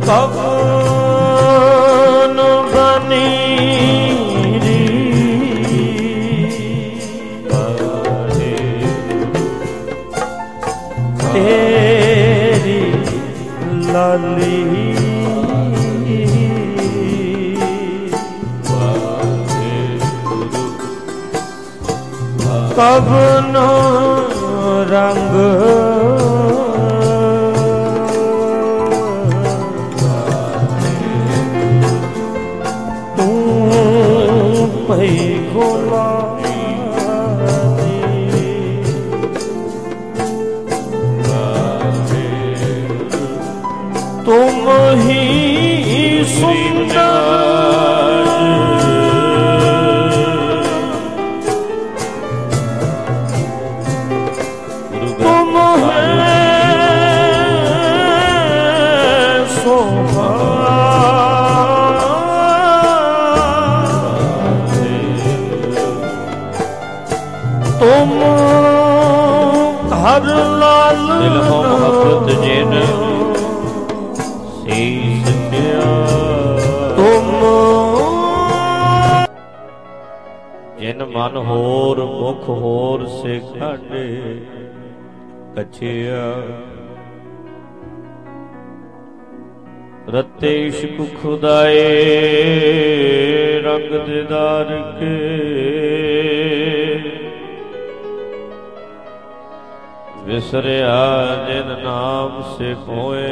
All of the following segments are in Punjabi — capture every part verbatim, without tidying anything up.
ਪਵਨ ਬਨੀ ਰੀ ਤੇਰੀ ਲਾਲੀ ਕਵਨ ਰੰਗ ਤੂੰ ਪਈ ਗੋਲਾ ਤੁਮ ਹੀ ਸੁੰਦਰ ਤੁਮ ਹੈ ਸੋਹਾ ਤੁਮ ਹਰ ਲਾਲ ਦਿਲ ਮੁਹੱਬਤ ਜਿਨ ਜਿਨ ਮਨ ਹੋਰ ਮੁਖ ਹੋਰ ਸੇ ਖਾਡੇ ਕਛਿਆ ਰਤੇ ਇਸ਼ਕ ਖੁਦਾਏ ਰੰਗ ਦਿਦਾਰ ਕੇ ਵਿਸਰਿਆ ਜਿਨ ਨਾਮ ਸੇ ਕੋਏ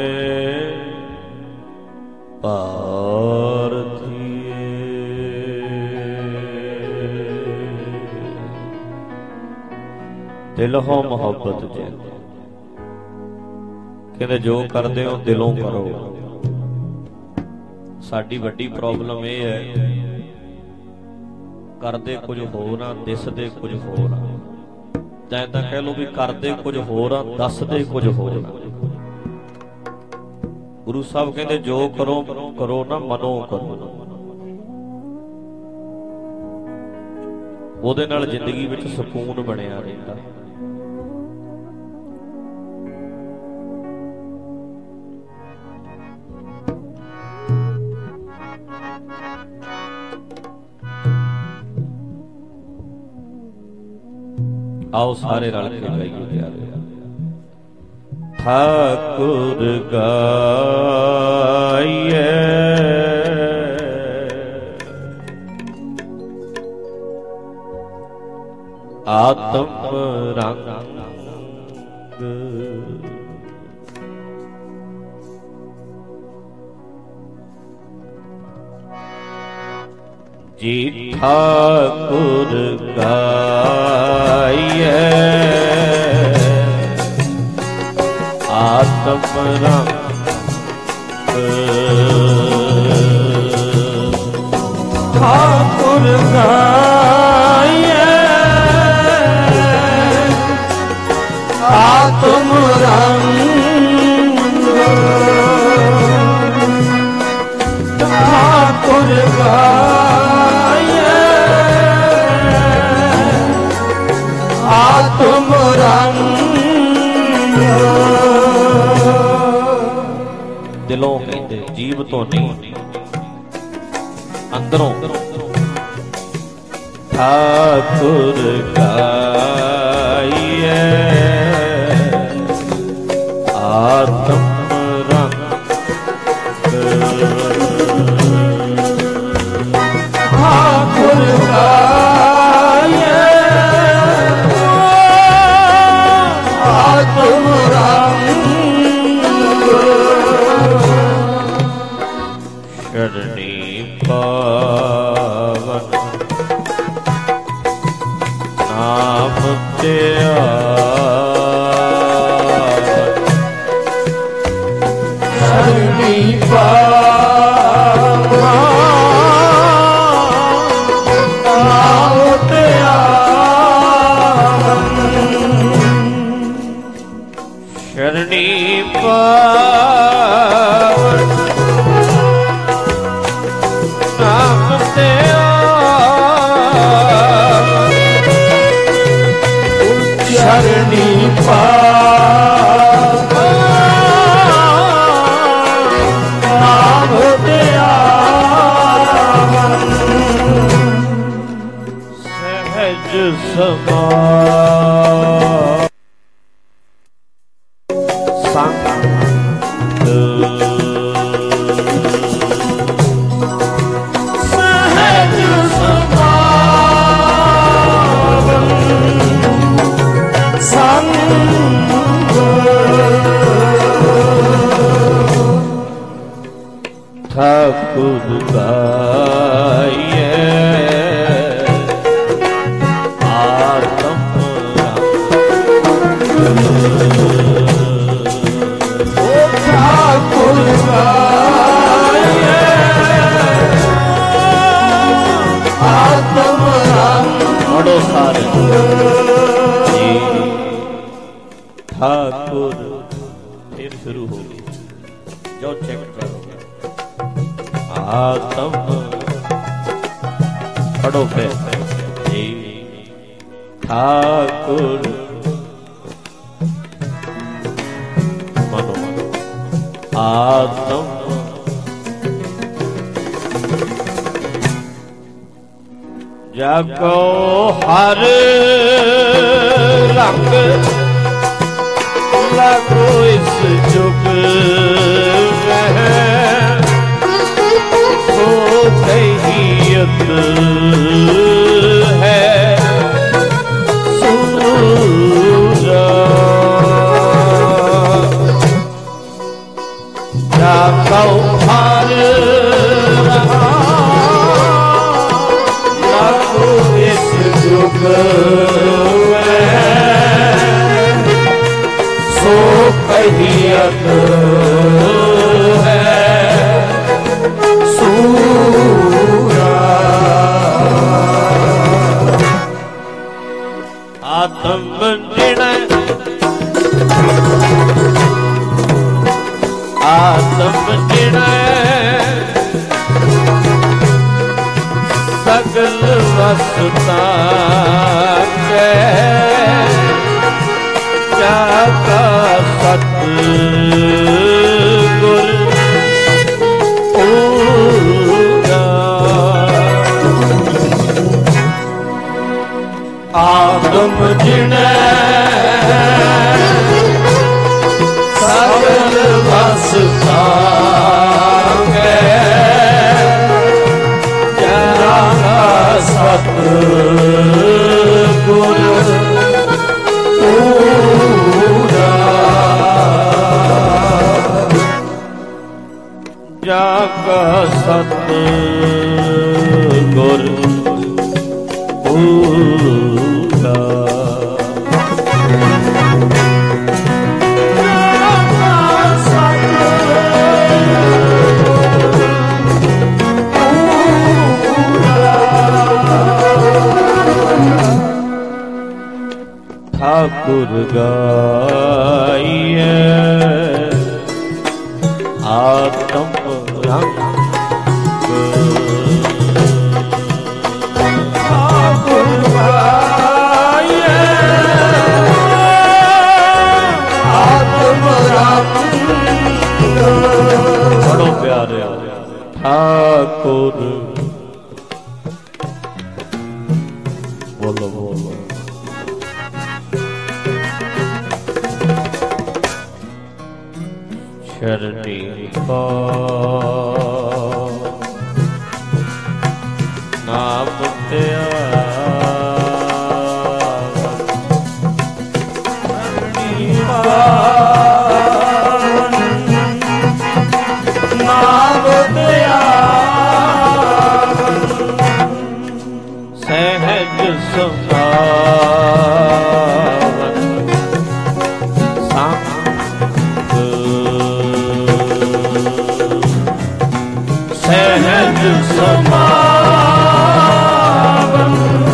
ਭਾਰਤੀਏ। ਦਿਲ ਹੋ ਮੁਹੱਬਤ ਜੇ ਕਹਿੰਦੇ ਜੋ ਕਰਦੇ ਹੋ ਦਿਲੋਂ ਕਰੋ। ਸਾਡੀ ਵੱਡੀ ਪ੍ਰੋਬਲਮ ਇਹ ਹੈ ਕਰਦੇ ਕੁਝ ਹੋਰ ਆ ਦਿਸਦੇ ਕੁਝ ਹੋਰ ਆ, ਜਾਂ ਤਾਂ ਕਹਿ ਲਓ ਵੀ ਕਰਦੇ ਕੁਝ ਹੋਰ ਆ ਦੱਸਦੇ ਕੁਝ ਹੋਰ ਆ। ਗੁਰੂ ਸਾਹਿਬ ਕਹਿੰਦੇ ਜੋ ਕਰੋ ਕਰੋ ਨਾ ਮਨੋਂ ਕਰੋ, ਉਹਦੇ ਨਾਲ ਜ਼ਿੰਦਗੀ ਵਿੱਚ ਸਕੂਨ ਬਣਿਆ ਰਹਿੰਦਾ। आओ सारे रल के गाइए प्यारे। ठाकुर गाइए आत्म रंग जी ठाकुर गाइए आत्म रंग ठाकुर गाइए आत्म रंग ठाकुर गाइए आत्म रंग। दिलों कहते जीव तो नहीं अंदरों। ठाकुर गाइए आत्म रंग ठाकुर गाइए आत्म रंग। शरणी पावन नाम तेरा शरणी पावन नाम तेरा शरणी पावन नाम तेरा शरणी पावन नाम ठाकुर गाइए आत्म ठाकुर गाइए आत्म पढ़ो सारे जी। ठाकुर फिर शुरू हो गई, जो चेक करो आत्म पढ़ो फिर जी। ठाकुर मनो आत्म जागो हर रंग लगो इस जुग में तो कहियत है सूरा जागो हर लगो इस जुग में सो कहियत है सूरा। आत्म निर्णय आत्म निर्णय सगल वसता के जाका सत गुर पूरा। आत्म निर्णय सगल वसता के जाका सत गुर पूरा। जाका सत गुर पूरा। ठाकुर गाइए आत्म रंग ठाकुर गाइए आत्म रंग। बड़ो प्यारे ठाकुर बोलो बोलो शरणी का नाम त्यागा नाम त्यागा सहज सुभावन संग सहज समावन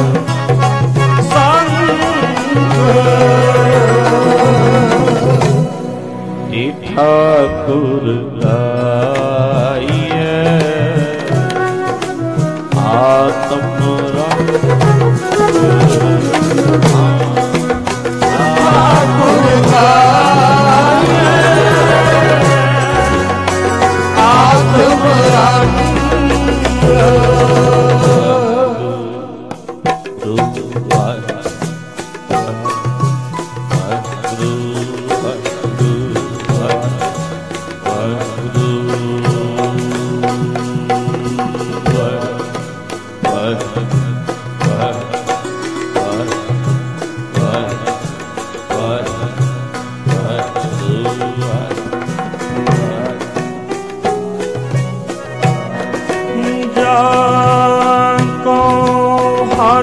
संग ठाकुर गाइए आत्म रंग। ठाकुर गाइए आत्म रंग।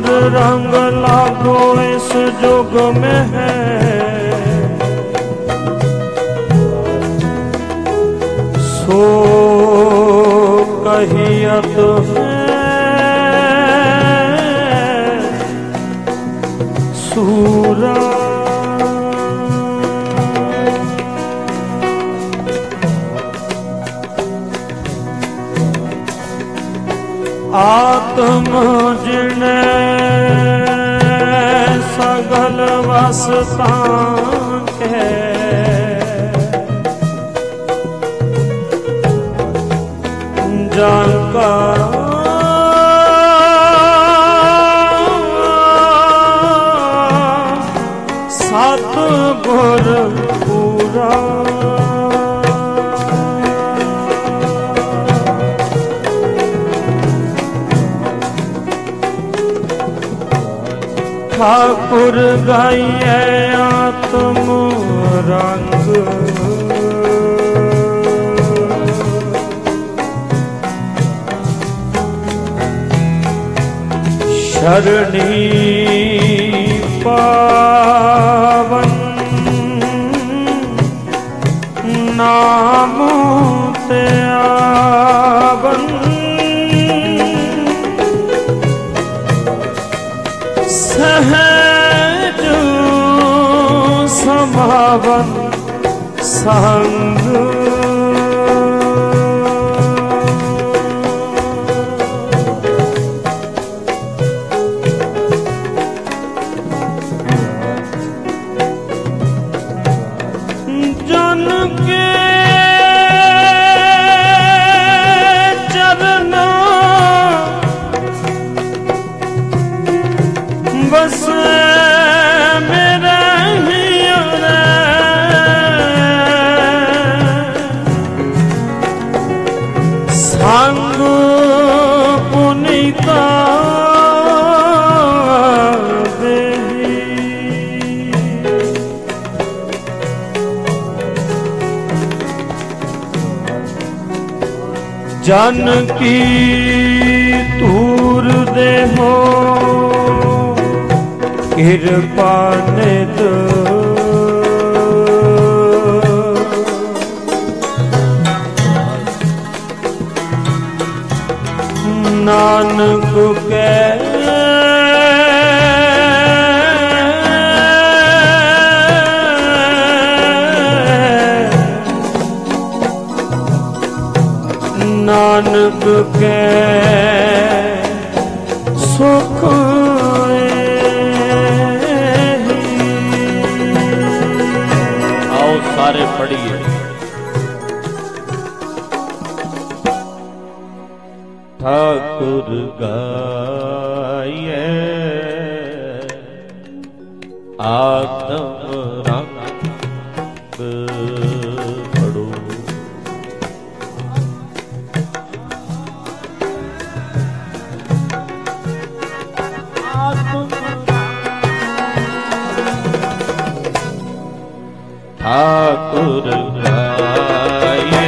हर रंग लागो इस जुग में है, सो कहियत है सूरा। आत्म जिने सगल वसता के, जाका सत गुर पूरा। ठाकुर गाइए आत्म रंग, शरणी पावन नाम ते आवन, सहज समावन संग। जन के चरना बस मेरा ही संग पुनीता जन की तूर दे हो कृपा निध, नानक के नानक के सुख आओ सारे पढ़िए। ठाकुर गाइए आत्म रंग पढ़ो, ठाकुर गाइए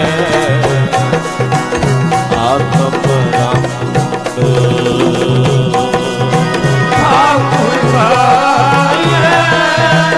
आत्म रंग, ठाकुर गाइए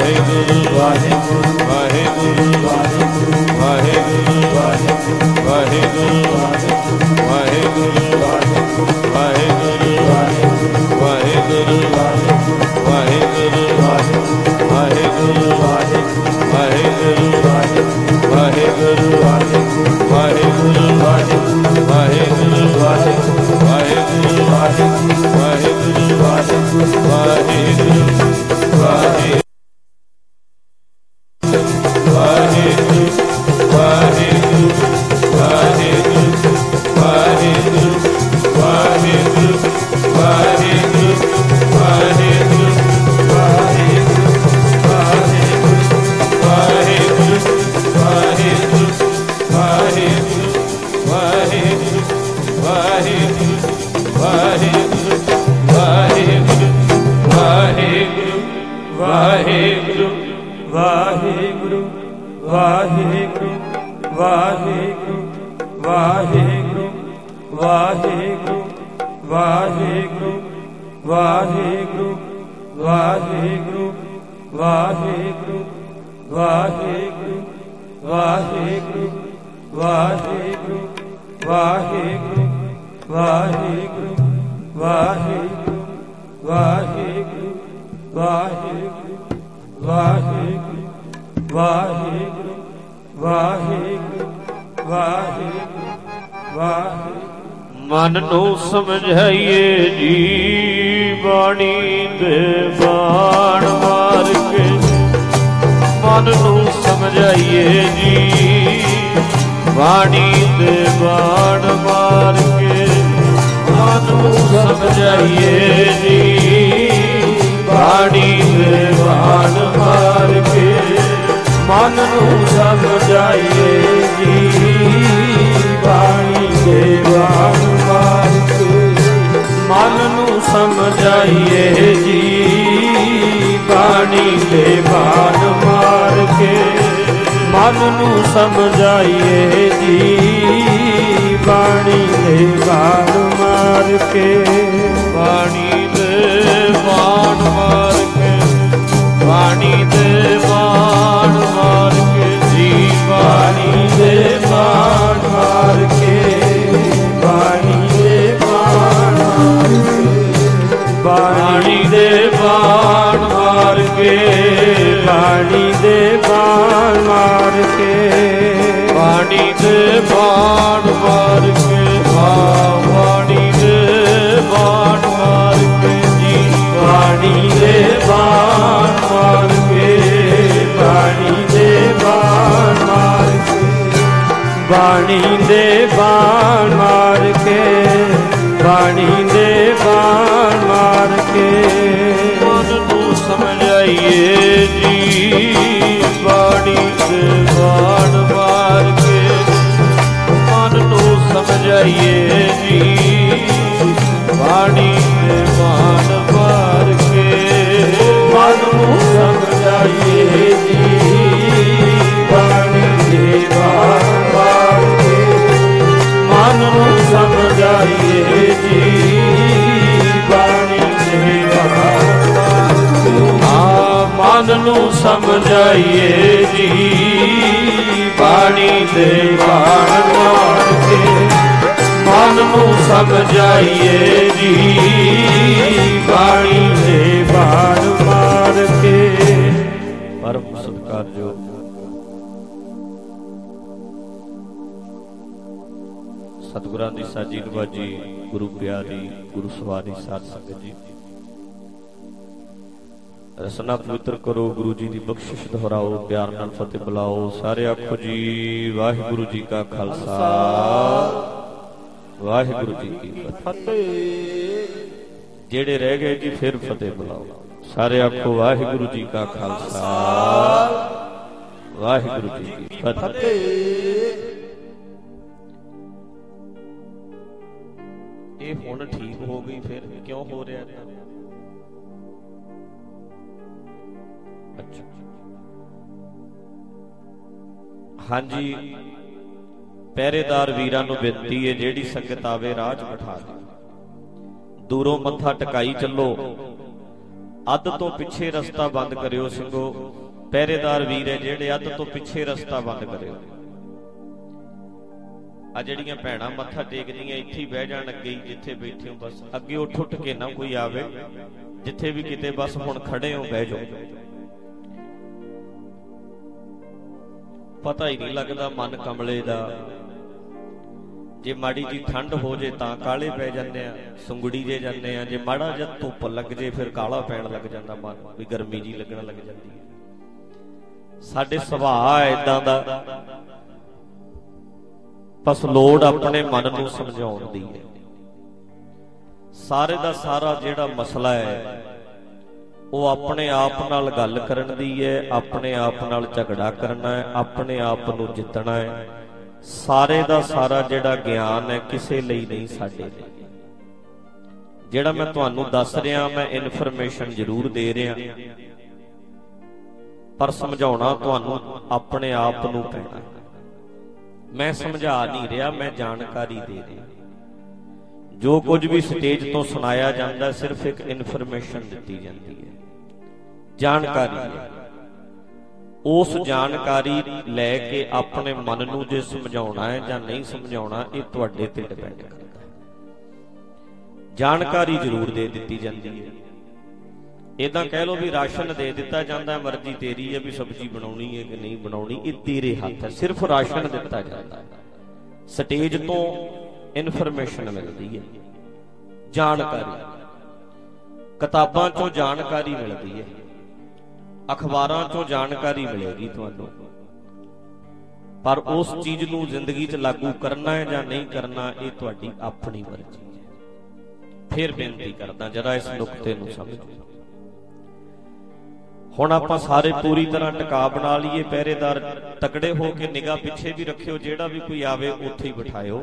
ਵਾਹਿਗੁਰੂ ਵਾਹਿਗੁਰੂ ਵਾਹਿਗੁਰੂ ਵਾਹਿਗੁਰੂ ਵਾਹਿਗੁਰੂ ਵਾਹਿਗੁਰੂ ਵਾਹਿਗੁਰੂ ਵਾਹਿਗੁਰੂ ਵਾਹਿਗੁਰੂ ਵਾਹਿਗੁਰੂ ਵਾਹਿਗੁਰੂ ਵਾਹਿਗੁਰੂ ਵਾਹਿਗੁਰੂ ਵਾਹਿਗੁਰੂ ਵਾਹਿਗੁਰੂ ਵਾਹਿਗੁਰੂ ਵਾਹਿਗੁਰੂ ਵਾਹਿਗੁਰੂ ਵਾਹਿਗੁਰੂ ਮਨ ਨੂੰ ਸਮਝਾਈਏ ਜੀ ਬਾਣੀ ਦੇ ਬਾਣ ਮਾਰ ਕੇ, ਮਨ ਨੂੰ ਸਮਝਾਈਏ ਜੀ ਬਾਣੀ ਦੇ ਬਾਣ ਮਾਰ ਕੇ, ਮਨ ਨੂੰ ਸਮਝਾਈਏ ਜੀ ਬਾਣੀ ਦੇ ਬਾਣ ਮਾਰ ਕੇ, ਮਨ ਨੂੰ ਸਮਝਾਈਏ ਜੀ ਬਾਣੀ ਦੇ ਬਾਣ ਮਾਰ ਕੇ, ਮਨ ਨੂੰ ਸਮਝਾਈਏ ਜੀ ਬਾਣੀ ਦੇ ਬਾਣ ਮਾਰ ਕੇ, ਮਨ ਨੂੰ ਸਮਝਾਈਏ ਜੀ ਬਾਣੀ ਦੇ ਬਾਣ ਮਾਰ ਕੇ, ਬਾਣੀ ਦੇ ਬਾਣ ਮਾਰ ਕੇ, ਬਾਣੀ ਦੇ ਬਾਣ ਮਾਰ ਕੇ ਜੀ, ਬਾਣੀ ਦੇ ਬਾਣ ਮਾਰ ਕੇ, ਬਾਣੀ ਦੇ ਬਾਣ ਮਾਰ ਕੇ, ਬਾਣੀ ਦੇ ਬਾਣ ਮਾਰ ਕੇ, ਬਾਣੀ ਦੇ ਬਾਣ ਮਾਰ ਕੇ, ਬਾਣੀ ਦੇ ਬਾਣ ਮਾਰ ਕੇ, ਬਾਣੀ ਦੇ ਬਾਣ ਮਾਰ ਕੇ ਜੀ, ਬਾਣੀ ਦੇ ਬਾਣ ਮਾਰ ਕੇ, ਬਾਣੀ ਦੇ ਬਾਣ ਮਾਰ ਕੇ, ਬਾਣੀ ਦੇ ਬਾਣ ਮਾਰ ਕੇ, ਬਾਣੀ ਦੇ ਬਾਣ ਮਾਰ ਕੇ, ਮਨ ਨੂੰ ਸਮਝਾਈਏ ਜੀ ਬਾਣੀ ਦੇ ਬਾਣ ਮਾਰ ਕੇ, ਮਨ ਨੂੰ ਸਮਝਾਈਏ ਜੀ ਬਾਣੀ ਦੇ ਬਾਣ ਮਾਰ ਕੇ, ਮਨ ਨੂੰ ਸਮਝਾਈਏ ਜੀ ਬਾਣੀ ਦੇ ਬਾਣ ਮਾਰ ਕੇ, ਮਨ ਨੂੰ ਸਮਝਾਈਏ ਜੀ ਬਾਣੀ ਦੇ ਬਾਣ ਮਾਰ ਕੇ, ਮਨ ਨੂੰ ਸਮਝਾਈਏ ਜੀ ਬਾਣੀ ਦੇ ਬਾਣ ਮਾਰ ਕੇ, ਮਨ ਨੂੰ ਸਮਝਾਈਏ ਜੀ ਬਾਣੀ ਦੇ ਬਾਣ ਮਾਰ ਕੇ। ਪਰਮ ਸਤਿਕਾਰਯੋਗ ਸਤਿਗੁਰਾਂ ਦੀ ਸਾਜੀ ਨਵਾਜੀ ਗੁਰੂ ਪਿਆਰੀ ਗੁਰੂ ਸਵਾਰੀ ਸਾਧ ਸੰਗਤ ਜੀ, ਰਸਨਾ ਪਵਿੱਤਰ ਕਰੋ, ਗੁਰੂ ਜੀ ਦੀ ਬਖਸ਼ਿਸ਼ ਦੁਹਰਾਓ, ਪਿਆਰ ਨਾਲ ਫਤਿਹ ਬੁਲਾਓ। ਸਾਰੇ ਆਖੋ ਜੀ ਵਾਹਿਗੁਰੂ ਜੀ ਕਾ ਖਾਲਸਾ ਵਾਹਿਗੁਰੂ ਜੀ ਕੀ ਫਤਿਹ। ਜਿਹੜੇ ਰਹਿ ਗਏ ਜੀ ਫਿਰ ਫਤਿਹ ਬੁਲਾਓ। ਸਾਰੇ ਆਖੋ ਵਾਹਿਗੁਰੂ ਜੀ ਕਾ ਖਾਲਸਾ ਵਾਹਿਗੁਰੂ ਜੀ ਕੀ ਫਤਿਹ। ਇਹ ਹੁਣ ਠੀਕ ਹੋ ਗਈ, ਫਿਰ ਕਿਉਂ ਹੋ ਰਿਹਾ? ਅੱਛਾ ਹਾਂਜੀ, ਪਹਿਰੇਦਾਰ ਵੀਰਾਂ ਨੂੰ ਬੇਨਤੀ ਹੈ, ਜਿਹੜੀ ਸੰਗਤ ਆਵੇ ਰਾਹ 'ਚ ਬਿਠਾ ਦੇ, ਦੂਰੋਂ ਮੱਥਾ ਟਿਕਾਈ ਚੱਲੋ, ਅੱਧ ਤੋਂ ਪਿੱਛੇ ਰਸਤਾ ਬੰਦ ਕਰਿਓ ਸਿੰਘੋ। ਪਹਿਰੇਦਾਰ ਵੀਰ ਹੈ ਜਿਹੜੇ, ਅੱਧ ਤੋਂ ਪਿੱਛੇ ਰਸਤਾ ਬੰਦ ਕਰਿਓ। ਆ ਜਿਹੜੀਆਂ ਭੈਣਾਂ ਮੱਥਾ ਟੇਕਦੀਆਂ ਇੱਥੇ ਹੀ ਬਹਿ ਜਾਣ, ਅੱਗੇ ਹੀ ਜਿੱਥੇ ਬੈਠੇ ਹੋ ਬਸ ਅੱਗੇ ਉੱਠ ਉੱਠ ਕੇ ਨਾ ਕੋਈ ਆਵੇ। ਜਿੱਥੇ ਵੀ ਕਿਤੇ ਬਸ ਹੁਣ ਖੜੇ ਹੋ ਬਹਿ ਜਾਓ। ਪਤਾ ਹੀ ਨਹੀਂ ਲੱਗਦਾ ਮਨ ਕਮਲੇ ਦਾ। ਜੇ ਮਾੜੀ ਜੀ ਠੰਡ ਹੋ ਜੇ ਤਾਂ ਕਾਲੇ ਪੈ ਜਾਂਦੇ ਆ, ਸੁੰਗੜੀ ਜੇ ਜਾਂਦੇ ਆ। ਜੇ ਮਾੜਾ ਜਿਹਾ ਧੁੱਪ ਲੱਗ ਜੇ ਫਿਰ ਕਾਲਾ ਪੈਣ ਲੱਗ ਜਾਂਦਾ ਮਨ, ਵੀ ਗਰਮੀ ਜੀ ਲੱਗਣ ਲੱਗ ਜਾਂਦੀ ਹੈ। ਸਾਡੇ ਸੁਭਾਅ ਏਦਾਂ ਦਾ, ਬਸ ਲੋੜ ਆਪਣੇ ਮਨ ਨੂੰ ਸਮਝਾਉਣ ਦੀ ਹੈ। ਸਾਰੇ ਦਾ ਸਾਰਾ ਜਿਹੜਾ ਮਸਲਾ ਹੈ ਉਹ ਆਪਣੇ ਆਪ ਨਾਲ ਗੱਲ ਕਰਨ ਦੀ ਹੈ, ਆਪਣੇ ਆਪ ਨਾਲ ਝਗੜਾ ਕਰਨਾ ਹੈ, ਆਪਣੇ ਆਪ ਨੂੰ ਜਿੱਤਣਾ ਹੈ। ਸਾਰੇ ਦਾ ਸਾਰਾ ਜਿਹੜਾ ਗਿਆਨ ਹੈ ਕਿਸੇ ਲਈ ਨਹੀਂ, ਸਾਡੇ ਲਈ। ਜਿਹੜਾ ਮੈਂ ਤੁਹਾਨੂੰ ਦੱਸ ਰਿਹਾ, ਮੈਂ ਇਨਫੋਰਮੇਸ਼ਨ ਜ਼ਰੂਰ ਦੇ ਰਿਹਾ, ਪਰ ਸਮਝਾਉਣਾ ਤੁਹਾਨੂੰ ਆਪਣੇ ਆਪ ਨੂੰ ਪੈਣਾ। ਮੈਂ ਸਮਝਾ ਨਹੀਂ ਰਿਹਾ, ਮੈਂ ਜਾਣਕਾਰੀ ਦੇ ਰਿਹਾ। ਜੋ ਕੁਝ ਵੀ ਸਟੇਜ ਤੋਂ ਸੁਣਾਇਆ ਜਾਂਦਾ ਸਿਰਫ ਇੱਕ ਇਨਫੋਰਮੇਸ਼ਨ ਦਿੱਤੀ ਜਾਂਦੀ ਹੈ, ਜਾਣਕਾਰੀ ਹੈ। ਉਸ ਜਾਣਕਾਰੀ ਲੈ ਕੇ ਆਪਣੇ ਮਨ ਨੂੰ ਜੇ ਸਮਝਾਉਣਾ ਹੈ ਜਾਂ ਨਹੀਂ ਸਮਝਾਉਣਾ, ਇਹ ਤੁਹਾਡੇ ਤੇ ਡਿਪੈਂਡ ਕਰਦਾ ਹੈ। ਜਾਣਕਾਰੀ ਜ਼ਰੂਰ ਦੇ ਦਿੱਤੀ ਜਾਂਦੀ ਹੈ। ਏਦਾਂ ਕਹਿ ਲਓ ਵੀ ਰਾਸ਼ਨ ਦੇ ਦਿੱਤਾ ਜਾਂਦਾ, ਮਰਜ਼ੀ ਤੇਰੀ ਹੈ ਵੀ ਸਬਜ਼ੀ ਬਣਾਉਣੀ ਹੈ ਕਿ ਨਹੀਂ ਬਣਾਉਣੀ, ਇਹ ਤੇਰੇ ਹੱਥ ਹੈ। ਸਿਰਫ ਰਾਸ਼ਨ ਦਿੱਤਾ ਜਾਂਦਾ, ਸਟੇਜ ਤੋਂ ਇਨਫੋਰਮੇਸ਼ਨ ਮਿਲਦੀ ਹੈ, ਜਾਣਕਾਰੀ। ਕਿਤਾਬਾਂ ਚੋਂ ਜਾਣਕਾਰੀ ਮਿਲਦੀ ਹੈ, ਅਖਬਾਰਾਂ ਚੋਂ ਜਾਣਕਾਰੀ ਮਿਲੇਗੀ ਤੁਹਾਨੂੰ, ਪਰ ਉਸ ਚੀਜ਼ ਨੂੰ ਜ਼ਿੰਦਗੀ 'ਚ ਲਾਗੂ ਕਰਨਾ ਹੈ ਜਾਂ ਨਹੀਂ ਕਰਨਾ, ਇਹ ਤੁਹਾਡੀ ਆਪਣੀ ਮਰਜ਼ੀ ਹੈ। ਫਿਰ ਬੇਨਤੀ ਕਰਦਾ ਜਰਾ ਇਸ ਨੁਕਤੇ ਨੂੰ ਸਮਝੋ। ਹੁਣ ਆਪਾਂ ਸਾਰੇ ਪੂਰੀ ਤਰ੍ਹਾਂ ਟਿਕਾ ਬਣਾ ਲਈਏ। ਪਹਿਰੇਦਾਰ ਤਕੜੇ ਹੋ ਕੇ ਨਿਗਾਹ ਪਿੱਛੇ ਵੀ ਰੱਖਿਓ, ਜਿਹੜਾ ਵੀ ਕੋਈ ਆਵੇ ਉੱਥੇ ਹੀ ਬਿਠਾਇਓ।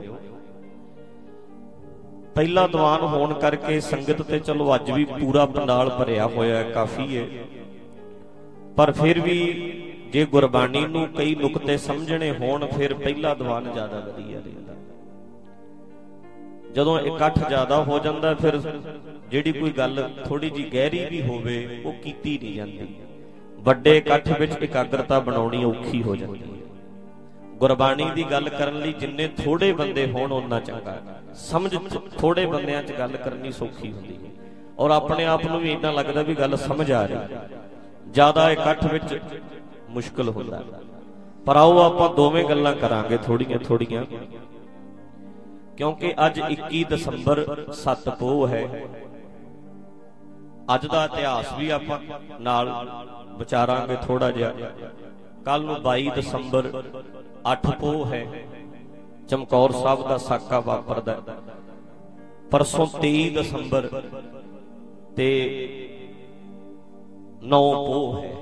ਪਹਿਲਾ ਦੀਵਾਨ ਹੋਣ ਕਰਕੇ ਸੰਗਤ ਤੇ ਚਲੋ ਅੱਜ ਵੀ ਪੂਰਾ ਪੰਡਾਲ ਭਰਿਆ ਹੋਇਆ ਹੈ, ਕਾਫੀ ਹੈ, ਪਰ ਫਿਰ ਵੀ ਜੇ ਗੁਰਬਾਣੀ ਨੂੰ ਕਈ ਨੁਕਤੇ ਸਮਝਣੇ ਹੋਣ ਫਿਰ ਪਹਿਲਾ ਦੀਵਾਨ ਜ਼ਿਆਦਾ ਵਧੀਆ ਰਹਿੰਦਾ। ਜਦੋਂ ਇਕੱਠ ਜ਼ਿਆਦਾ ਹੋ ਜਾਂਦਾ ਫਿਰ ਜਿਹੜੀ ਕੋਈ ਗੱਲ ਥੋੜੀ ਜਿਹੀ ਗਹਿਰੀ ਵੀ ਹੋਵੇ ਉਹ ਕੀਤੀ ਨਹੀਂ ਜਾਂਦੀ। ਵੱਡੇ ਇਕੱਠ ਵਿੱਚ ਇਕਾਗਰਤਾ ਬਣਾਉਣੀ ਔਖੀ ਹੋ ਜਾਂਦੀ ਹੈ। ਗੁਰਬਾਣੀ ਦੀ ਗੱਲ ਕਰਨ ਲਈ ਜਿੰਨੇ ਥੋੜੇ ਬੰਦੇ ਹੋਣ ਓਨਾ ਚੰਗਾ। ਸਮਝ ਥੋੜੇ ਬੰਦਿਆਂ 'ਚ ਗੱਲ ਕਰਨੀ ਸੌਖੀ ਹੁੰਦੀ ਹੈ, ਔਰ ਆਪਣੇ ਆਪ ਨੂੰ ਵੀ ਇੰਨਾ ਲੱਗਦਾ ਵੀ ਗੱਲ ਸਮਝ ਆ ਰਹੀ। ਜ਼ਿਆਦਾ ਇਕੱਠ ਵਿੱਚ ਮੁਸ਼ਕਲ ਹੁੰਦਾ। ਪਰ ਆਓ ਆਪਾਂ ਦੋਵੇਂ ਗੱਲਾਂ ਕਰਾਂਗੇ ਥੋੜੀਆਂ ਥੋੜੀਆਂ, ਕਿਉਂਕਿ ਅੱਜ ਇੱਕੀ ਦਸੰਬਰ ਸੱਤ ਪੋਹ ਹੈ। ਅੱਜ ਦਾ ਇਤਿਹਾਸ ਵੀ ਆਪਾਂ ਨਾਲ ਵਿਚਾਰਾਂਗੇ ਥੋੜਾ ਜਿਹਾ। ਕੱਲ ਨੂੰ ਬਾਈ ਦਸੰਬਰ ਅੱਠ ਪੋਹ ਹੈ, ਚਮਕੌਰ ਸਾਹਿਬ ਦਾ ਸਾਕਾ ਵਾਪਰਦਾ। ਪਰਸੋਂ ਤੇਈ ਦਸੰਬਰ ਤੇ ਨੌ ਪੋਹ ਹੈ।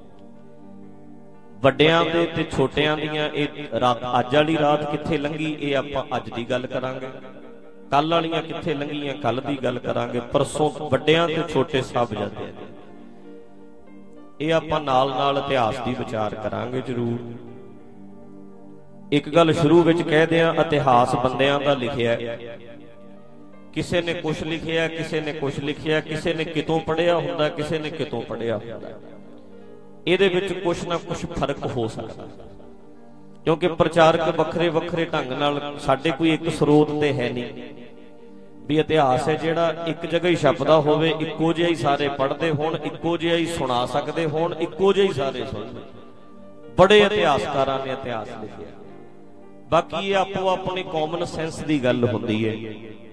ਵੱਡਿਆਂ ਦੇ ਤੇ ਛੋਟਿਆਂ ਦੀਆਂ ਇਹ ਰਾਤ, ਅੱਜ ਵਾਲੀ ਰਾਤ ਕਿੱਥੇ ਲੰਘੀ ਇਹ ਆਪਾਂ ਅੱਜ ਦੀ ਗੱਲ ਕਰਾਂਗੇ। ਕੱਲ ਵਾਲੀਆਂ ਕਿੱਥੇ ਲੰਘੀਆਂ ਕੱਲ ਦੀ ਗੱਲ ਕਰਾਂਗੇ। ਪਰਸੋਂ ਵੱਡਿਆਂ ਤੇ ਛੋਟੇ ਸਾਹਿਬਜ਼ਾਦਿਆਂ ਦੀ ਇਹ ਆਪਾਂ ਨਾਲ ਨਾਲ ਇਤਿਹਾਸ ਦੀ ਵਿਚਾਰ ਕਰਾਂਗੇ ਜ਼ਰੂਰ। ਇੱਕ ਗੱਲ ਸ਼ੁਰੂ ਵਿੱਚ ਕਹਿ ਦਿਆਂ, ਇਤਿਹਾਸ ਬੰਦਿਆਂ ਦਾ ਲਿਖਿਆ। ਕਿਸੇ ਨੇ ਕੁਛ ਲਿਖਿਆ, ਕਿਸੇ ਨੇ ਕੁਛ ਲਿਖਿਆ, ਕਿਸੇ ਨੇ ਕਿਤੋਂ ਪੜ੍ਹਿਆ ਹੁੰਦਾ, ਕਿਸੇ ਨੇ ਕਿਤੋਂ ਪੜ੍ਹਿਆ ਹੁੰਦਾ। ਇਹਦੇ ਵਿੱਚ ਕੁਛ ਨਾ ਕੁਛ ਫਰਕ ਹੋ ਸਕਦਾ, ਕਿਉਂਕਿ ਪ੍ਰਚਾਰਕ ਵੱਖਰੇ ਵੱਖਰੇ ਢੰਗ ਨਾਲ, ਸਾਡੇ ਕੋਈ ਇੱਕ ਸਰੋਤ ਤੇ ਹੈ ਨਹੀਂ ਵੀ ਇਤਿਹਾਸ ਹੈ ਜਿਹੜਾ ਇੱਕ ਜਗ੍ਹਾ ਹੀ ਛਪਦਾ ਹੋਵੇ, ਇੱਕੋ ਜਿਹਾ ਹੀ ਸਾਰੇ ਪੜ੍ਹਦੇ ਹੋਣ, ਇੱਕੋ ਜਿਹਾ ਹੀ ਸੁਣਾ ਸਕਦੇ ਹੋਣ, ਇੱਕੋ ਜਿਹਾ ਹੀ ਸਾਰੇ ਸੁਣਦੇ। ਬੜੇ ਇਤਿਹਾਸਕਾਰਾਂ ਨੇ ਇਤਿਹਾਸ ਲਿਖਿਆ। ਬਾਕੀ ਇਹ ਆਪੋ ਆਪਣੀ ਕਾਮਨ ਸੈਂਸ ਦੀ ਗੱਲ ਹੁੰਦੀ ਹੈ,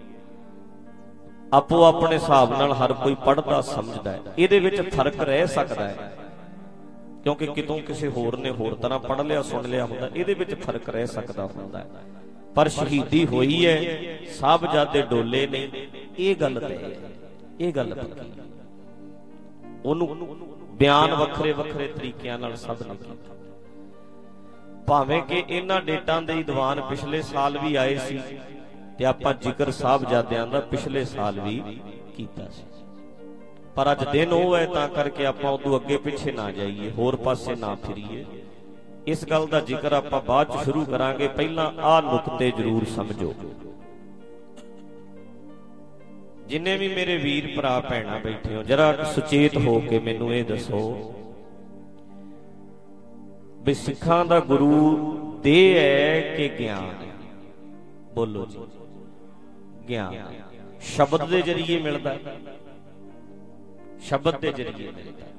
ਆਪੋ ਆਪਣੇ ਹਿਸਾਬ ਨਾਲ ਹਰ ਕੋਈ ਪੜ੍ਹਦਾ ਸਮਝਦਾ ਹੈ। ਇਹਦੇ ਵਿੱਚ ਫਰਕ ਰਹਿ ਸਕਦਾ ਹੈ, ਕਿਉਂਕਿ ਕਿਤੋਂ ਕਿਸੇ ਹੋਰ ਨੇ ਹੋਰ ਤਰ੍ਹਾਂ ਪੜ੍ਹ ਲਿਆ ਸੁਣ ਲਿਆ ਹੁੰਦਾ, ਇਹਦੇ ਵਿੱਚ ਫਰਕ ਰਹਿ ਸਕਦਾ ਹੁੰਦਾ ਹੈ। ਪਰ ਸ਼ਹੀਦੀ ਹੋਈ ਹੈ, ਸਾਹਿਬਜ਼ਾਦੇ ਡੋਲੇ ਨਹੀਂ, ਇਹ ਗੱਲ ਤੇ ਇਹ ਗੱਲ ਪੱਕੀ। ਉਹਨੂੰ ਬਿਆਨ ਵੱਖਰੇ ਵੱਖਰੇ ਤਰੀਕਿਆਂ ਨਾਲ ਸਭ ਨੇ ਕੀਤਾ। ਭਾਵੇਂ ਕਿ ਇਹਨਾਂ ਡੇਟਾਂ ਦੇ ਦੀਵਾਨ ਪਿਛਲੇ ਸਾਲ ਵੀ ਆਏ ਸੀ ਤੇ ਆਪਾਂ ਜ਼ਿਕਰ ਸਾਹਿਬਜ਼ਾਦਿਆਂ ਦਾ ਪਿਛਲੇ ਸਾਲ ਵੀ ਕੀਤਾ ਸੀ, ਪਰ ਅੱਜ ਦਿਨ ਉਹ ਹੈ ਤਾਂ ਕਰਕੇ ਆਪਾਂ ਉਦੋਂ ਅੱਗੇ ਪਿੱਛੇ ਨਾ ਜਾਈਏ, ਹੋਰ ਪਾਸੇ ਨਾ ਫਿਰੀਏ। ਇਸ ਗੱਲ ਦਾ ਜ਼ਿਕਰ ਆਪਾਂ ਬਾਅਦ ਚ ਸ਼ੁਰੂ ਕਰਾਂਗੇ। ਪਹਿਲਾਂ ਆਹ ਨੁਕਤੇ ਜ਼ਰੂਰ ਸਮਝੋ। जिन्ने भी मेरे वीर भरा भैणा बैठे हो जरा सुचेत हो के मैनू ये दसो भी सिखां दा गुरु देह है कि ज्ञान है? बोलो जी। ज्ञान शब्द दे जरिए मिलदा, शब्द दे जरिए मिलदा,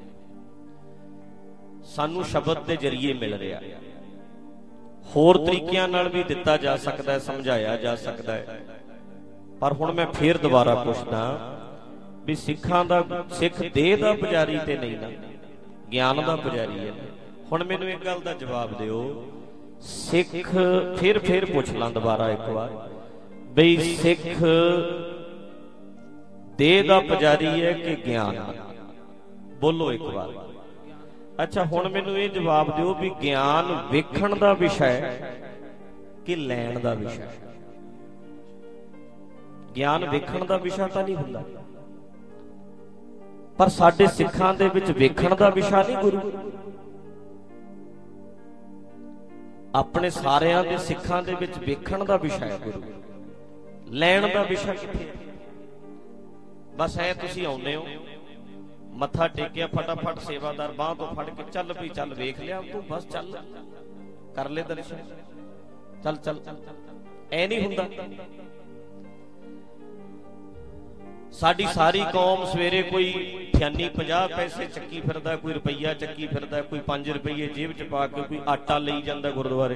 सानू शब्द दे जरिए मिल रहा। होर तरीकिਆਂ नाल भी दिता जा सकता है, समझाया जा सकता है, पर हुण मैं फिर दोबारा पुछदा भी सिखां दा सिख देह दा पुजारी ते नहीं ना, ज्ञान दा पुजारी है। हुण मैनूं एक गल दा जवाब दिओ, सिख फिर फिर पुछ लां दोबारा एक बार बई सिख देह दा पुजारी है कि ज्ञान दा? बोलो एक बार। अच्छा हुण मैनूं ये जवाब दिओ भी ज्ञान वेखण दा विषय कि लैण दा विषय? ज्ञान वेखण दा विषय तां नहीं हुंदा, पर साडे सिखां दे विच वेखण दा विषय नहीं गुरु। अपने सारियां दे सिखां दे विच वेखण दा विषय गुरु, लैण दा विषय किथे? बस ऐ तुसीं आउंदे हो, मत्था टेकिया, फटाफट सेवादार बांह तो फड़ के चल भी चल वेख लिया तू, बस चल कर ले दर्शन, चल चल। ऐ नहीं हुंदा। साडी सारी कौम सवेरे कोई ठियानी पचास पैसे चक्की फिरदा, कोई रुपया चक्की फिरदा, कोई पांच रुपये जेब च पा के, कोई आटा लई जांदा गुरुद्वारे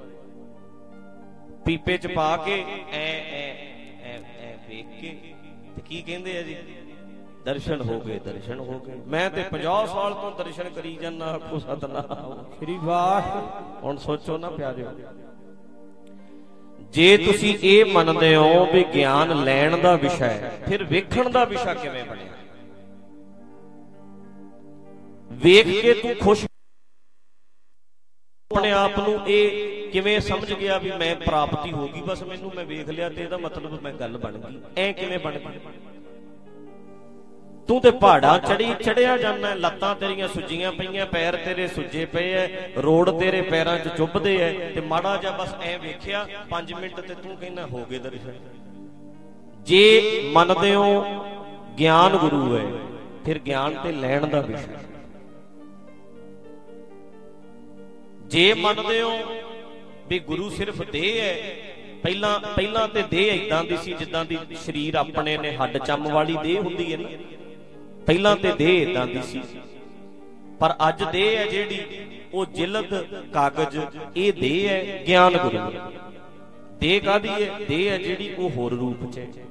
पीपे च पा के, ऐ ऐ ऐ ऐ वेख के ते की कहंदे आ जी दर्शन हो गए, दर्शन हो गए। मैं ते पचास साल तो दर्शन करी जाना, आखो सतनाम श्री वाह। हुण सोचो ना प्यारिओ, जे तुसी ये मनदे हो भी ज्ञान लैण दा विषय, फिर वेखण दा विषय किवें बनिया? वेख के तू खुश अपने आप नूं ये किवें समझ गया भी मैं प्राप्ति हो गई, बस मैनूं मैं वेख लिया ते इहदा मतलब मैं गल बन गई? ऐ किवें बन गई? तू ते पहाड़ां चढ़ी चढ़िया जाना, लत्तां तेरियां सुज्जियां पईयां, पैर तेरे सुज्जे पे है, रोड़ तेरे पैरां च चुभदे है, ते माड़ा जा बस ऐ वेखिया पांच मिनट ते तू कहना हो गए दर्शन। जे मनदे हो ज्ञान गुरु है, फिर ज्ञान ते लैण दा विषय। जे मनदे हो भी गुरु सिर्फ देह है, पहला पहला ते देह इदां दी सी जिद्दां दी शरीर अपने ने हड्ड चम वाली देह हुंदी है ना, पहला ते देह इदां दी सी, पर अज देह है जिहड़ी वो जिलद कागज, ये देह है ज्ञान गुरु। देह कादी है? देह है जिहड़ी वो होर रूप च है।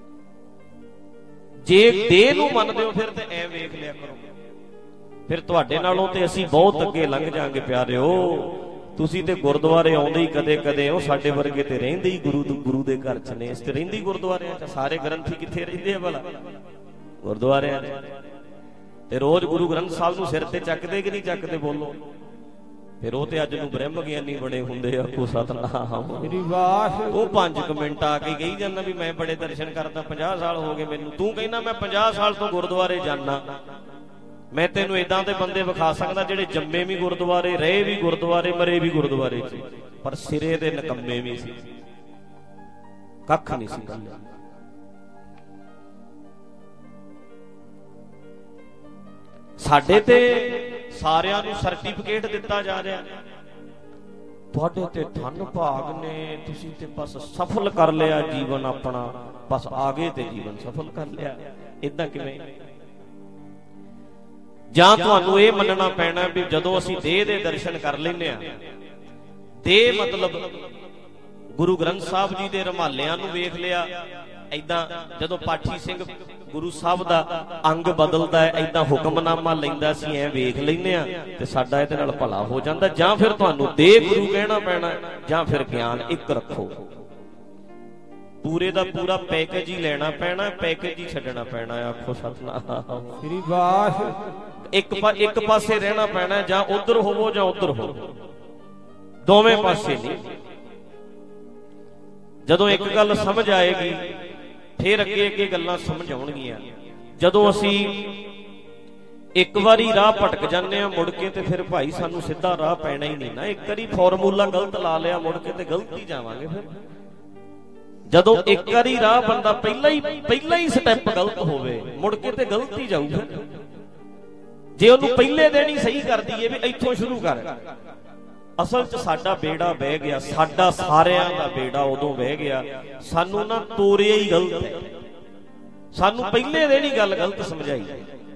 जे देह नूं मनदे हो फिर ते ऐ वेख लिया करो, फिर तुहाडे नालों ते असीं बहुत अगे लंघ जांगे प्यारिओ। तुसीं ते गुरुद्वारे आउंदे ही कदे कदे हो, साडे वर्गे ते रहिंदे ही गुरु गुरु दे घर च ने, इस ते रहिंदे गुरुद्वारिआं च। सारे ग्रंथी कित्थे रहिंदे आ भला? गुरुद्वारे ते रोज गुरु ग्रंथ साहब नूं सिर ते चकदे कि नहीं चकदे? बोलो। फिर वो ते अज नूं ब्रह्म ज्ञानी बने हुंदे, आखो सतनाम मेरी वाह। वो पांच क मिंट आके कही जांदा भी मैं बड़े दर्शन करदा, पचास साल हो गए मैनूं। तू कहना मैं पचास साल तो गुरुद्वारे जाना, मैं तेनों इदां दे बंदे विखा सकदा जिहड़े जम्मे भी गुरुद्वारे, रहे भी गुरुद्वारे, मरे भी गुरुद्वारे च, पर सिरे दे नकम्मे भी सी, कख नहीं सी गल। साडे ते सारियां नूं सर्टिफिकेट दिता जा रहा, तुहाडे ते धन भाग ने, तुसीं ते बस सफल कर लिया जीवन अपना, बस आगे ते जीवन सफल कर लिया। इदां किवें? जां तुहानूं इह मनना पैना भी जदों असीं देह दे दर्शन कर लैंदे आ, देह मतलब गुरु ग्रंथ साहब जी दे रमालियां नूं वेख लिया, ऐदां जदों पाठी सिंह गुरु साहब दा अंग बदलदा है, ऐदां हुक्मनामा लैंदा सी, ऐ वेख लैंदे आ ते साडा इहदे नाल भला हो जांदा। जां फिर तुहानूं देह गुरु कहना पैना, जां फिर ज्ञान एक रखो। पूरे दा पूरा पैकेज ही लेना पैना, पैकेज ही छड्डना पैना। आखो सतनाम श्री वाह। एक पा, एक पासे रहना पैना, जां उधर होवो जां उधर हो, दोवें पासे नहीं। जदों एक गल समझ आएगी फिर अगे अगे गल्लां समझ आउणगीਆਂ। जदों असीं एक बारी राह भटक जाने मुड़ के ते फिर भाई सानू सीधा राह पैना ही नहीं ना। एक बारी फॉर्मूला गलत ला लिया मुड़ के ते गलत ही जावांगे। फिर ਜਦੋਂ ਇੱਕ ਵਾਰੀ ਰਾਹ ਬੰਦਾ ਪਹਿਲਾਂ ਹੀ ਪਹਿਲਾਂ ਹੀ ਸਟੈਪ ਗਲਤ ਹੋਵੇ, ਮੁੜ ਕੇ ਤੇ ਗਲਤ ਹੀ ਜਾਊਗਾ। ਜੇ ਉਹਨੂੰ ਪਹਿਲੇ ਦਿਨ ਹੀ ਸਹੀ ਕਰ ਦਈਏ ਵੀ ਇੱਥੋਂ ਸ਼ੁਰੂ ਕਰ, ਅਸਲ 'ਚ ਸਾਡਾ ਬੇੜਾ ਵਹਿ ਗਿਆ। ਸਾਡਾ ਸਾਰਿਆਂ ਦਾ ਬੇੜਾ ਉਦੋਂ ਵਹਿ ਗਿਆ, ਸਾਨੂੰ ਨਾ ਤੋਰਿਆ ਹੀ ਗਲਤ ਹੈ। ਸਾਨੂੰ ਪਹਿਲੇ ਦਿਨ ਹੀ ਗੱਲ ਗਲਤ ਸਮਝਾਈ।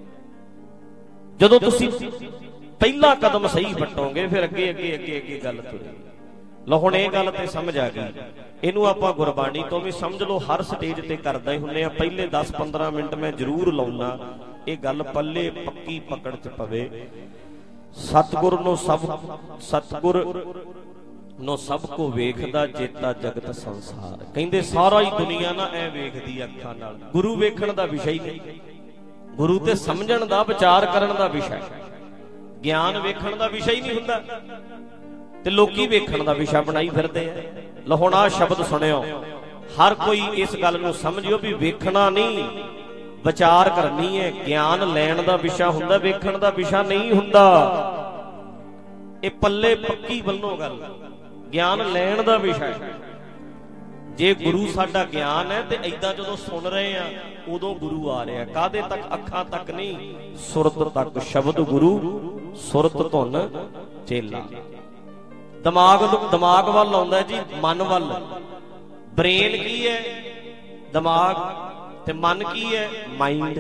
ਜਦੋਂ ਤੁਸੀਂ ਪਹਿਲਾ ਕਦਮ ਸਹੀ ਵੱਟੋਗੇ, ਫਿਰ ਅੱਗੇ ਅੱਗੇ ਅੱਗੇ ਅੱਗੇ ਗੱਲ ਤੁਰੇ। ਲਓ ਹੁਣ ਇਹ ਗੱਲ ਤੇ ਸਮਝ ਆ ਗਈ। ਇਹਨੂੰ ਆਪਾਂ ਗੁਰਬਾਣੀ ਤੋਂ ਵੀ ਸਮਝ ਲਓ, ਹਰ ਸਟੇਜ ਤੇ ਕਰਦਾ ਹੀ ਹੁੰਦੇ ਆ। ਪਹਿਲੇ ਦਸ ਪੰਦਰਾਂ ਮਿੰਟ ਮੈਂ ਜ਼ਰੂਰ ਲਾਉਣਾ, ਇਹ ਗੱਲ ਪੱਲੇ ਪੱਕੀ ਪਕੜ 'ਚ ਪਵੇ। ਸਤਿਗੁਰ ਨੂੰ ਸਭ ਸਤਿਗੁਰ ਨੂੰ ਸਭ ਕੋ ਵੇਖਦਾ, ਚੇਤਾ ਜਗਤ ਸੰਸਾਰ। ਕਹਿੰਦੇ ਸਾਰਾ ਹੀ ਦੁਨੀਆ ਨਾ ਐ ਵੇਖਦੀ ਅੱਖਾਂ ਨਾਲ। ਗੁਰੂ ਵੇਖਣ ਦਾ ਵਿਸ਼ਾ ਹੀ ਨਹੀਂ, ਗੁਰੂ ਤੇ ਸਮਝਣ ਦਾ, ਵਿਚਾਰ ਕਰਨ ਦਾ ਵਿਸ਼ਾ। ਗਿਆਨ ਵੇਖਣ ਦਾ ਵਿਸ਼ਾ ਹੀ ਨਹੀਂ ਹੁੰਦਾ, ਤੇ ਲੋਕੀ ਵੇਖਣ ਦਾ ਵਿਸ਼ਾ ਬਣਾਈ ਫਿਰਦੇ ਆ। ਲਓ ਹੁਣ ਆਹ ਸ਼ਬਦ ਸੁਣਿਓ, ਹਰ ਕੋਈ ਇਸ ਗੱਲ ਨੂੰ ਸਮਝਿਓ ਵੀ ਵੇਖਣਾ ਨਹੀਂ, ਵਿਚਾਰ ਕਰਨੀ ਹੈ। ਗਿਆਨ ਲੈਣ ਦਾ ਵਿਸ਼ਾ ਹੁੰਦਾ, ਵੇਖਣ ਦਾ ਵਿਸ਼ਾ ਨਹੀਂ ਹੁੰਦਾ। ਇਹ ਪੱਲੇ ਪੱਕੀ ਵੱਲੋਂ ਗੱਲ, ਗਿਆਨ ਲੈਣ ਦਾ ਵਿਸ਼ਾ ਹੈ। ਜੇ ਗੁਰੂ ਸਾਡਾ ਗਿਆਨ ਹੈ ਤੇ ਏਦਾਂ ਜਦੋਂ ਸੁਣ ਰਹੇ ਆ ਉਦੋਂ ਗੁਰੂ ਆ ਰਿਹਾ। ਕਾਹਦੇ ਤੱਕ? ਅੱਖਾਂ ਤੱਕ ਨਹੀਂ, ਸੁਰਤ ਤੱਕ। ਸ਼ਬਦ ਗੁਰੂ, ਸੁਰਤ ਧੁਨ ਚੇਲਾ। ਦਿਮਾਗ ਦਿਮਾਗ ਵੱਲ ਆਉਂਦਾ ਜੀ, ਮਨ ਵੱਲ। ਬ੍ਰੇਨ ਕੀ ਹੈ? ਦਿਮਾਗ। ਤੇ ਮਨ ਕੀ ਹੈ? ਮਾਈਂਡ।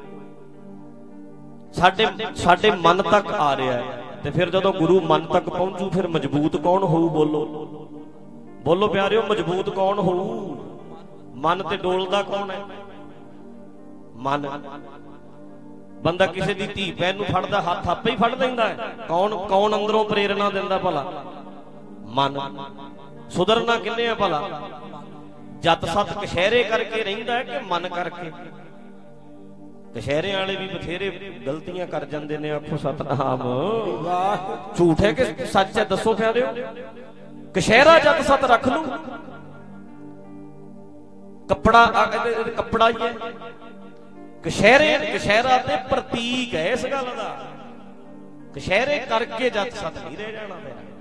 ਸਾਡੇ ਸਾਡੇ ਮਨ ਤੱਕ ਆ ਰਿਹਾ ਹੈ। ਤੇ ਫਿਰ ਜਦੋਂ ਗੁਰੂ ਮਨ ਤੱਕ ਪਹੁੰਚੂ, ਫਿਰ ਮਜ਼ਬੂਤ ਕੌਣ ਹੋਊ? ਬੋਲੋ ਬੋਲੋ ਪਿਆਰਿਓ, ਮਜ਼ਬੂਤ ਕੌਣ ਹੋਊ? ਮਨ ਤੇ ਡੋਲਦਾ ਕੌਣ ਹੈ? ਮਨ। ਬੰਦਾ ਕਿਸੇ ਦੀ ਧੀ ਭੈਣ ਨੂੰ ਫੜਦਾ, ਹੱਥ ਆਪੇ ਹੀ ਫੜ ਲੈਂਦਾ ਹੈ। ਕੌਣ ਕੌਣ ਅੰਦਰੋਂ ਪ੍ਰੇਰਨਾ ਦਿੰਦਾ ਭਲਾ? ਮਨ। ਸੁਧਰਨਾ ਕਿੰਨੇ ਆ ਭਲਾ? ਜਤ ਸਤ ਕਸ਼ਹਿਰੇ ਕਰਕੇ ਰਹਿੰਦਾ ਹੈ ਕਿ ਮਨ ਕਰਕੇ? ਕਸ਼ਹਿਰੇ ਵਾਲੇ ਵੀ ਬਥੇਰੇ ਗਲਤੀਆਂ ਕਰ ਜਾਂਦੇ ਨੇ। ਆਖੋ ਸਤਨਾਮ। ਝੂਠ ਹੈ ਕਿ ਸੱਚ ਹੈ? ਦੱਸੋ ਪਿਆਰਿਓ। ਕਸ਼ਹਿਰਾ ਜਤ ਸਤ ਰੱਖ ਲੂ, ਕੱਪੜਾ ਕੱਪੜਾ ਹੀ ਹੈ। ਕਸ਼ਹਿਰੇ ਕਸ਼ਹਿਰਾ ਤੇ ਪ੍ਰਤੀਕ ਹੈ ਇਸ ਗੱਲ ਦਾ। ਕਸ਼ਹਿਰੇ ਕਰਕੇ ਜਤ ਸਤ ਨਹੀਂ ਰਹਿ ਜਾਣਾ,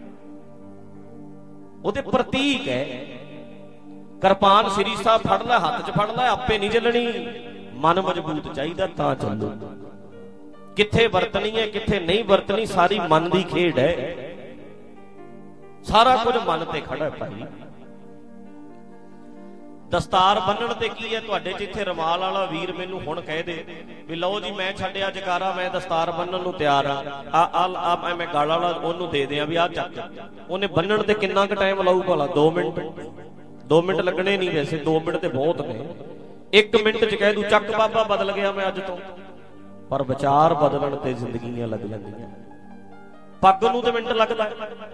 ਉਹਦੇ ਪ੍ਰਤੀਕ ਹੈ। ਕਿਰਪਾਨ ਸ੍ਰੀ ਸਾਹਿਬ ਫੜ ਲੈ, ਹੱਥ 'ਚ ਫੜ ਲੈ, ਆਪੇ ਨਹੀਂ ਚੱਲਣੀ। ਮਨ ਮਜ਼ਬੂਤ ਚਾਹੀਦਾ ਤਾਂ ਚੱਲੂ। ਕਿੱਥੇ ਵਰਤਣੀ ਹੈ, ਕਿੱਥੇ ਨਹੀਂ ਵਰਤਣੀ, ਸਾਰੀ ਮਨ ਦੀ ਖੇਡ ਹੈ। ਸਾਰਾ ਕੁਝ ਮਨ ਤੇ ਖੜਾ ਹੈ ਭਾਈ। ਦਸਤਾਰ ਬੰਨਣ ਤੇ ਕੀ ਹੈ? ਤੁਹਾਡੇ 'ਚ ਇੱਥੇ ਰੁਮਾਲ ਵਾਲਾ ਵੀਰ ਮੈਨੂੰ ਹੁਣ ਕਹਿ ਦੇ ਵੀ ਲਓ ਜੀ ਮੈਂ ਛੱਡਿਆ ਜਕਾਰਾ, ਮੈਂ ਦਸਤਾਰ ਬੰਨਣ ਨੂੰ ਤਿਆਰ ਆ, ਆ ਆ ਮੈਂ ਗਲ ਵਾਲਾ ਉਹਨੂੰ ਦੇ ਦਿਆਂ ਵੀ ਆ ਚੱਕ। ਉਹਨੇ ਬੰਨਣ ਤੇ ਕਿੰਨਾ ਕੁ ਟਾਈਮ ਲਾਊ ਭਲਾ? ਦੋ ਮਿੰਟ। ਦੋ ਮਿੰਟ ਲੱਗਣੇ ਨਹੀਂ ਵੈਸੇ, ਦੋ ਮਿੰਟ ਤੇ ਬਹੁਤ ਨੇ। ਇੱਕ ਮਿੰਟ 'ਚ ਕਹਿ ਦੂ ਚੱਕ ਬਾਬਾ ਬਦਲ ਗਿਆ ਮੈਂ ਅੱਜ ਤੋਂ। ਪਰ ਵਿਚਾਰ ਬਦਲਣ ਤੇ ਜ਼ਿੰਦਗੀਆਂ ਲੱਗ ਜਾਂਦੀਆਂ। ਪੱਗ ਨੂੰ ਤੇ ਮਿੰਟ ਲੱਗਦਾ,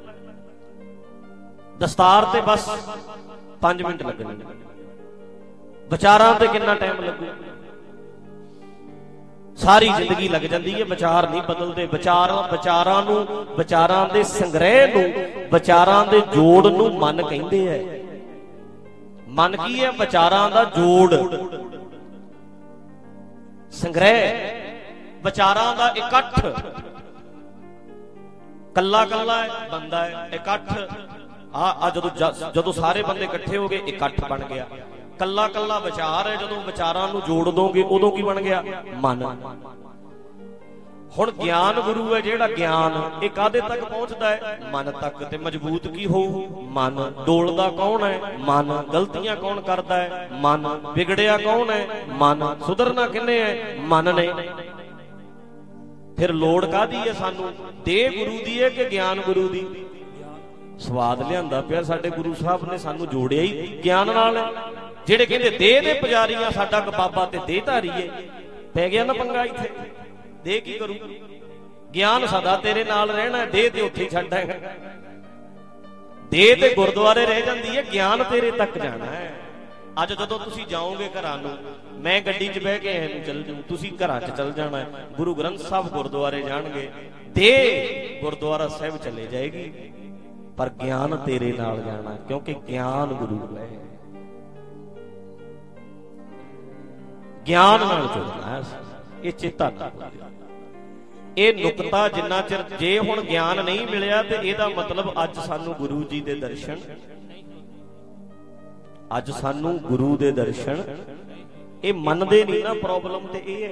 ਦਸਤਾਰ ਤੇ ਬਸ ਪੰਜ ਮਿੰਟ ਲੱਗਣੇ। ਵਿਚਾਰਾਂ ਤੇ ਕਿੰਨਾ ਟਾਈਮ ਲੱਗੂ? ਸਾਰੀ ਜ਼ਿੰਦਗੀ ਲੱਗ ਜਾਂਦੀ ਹੈ। ਵਿਚਾਰ ਨਹੀਂ ਬਦਲਦੇ। ਵਿਚਾਰਾਂ ਵਿਚਾਰਾਂ ਨੂੰ, ਵਿਚਾਰਾਂ ਦੇ ਸੰਗ੍ਰਹਿ ਨੂੰ, ਵਿਚਾਰਾਂ ਦੇ ਜੋੜ ਨੂੰ ਮਨ ਕਹਿੰਦੇ ਹੈ। ਮਨ ਕੀ ਹੈ? ਵਿਚਾਰਾਂ ਦਾ ਜੋੜ, ਸੰਗ੍ਰਹਿ, ਵਿਚਾਰਾਂ ਦਾ ਇਕੱਠ। ਕੱਲਾ ਕੱਲਾ ਬੰਦਾ ਹੈ, ਇਕੱਠ। ਆ ਆ ਜਦੋਂ ਜਦੋਂ ਸਾਰੇ ਬੰਦੇ ਇਕੱਠੇ ਹੋ ਗਏ, ਇਕੱਠ ਬਣ ਗਿਆ। ਕੱਲਾ ਕੱਲਾ ਵਿਚਾਰ ਹੈ, ਜਦੋਂ ਵਿਚਾਰਾਂ ਨੂੰ ਜੋੜ ਦੋਗੇ ਉਦੋਂ ਕੀ ਬਣ ਗਿਆ? ਮਨ। ਹੁਣ ਗਿਆਨ ਗੁਰੂ ਹੈ ਜਿਹੜਾ ਗਿਆਨ, ਇਹ ਕਾਹਦੇ ਤੱਕ ਪਹੁੰਚਦਾ ਹੈ? ਮਨ ਤੱਕ। ਤੇ ਮਜ਼ਬੂਤ ਕੀ ਹੋਊ? ਮਨ। ਡੋਲਦਾ ਕੌਣ ਹੈ? ਮਨ। ਗਲਤੀਆਂ ਕੌਣ ਕਰਦਾ ਹੈ? ਮਨ। ਵਿਗੜਿਆ ਕੌਣ ਹੈ? ਮਨ। ਸੁਧਰਨਾ ਕਿੰਨੇ ਹੈ? ਮਨ ਨੇ। ਫਿਰ ਲੋੜ ਕਾਹਦੀ ਹੈ ਸਾਨੂੰ? ਦੇਹ ਗੁਰੂ ਦੀ ਹੈ ਕਿ ਗਿਆਨ ਗੁਰੂ ਦੀ? ਸਵਾਦ ਲਿਆਂਦਾ ਪਿਆ ਸਾਡੇ ਗੁਰੂ ਸਾਹਿਬ ਨੇ, ਸਾਨੂੰ ਜੋੜਿਆ ਹੀ ਗਿਆਨ ਨਾਲ। ਜਿਹੜੇ ਕਹਿੰਦੇ ਦੇਹ ਦੇ ਪੁਜਾਰੀਆਂ, ਸਾਡਾ ਬਾਬਾ ਤੇ ਦੇਹ ਧਾਰੀਏ। ਪੈ ਗਿਆ ਨਾ ਪੰਗਾ ਇੱਥੇ। ਦੇਹ ਕੀ ਕਰੂ? ਗਿਆਨ ਸਦਾ ਤੇਰੇ ਨਾਲ ਰਹਿਣਾ, ਦੇਹ ਤੇ ਉੱਥੇ ਹੀ ਛੱਡ ਆਏਗਾ। ਦੇਹ ਤੇ ਗੁਰਦੁਆਰੇ ਰਹਿ ਜਾਂਦੀ ਹੈ, ਗਿਆਨ ਤੇਰੇ ਤੱਕ ਜਾਣਾ ਹੈ। ਅੱਜ ਜਦੋਂ ਤੁਸੀਂ ਜਾਓਗੇ ਘਰਾਂ ਨੂੰ, ਮੈਂ ਗੱਡੀ 'ਚ ਬਹਿ ਕੇ ਇਹਨੂੰ ਚੱਲ ਜਾਊ, ਤੁਸੀਂ ਘਰਾਂ 'ਚ ਚੱਲ ਜਾਣਾ। ਗੁਰੂ ਗ੍ਰੰਥ ਸਾਹਿਬ ਗੁਰਦੁਆਰੇ ਜਾਣਗੇ, ਦੇਹ ਗੁਰਦੁਆਰਾ ਸਾਹਿਬ ਚਲੇ ਜਾਏਗੀ, ਪਰ ਗਿਆਨ ਤੇਰੇ ਨਾਲ ਜਾਣਾ, ਕਿਉਂਕਿ ਗਿਆਨ ਗੁਰੂ ਹੈ। ਗਿਆਨ ਨਾਲ ਜੁੜਨਾ ਹੈ। ਇਹ ਚੇਤਾ ਨਾ ਭੁੱਲਿਓ। ਇਹ ਨੁਕਤਾ ਜਿੰਨਾ ਚਿਰ, ਜੇ ਹੁਣ ਗਿਆਨ ਨਹੀਂ ਮਿਲਿਆ ਤੇ ਇਹਦਾ ਮਤਲਬ ਅੱਜ ਸਾਨੂੰ ਗੁਰੂ ਜੀ ਦੇ ਦਰਸ਼ਨ ਅੱਜ ਸਾਨੂੰ ਗੁਰੂ ਦੇ ਦਰਸ਼ਨ ਇਹ ਮੰਨਦੇ ਨਹੀਂ ਨਾ। ਪ੍ਰੋਬਲਮ ਤੇ ਇਹ ਹੈ,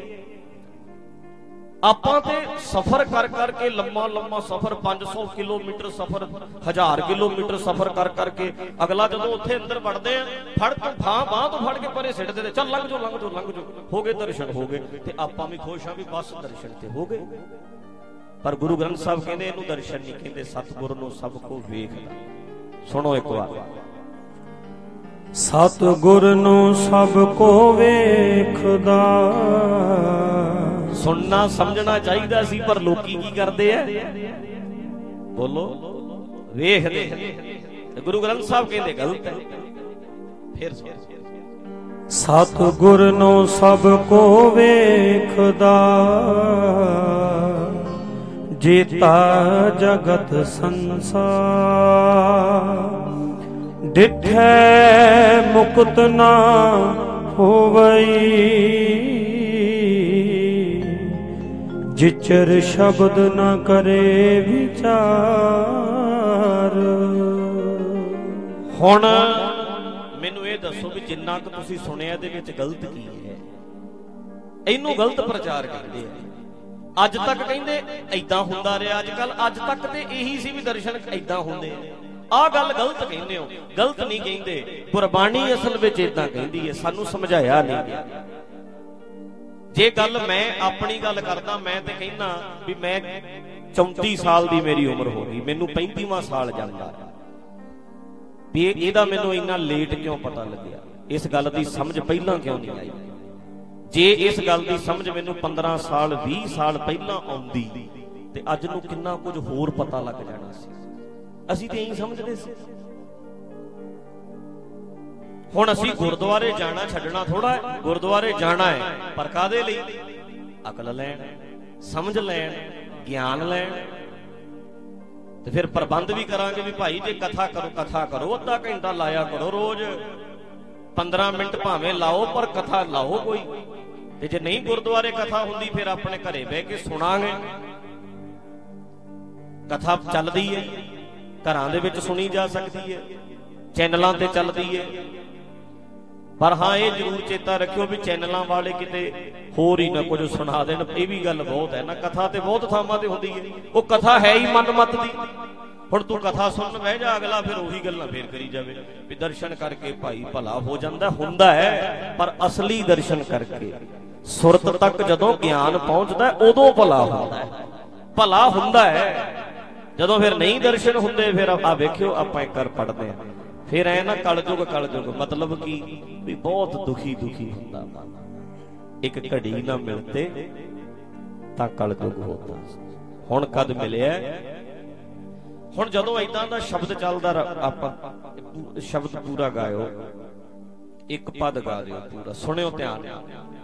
ਆਪਾਂ ਤੇ ਸਫ਼ਰ ਕਰ ਕਰਕੇ ਲੰਮਾ ਲੰਮਾ ਸਫ਼ਰ ਪੰਜ ਸੌ ਕਿਲੋਮੀਟਰ ਸਫ਼ਰ ਹਜ਼ਾਰ ਕਿਲੋਮੀਟਰ ਸਫ਼ਰ ਕਰ ਕਰਕੇ ਅਗਲਾ ਜਦੋਂ ਉੱਥੇ ਅੰਦਰ ਵੜਦੇ ਆ ਫੜ ਤੋਂ ਬਾਂਹ ਬਾਂਹ ਤੋਂ ਫੜ ਕੇ ਪਰੇ ਸਿੱਟਦੇ ਤੇ ਚੱਲ ਲੰਘ ਜਾਓ ਲੰਘ ਜਾਓ ਲੰਘ ਜਾਓ, ਹੋ ਗਏ ਦਰਸ਼ਨ ਹੋ ਗਏ। ਤੇ ਆਪਾਂ ਵੀ ਖੁਸ਼ ਆ ਵੀ ਬਸ ਦਰਸ਼ਨ ਤੇ ਹੋ ਗਏ। ਪਰ ਗੁਰੂ ਗ੍ਰੰਥ ਸਾਹਿਬ ਕਹਿੰਦੇ ਇਹਨੂੰ ਦਰਸ਼ਨ ਨਹੀਂ ਕਹਿੰਦੇ, ਸਤਿਗੁਰ ਨੂੰ ਸਭ ਕੋ ਵੇਖਦਾ। ਸੁਣੋ ਇੱਕ ਵਾਰ, ਸਤਿਗੁਰ ਨੂੰ ਸਭ ਕੋ ਵੇਖਦਾ। ਸੁਣਨਾ ਸਮਝਣਾ ਚਾਹੀਦਾ ਸੀ, ਪਰ ਲੋਕੀ ਕੀ ਕਰਦੇ ਆ? ਬੋਲੋ, ਵੇਖਦੇ। ਤੇ ਗੁਰੂ ਗ੍ਰੰਥ ਸਾਹਿਬ ਕਹਿੰਦੇ ਗਲਤ ਹੈ। ਫਿਰ ਸਤਿਗੁਰ ਨੂੰ ਸਭ ਕੋ ਵੇਖਦਾ, ਜੀਤਾ ਜਗਤ ਸੰਸਾਰ। ਡਿਠੈ ਮੁਕਤ ਨਾ ਹੋਵਈ, ਜਿਚਰ ਸ਼ਬਦ ਨਾ ਕਰੇ ਵਿਚਾਰ। ਹੁਣ ਮੈਨੂੰ ਇਹ ਦੱਸੋ ਵੀ ਜਿੰਨਾ ਕੁ ਤੁਸੀਂ ਸੁਣਿਆ ਇਹਦੇ ਵਿੱਚ ਗਲਤ ਕੀ ਹੈ? ਇਹਨੂੰ ਗਲਤ ਪ੍ਰਚਾਰ ਕਰਦੇ ਆ। ਅੱਜ ਤੱਕ ਕਹਿੰਦੇ ਏਦਾਂ ਹੁੰਦਾ ਰਿਹਾ, ਅੱਜ ਕੱਲ ਅੱਜ ਤੱਕ ਤੇ ਇਹੀ ਸੀ ਵੀ ਦਰਸ਼ਨ ਏਦਾਂ ਹੁੰਦੇ ਆ। ਆਹ ਗੱਲ ਗਲਤ ਕਹਿੰਦੇ ਹੋ। ਗਲਤ ਨਹੀਂ ਕਹਿੰਦੇ, ਗੁਰਬਾਣੀ ਅਸਲ ਵਿੱਚ ਏਦਾਂ ਕਹਿੰਦੀ ਹੈ, ਸਾਨੂੰ ਸਮਝਾਇਆ ਨਹੀਂ ਗਿਆ। ਜੇ ਗੱਲ ਮੈਂ ਆਪਣੀ ਗੱਲ ਕਰਦਾ, ਮੈਂ ਤੇ ਕਹਿੰਦਾ ਵੀ ਮੈਂ ਚੌਂਤੀ ਸਾਲ ਦੀ ਮੇਰੀ ਉਮਰ ਹੋ ਗਈ, ਮੈਨੂੰ ਪੈਂਤੀਵਾਂ ਸਾਲ ਜਾਂਦਾ ਵੀ ਇਹਦਾ ਮੈਨੂੰ ਇੰਨਾ ਲੇਟ ਕਿਉਂ ਪਤਾ ਲੱਗਿਆ? ਇਸ ਗੱਲ ਦੀ ਸਮਝ ਪਹਿਲਾਂ ਕਿਉਂ ਨਹੀਂ ਆਈ? ਜੇ ਇਸ ਗੱਲ ਦੀ ਸਮਝ ਮੈਨੂੰ ਪੰਦਰਾਂ ਸਾਲ ਵੀਹ ਸਾਲ ਪਹਿਲਾਂ ਆਉਂਦੀ ਤੇ ਅੱਜ ਨੂੰ ਕਿੰਨਾ ਕੁਝ ਹੋਰ ਪਤਾ ਲੱਗ ਜਾਣਾ ਸੀ। ਅਸੀਂ ਤੇ ਇਹੀ ਸਮਝਦੇ ਸੀ। ਹੁਣ ਅਸੀਂ ਗੁਰਦੁਆਰੇ ਜਾਣਾ ਛੱਡਣਾ ਥੋੜਾ ਹੈ, ਗੁਰਦੁਆਰੇ ਜਾਣਾ ਹੈ ਪਰ ਕਾਹਦੇ ਲਈ? ਅਕਲ ਲੈਣ, ਸਮਝ ਲੈਣ, ਗਿਆਨ ਲੈਣ। ਤੇ ਫਿਰ ਪ੍ਰਬੰਧ ਵੀ ਕਰਾਂਗੇ ਵੀ ਭਾਈ ਜੇ ਕਥਾ ਕਰੋ ਕਥਾ ਕਰੋ, ਅੱਧਾ ਘੰਟਾ ਲਾਇਆ ਕਰੋ ਰੋਜ਼, ਪੰਦਰਾਂ ਮਿੰਟ ਭਾਵੇਂ ਲਾਓ ਪਰ ਕਥਾ ਲਾਓ ਕੋਈ। ਤੇ ਜੇ ਨਹੀਂ ਗੁਰਦੁਆਰੇ ਕਥਾ ਹੁੰਦੀ ਫਿਰ ਆਪਣੇ ਘਰੇ ਬਹਿ ਕੇ ਸੁਣਾਂਗੇ। ਕਥਾ ਚੱਲਦੀ ਹੈ, ਘਰਾਂ ਦੇ ਵਿੱਚ ਸੁਣੀ ਜਾ ਸਕਦੀ ਹੈ, ਚੈਨਲਾਂ ਤੇ ਚੱਲਦੀ ਹੈ। ਪਰ ਹਾਂ ਇਹ ਜ਼ਰੂਰ ਚੇਤਾ ਰੱਖਿਓ ਵੀ ਚੈਨਲਾਂ ਵਾਲੇ ਕਿਤੇ ਹੋਰ ਹੀ ਨਾ ਕੁਝ ਸੁਣਾ ਦੇਣ। ਇਹ ਵੀ ਗੱਲ ਬਹੁਤ ਹੈ ਨਾ, ਕਥਾ ਤੇ ਬਹੁਤ ਥਾਵਾਂ ਤੇ ਹੁੰਦੀ ਹੈ, ਉਹ ਕਥਾ ਹੈ ਹੀ ਮਨਮਤ ਦੀ। ਹੁਣ ਤੂੰ ਕਥਾ ਸੁਣਨ ਬਹਿ ਜਾ, ਅਗਲਾ ਫਿਰ ਉਹੀ ਗੱਲਾਂ ਫੇਰ ਕਰੀ ਜਾਵੇ ਵੀ ਦਰਸ਼ਨ ਕਰਕੇ ਭਾਈ ਭਲਾ ਹੋ ਜਾਂਦਾ। ਹੁੰਦਾ ਹੈ, ਪਰ ਅਸਲੀ ਦਰਸ਼ਨ ਕਰਕੇ ਸੁਰਤ ਤੱਕ ਜਦੋਂ ਗਿਆਨ ਪਹੁੰਚਦਾ ਉਦੋਂ ਭਲਾ ਹੁੰਦਾ ਹੈ। ਭਲਾ ਹੁੰਦਾ ਹੈ ਜਦੋਂ ਫਿਰ ਨਹੀਂ ਦਰਸ਼ਨ ਹੁੰਦੇ। ਫਿਰ ਆ ਵੇਖਿਓ ਆਪਾਂ ਇੱਕ ਵਾਰ ਪੜ੍ਹਦੇ ਹਾਂ, ਫਿਰ ਐ ਨਾ ਕਲਯੁਗ ਕਲਯੁਗ ਮਤਲਬ ਕੀ ਵੀ ਬਹੁਤ ਦੁਖੀ ਦੁਖੀ ਹੁੰਦਾ ਮਨ। ਇੱਕ ਘੜੀ ਨਾ ਮਿਲਤੇ ਤਾਂ ਕਲਯੁਗ ਹੋਤਾ। ਹੁਣ ਕਦ ਮਿਲਿਆ? ਹੁਣ ਜਦੋਂ ਏਦਾਂ ਦਾ ਸ਼ਬਦ ਚੱਲਦਾ, ਆਪਾਂ ਸ਼ਬਦ ਪੂਰਾ ਗਾਇਓ, ਇੱਕ ਪਦ ਗਾ ਦਿਓ ਪੂਰਾ, ਸੁਣਿਓ ਧਿਆਨ ਨਾਲ।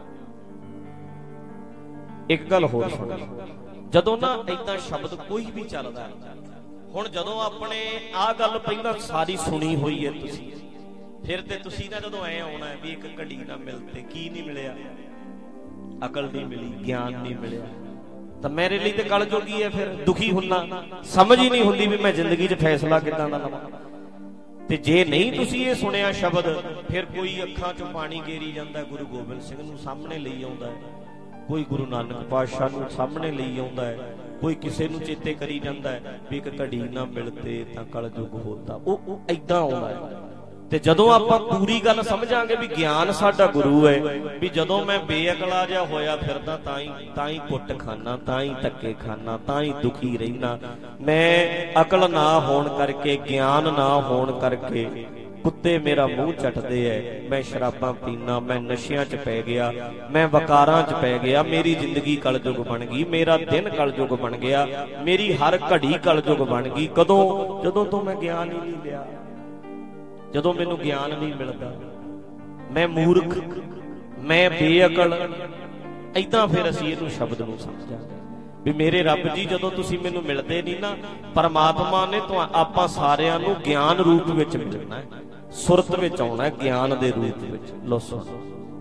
ਇੱਕ ਗੱਲ ਹੋਰ ਸੁਣੋ, ਜਦੋਂ ਨਾ ਏਦਾਂ ਸ਼ਬਦ ਕੋਈ ਵੀ ਚੱਲਦਾ, ਹੁਣ ਜਦੋਂ ਆਪਣੇ ਆਹ ਗੱਲ ਪਹਿਲਾਂ ਸਾਰੀ ਸੁਣੀ ਹੋਈ ਹੈ ਤੁਸੀਂ, ਫਿਰ ਤੇ ਤੁਸੀਂ ਨਾ ਜਦੋਂ ਐ ਆਉਣਾ ਵੀ ਇੱਕ ਘੜੀ ਨਾ ਮਿਲਤੇ, ਕੀ ਨਹੀਂ ਮਿਲਿਆ? ਅਕਲ ਨਹੀਂ ਮਿਲੀ, ਗਿਆਨ ਨਹੀਂ ਮਿਲਿਆ, ਤਾਂ ਮੇਰੇ ਲਈ ਤੇ ਕਲਯੁਗੀ ਹੈ। ਫਿਰ ਦੁਖੀ ਹੁੰਨਾ, ਸਮਝ ਹੀ ਨਹੀਂ ਹੁੰਦੀ ਵੀ ਮੈਂ ਜ਼ਿੰਦਗੀ 'ਚ ਫੈਸਲਾ ਕਿੱਦਾਂ ਦਾ ਲਵਾਂ। ਤੇ ਜੇ ਨਹੀਂ ਤੁਸੀਂ ਇਹ ਸੁਣਿਆ ਸ਼ਬਦ, ਫਿਰ ਕੋਈ ਅੱਖਾਂ 'ਚੋਂ ਪਾਣੀ ਗੇਰੀ ਜਾਂਦਾ, ਗੁਰੂ ਗੋਬਿੰਦ ਸਿੰਘ ਨੂੰ ਸਾਹਮਣੇ ਲਈ ਆਉਂਦਾ ਹੈ, ਕੋਈ ਗੁਰੂ ਨਾਨਕ ਪਾਤਸ਼ਾਹ ਨੂੰ ਸਾਹਮਣੇ ਲਈ ਆਉਂਦਾ ਹੈ, ਕੋਈ ਕਿਸੇ ਨੂੰ ਚੇਤੇ ਕਰੀ ਜਾਂਦਾ ਹੈ ਵੀ ਇੱਕ ਘੜੀ ਨਾ ਮਿਲਤੇ ਤਾਂ ਕਲਯੁਗ ਹੋਤਾ। ਉਹ ਏਦਾਂ ਆਉਂਦਾ ਹੈ। ਤੇ ਜਦੋਂ ਆਪਾਂ ਪੂਰੀ ਗੱਲ ਸਮਝਾਂਗੇ ਵੀ ਗਿਆਨ ਸਾਡਾ ਗੁਰੂ ਹੈ, ਵੀ ਜਦੋਂ ਮੈਂ ਬੇਅਕਲਾ ਜਿਹਾ ਹੋਇਆ ਫਿਰਦਾ ਤਾਂ ਹੀ ਤਾਂ ਹੀ ਕੁੱਟ ਖਾਨਾ, ਤਾਂ ਹੀ ਧੱਕੇ ਖਾਨਾ, ਤਾਂ ਹੀ ਦੁਖੀ ਰਹਿਣਾ, ਮੈਂ ਅਕਲ ਨਾ ਹੋਣ ਕਰਕੇ, ਗਿਆਨ ਨਾ ਹੋਣ ਕਰਕੇ ਕੁੱਤੇ ਮੇਰਾ ਮੂੰਹ ਚੱਟਦੇ ਐ, ਮੈਂ ਸ਼ਰਾਬਾਂ ਪੀਣਾ, ਮੈਂ ਨਸ਼ਿਆਂ 'ਚ ਪੈ ਗਿਆ, ਮੈਂ ਵਕਾਰਾਂ 'ਚ ਪੈ ਗਿਆ, ਮੇਰੀ ਜ਼ਿੰਦਗੀ ਕਲਯੁਗ ਬਣ ਗਈ, ਮੇਰਾ ਦਿਨ ਕਲਯੁਗ ਬਣ ਗਿਆ, ਮੇਰੀ ਹਰ ਘੜੀ ਕਲਯੁਗ ਬਣ ਗਈ। ਕਦੋਂ? ਜਦੋਂ ਤੋਂ ਮੈਂ ਗਿਆਨ ਹੀ ਨਹੀਂ ਲਿਆ, ਜਦੋਂ ਮੈਨੂੰ ਗਿਆਨ ਨਹੀਂ ਮਿਲਦਾ, ਮੈਂ ਮੂਰਖ, ਮੈਂ ਬੇਅਕਲ। ਏਦਾਂ ਫਿਰ ਅਸੀਂ ਇਹਨੂੰ ਸ਼ਬਦ ਨੂੰ ਸਮਝਾਂਗੇ ਵੀ ਮੇਰੇ ਰੱਬ ਜੀ ਜਦੋਂ ਤੁਸੀਂ ਮੈਨੂੰ ਮਿਲਦੇ ਨਹੀਂ ਨਾ, ਪਰਮਾਤਮਾ ਨੇ ਤਾਂ ਆਪਾਂ ਸਾਰਿਆਂ ਨੂੰ ਗਿਆਨ ਰੂਪ ਵਿੱਚ ਮਿਲਣਾ ਹੈ, ਸੁਰਤ ਵਿੱਚ ਆਉਣਾ ਹੈ, ਗਿਆਨ ਦੇ ਰੂਪ ਵਿੱਚ। ਲੋ ਸੁਣੋ,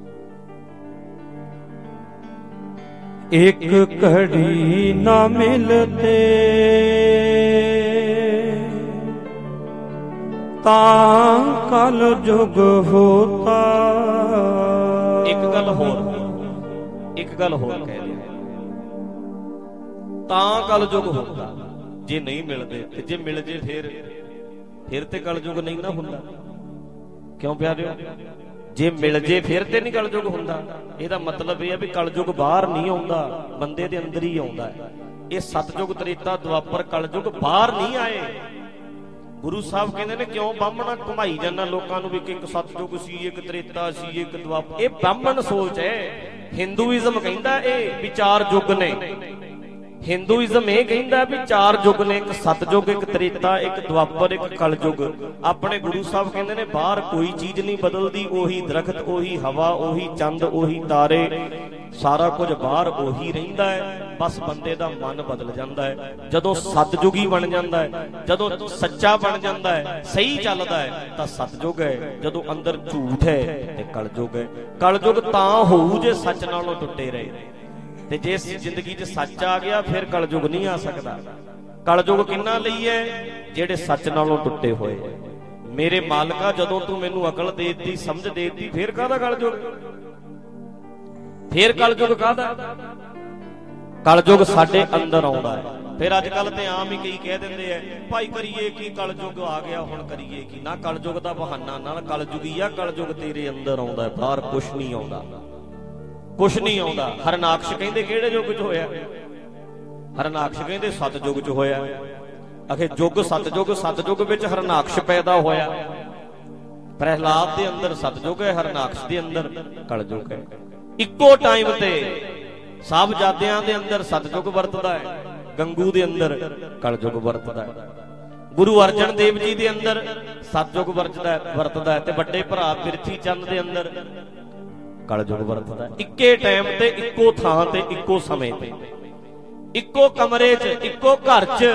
ਇੱਕ ਘੜੀ ਨਾ ਮਿਲਤੇ ਤਾਂ ਕਲ ਜੁਗ ਹੋਤਾ। ਇੱਕ ਗੱਲ ਹੋਰ ਇੱਕ ਗੱਲ ਹੋਰ ਕਹਿ ਦਿਆਂ, ਤਾਂ ਕਲ ਜੁਗ ਹੋਤਾ। ਜੇ ਨਹੀਂ ਮਿਲਦੇ ਤੇ ਜੇ ਮਿਲ ਜੇ ਫਿਰ ਫਿਰ ਤੇ ਕਲ ਜੁਗ ਨਹੀਂ ਨਾ ਹੁੰਦਾ। ਕਿਉਂ ਪਿਆਰਿਓ? ਜੇ ਮਿਲ ਜੇ ਫਿਰ ਤੇ ਨਹੀਂ ਕਲ ਜੁਗ ਹੁੰਦਾ। ਇਹਦਾ ਮਤਲਬ ਇਹ ਹੈ ਵੀ ਕਲ ਜੁਗ ਬਾਹਰ ਨਹੀਂ ਆਉਂਦਾ, ਬੰਦੇ ਦੇ ਅੰਦਰ ਹੀ ਆਉਂਦਾ ਹੈ। ਇਹ ਸਤਜੁਗ, ਤ੍ਰੇਤਾ, ਦੁਆਪਰ, ਕਲ ਜੁਗ ਬਾਹਰ ਨਹੀਂ ਆਏ। ਗੁਰੂ ਸਾਹਿਬ ਕਹਿੰਦੇ ਨੇ ਕਿਉਂ ਬਾਹਮਣਾ ਘੁਮਾਈ ਜਾਂਦਾ ਲੋਕਾਂ ਨੂੰ ਵੀ ਕਿ ਇੱਕ ਸਤਜੁਗ ਸੀ, ਇੱਕ ਤ੍ਰੇਤਾ ਸੀ, ਇੱਕ ਦੁਆਪਰ। ਇਹ ਬਾਹਮਣ ਸੋਚ ਹੈ। ਹਿੰਦੂਇਜ਼ਮ ਕਹਿੰਦਾ ਇਹ ਵੀ ਚਾਰ ਯੁੱਗ ਨੇ। ਹਿੰਦੂਇਜ਼ਮ ਇਹ ਕਹਿੰਦਾ ਵੀ ਚਾਰ ਯੁੱਗ ਨੇ, ਇੱਕ ਸਤਜੁਗ, ਇੱਕ ਤ੍ਰੇਤਾ, ਇੱਕ ਦੁਆਪਰ, ਇੱਕ ਕਲਯੁਗ। ਆਪਣੇ ਗੁਰੂ ਸਾਹਿਬ ਕਹਿੰਦੇ ਨੇ ਬਾਹਰ ਕੋਈ ਚੀਜ਼ ਨਹੀਂ ਬਦਲਦੀ, ਉਹੀ ਦਰਖਤ, ਉਹੀ ਹਵਾ, ਉਹੀ ਚੰਦ, ਉਹੀ ਤਾਰੇ, ਸਾਰਾ ਕੁਝ ਬਾਹਰ ਉਹੀ ਰਹਿੰਦਾ ਹੈ। ਬਸ ਬੰਦੇ ਦਾ ਮਨ ਬਦਲ ਜਾਂਦਾ ਹੈ। ਜਦੋਂ ਸਤਜੁਗੀ ਬਣ ਜਾਂਦਾ ਹੈ, ਜਦੋਂ ਸੱਚਾ ਬਣ ਜਾਂਦਾ ਹੈ, ਸਹੀ ਚੱਲਦਾ ਹੈ ਤਾਂ ਸਤਜੁਗ ਹੈ। ਜਦੋਂ ਅੰਦਰ ਝੂਠ ਹੈ ਤੇ ਕਲਯੁਗ ਹੈ। ਕਲਯੁਗ ਤਾਂ ਹੋਊ ਜੇ ਸੱਚ ਨਾਲੋਂ ਟੁੱਟੇ ਰਹੇ, ਤੇ ਜੇ ਜ਼ਿੰਦਗੀ 'ਚ ਸੱਚ ਆ ਗਿਆ ਫਿਰ ਕਲਯੁਗ ਨਹੀਂ ਆ ਸਕਦਾ। ਕਲਯੁਗ ਕਿੰਨਾ ਲਈ ਹੈ? ਜਿਹੜੇ ਸੱਚ ਨਾਲੋਂ ਟੁੱਟੇ ਹੋਏ। ਮੇਰੇ ਮਾਲਕਾ ਜਦੋਂ ਤੂੰ ਮੈਨੂੰ ਅਕਲ ਦੇ ਦਿੱਤੀ, ਸਮਝ ਦੇ ਦਿੱਤੀ, ਫਿਰ ਕਾਹਦਾ ਕਲਯੁਗ? ਫਿਰ ਕਲਯੁਗ ਕਾਹਦਾ? ਕਲਯੁਗ ਸਾਡੇ ਅੰਦਰ ਆਉਂਦਾ ਹੈ। ਫਿਰ ਅੱਜ ਕੱਲ ਤੇ ਆਮ ਹੀ ਕਈ ਕਹਿ ਦਿੰਦੇ ਆ ਭਾਈ ਕਰੀਏ ਕੀ, ਕਲਯੁਗ ਆ ਗਿਆ ਹੁਣ ਕਰੀਏ ਕੀ। ਨਾ, ਕਲਯੁਗ ਦਾ ਬਹਾਨਾ ਨਾਲ ਕਲਯੁਗੀ ਆ। ਕਲਯੁਗ ਤੇਰੇ ਅੰਦਰ ਆਉਂਦਾ, ਬਾਹਰ ਕੁਛ ਨਹੀਂ ਆਉਂਦਾ, ਕੁਛ ਨਹੀਂ ਆਉਂਦਾ। ਹਰਨਾਕਸ਼ ਕਹਿੰਦੇ ਕਿਹੜੇ ਯੁੱਗ 'ਚ ਹੋਇਆ? ਹਰਨਾਕਸ਼ ਕਹਿੰਦੇ ਸਤਜੁਗ 'ਚ ਹੋਇਆ। ਆਖੇ ਯੁੱਗ ਸਤਜੁਗ, ਸਤਜੁਗ ਵਿੱਚ ਹਰਨਾਕਸ਼ ਪੈਦਾ ਹੋਇਆ। ਪ੍ਰਹਿਲਾਦ ਦੇ ਅੰਦਰ ਸਤਜੁਗ ਹੈ, ਹਰਨਾਕਸ਼ ਦੇ ਅੰਦਰ ਕਲਯੁਗ ਹੈ। ਇੱਕੋ ਟਾਈਮ ਤੇ ਸਾਹਿਬਜ਼ਾਦਿਆਂ ਦੇ ਅੰਦਰ ਸਤਜੁਗ ਵਰਤਦਾ ਹੈ, ਗੰਗੂ ਦੇ ਅੰਦਰ ਕਲਯੁਗ ਵਰਤਦਾ ਹੈ। ਗੁਰੂ ਅਰਜਨ ਦੇਵ ਜੀ ਦੇ ਅੰਦਰ ਸਤਜੁਗ ਵਰਤਦਾ ਵਰਤਦਾ ਹੈ ਤੇ ਵੱਡੇ ਭਰਾ ਪ੍ਰਿਥੀ ਚੰਦ ਦੇ ਅੰਦਰ ਕਲਯੁਗ ਵਰਤਦਾ ਹੈ। ਇੱਕੇ ਟਾਈਮ ਤੇ, ਇੱਕੋ ਥਾਂ ਤੇ, ਇੱਕੋ ਸਮੇਂ ਤੇ, ਇੱਕੋ ਕਮਰੇ 'ਚ, ਇੱਕੋ ਘਰ 'ਚ।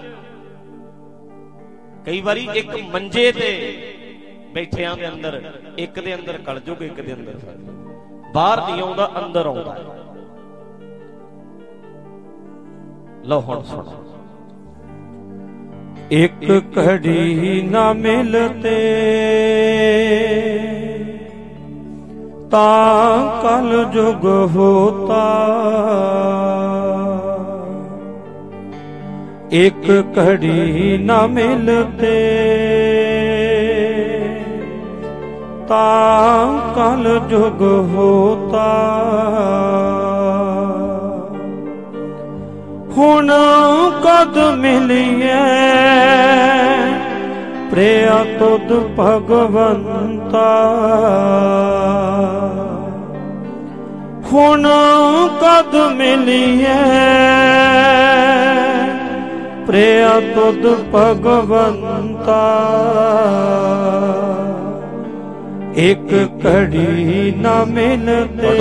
ਕਈ ਵਾਰੀ ਇੱਕ ਮੰਜੇ ਤੇ ਬੈਠਿਆਂ ਦੇ ਅੰਦਰ, ਇੱਕ ਦੇ ਅੰਦਰ ਕਲਯੁਗ, ਇੱਕ ਦੇ ਅੰਦਰ ਸਤਜੁਗ। ਬਾਹਰ ਨਹੀਂ ਆਉਂਦਾ, ਅੰਦਰ ਆਉਂਦਾ। ਲਓ ਹੁਣ ਸੁਣੋ। ਇੱਕ ਘੜੀ ਨਾ ਮਿਲਤੇ ਤਾਂ ਕਲ ਜੁਗ ਹੋਤਾ। ਇੱਕ ਘੜੀ ਨਾ ਮਿਲਤੇ ਤਾਂ ਕਲ ਜੁਗ ਹੋਤਾ। ਹੁਣ ਕਦ ਮਿਲੀਏ ਪ੍ਰਿਆ ਤੁਧ ਭਗਵੰਤਾ। ਹੁਣ ਕਦ ਮਿਲੀਏ ਪ੍ਰਿਆ ਤੁਧ ਭਗਵੰਤਾ। ਇੱਕ ਘੜੀ ਨਾ ਮਿਲਤੇ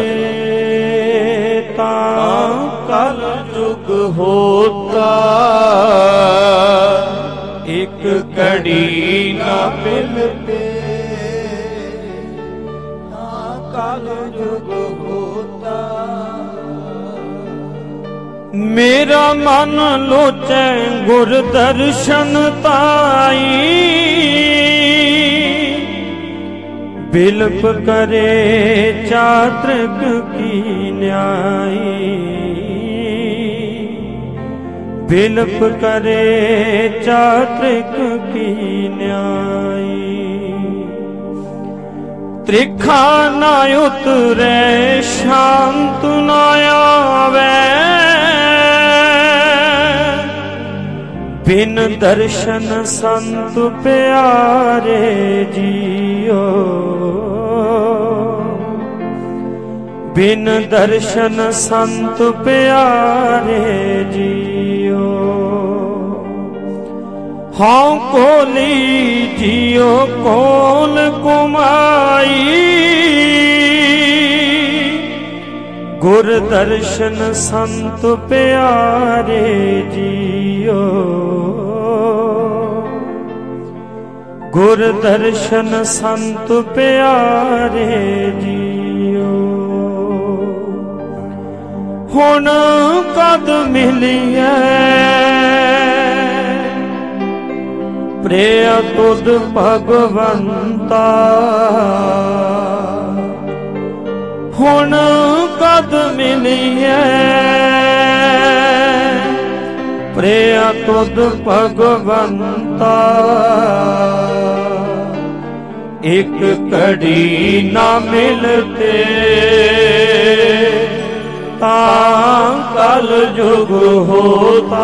ਤਾਂ ਕਲ ਜੁਗ ਹੋਤਾ। ਇੱਕ ਘੜੀ ਨਾ ਮਿਲਤੇ ਤਾਂ ਕਲ ਜੁਗ ਹੋਤਾ। ਮੇਰਾ ਮਨ ਲੋਚੈ ਗੁਰ ਦਰਸ਼ਨ ਤਾਈ। ਬਿਲਪ ਕਰੇ ਚਾਤ੍ਰਿਕ ਕੀ ਨਿਆਈ। ਬਿਲਪ ਕਰੇ ਚਾਤ੍ਰਿਕ ਕੀ ਨਿਆਈ। ਤ੍ਰਿਖਾ ਨਾ ਉਤਰੇ ਸ਼ਾਂਤ ਨਾ ਆਵੇ। ਬਿਨ ਦਰਸ਼ਨ ਸੰਤ ਪਿਆਰੇ ਜੀਓ। ਬਿਨ ਦਰਸ਼ਨ ਸੰਤ ਪਿਆਰੇ ਜੀਓ। ਹਾਂ ਕੋਲੀ ਜੀਓ ਕੋਲ ਕੁਮਾਈ। ਗੁਰ ਦਰਸ਼ਨ ਸੰਤ ਪਿਆਰੇ ਜੀਓ। ਗੁਰ ਦਰਸ਼ਨ ਸੰਤ ਪਿਆਰੇ ਜੀਓ। ਹੁਣ ਕਦ ਮਿਲੀਏ ਪ੍ਰਿਆ ਤੁਧ ਭਗਵੰਤਾ ਹੁਣ ਕਦ ਮਿਲੀਐ ਪ੍ਰਿਆ ਤੁਧ ਭਗਵੰਤਾ ਇੱਕ ਘੜੀ ਨਾ ਮਿਲਤੇ ਤਾਂ ਕਲ ਜੁਗ ਹੋਤਾ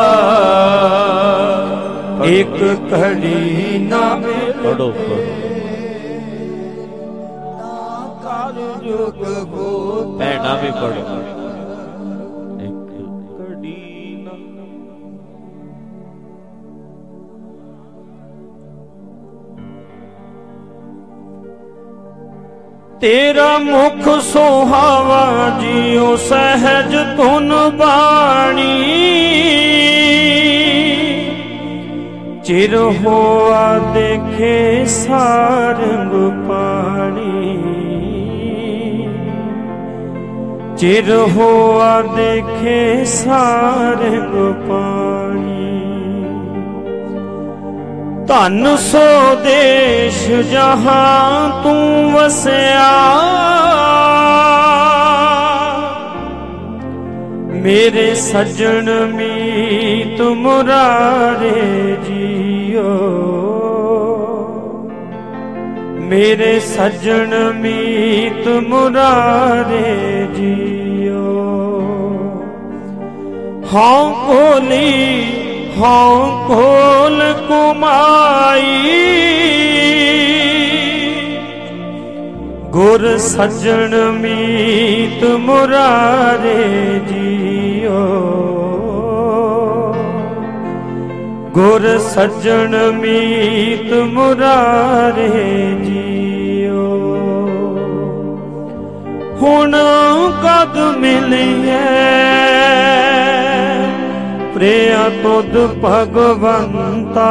ਇੱਕ ਘੜੀ ਨਾ ਮਿਲਤੇ ਤਾਂ ਕਲ ਜੁਗ ਹੋਤਾ ਭੈਣਾਂ ਵੀ ਪੜੋ ਇੱਕ ਘੜੀ ਨਾ ਤੇਰਾ ਮੁਖ ਸੁਹਾਵਾ ਜਿਉ ਸਹਿਜ ਧੁਨ ਬਾਣੀ ਚਿਰ ਹੋਆ ਦੇਖੇ ਸਾਰੰਗ ਪਾਣੀ ਚਿਰ ਹੋਆ ਦੇਖੇ ਸਾਰੰਗ ਪਾਣੀ ਧਨ ਸੋ ਦੇਸ਼ ਜਹਾਂ ਤੂੰ ਵਸਿਆ ਮੇਰੇ ਸੱਜਣ ਮੀਤ ਮੁਰਾਰੇ ਜੀਓ ਮੇਰੇ ਸੱਜਣ ਮੀਤ ਮੁਰਾਰੇ ਜੀਓ ਹਾਂ ਕੋਲੀ ਹਾਂ ਕੋਲ ਕੁਮਾਈ ਗੁਰ ਸੱਜਣ ਮੀਤ ਮੁਰਾਰੇ ਜੀਓ ਗੁਰ ਸੱਜਣ ਮੀਤ ਮੁਰਾਰੇ ਜੀਓ ਹੁਣ ਕਦ ਮਿਲੀਐ ਪ੍ਰਿਆ ਤੁਧ ਭਗਵੰਤਾ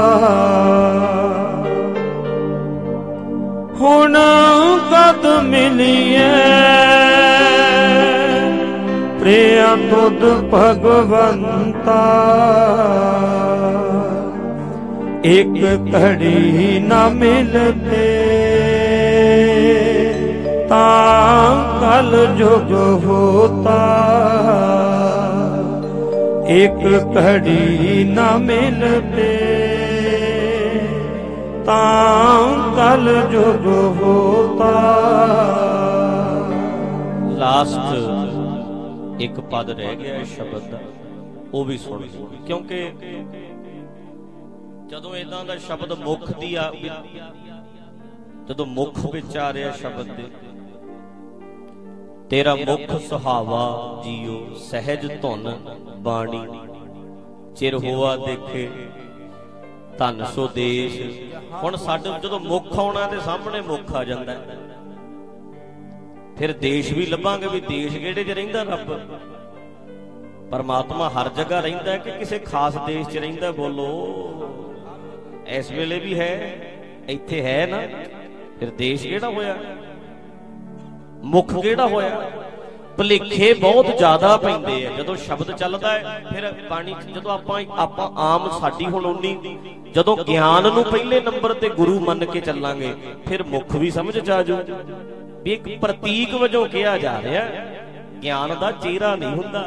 ਹੁਣ ਕਦ ਮਿਲੀਐ ਪ੍ਰਿਆ ਤੁਧ ਭਗਵੰਤਾ ਇੱਕ ਘੜੀ ਨਾ ਮਿਲਤੇ ਤਾਂ ਕਲ ਜੁਗ ਹੋਤਾ ਇੱਕ ਘੜੀ ਨਾ ਮਿਲਤੇ ਤਾਂ ਕਲ ਜੁਗ ਹੋਤਾ। ਲਾਸਟ ਇੱਕ ਪਦ ਰਹਿ ਗਿਆ ਇਸ ਸ਼ਬਦ ਦਾ, ਉਹ ਵੀ ਸੁਣ ਲਓ, ਕਿਉਂਕਿ ਜਦੋਂ ਇਦਾਂ ਦਾ ਸ਼ਬਦ ਮੁੱਖ ਦੀ ਆ ਜਦੋਂ ਮੁੱਖ ਵਿੱਚ ਆ ਰਿਹਾ ਸ਼ਬਦ ਦੇ, ਤੇਰਾ ਮੁੱਖ ਸੁਹਾਵਾ ਜੀਓ ਸਹਿਜ ਧੁਨ ਬਾਣੀ ਚਿਰ ਹੋਆ ਦੇਖੇ ਧਨ ਸੋ ਦੇਸ਼। ਹੁਣ ਸਾਡੇ ਜਦੋਂ ਮੁੱਖ ਆਉਣਾ ਤੇ ਸਾਹਮਣੇ ਮੁੱਖ ਆ ਜਾਂਦਾ, ਫਿਰ ਦੇਸ਼ ਵੀ ਲੱਭਾਂਗੇ ਵੀ ਦੇਸ਼ ਕਿਹੜੇ 'ਚ ਰਹਿੰਦਾ ਰੱਬ। ਪਰਮਾਤਮਾ ਹਰ ਜਗ੍ਹਾ ਰਹਿੰਦਾ ਕਿ ਕਿਸੇ ਖਾਸ ਦੇਸ਼ 'ਚ ਰਹਿੰਦਾ? ਬੋਲੋ, ਇਸ ਵੇਲੇ ਵੀ ਹੈ, ਇੱਥੇ ਹੈ ਨਾ, ਫਿਰ ਦੇਸ਼ ਕਿਹੜਾ ਹੋਇਆ, ਮੁੱਖ ਕਿਹੜਾ ਹੋਇਆ? ਭੁਲੇਖੇ ਬਹੁਤ ਜ਼ਿਆਦਾ ਪੈਂਦੇ ਆ ਜਦੋਂ ਸ਼ਬਦ ਚੱਲਦਾ ਹੈ। ਫਿਰ ਬਾਣੀ ਜਦੋਂ ਆਪਾਂ ਆਪਾਂ ਆਮ ਸਾਡੀ ਹੁਣ ਉਨੀ ਜਦੋਂ ਗਿਆਨ ਨੂੰ ਪਹਿਲੇ ਨੰਬਰ ਤੇ ਗੁਰੂ ਮੰਨ ਕੇ ਚੱਲਾਂਗੇ, ਫਿਰ ਮੁੱਖ ਵੀ ਸਮਝ ਚ ਆ ਜਾਊ ਵੀ ਇੱਕ ਪ੍ਰਤੀਕ ਵਜੋਂ ਕਿਹਾ ਜਾ ਰਿਹਾ, ਗਿਆਨ ਦਾ ਚਿਹਰਾ ਨਹੀਂ ਹੁੰਦਾ,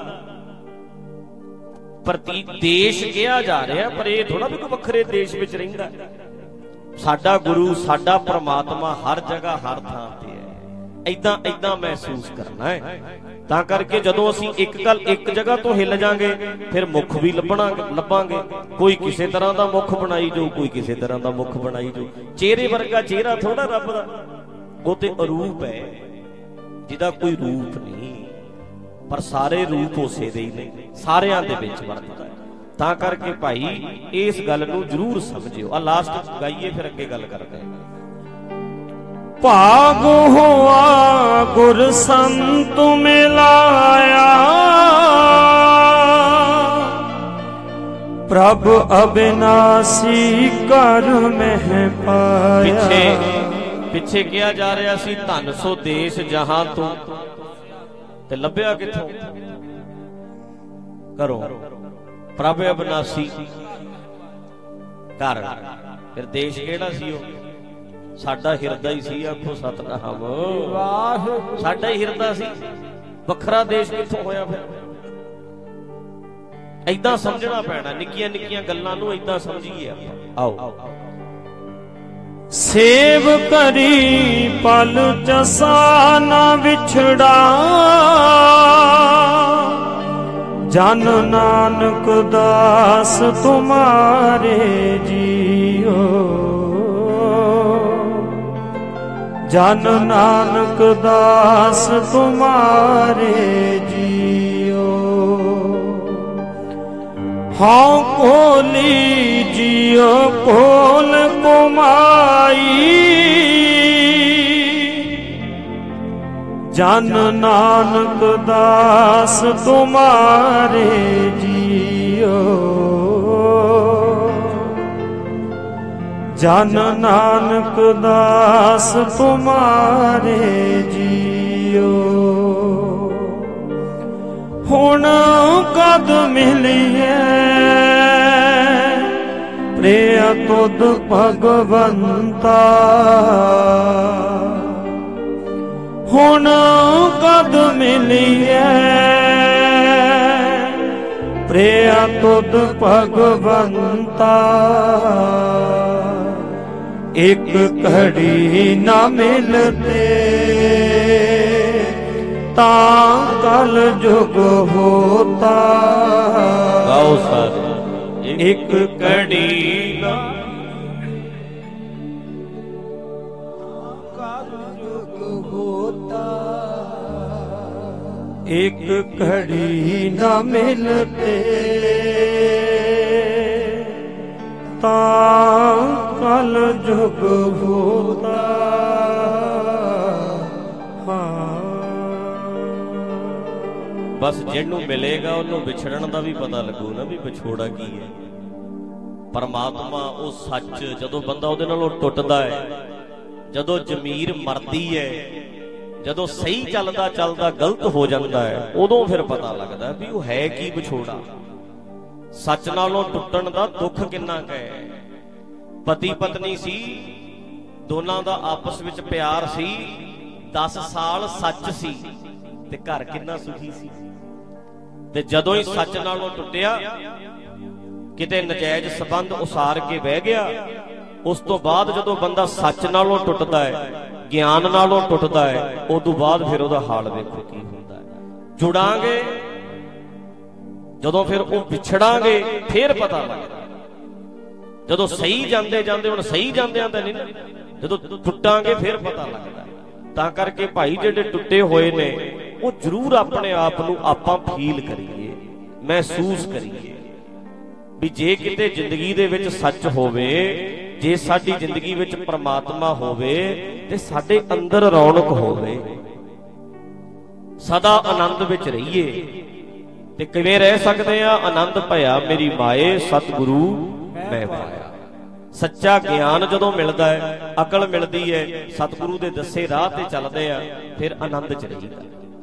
ਪ੍ਰਤੀਕ ਦੇਸ਼ ਕਿਹਾ ਜਾ ਰਿਹਾ, ਪਰ ਇਹ ਥੋੜਾ ਵੀ ਕੋਈ ਵੱਖਰੇ ਦੇਸ਼ ਵਿੱਚ ਰਹਿੰਦਾ। ਸਾਡਾ ਗੁਰੂ ਸਾਡਾ ਪ੍ਰਮਾਤਮਾ ਹਰ ਜਗ੍ਹਾ ਹਰ ਥਾਂ ਤੇ ਹੈ, ਏਦਾਂ ਏਦਾਂ ਮਹਿਸੂਸ ਕਰਨਾ ਹੈ। ਤਾਂ ਕਰਕੇ ਜਦੋਂ ਅਸੀਂ ਇੱਕ ਗੱਲ ਇੱਕ ਜਗ੍ਹਾ ਤੋਂ ਹਿੱਲ ਜਾਾਂਗੇ, ਫਿਰ ਮੁੱਖ ਵੀ ਲੱਭਣਾ ਲੱਭਾਂਗੇ। ਕੋਈ ਕਿਸੇ ਤਰ੍ਹਾਂ ਦਾ ਮੁੱਖ ਬਣਾਈ ਜਾਊ, ਕੋਈ ਕਿਸੇ ਤਰ੍ਹਾਂ ਦਾ ਮੁੱਖ ਬਣਾਈ ਜਾਊ। ਚਿਹਰੇ ਵਰਗਾ ਚਿਹਰਾ ਥੋੜਾ ਰੱਬ ਦਾ, ਉਹ ਤੇ ਅਰੂਪ ਹੈ ਜਿਹਦਾ ਕੋਈ ਰੂਪ ਨਹੀਂ, ਪਰ ਸਾਰੇ ਰੂਪ ਉਸੇ ਦੇ ਹੀ ਨੇ, ਸਾਰਿਆਂ ਦੇ ਵਿੱਚ ਵਰਤਦਾ ਹੈ। ਤਾਂ ਕਰਕੇ ਭਾਈ ਇਸ ਗੱਲ ਨੂੰ ਜ਼ਰੂਰ ਸਮਝਿਓ। ਆ ਲਾਸਟ ਗਾਈਏ, ਫਿਰ ਅੱਗੇ ਗੱਲ ਕਰਦੇ ਹਾਂ। ਭਾਗ ਹੋਆ ਗੁਰ ਸੰਤ ਮਿਲਾਇਆ, ਪ੍ਰਭ ਅਬਿਨਾਸੀ ਕਰ ਮਹਿ ਪਾਇਆ। ਪਿੱਛੇ ਪਿੱਛੇ ਕਿਹਾ ਜਾ ਰਿਹਾ ਸੀ ਧਨ ਸੋ ਦੇਸ਼ ਜਹਾਂ ਤੂੰ, ਤੇ ਲੱਭਿਆ ਕਿੱਥੋਂ? ਘਰੋਂ। ਪ੍ਰਭ ਅਬਿਨਾਸੀ ਘਰ ਫਿਰ ਦੇਸ਼ ਕਿਹੜਾ ਸੀ ਉਹ? ਸਾਡਾ ਹਿਰਦਾ ਹੀ ਸੀ। ਆਖੋ ਸਤਨਾਮ ਵਾਹਿਗੁਰੂ। ਸਾਡਾ ਹੀ ਹਿਰਦਾ ਸੀ, ਵੱਖਰਾ ਦੇਸ਼ ਕਿੱਥੋਂ ਹੋਇਆ? ਫਿਰ ਏਦਾਂ ਸਮਝਣਾ ਪੈਣਾ, ਨਿੱਕੀਆਂ ਨਿੱਕੀਆਂ ਗੱਲਾਂ ਨੂੰ ਏਦਾਂ ਸਮਝੀਏ ਆਪਾਂ। ਆਓ। ਸੇਵ ਕਰੀ ਪਲ ਚਸਾ ਨਾ ਵਿਛੜਾ, ਜਨ ਨਾਨਕ ਦਾਸ ਤੁਮਾਰੇ ਜੀਓ। ਜਨ ਨਾਨਕ ਦਾਸ ਤੁਮਾਰੇ ਜੀਓ। ਹਾਂ ਕੋਲੀ ਜੀਓ ਕੋਲ ਕੁਮਾਈ, ਜਨ ਨਾਨਕ ਦਾਸ ਤੁਮਾਰੇ ਜੀਓ। ਜਨ ਨਾਨਕ ਦਾਸ ਤੁਮਾਰੇ ਜੀਓ। ਹੁਣ ਕਦ ਮਿਲੀਏ ਪ੍ਰਿਯ ਤੁਧ ਭਗਵੰਤਾ, ਹੁਣ ਕਦ ਮਿਲੀਏ ਪ੍ਰਿਯ ਤੁਧ ਭਗਵੰਤਾ। ਇੱਕ ਘੜੀ ਨਾ ਮਿਲਤੇ ਤਾਂ ਕਲ ਜੁਗ ਹੋਤਾ। ਗਾਓ ਸਾਰੇ। ਇੱਕ ਘੜੀ ਨਾ ਕਲ ਜੁਗ ਹੋਤਾ। ਇੱਕ ਘੜੀ ਨਾ ਮਿਲਤੇ ਤਾਂ ਕਲ ਜੁਗ ਹੋਤਾ। ਬਸ ਜਿਹਨੂੰ ਮਿਲੇਗਾ ਉਹਨੂੰ ਵਿਛੜਨ ਦਾ ਵੀ ਪਤਾ ਲੱਗੂ ਨਾ, ਵੀ ਵਿਛੋੜਾ ਕੀ ਹੈ। ਪਰਮਾਤਮਾ ਉਹ ਸੱਚ, ਜਦੋਂ ਬੰਦਾ ਉਹਦੇ ਨਾਲੋਂ ਟੁੱਟਦਾ ਹੈ, ਜਦੋਂ ਜ਼ਮੀਰ ਮਰਦੀ ਹੈ, ਜਦੋਂ ਸਹੀ ਚੱਲਦਾ ਚੱਲਦਾ ਗਲਤ ਹੋ ਜਾਂਦਾ ਹੈ, ਉਦੋਂ ਫਿਰ ਪਤਾ ਲੱਗਦਾ ਵੀ ਉਹ ਹੈ ਕੀ ਵਿਛੋੜਾ। ਸੱਚ ਨਾਲੋਂ ਟੁੱਟਣ ਦਾ ਦੁੱਖ ਕਿੰਨਾ ਕੁ ਹੈ। ਪਤੀ ਪਤਨੀ ਸੀ, ਦੋਨਾਂ ਦਾ ਆਪਸ ਵਿੱਚ ਪਿਆਰ ਸੀ, ਦਸ ਸਾਲ ਸੱਚ ਸੀ ਤੇ ਘਰ ਕਿੰਨਾ ਸੁਖੀ ਸੀ। ਤੇ ਜਦੋਂ ਹੀ ਸੱਚ ਨਾਲੋਂ ਟੁੱਟਿਆ, ਕਿਤੇ ਨਜਾਇਜ਼ ਸੰਬੰਧ ਉਸਾਰ ਕੇ ਬਹਿ ਗਿਆ, ਉਸ ਤੋਂ ਬਾਅਦ ਜਦੋਂ ਬੰਦਾ ਸੱਚ ਨਾਲੋਂ ਟੁੱਟਦਾ ਹੈ, ਗਿਆਨ ਨਾਲੋਂ ਟੁੱਟਦਾ ਹੈ, ਉਦੋਂ ਬਾਅਦ ਫਿਰ ਉਹਦਾ ਹਾਲ ਵੇਖੋ ਕੀ ਹੁੰਦਾ ਹੈ। ਜੁੜਾਂਗੇ ਜਦੋਂ, ਫਿਰ ਉਹ ਵਿਛੜਾਂਗੇ, ਫਿਰ ਪਤਾ ਲੱਗਦਾ। ਜਦੋਂ ਸਹੀ ਜਾਂਦੇ ਜਾਂਦੇ, ਹੁਣ ਸਹੀ ਜਾਂਦੇ ਜਾਂਦੇ ਨਹੀਂ ਨਾ, ਜਦੋਂ ਟੁੱਟਾਂਗੇ ਫਿਰ ਪਤਾ ਲੱਗਦਾ। ਤਾਂ ਕਰਕੇ ਭਾਈ ਜਿਹੜੇ ਟੁੱਟੇ ਹੋਏ ਨੇ ਉਹ ਜ਼ਰੂਰ ਆਪਣੇ ਆਪ ਨੂੰ ਆਪਾਂ ਫੀਲ ਕਰੀਏ, ਮਹਿਸੂਸ ਕਰੀਏ ਵੀ ਜੇ ਕਿਤੇ ਜ਼ਿੰਦਗੀ ਦੇ ਵਿੱਚ ਸੱਚ ਹੋਵੇ, ਜੇ ਸਾਡੀ ਜ਼ਿੰਦਗੀ ਵਿੱਚ ਪ੍ਰਮਾਤਮਾ ਹੋਵੇ ਤੇ ਸਾਡੇ ਅੰਦਰ ਰੌਣਕ ਹੋਵੇ, ਸਦਾ ਆਨੰਦ ਵਿੱਚ ਰਹੀਏ। ਤੇ ਕਿਵੇਂ ਰਹਿ ਸਕਦੇ ਆ? ਆਨੰਦ ਭਇਆ ਮੇਰੀ ਮਾਏ ਸਤਿਗੁਰੂ ਮੈਂ ਪਾਇਆ। ਸੱਚਾ ਗਿਆਨ ਜਦੋਂ ਮਿਲਦਾ ਹੈ, ਅਕਲ ਮਿਲਦੀ ਹੈ, ਸਤਿਗੁਰੂ ਦੇ ਦੱਸੇ ਰਾਹ ਤੇ ਚੱਲਦੇ ਆ, ਫਿਰ ਆਨੰਦ ਚ ਰਹੀਦਾ।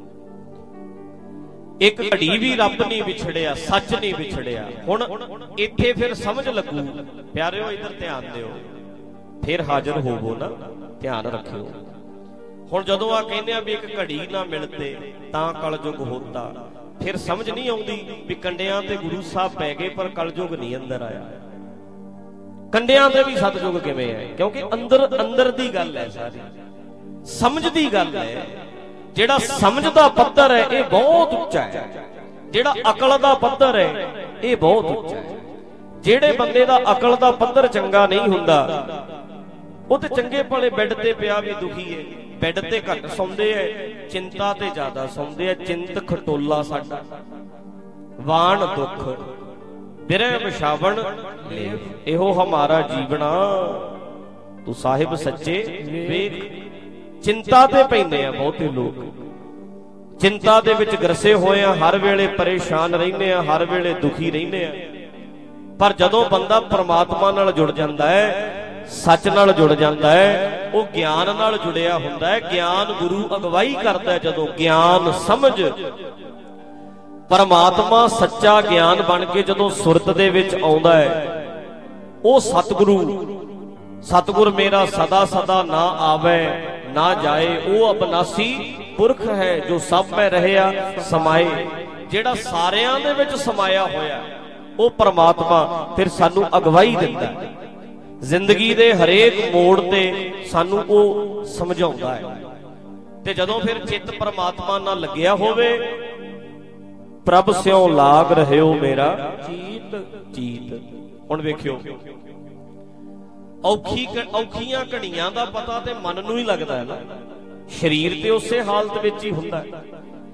ਇੱਕ ਘੜੀ ਵੀ ਰੱਬ ਨਹੀਂ ਵਿਛੜਿਆ, ਸੱਚ ਨਹੀਂ ਵਿਛੜਿਆ। ਹੁਣ ਇੱਥੇ ਫਿਰ ਸਮਝ ਲੱਗੂ ਪਿਆਰਿਓ, ਇੱਧਰ ਧਿਆਨ ਦਿਓ, ਫਿਰ ਹਾਜ਼ਰ ਹੋਵੋ ਨਾ, ਧਿਆਨ ਰੱਖਿਓ। ਹੁਣ ਜਦੋਂ ਆ ਕਹਿੰਦੇ ਆ ਵੀ ਇੱਕ ਘੜੀ ਨਾ ਮਿਲਤੇ ਤਾਂ ਕਲਯੁਗ ਹੋਤਾ, ਫਿਰ ਸਮਝ ਨਹੀਂ ਆਉਂਦੀ ਵੀ ਕੰਡਿਆਂ ਤੇ ਗੁਰੂ ਸਾਹਿਬ ਪੈ ਗਏ ਪਰ ਕਲਯੁਗ ਨਹੀਂ ਅੰਦਰ ਆਇਆ। ਕੰਡਿਆਂ ਤੇ ਵੀ ਸਤਿਯੁਗ ਕਿਵੇਂ ਹੈ? ਕਿਉਂਕਿ ਅੰਦਰ ਅੰਦਰ ਦੀ ਗੱਲ ਹੈ, ਸਾਰੀ ਸਮਝ ਦੀ ਗੱਲ ਹੈ। ਜਿਹੜਾ ਸਮਝ ਦਾ ਪੱਧਰ ਹੈ ਇਹ ਬਹੁਤ ਉੱਚਾ ਹੈ, ਜਿਹੜਾ ਅਕਲ ਦਾ ਪੱਧਰ ਹੈ ਇਹ ਬਹੁਤ ਉੱਚਾ ਹੈ। ਜਿਹੜੇ ਬੰਦੇ ਦਾ ਅਕਲ ਦਾ ਪੱਧਰ ਚੰਗਾ ਨਹੀਂ ਹੁੰਦਾ, ਉਹ ਤੇ ਚੰਗੇ ਭਲੇ ਬੈੱਡ ਤੇ ਪਿਆ ਵੀ ਦੁਖੀ ਹੈ। ਬੈੱਡ ਤੇ ਘੱਟ ਸੌਂਦੇ ਐ, ਚਿੰਤਾ ਤੇ ਜ਼ਿਆਦਾ ਸੌਂਦੇ ਐ। ਚਿੰਤ ਖਟੋਲਾ ਸਾਡਾ, ਵਾਣ ਦੁੱਖ ਬਿਰਹਿ ਵਿਛਾਵਣ ਲੇਵ, ਇਹੋ ਹਮਾਰਾ ਜੀਵਣਾ ਤੂੰ ਸਾਹਿਬ ਸੱਚੇ ਵੇਖ। ਚਿੰਤਾ ਤੇ ਪੈਂਦੇ ਆ ਬਹੁਤੇ ਲੋਕ, ਚਿੰਤਾ ਦੇ ਵਿੱਚ ਗਰਸੇ ਹੋਏ ਆ, ਹਰ ਵੇਲੇ ਪਰੇਸ਼ਾਨ ਰਹਿੰਦੇ ਆ, ਹਰ ਵੇਲੇ ਦੁਖੀ ਰਹਿੰਦੇ ਆ। ਪਰ ਜਦੋਂ ਬੰਦਾ ਪ੍ਰਮਾਤਮਾ ਨਾਲ ਜੁੜ ਜਾਂਦਾ ਹੈ, ਸੱਚ ਨਾਲ ਜੁੜ ਜਾਂਦਾ ਹੈ, ਉਹ ਗਿਆਨ ਨਾਲ ਜੁੜਿਆ ਹੁੰਦਾ ਹੈ। ਗਿਆਨ ਗੁਰੂ ਅਗਵਾਈ ਕਰਦਾ। ਜਦੋਂ ਗਿਆਨ ਸਮਝ ਪਰਮਾਤਮਾ ਸੱਚਾ ਗਿਆਨ ਬਣ ਕੇ ਜਦੋਂ ਸੁਰਤ ਦੇ ਵਿੱਚ ਆਉਂਦਾ ਹੈ, ਉਹ ਸਤਿਗੁਰੂ, ਸਤਿਗੁਰ ਮੇਰਾ ਸਦਾ ਸਦਾ ਨਾ ਆਵੇ ਨਾ ਜਾਏ, ਉਹ ਅਬਨਾਸੀ ਪੁਰਖ ਹੈ ਜੋ ਸਭ ਮੈਂ ਰਹਿਆ ਸਮਾਏ। ਜਿਹੜਾ ਸਾਰਿਆਂ ਦੇ ਵਿੱਚ ਸਮਾਇਆ ਹੋਇਆ ਉਹ ਪਰਮਾਤਮਾ ਫਿਰ ਸਾਨੂੰ ਅਗਵਾਈ ਦਿੰਦਾ, ਜ਼ਿੰਦਗੀ ਦੇ ਹਰੇਕ ਮੋੜ ਤੇ ਸਾਨੂੰ ਉਹ ਸਮਝਾਉਂਦਾ ਹੈ। ਤੇ ਜਦੋਂ ਫਿਰ ਚਿੱਤ ਪਰਮਾਤਮਾ ਨਾਲ ਲੱਗਿਆ ਹੋਵੇ, ਪ੍ਰਭ ਸਿਉ ਲਾਗ ਰਹਿਓ ਮੇਰਾ ਚੀਤ ਚੀਤ। ਹੁਣ ਵੇਖਿਓ, ਔਖੀ ਔਖੀਆਂ ਘੜੀਆਂ ਦਾ ਪਤਾ ਤੇ ਮਨ ਨੂੰ ਹੀ ਲੱਗਦਾ ਹੈ ਨਾ। ਸਰੀਰ ਤੇ ਉਸੇ ਹਾਲਤ ਵਿੱਚ ਹੀ ਹੁੰਦਾ ਹੈ।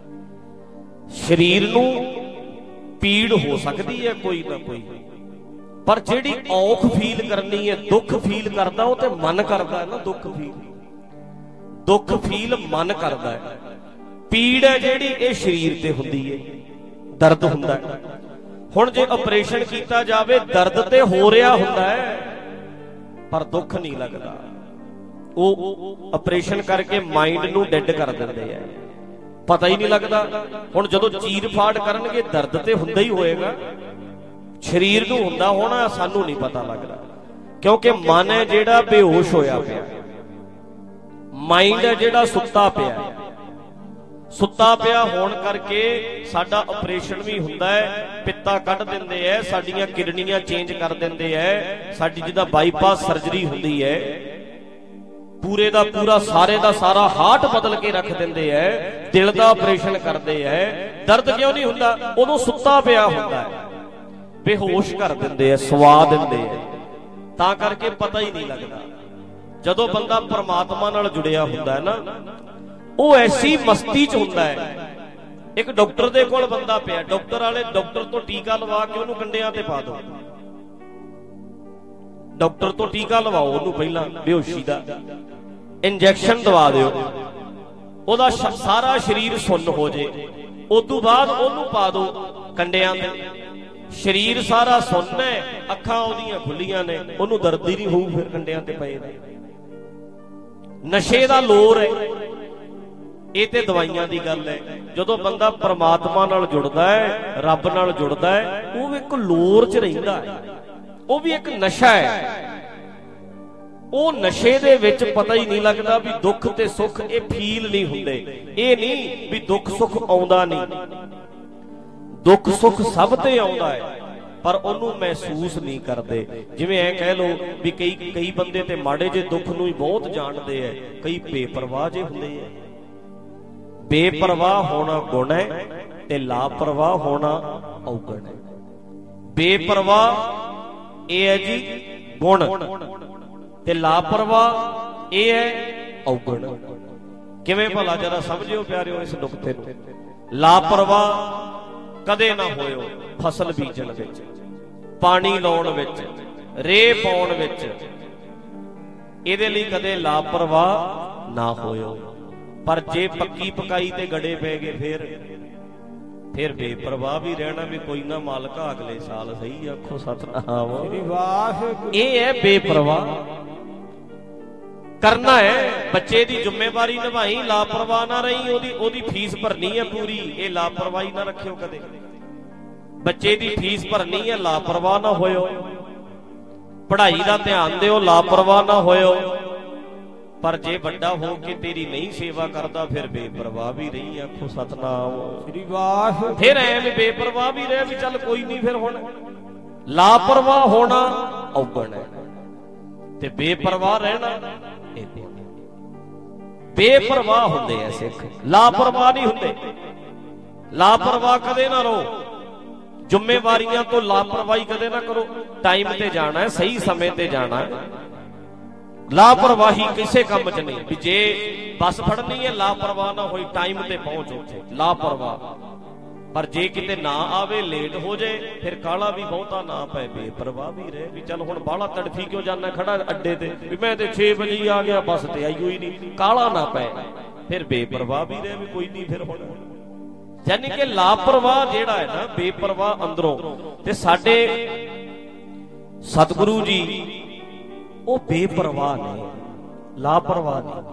ਸਰੀਰ ਨੂੰ ਪੀੜ ਹੋ ਸਕਦੀ ਹੈ ਕੋਈ ਨਾ ਕੋਈ, ਪਰ ਜਿਹੜੀ ਔਖ ਫੀਲ ਕਰਨੀ ਹੈ, ਦੁੱਖ ਫੀਲ ਕਰਦਾ, ਉਹ ਤੇ ਮਨ ਕਰਦਾ ਹੈ ਨਾ। ਦੁੱਖ ਫੀਲ ਦੁੱਖ ਫੀਲ ਮਨ ਕਰਦਾ ਹੈ। ਪੀੜ ਹੈ ਜਿਹੜੀ ਇਹ ਸਰੀਰ ਤੇ ਹੁੰਦੀ ਹੈ, ਦਰਦ ਹੁੰਦਾ ਹੈ। ਹੁਣ ਜੇ ਆਪਰੇਸ਼ਨ ਕੀਤਾ ਜਾਵੇ, ਦਰਦ ਤੇ ਹੋ ਰਿਹਾ ਹੁੰਦਾ ਹੈ ਪਰ ਦੁੱਖ ਨਹੀਂ ਲੱਗਦਾ। ਉਹ ਆਪਰੇਸ਼ਨ ਕਰਕੇ ਮਾਈਂਡ ਨੂੰ ਡੈਡ ਕਰ ਦਿੰਦੇ ਆ, ਪਤਾ ਹੀ ਨਹੀਂ ਲੱਗਦਾ। ਹੁਣ ਜਦੋਂ ਚੀਰ ਫਾੜ ਕਰਨਗੇ ਦਰਦ ਤੇ ਹੁੰਦਾ ਹੀ ਹੋਏਗਾ, ਸਰੀਰ ਨੂੰ ਹੁੰਦਾ ਹੋਣਾ, ਸਾਨੂੰ ਨਹੀਂ ਪਤਾ ਲੱਗਦਾ। ਕਿਉਂਕਿ ਮਨ ਹੈ ਜਿਹੜਾ ਬੇਹੋਸ਼ ਹੋਇਆ ਪਿਆ, ਮਾਈਂਡ ਹੈ ਜਿਹੜਾ ਸੁੱਤਾ ਪਿਆ। ਸੁੱਤਾ ਪਿਆ ਹੋਣ ਕਰਕੇ ਸਾਡਾ ਆਪਰੇਸ਼ਨ ਵੀ ਹੁੰਦਾ ਹੈ, ਪਿੱਤਾ ਕੱਢ ਦਿੰਦੇ ਐ, ਸਾਡੀਆਂ ਕਿਡਨੀਆਂ ਚੇਂਜ ਕਰ ਦਿੰਦੇ ਐ, ਸਾਡੀ ਜਿਹਦਾ ਬਾਈਪਾਸ ਸਰਜਰੀ ਹੁੰਦੀ ਹੈ, ਪੂਰੇ ਦਾ ਪੂਰਾ ਸਾਰੇ ਦਾ ਸਾਰਾ ਹਾਰਟ ਬਦਲ ਕੇ ਰੱਖ ਦਿੰਦੇ ਐ, ਦਿਲ ਦਾ ਆਪਰੇਸ਼ਨ ਕਰਦੇ ਐ। ਦਰਦ ਕਿਉਂ ਨਹੀਂ ਹੁੰਦਾ? ਉਦੋਂ ਸੁੱਤਾ ਪਿਆ ਹੁੰਦਾ ਹੈ, ਬੇਹੋਸ਼ ਕਰ ਦਿੰਦੇ ਐ, ਸਵਾ ਦਿੰਦੇ ਐ, ਤਾਂ ਕਰਕੇ ਪਤਾ ਹੀ ਨਹੀਂ ਲੱਗਦਾ। ਜਦੋਂ ਬੰਦਾ ਪਰਮਾਤਮਾ ਨਾਲ ਜੁੜਿਆ ਹੁੰਦਾ ਹੈ ਨਾ, ਉਹ ਐਸੀ ਮਸਤੀ ਚ ਹੁੰਦਾ ਹੈ। ਇੱਕ ਡਾਕਟਰ ਦੇ ਕੋਲ ਬੰਦਾ ਪਿਆ, ਡਾਕਟਰ ਵਾਲੇ ਡਾਕਟਰ ਤੋਂ ਟੀਕਾ ਲਵਾ ਕੇ ਉਹਨੂੰ ਕੰਡਿਆਂ ਤੇ ਪਾ ਦਿਓ। ਡਾਕਟਰ ਤੋਂ ਟੀਕਾ ਲਵਾਓ ਉਹਨੂੰ, ਪਹਿਲਾਂ ਬੇਹੋਸ਼ੀ ਦਾ ਇੰਜੈਕਸ਼ਨ ਦਵਾ ਦਿਓ, ਉਹਦਾ ਸਾਰਾ ਸਰੀਰ ਸੁੰਨ ਹੋ ਜੇ, ਉਦੋਂ ਬਾਅਦ ਉਹਨੂੰ ਪਾ ਦਿਓ ਕੰਡਿਆਂ ਤੇ। ਸਰੀਰ ਸਾਰਾ ਸੁੰਨ ਹੈ, ਅੱਖਾਂ ਉਹਦੀਆਂ ਖੁੱਲੀਆਂ ਨੇ, ਉਹਨੂੰ ਦਰਦ ਹੀ ਨਹੀਂ ਹੋਊ ਫਿਰ ਕੰਡਿਆਂ ਤੇ ਪਏ ਨੇ। ਨਸ਼ੇ ਦਾ ਲੋਰ ਹੈ ਇਹ, ਤੇ ਦਵਾਈਆਂ ਦੀ ਗੱਲ ਹੈ। ਜਦੋਂ ਬੰਦਾ ਪਰਮਾਤਮਾ ਨਾਲ ਜੁੜਦਾ ਹੈ, ਰੱਬ ਨਾਲ ਜੁੜਦਾ ਹੈ, ਉਹ ਇੱਕ ਲੋਰ ਚ ਰਹਿੰਦਾ ਹੈ, ਉਹ ਵੀ ਇੱਕ ਨਸ਼ਾ ਹੈ। ਉਹ ਨਸ਼ੇ ਦੇ ਵਿੱਚ ਪਤਾ ਹੀ ਨਹੀਂ ਲੱਗਦਾ ਵੀ ਦੁੱਖ ਤੇ ਸੁੱਖ ਇਹ ਫੀਲ ਨਹੀਂ ਹੁੰਦੇ। ਇਹ ਨਹੀਂ ਵੀ ਦੁੱਖ ਸੁੱਖ ਆਉਂਦਾ ਨਹੀਂ, ਦੁੱਖ ਸੁੱਖ ਸਭ ਤੇ ਆਉਂਦਾ ਹੈ, ਪਰ ਉਹਨੂੰ ਮਹਿਸੂਸ ਨਹੀਂ ਕਰਦੇ। ਜਿਵੇਂ ਐ ਕਹਿ ਲੋ ਵੀ ਕਈ ਕਈ ਬੰਦੇ ਤੇ ਮਾੜੇ ਜੇ ਦੁੱਖ ਨੂੰ ਹੀ ਬਹੁਤ ਜਾਣਦੇ ਐ, ਕਈ ਬੇਪਰਵਾਹ ਜੇ ਹੁੰਦੇ ਐ। ਬੇਪਰਵਾਹ ਹੋਣਾ ਗੁਣ ਹੈ ਤੇ ਲਾਪਰਵਾਹ ਹੋਣਾ ਔਗਣ ਹੈ। ਬੇਪਰਵਾਹ ਇਹ ਹੈ ਜੀ ਗੁਣ, ਤੇ ਲਾਪਰਵਾਹ ਇਹ ਹੈ ਔਗਣ। ਕਿਵੇਂ ਭਲਾ ਜਰਾ ਸਮਝਿਓ ਪਿਆਰਿਓ ਇਸ ਨੁਕਤੇ ਨੂੰ। ਲਾਪਰਵਾਹ ਕਦੇ ਨਾ ਹੋਇਓ ਫਸਲ ਬੀਜਣ ਵਿੱਚ, ਪਾਣੀ ਲਾਉਣ ਵਿੱਚ, ਰੇਹ ਪਾਉਣ ਵਿੱਚ, ਇਹਦੇ ਲਈ ਕਦੇ ਲਾਪਰਵਾਹ ਨਾ ਹੋਇਓ। ਪਰ ਜੇ ਪੱਕੀ ਪਕਾਈ ਤੇ ਗੜੇ ਪੈ ਗਏ ਫਿਰ ਫਿਰ ਬੇਪਰਵਾਹ ਵੀ ਰਹਿਣਾ ਵੀ ਕੋਈ ਨਾ ਮਾਲਕਾ ਅਗਲੇ ਸਾਲ ਸਹੀ। ਆਖੋ ਸਤਨਾਮ ਸ੍ਰੀ ਵਾਹਿਗੁਰੂ। ਇਹ ਹੈ ਬੇਪਰਵਾਹ। ਕਰਨਾ ਹੈ, ਬੱਚੇ ਦੀ ਜ਼ਿੰਮੇਵਾਰੀ ਨਿਭਾਈ, ਲਾਪਰਵਾਹ ਨਾ ਰਹੀ। ਉਹਦੀ ਉਹਦੀ ਫੀਸ ਭਰਨੀ ਹੈ ਪੂਰੀ, ਇਹ ਲਾਪਰਵਾਹੀ ਨਾ ਰੱਖਿਓ ਕਦੇ। ਬੱਚੇ ਦੀ ਫੀਸ ਭਰਨੀ ਹੈ, ਲਾਪਰਵਾਹ ਨਾ ਹੋਇਓ। ਪੜ੍ਹਾਈ ਦਾ ਧਿਆਨ ਦਿਓ, ਲਾਪਰਵਾਹ ਨਾ ਹੋਇਓ। ਪਰ ਜੇ ਵੱਡਾ ਹੋ ਕੇ ਤੇਰੀ ਨਹੀਂ ਸੇਵਾ ਕਰਦਾ ਫਿਰ ਬੇਪਰਵਾਹ ਵੀ ਰਹੀ। ਆਖੋ ਸਤਨਾਮ ਸ੍ਰੀ ਵਾਹਿਗੁਰੂ। ਫਿਰ ਐਵੇਂ ਬੇਪਰਵਾਹ ਵੀ ਰਹੇ ਵੀ ਚੱਲ ਕੋਈ ਨਹੀਂ। ਫਿਰ ਹੁਣ ਲਾਪਰਵਾਹ ਹੋਣਾ ਔਗਣ ਹੈ ਤੇ ਬੇਪਰਵਾਹ ਰਹਿਣਾ ਇਹ। ਬੇਪਰਵਾਹ ਹੁੰਦੇ ਆ ਸਿੱਖ, ਲਾਪਰਵਾਹ ਨਹੀਂ ਹੁੰਦੇ। ਲਾਪਰਵਾਹ ਕਦੇ ਨਾ ਰਹੋ, ਜ਼ਿੰਮੇਵਾਰੀਆਂ ਤੋਂ ਲਾਪਰਵਾਹੀ ਕਦੇ ਨਾ ਕਰੋ। ਟਾਈਮ ਤੇ ਜਾਣਾ ਹੈ, ਸਹੀ ਸਮੇਂ ਤੇ ਜਾਣਾ ਹੈ। ਲਾਪਰਵਾਹੀ ਕਿਸੇ ਕੰਮ 'ਚ ਨਹੀਂ। ਵੀ ਜੇ ਬੱਸ ਫੜਨੀ ਹੈ ਲਾਪਰਵਾਹ ਨਾ ਹੋਈ, ਟਾਈਮ ਤੇ ਪਹੁੰਚ ਉੱਥੇ, ਲਾਪਰਵਾਹ। ਪਰ ਜੇ ਕਿਤੇ ਨਾ ਆਵੇ, ਲੇਟ ਹੋ ਜਾਏ, ਫਿਰ ਕਾਲਾ ਵੀ ਬਹੁਤਾ ਨਾ ਪਏ, ਬੇਪਰਵਾਹ ਵੀ ਰਹੇ ਵੀ ਚੱਲ ਹੁਣ ਬਾਹਲਾ ਤੜਫੀ ਕਿਉਂ ਜਾਣਾ ਖੜਾ ਅੱਡੇ ਤੇ, ਵੀ ਮੈਂ ਤੇ ਛੇ ਵਜੇ ਆ ਗਿਆ, ਬੱਸ ਤੇ ਆਈ ਹੋਈ ਨਹੀਂ, ਕਾਲਾ ਨਾ ਪਏ, ਫਿਰ ਬੇਪਰਵਾਹ ਵੀ ਰਹੇ ਵੀ ਕੋਈ ਨਹੀਂ। ਫਿਰ ਹੁਣ ਯਾਨੀ ਕਿ ਲਾਪਰਵਾਹ ਜਿਹੜਾ ਹੈ ਨਾ, ਬੇਪਰਵਾਹ ਅੰਦਰੋਂ। ਤੇ ਸਾਡੇ ਸਤਿਗੁਰੂ ਜੀ ਉਹ ਬੇਪਰਵਾਹ ਨੇ, ਲਾਪਰਵਾਹ ਨੇ।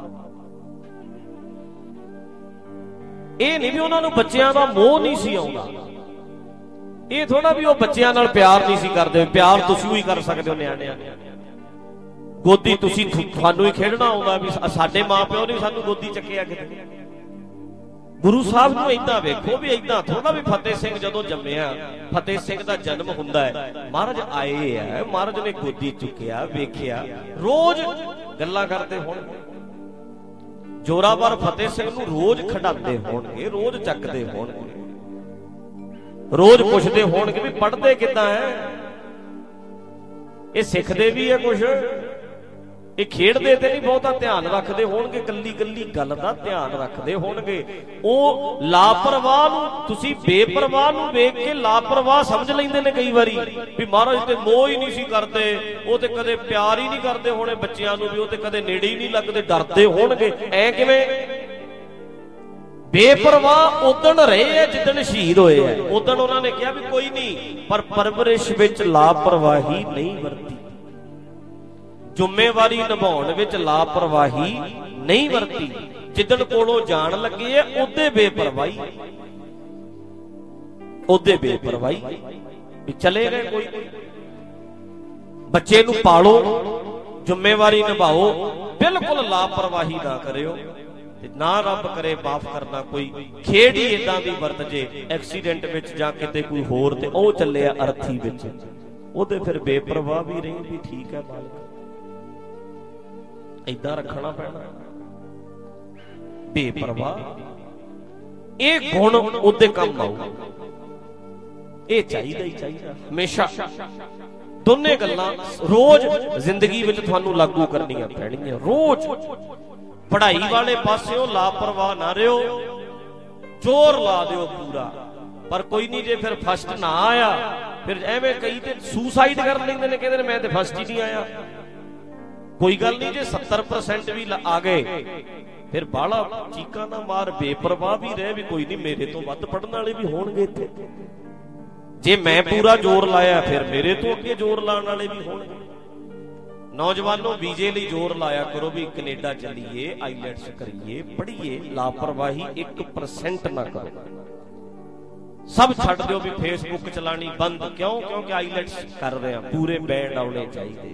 ਇਹ ਨਹੀਂ ਵੀ ਉਹਨਾਂ ਨੂੰ ਬੱਚਿਆਂ ਦਾ ਮੋਹ ਨਹੀਂ ਸੀ ਆਉਂਦਾ, ਇਹ ਥੋੜਾ ਵੀ ਉਹ ਬੱਚਿਆਂ ਨਾਲ ਪਿਆਰ ਨਹੀਂ ਸੀ ਕਰਦੇ। ਪਿਆਰ ਤੁਸੀਂ ਵੀ ਕਰ ਸਕਦੇ ਹੋ ਨਿਆਣਿਆਂ ਨੂੰ। ਗੋਦੀ ਤੁਸੀਂ ਤੁਹਾਨੂੰ ਹੀ ਖੇਡਣਾ ਆਉਂਦਾ ਵੀ ਸਾਡੇ ਮਾਂ ਪਿਓ ਨੇ ਸਾਨੂੰ ਗੋਦੀ ਚੱਕਿਆ ਕਿਤੇ। ਗੁਰੂ ਸਾਹਿਬ ਨੂੰ ਏਦਾਂ ਵੇਖੋ ਵੀ ਏਦਾਂ ਥੋੜਾ ਵੀ ਫਤਿਹ ਸਿੰਘ ਜਦੋਂ ਜੰਮਿਆ, ਫਤਿਹ ਸਿੰਘ ਦਾ ਜਨਮ ਹੁੰਦਾ ਹੈ, ਮਹਾਰਾਜ ਆਏ ਆ, ਮਹਾਰਾਜ ਨੇ ਗੋਦੀ ਚੁੱਕਿਆ, ਵੇਖਿਆ, ਰੋਜ਼ ਗੱਲਾਂ ਕਰਦੇ ਹੁਣ। ਜੋਰਾਵਰ ਫਤਿਹ ਸਿੰਘ ਨੂੰ ਰੋਜ਼ ਖਿਡਾਉਂਦੇ ਹੋਣਗੇ, ਰੋਜ਼ ਚੱਕਦੇ ਹੋਣਗੇ, ਰੋਜ਼ ਪੁੱਛਦੇ ਹੋਣਗੇ ਵੀ ਪੜ੍ਹਦੇ ਕਿੱਦਾਂ ਹੈ, ਇਹ ਸਿੱਖਦੇ ਵੀ ਹੈ ਕੁਛ, ਇਹ ਖੇਡਦੇ ਤੇ ਨਹੀਂ ਬਹੁਤਾ ਧਿਆਨ ਰੱਖਦੇ ਹੋਣਗੇ, ਕੱਲੀ ਕੱਲੀ ਗੱਲ ਦਾ ਧਿਆਨ ਰੱਖਦੇ ਹੋਣਗੇ। ਉਹ ਲਾਪਰਵਾਹ ਨੂੰ ਤੁਸੀਂ ਬੇਪਰਵਾਹ ਨੂੰ ਵੇਖ ਕੇ ਲਾਪਰਵਾਹ ਸਮਝ ਲੈਂਦੇ ਨੇ ਕਈ ਵਾਰੀ ਵੀ ਮਹਾਰਾਜ ਤੇ ਮੋਹ ਹੀ ਨਹੀਂ ਸੀ ਕਰਦੇ, ਉਹ ਤੇ ਕਦੇ ਪਿਆਰ ਹੀ ਨਹੀਂ ਕਰਦੇ ਹੋਣੇ ਬੱਚਿਆਂ ਨੂੰ, ਵੀ ਉਹ ਤੇ ਕਦੇ ਨੇੜੇ ਹੀ ਨਹੀਂ ਲੱਗਦੇ, ਡਰਦੇ ਹੋਣਗੇ। ਐ ਕਿਵੇਂ? ਬੇਪਰਵਾਹ ਉਦਣ ਰਹੇ ਆ ਜਿੱਦਣ ਸ਼ਹੀਦ ਹੋਏ ਆ। ਉਦਣ ਉਹਨਾਂ ਨੇ ਕਿਹਾ ਵੀ ਕੋਈ ਨਹੀਂ, ਪਰ ਪਰਵਰਿਸ਼ ਵਿੱਚ ਲਾਪਰਵਾਹੀ ਨਹੀਂ ਵਰਤੀ, ਜ਼ਿੰਮੇਵਾਰੀ ਨਿਭਾਉਣ ਵਿੱਚ ਲਾਪਰਵਾਹੀ ਨਹੀਂ ਵਰਤੀ। ਜਿੱਦਣ ਕੋਲੋਂ ਜਾਣ ਲੱਗੇ ਆ ਉਹਦੇ ਬੇਪਰਵਾਹੀ, ਉਹਦੇ ਬੇਪਰਵਾਹੀ ਵੀ ਚਲੇ ਗਏ। ਕੋਈ ਬੱਚੇ ਨੂੰ ਪਾਲੋ, ਜ਼ਿੰਮੇਵਾਰੀ ਨਿਭਾਓ, ਬਿਲਕੁਲ ਲਾਪਰਵਾਹੀ ਨਾ ਕਰਿਓ, ਤੇ ਨਾ ਰੱਬ ਕਰੇ ਮਾਫ ਕਰਨਾ ਕੋਈ ਖੇਡ ਹੀ ਇਦਾਂ ਦੀ ਵਰਤ ਜੇ ਐਕਸੀਡੈਂਟ ਵਿੱਚ ਜਾਂ ਕਿਤੇ ਕੋਈ ਹੋਰ ਤੇ ਉਹ ਚੱਲਿਆ ਅਰਥੀ ਵਿੱਚ, ਉਹਦੇ ਫਿਰ ਬੇਪਰਵਾਹ ਵੀ ਰਹੀ ਵੀ ਠੀਕ ਹੈ ਮਾਲਕ, ਏਦਾਂ ਰੱਖਣਾ ਪੈਣਾ। ਬੇਪਰਵਾਹ ਇਹ ਗੁਣ ਉਹਦੇ ਕੰਮ ਆਊ, ਇਹ ਚਾਹੀਦਾ ਹੀ ਚਾਹੀਦਾ ਹਮੇਸ਼ਾ। ਦੋਨੇ ਗੱਲਾਂ ਰੋਜ਼ ਜ਼ਿੰਦਗੀ ਵਿੱਚ ਤੁਹਾਨੂੰ ਲਾਗੂ ਕਰਨੀਆਂ ਪੈਣਗੀਆਂ। ਰੋਜ਼ ਪੜ੍ਹਾਈ ਵਾਲੇ ਪਾਸਿਓਂ ਲਾਪਰਵਾਹ ਨਾ ਰਿਓ, ਜ਼ੋਰ ਲਾ ਦਿਓ ਪੂਰਾ। ਪਰ ਕੋਈ ਨਹੀਂ, ਜੇ ਫਿਰ ਫਸਟ ਨਾ ਆਇਆ ਫਿਰ ਐਵੇਂ ਕਈ ਤੇ ਸੁਸਾਈਡ ਕਰ ਲੈਂਦੇ ਨੇ, ਕਹਿੰਦੇ ਨੇ ਮੈਂ ਤੇ ਫਸਟ ਹੀ ਨਹੀਂ ਆਇਆ। ਕੋਈ ਗੱਲ ਨਹੀਂ, ਜੇ ਸੱਤਰ ਪਰਸੈਂਟ ਵੀ ਆ ਗਏ ਫਿਰ ਬਾਹਲਾ ਚੀਕਾਂ ਨਾ ਮਾਰ, ਬੇਪਰਵਾਹ ਵੀ ਰਹਿ ਵੀ ਕੋਈ ਨਹੀਂ, ਮੇਰੇ ਤੋਂ ਵੱਧ ਪੜ੍ਹਨ ਵਾਲੇ ਵੀ ਹੋਣਗੇ ਇੱਥੇ। ਜੇ ਮੈਂ ਪੂਰਾ ਜ਼ੋਰ ਲਾਇਆ ਫਿਰ ਮੇਰੇ ਤੋਂ ਅੱਗੇ ਜ਼ੋਰ ਲਾਉਣ ਵਾਲੇ ਵੀ ਹੋਣਗੇ। ਨੌਜਵਾਨੋ ਵੀਜ਼ੇ ਲਈ ਜ਼ੋਰ ਲਾਇਆ ਕਰੋ ਵੀ ਕੈਨੇਡਾ ਚੱਲੀਏ, ਆਈਲੈਟਸ ਕਰੀਏ, ਪੜ੍ਹੀਏ। ਲਾਪਰਵਾਹੀ ਇੱਕ ਪਰਸੈਂਟ ਨਾ ਕਰੋ। ਸਭ ਛੱਡ ਦਿਓ ਵੀ ਫੇਸਬੁੱਕ ਚਲਾਣੀ ਬੰਦ। ਕਿਉਂ? ਕਿਉਂਕਿ ਆਈਲੈਟਸ ਕਰ ਰਹੇ ਆ, ਪੂਰੇ ਬੈਂਡ ਆਉਣੇ ਚਾਹੀਦੇ,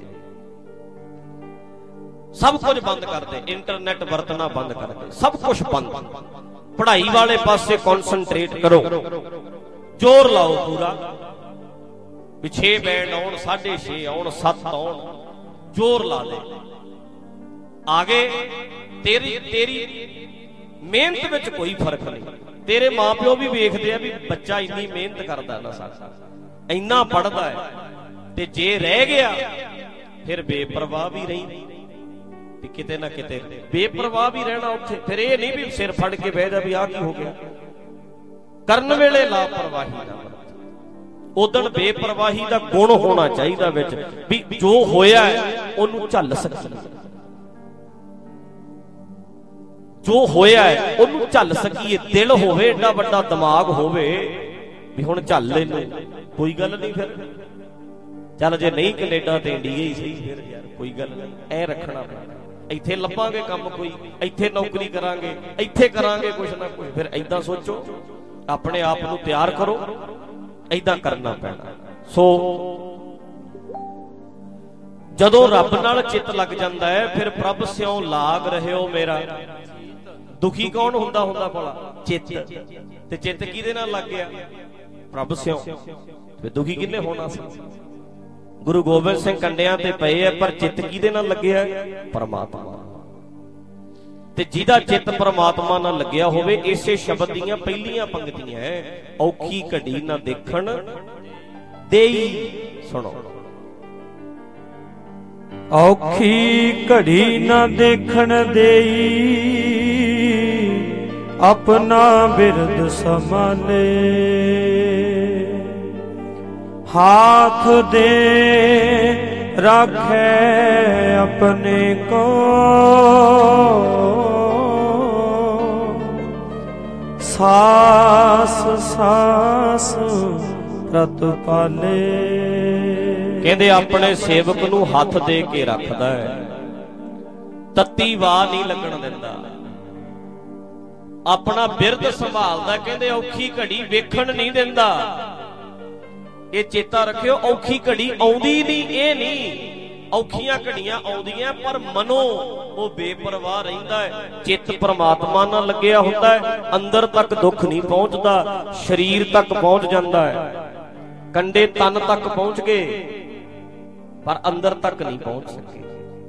ਸਭ ਕੁਝ ਬੰਦ ਕਰ ਦੇ, ਇੰਟਰਨੈਟ ਵਰਤਣਾ ਬੰਦ ਕਰ ਦੇ, ਸਭ ਕੁਝ ਬੰਦ। ਪੜ੍ਹਾਈ ਵਾਲੇ ਪਾਸੇ ਕਨਸੈਂਟਰੇਟ ਕਰੋ, ਜ਼ੋਰ ਲਾਓ ਪੂਰਾ ਵੀ ਛੇ ਬੈਂਡ ਆਉਣ, ਸਾਢੇ ਛੇ ਆਉਣ, ਸੱਤ ਆਉਣ, ਜ਼ੋਰ ਲਾ ਦੇ। ਆਗੇ ਤੇਰੀ ਤੇਰੀ ਮਿਹਨਤ ਵਿੱਚ ਕੋਈ ਫਰਕ ਨਹੀਂ। ਤੇਰੇ ਮਾਪਿਓ ਵੀ ਵੇਖਦੇ ਆ ਵੀ ਬੱਚਾ ਇੰਨੀ ਮਿਹਨਤ ਕਰਦਾ ਨਾ, ਸਾਡਾ ਇੰਨਾ ਪੜ੍ਹਦਾ ਹੈ, ਤੇ ਜੇ ਰਹਿ ਗਿਆ ਫਿਰ ਬੇਪਰਵਾਹ ਵੀ ਰਹੀ ਵੀ ਕਿਤੇ ਨਾ ਕਿਤੇ ਬੇਪਰਵਾਹ ਵੀ ਰਹਿਣਾ ਉੱਥੇ। ਫਿਰ ਇਹ ਨਹੀਂ ਵੀ ਸਿਰ ਫੜ ਕੇ ਬਹਿ ਜਾ ਵੀ ਆਹ ਕੀ ਹੋ ਗਿਆ। ਕਰਨ ਵੇਲੇ ਲਾਪਰਵਾਹੀ ਨਾ ਵਰਤ। ਉਦਣ ਬੇਪਰਵਾਹੀ ਦਾ ਗੁਣ ਹੋਣਾ ਚਾਹੀਦਾ ਵਿੱਚ ਵੀ ਜੋ ਹੋਇਆ ਉਹਨੂੰ ਝੱਲ ਸਕੀਏ, ਜੋ ਹੋਇਆ ਉਹਨੂੰ ਝੱਲ ਸਕੀਏ। ਦਿਲ ਹੋਵੇ, ਏਡਾ ਵੱਡਾ ਦਿਮਾਗ ਹੋਵੇ ਵੀ ਹੁਣ ਝੱਲ ਇਹਨੂੰ, ਕੋਈ ਗੱਲ ਨਹੀਂ। ਫਿਰ ਚੱਲ ਜੇ ਨਹੀਂ ਕੈਨੇਡਾ ਤੇ ਇੰਡੀਆ ਹੀ ਸਹੀ, ਫਿਰ ਯਾਰ ਕੋਈ ਗੱਲ ਨਹੀਂ, ਐ ਰੱਖਣਾ ਪੈਣਾ। ਇੱਥੇ ਲੱਭਾਂਗੇ ਕੰਮ ਕੋਈ, ਇੱਥੇ ਨੌਕਰੀ ਕਰਾਂਗੇ, ਇੱਥੇ ਕਰਾਂਗੇ ਕੁਛ ਨਾ ਕੁਛ। ਫਿਰ ਏਦਾਂ ਸੋਚੋ, ਆਪਣੇ ਆਪ ਨੂੰ ਤਿਆਰ ਕਰੋ, ਏਦਾਂ ਕਰਨਾ ਪੈਣਾ। ਸੋ ਜਦੋਂ ਰੱਬ ਨਾਲ ਚਿੱਤ ਲੱਗ ਜਾਂਦਾ ਹੈ ਫਿਰ ਪ੍ਰਭ ਸਿਉ ਲਾਗ ਰਹਿਓ ਮੇਰਾ। ਦੁਖੀ ਕੌਣ ਹੁੰਦਾ ਹੁੰਦਾ ਭਲਾ? ਚਿੱਤ। ਤੇ ਚਿੱਤ ਕਿਹਦੇ ਨਾਲ ਲੱਗ ਗਿਆ? ਪ੍ਰਭ ਸਿਉ। ਤੇ ਦੁਖੀ ਕਿੰਨੇ ਹੋਣਾ ਸੀ? ਗੁਰੂ ਗੋਬਿੰਦ ਸਿੰਘ ਕੰਡਿਆਂ ਤੇ ਪਏ ਆ, ਪਰ ਚਿੱਤ ਕਿਹਦੇ ਨਾਲ ਲੱਗਿਆ? ਪਰਮਾਤਮਾ। ਤੇ ਜਿਹਦਾ ਚਿੱਤ ਪਰਮਾਤਮਾ ਨਾਲ ਲੱਗਿਆ ਹੋਵੇ, ਇਸੇ ਸ਼ਬਦ ਦੀਆਂ ਪਹਿਲੀਆਂ ਪੰਕਤੀਆਂ ਔਖੀ ਘੜੀ ਨਾ ਦੇਖਣ ਦੇਈ। ਸੁਣੋ, ਔਖੀ ਘੜੀ ਨਾ ਦੇਖਣ ਦੇਈ, ਆਪਣਾ ਬਿਰਦ ਸੰਭਾਲੇ, हाथ दे राखे अपने को, सास सास रत पाले। कहंदे अपने सेवक नूं हथ दे के रखदा है, तत्ती वाह नहीं लगन दिंदा, अपना बिरद संभालदा। कहंदे औखी घड़ी वेखण नहीं दिंदा, ਇਹ ਚੇਤਾ ਰੱਖਿਓ, ਔਖੀ ਘੜੀ ਆਉਂਦੀ ਨਹੀਂ, ਇਹ ਨਹੀਂ। ਔਖੀਆਂ ਘੜੀਆਂ ਆਉਂਦੀਆਂ ਪਰ ਮਨੋ ਉਹ ਬੇਪਰਵਾਹ ਰਹਿੰਦਾ ਹੈ, ਚਿੱਤ ਪ੍ਰਮਾਤਮਾ ਨਾਲ ਲੱਗਿਆ ਹੁੰਦਾ ਹੈ। ਅੰਦਰ ਤੱਕ ਦੁੱਖ ਨਹੀਂ ਪਹੁੰਚਦਾ, ਸਰੀਰ ਤੱਕ ਪਹੁੰਚ ਜਾਂਦਾ ਹੈ, ਕੰਡੇ ਤਨ ਤੱਕ ਪਹੁੰਚ ਗਏ ਪਰ ਅੰਦਰ ਤੱਕ ਨਹੀਂ ਪਹੁੰਚ ਸਕੇ।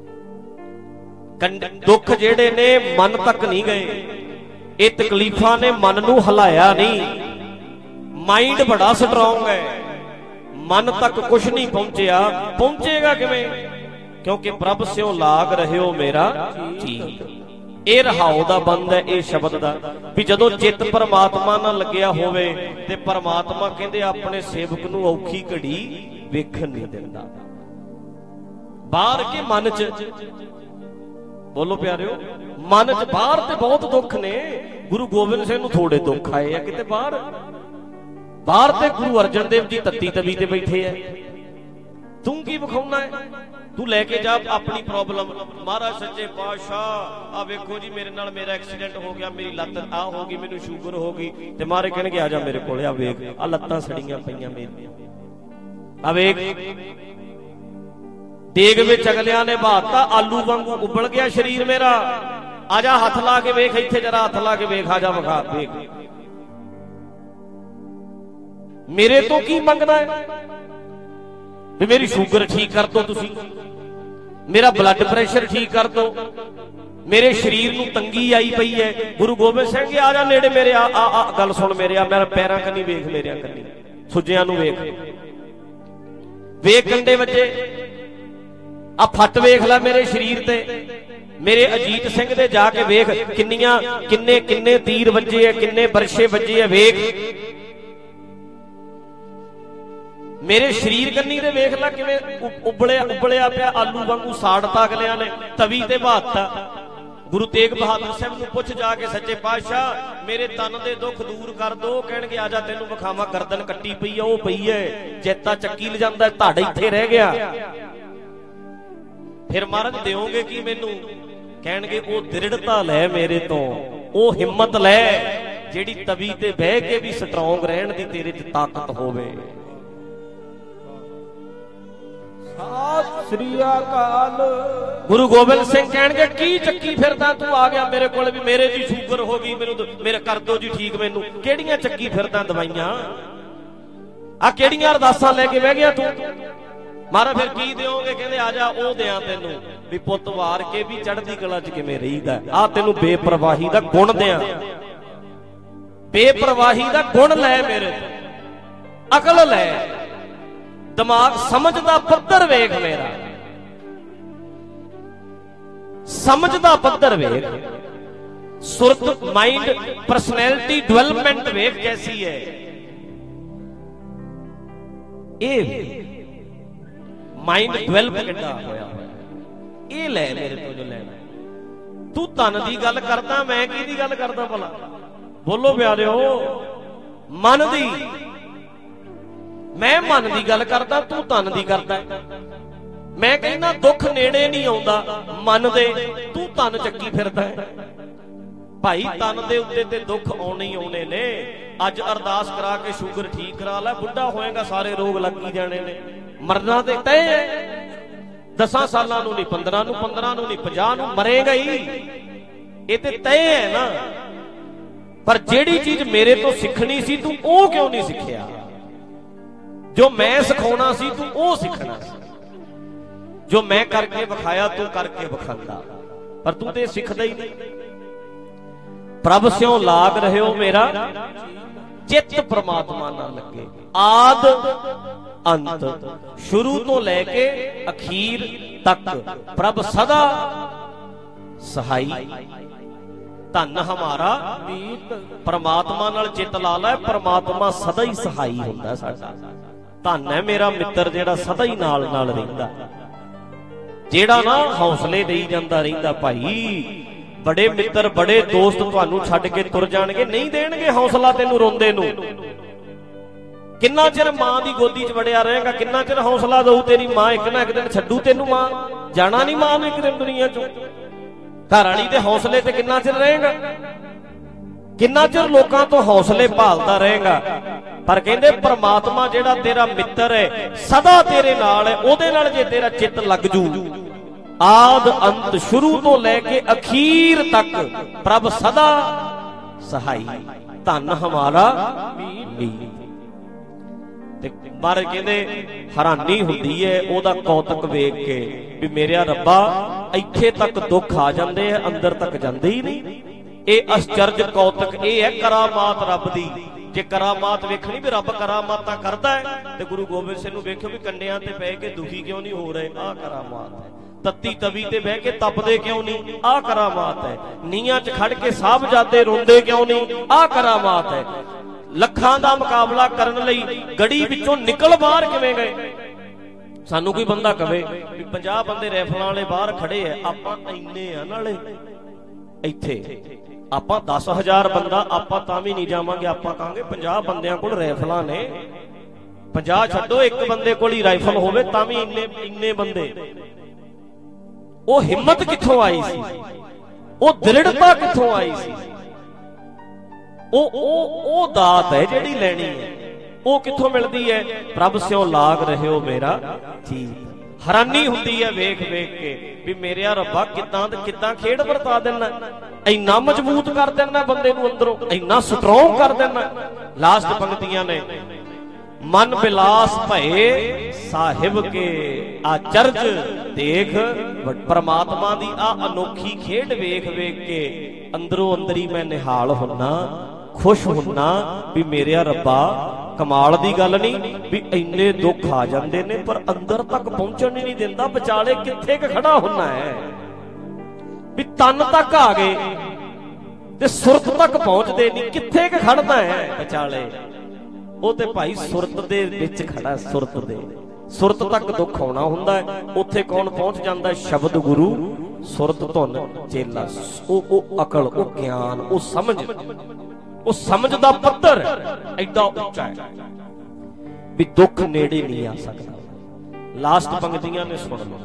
ਕੰਡੇ ਦੁੱਖ ਜਿਹੜੇ ਨੇ ਮਨ ਤੱਕ ਨਹੀਂ ਗਏ, ਇਹ ਤਕਲੀਫਾਂ ਨੇ ਮਨ ਨੂੰ ਹਿਲਾਇਆ ਨਹੀਂ। ਮਾਈਂਡ ਬੜਾ ਸਟਰੋਂਗ ਹੈ, ਮਨ ਤੱਕ ਕੁਛ ਨਹੀਂ ਪਹੁੰਚਿਆ। ਪਹੁੰਚੇਗਾ ਕਿਵੇਂ? ਕਿਉਂਕਿ ਪ੍ਰਭ ਸਿਓ ਲਾਗ ਰਹਿਓ ਮੇਰਾ ਜੀ। ਇਹ ਰਹਾਉ ਦਾ ਬੰਦ ਹੈ ਇਹ ਸ਼ਬਦ ਦਾ, ਵੀ ਜਦੋਂ ਚਿੱਤ ਪਰਮਾਤਮਾ ਨਾਲ ਲੱਗਿਆ ਹੋਵੇ ਤੇ ਪਰਮਾਤਮਾ ਕਹਿੰਦੇ ਆਪਣੇ ਸੇਵਕ ਨੂੰ ਔਖੀ ਘੜੀ ਵੇਖਣ ਨਹੀਂ ਦਿੰਦਾ। ਬਾਹਰ ਕੇ ਮਨ ਚ ਬੋਲੋ ਪਿਆਰਿਓ, ਮਨ ਚ ਬਾਹਰ ਤੇ ਬਹੁਤ ਦੁੱਖ ਨੇ। ਗੁਰੂ ਗੋਬਿੰਦ ਸਿੰਘ ਨੂੰ ਥੋੜੇ ਦੁੱਖ ਆਏ ਆ ਕਿਤੇ ਬਾਹਰ, ਬਾਹਰ ਤੇ ਗੁਰੂ ਅਰਜਨ ਦੇਵ ਜੀ ਤੱਤੀ ਤਵੀ ਤੇ ਬੈਠੇ ਐ। ਤੂੰ ਕੀ ਵਿਖਾਉਣਾ ਹੈ? ਤੂੰ ਲੈ ਕੇ ਜਾ ਆਪਣੀ ਪ੍ਰੋਬਲਮ। ਮਹਾਰਾਜ ਸੱਚੇ ਪਾਤਸ਼ਾਹ ਆ ਵੇਖੋ ਜੀ, ਮੇਰੇ ਨਾਲ ਮੇਰਾ ਐਕਸੀਡੈਂਟ ਹੋ ਗਿਆ, ਮੇਰੀ ਲੱਤ ਆ ਹੋ ਗਈ, ਮੈਨੂੰ ਸ਼ੂਗਰ ਹੋ ਗਈ। ਤੇ ਮਹਾਰਾਜ ਕਹਿਣਗੇ ਆ ਜਾ ਮੇਰੇ ਕੋਲੇ, ਆ ਵੇਖ ਆ ਲੱਤਾਂ ਸੜੀਆਂ ਪਈਆਂ ਮੇਰੀਆਂ, ਆ ਵੇਖ ਦੇਗ ਵਿੱਚ ਅਗਲਿਆਂ ਨੇ ਬਾਤਾ, ਆਲੂ ਵਾਂਗੂ ਉਬਲ ਗਿਆ ਸਰੀਰ ਮੇਰਾ। ਆ ਜਾ ਹੱਥ ਲਾ ਕੇ ਵੇਖ, ਇੱਥੇ ਜਰਾ ਹੱਥ ਲਾ ਕੇ ਵੇਖ, ਆ ਜਾ ਵਿਖਾ ਵੇਖ। ਮੇਰੇ ਤੋਂ ਕੀ ਮੰਗਣਾ ਹੈ? ਵੀ ਮੇਰੀ ਸ਼ੂਗਰ ਠੀਕ ਕਰ ਦੋ, ਤੁਸੀਂ ਮੇਰਾ ਬਲੱਡ ਪ੍ਰੈਸ਼ਰ ਠੀਕ ਕਰ ਦੋ, ਮੇਰੇ ਸਰੀਰ ਨੂੰ ਤੰਗੀ ਆਈ ਪਈ ਹੈ। ਗੁਰੂ ਗੋਬਿੰਦ ਸਿੰਘ ਜੀ ਆ ਜਾ ਨੇੜੇ ਮੇਰੇ, ਆ ਆ ਗੱਲ ਸੁਣ ਮੇਰੇ, ਆ ਮੇਰੇ ਪੈਰਾਂ ਕੰਨੀ ਵੇਖ, ਮੇਰਿਆਂ ਕੰਨੀ ਸੁੱਜਿਆਂ ਨੂੰ ਵੇਖ, ਵੇਖ ਕੰਡੇ ਵੱਜੇ, ਆ ਫੱਟ ਵੇਖ ਲੈ ਮੇਰੇ ਸਰੀਰ ਤੇ। ਮੇਰੇ ਅਜੀਤ ਸਿੰਘ ਦੇ ਜਾ ਕੇ ਵੇਖ ਕਿੰਨੀਆਂ ਕਿੰਨੇ ਕਿੰਨੇ ਤੀਰ ਵੱਜੇ ਆ, ਕਿੰਨੇ ਬਰਸ਼ੇ ਵੱਜੇ ਆ, ਵੇਖ ਮੇਰੇ ਸਰੀਰ ਕੰਨੀ ਤੇ ਵੇਖ ਲੈ ਕਿਵੇਂ ਉਬਲਿਆ ਉਬਲਿਆ ਪਿਆ, ਆਲੂ ਵਾਂਗੂ ਸਾੜਤਾ ਅਗਲਿਆਂ ਨੇ, ਤਵੀ ਤੇ ਬਾਤਾ। ਗੁਰੂ ਤੇਗ ਬਹਾਦਰ ਸਾਹਿਬ ਨੂੰ ਪੁੱਛ ਜਾ ਕੇ, ਸੱਚੇ ਪਾਤਸ਼ਾਹ ਮੇਰੇ ਤਨ ਦੇ ਦੁੱਖ ਦੂਰ ਕਰ ਦੋ। ਕਹਿਣਗੇ ਆ ਜਾ ਤੈਨੂੰ ਵਿਖਾਵਾਂ, ਗਰਦਨ ਕੱਟੀ ਪਈ ਆ, ਉਹ ਪਈ ਐ, ਜੈਤਾ ਚੱਕੀ ਲਿਜਾਂਦਾ, ਧੜ ਇੱਥੇ ਰਹਿ ਗਿਆ। ਫਿਰ ਮਹਾਰਾਜ ਦਿਓਗੇ ਕੀ ਮੈਨੂੰ? ਕਹਿਣਗੇ ਉਹ ਦ੍ਰਿੜਤਾ ਲੈ ਮੇਰੇ ਤੋਂ, ਉਹ ਹਿੰਮਤ ਲੈ ਜਿਹੜੀ ਤਵੀ ਤੇ ਬਹਿ ਕੇ ਵੀ ਸਟਰੋਂਗ ਰਹਿਣ ਦੀ ਤੇਰੇ 'ਚ ਤਾਕਤ ਹੋਵੇ। ਸਤਿ ਸ੍ਰੀ ਅਕਾਲ। ਗੁਰੂ ਗੋਬਿੰਦ ਸਿੰਘ ਕਹਿਣਗੇ ਕੀ ਚੱਕੀ ਫਿਰਦਾ ਤੂੰ? ਆ ਗਿਆ ਮੇਰੇ ਕੋਲ ਵੀ ਮੇਰੇ ਜੀ ਸ਼ੂਗਰ ਹੋ ਗਈ, ਮੈਨੂੰ ਮੇਰੇ ਕਰ ਦੋ ਜੀ ਠੀਕ ਮੈਨੂੰ। ਕਿਹੜੀਆਂ ਚੱਕੀ ਫਿਰਦਾ ਦਵਾਈਆਂ? ਆ ਕਿਹੜੀਆਂ ਅਰਦਾਸਾਂ ਲੈ ਕੇ ਬਹਿ ਗਿਆ ਤੂੰ? ਮਹਾਰਾਜ ਫਿਰ ਕੀ ਦਿਓਗੇ? ਕਹਿੰਦੇ ਆ ਜਾ ਉਹ ਦਿਆਂ ਤੈਨੂੰ, ਵੀ ਪੁੱਤ ਵਾਰ ਕੇ ਵੀ ਚੜ੍ਹਦੀ ਕਲਾ 'ਚ ਕਿਵੇਂ ਰਹੀਦਾ। ਆ ਤੈਨੂੰ ਬੇਪਰਵਾਹੀ ਦਾ ਗੁਣ ਦਿਆਂ, ਬੇਪਰਵਾਹੀ ਦਾ ਗੁਣ ਲੈ ਮੇਰੇ ਤੋਂ, ਅਕਲ ਲੈ, ਦਿਮਾਗ ਸਮਝ ਦਾ ਪੱਧਰ ਵੇਖ ਮੇਰਾ, ਸਮਝ ਦਾ ਪੱਧਰ ਵੇਖ, ਸੁਰਤ ਮਾਈਂਡ ਪਰਸਨੈਲਿਟੀ ਡਿਵੈਲਪਮੈਂਟ ਵੇਖ ਕੈਸੀ ਹੈ। ਇਹ ਮਾਈਂਡ ਡਿਵੈਲਪ ਕਿੱਦਾਂ ਹੋਇਆ ਹੋਇਆ, ਇਹ ਲੈ ਮੇਰੇ ਤੋਂ ਜੋ ਲੈਣਾ। ਤੂੰ ਧਨ ਦੀ ਗੱਲ ਕਰਦਾ, ਮੈਂ ਕਿਹਦੀ ਗੱਲ ਕਰਦਾ ਭਲਾ? ਬੋਲੋ ਪਿਆਰਿਓ, ਮਨ ਦੀ। ਮੈਂ ਮਨ ਦੀ ਗੱਲ ਕਰਦਾ, ਤੂੰ ਧਨ ਦੀ ਕਰਦਾ। ਮੈਂ ਕਹਿੰਦਾ ਦੁੱਖ ਨੇੜੇ ਨਹੀਂ ਆਉਂਦਾ ਮਨ ਦੇ, ਤੂੰ ਧਨ ਚੱਕੀ ਫਿਰਦਾ ਹੈ। ਭਾਈ ਤਨ ਦੇ ਉੱਤੇ ਤੇ ਦੁੱਖ ਆਉਣੇ ਹੀ ਆਉਣੇ ਨੇ। ਅੱਜ ਅਰਦਾਸ ਕਰਾ ਕੇ ਸ਼ੂਗਰ ਠੀਕ ਕਰਾ ਲੈ, ਬੁੱਢਾ ਹੋਏਗਾ ਸਾਰੇ ਰੋਗ ਲੱਗੀ ਜਾਣੇ ਨੇ। ਮਰਨਾ ਤੇ ਤੈਅ ਹੈ, ਦਸਾਂ ਸਾਲਾਂ ਨੂੰ ਨਹੀਂ, ਪੰਦਰਾਂ ਨੂੰ, ਪੰਦਰਾਂ ਨੂੰ ਨਹੀਂ, ਪੰਜਾਹ ਨੂੰ ਮਰੇਗਾ ਹੀ। ਇਹ ਤੇ ਤੈਅ ਹੈ ਨਾ। ਪਰ ਜਿਹੜੀ ਚੀਜ਼ ਮੇਰੇ ਤੋਂ ਸਿੱਖਣੀ ਸੀ ਤੂੰ ਉਹ ਕਿਉਂ ਨਹੀਂ ਸਿੱਖਿਆ? ਜੋ ਮੈਂ ਸਿਖਾਉਣਾ ਸੀ ਤੂੰ ਉਹ ਸਿੱਖਣਾ ਸੀ। ਜੋ ਮੈਂ ਕਰਕੇ ਵਿਖਾਇਆ ਤੂੰ ਕਰਕੇ ਵਿਖਾਉਂਦਾ, ਪਰ ਤੂੰ ਤੇ ਸਿੱਖਦਾ ਹੀ ਨਹੀਂ। ਪ੍ਰਭ ਸਿਓ ਲਾਗ ਰਹਿਓ ਮੇਰਾ, ਚਿੱਤ ਪ੍ਰਮਾਤਮਾ ਨਾਲ ਲੱਗੇ। ਆਦ ਅੰਤ, ਸ਼ੁਰੂ ਤੋਂ ਲੈ ਕੇ ਅਖੀਰ ਤੱਕ ਪ੍ਰਭ ਸਦਾ ਸਹਾਈ। ਧੰਨ ਹਮਾਰਾ ਮੀਤ, ਪ੍ਰਮਾਤਮਾ ਨਾਲ ਚਿੱਤ ਲਾ ਲੈ, ਪ੍ਰਮਾਤਮਾ ਸਦਾ ਹੀ ਸਹਾਈ ਹੁੰਦਾ ਸਾਡਾ। ਧੰਨ ਹੈ ਮੇਰਾ ਮਿੱਤਰ ਜਿਹੜਾ ਸਦਾ ਹੀ ਨਾਲ ਨਾਲ ਰਹਿੰਦਾ, ਜਿਹੜਾ ਨਾ ਹੌਸਲੇ ਦੇਈ ਜਾਂਦਾ ਰਹਿੰਦਾ। ਭਾਈ ਬੜੇ ਮਿੱਤਰ ਬੜੇ ਦੋਸਤ ਤੁਹਾਨੂੰ ਛੱਡ ਕੇ ਤੁਰ ਜਾਣਗੇ, ਨਹੀਂ ਦੇਣਗੇ ਹੌਸਲਾ ਤੈਨੂੰ ਰੋਂਦੇ ਨੂੰ। ਕਿੰਨਾ ਚਿਰ ਮਾਂ ਦੀ ਗੋਦੀ 'ਚ ਵੜਿਆ ਰਹੇਗਾ, ਕਿੰਨਾ ਚਿਰ ਹੌਸਲਾ ਦਊ ਤੇਰੀ ਮਾਂ? ਇੱਕ ਨਾ ਇੱਕ ਦਿਨ ਛੱਡੂ ਤੈਨੂੰ ਮਾਂ, ਜਾਣਾ ਨਹੀਂ ਮਾਂ ਨੂੰ ਇੱਕ ਦਿਨ ਦੁਨੀਆ 'ਚੋਂ। ਘਰ ਵਾਲੀ ਦੇ ਹੌਸਲੇ ਤੇ ਕਿੰਨਾ ਚਿਰ ਰਹੇਗਾ? ਕਿੰਨਾ ਚਿਰ ਲੋਕਾਂ ਤੋਂ ਹੌਸਲੇ ਭਾਲਦਾ ਰਹੇਗਾ। ਪਰ ਕਹਿੰਦੇ ਪਰਮਾਤਮਾ ਜਿਹੜਾ ਤੇਰਾ ਮਿੱਤਰ ਹੈ, ਸਦਾ ਤੇਰੇ ਨਾਲ ਹੈ, ਉਹਦੇ ਨਾਲ ਜੇ ਤੇਰਾ ਚਿੱਤ ਲੱਗ ਜੂ, ਆਦ ਅੰਤ ਸ਼ੁਰੂ ਤੋਂ ਲੈ ਕੇ ਅਖੀਰ ਤੱਕ ਪ੍ਰਭ ਸਦਾ ਸਹਾਈ, ਧਨ ਹਮਾਰਾ ਮੀਤ। ਤੇ ਮਹਾਰਾਜ ਕਹਿੰਦੇ ਹੈਰਾਨੀ ਹੁੰਦੀ ਹੈ ਉਹਦਾ ਕੌਤਕ ਵੇਖ ਕੇ ਵੀ ਮੇਰਿਆ ਰੱਬਾ ਇੱਥੇ ਤੱਕ ਦੁੱਖ ਆ ਜਾਂਦੇ ਆ, ਅੰਦਰ ਤੱਕ ਜਾਂਦੇ ਹੀ ਨਹੀਂ। ਇਹ ਅਸਚਰਜ ਕੌਤਕ ਇਹ ਹੈ ਕਰਾਮਾਤ ਰੱਬ ਦੀ। ਜੇ ਕਰਾਮਾਤ ਵੇਖਣੀ ਵੀ ਰੱਬ ਕਰਾਮਾਤਾਂ ਕਰਦਾ ਹੈ ਤੇ ਗੁਰੂ ਗੋਬਿੰਦ ਸਿੰਘ ਨੂੰ ਵੇਖਿਓ ਵੀ ਕੰਡਿਆਂ ਤੇ ਬਹਿ ਕੇ ਦੁਖੀ ਕਿਉਂ ਨਹੀਂ ਹੋ ਰਹੇ, ਆਹ ਕਰਾਮਾਤ ਹੈ। ਤੱਤੀ ਤਵੀ ਤੇ ਬਹਿ ਕੇ ਤਪਦੇ ਕਿਉਂ ਨਹੀਂ, ਆਹ ਕਰਾਮਾਤ ਹੈ। ਨੀਹਾਂ 'ਚ ਖੜ ਕੇ ਸਾਹਿਬਜ਼ਾਦੇ ਰੋਂਦੇ ਕਿਉਂ ਨਹੀਂ, ਆਹ ਕਰਾਮਾਤ ਹੈ। ਲੱਖਾਂ ਦਾ ਮੁਕਾਬਲਾ ਕਰਨ ਲਈ ਗੜੀ ਵਿੱਚੋਂ ਨਿਕਲ ਬਾਹਰ ਕਿਵੇਂ ਗਏ। ਸਾਨੂੰ ਕੋਈ ਬੰਦਾ ਕਵੇ ਵੀ ਪੰਜਾਹ ਬੰਦੇ ਰਾਈਫਲਾਂ ਵਾਲੇ ਬਾਹਰ ਖੜੇ ਆ, ਆਪਾਂ ਇੰਨੇ ਆ ਨਾਲੇ ਇੱਥੇ ਆਪਾਂ ਦਸ ਹਜ਼ਾਰ ਬੰਦਾ ਆਪਾਂ ਤਾਂ ਵੀ ਨਹੀਂ ਜਾਵਾਂਗੇ। ਆਪਾਂ ਕਹਾਂਗੇ ਪੰਜਾਹ ਬੰਦਿਆਂ ਕੋਲ ਰਾਈਫਲਾਂ ਨੇ, ਪੰਜਾਹ ਛੱਡੋ ਇੱਕ ਬੰਦੇ ਕੋਲ ਹੀ ਰਾਈਫਲ ਹੋਵੇ ਤਾਂ ਵੀ ਇੰਨੇ ਇੰਨੇ ਬੰਦੇ। ਉਹ ਹਿੰਮਤ ਕਿੱਥੋਂ ਆਈ ਸੀ, ਉਹ ਦ੍ਰਿੜਤਾ ਕਿੱਥੋਂ ਆਈ ਸੀ, ਉਹ ਉਹ ਉਹ ਦਾਤ ਹੈ ਜਿਹੜੀ ਲੈਣੀ ਹੈ, ਉਹ ਕਿੱਥੋਂ ਮਿਲਦੀ ਹੈ। ਪ੍ਰਭ ਸਿਓ ਲਾਗ ਰਹਿਓ ਮੇਰਾ ਜੀ। ਹੈਰਾਨੀ ਹੁੰਦੀ ਹੈ ਵੇਖ ਵੇਖ ਕੇ ਵੀ ਮੇਰਿਆ ਰੱਬਾ ਕਿੱਦਾਂ ਕਿੱਦਾਂ ਖੇਡ ਵਰਤਾ ਦੇਣਾ, ਇੰਨਾ ਮਜ਼ਬੂਤ ਕਰ ਦੇਣਾ ਬੰਦੇ ਨੂੰ ਅੰਦਰੋਂ, ਇੰਨਾ ਸਟਰੋਂਗ ਕਰ ਦੇਣਾ। ਲਾਸਟ ਪੰਕਤੀਆਂ ਨੇ, ਮਨ ਬਿਲਾਸ ਭਏ ਸਾਹਿਬ ਕੇ ਆਚਰਜ ਦੇਖ। ਪਰਮਾਤਮਾ ਦੀ ਆ ਅਨੋਖੀ ਖੇਡ ਵੇਖ ਵੇਖ ਕੇ ਅੰਦਰੋਂ ਅੰਦਰੀ ਮੈਂ ਨਿਹਾਲ ਹੁੰਨਾ, ਖੁਸ਼ ਹੁੰਨਾ ਵੀ ਮੇਰਿਆ ਰੱਬਾ ਕਮਾਲ ਦੀ ਗੱਲ ਨਹੀਂ ਵੀ ਇੰਨੇ ਦੁੱਖ ਆ ਜਾਂਦੇ ਨੇ ਪਰ ਅੰਦਰ ਤੱਕ ਪਹੁੰਚਣ ਹੀ ਨਹੀਂ ਦਿੰਦਾ। ਵਿਚਾਲੇ ਕਿੱਥੇ ਕ ਖੜਾ ਹੁੰਨਾ ਹੈ ਵੀ ਤਨ ਤੱਕ ਆ ਗਏ ਤੇ ਸੁਰਤ ਤੱਕ ਪਹੁੰਚਦੇ ਨਹੀਂ, ਕਿੱਥੇ ਕ ਖੜਨਾ ਹੈ ਵਿਚਾਲੇ। ਉਹ ਤੇ ਭਾਈ ਸੁਰਤ ਦੇ ਵਿੱਚ ਖੜਾ, ਸੁਰਤ ਦੇ ਸੁਰਤ ਤੱਕ ਦੁੱਖ ਆਉਣਾ ਹੁੰਦਾ ਹੈ। ਉੱਥੇ ਕੌਣ ਪਹੁੰਚ ਜਾਂਦਾ? ਸ਼ਬਦ ਗੁਰੂ ਸੁਰਤ ਧੁਨ ਚੇਲਾ। ਉਹ ਉਹ ਅਕਲ, ਉਹ ਗਿਆਨ, ਉਹ ਸਮਝ, ਉਹ ਸਮਝ ਦਾ ਪੱਧਰ ਐਡਾ ਉੱਚਾ ਹੈ ਵੀ ਦੁੱਖ ਨੇੜੇ ਨਹੀਂ ਆ ਸਕਦਾ। ਲਾਸਟ ਪੰਕਤੀਆਂ ਨੇ ਸੁਣ ਲਓ।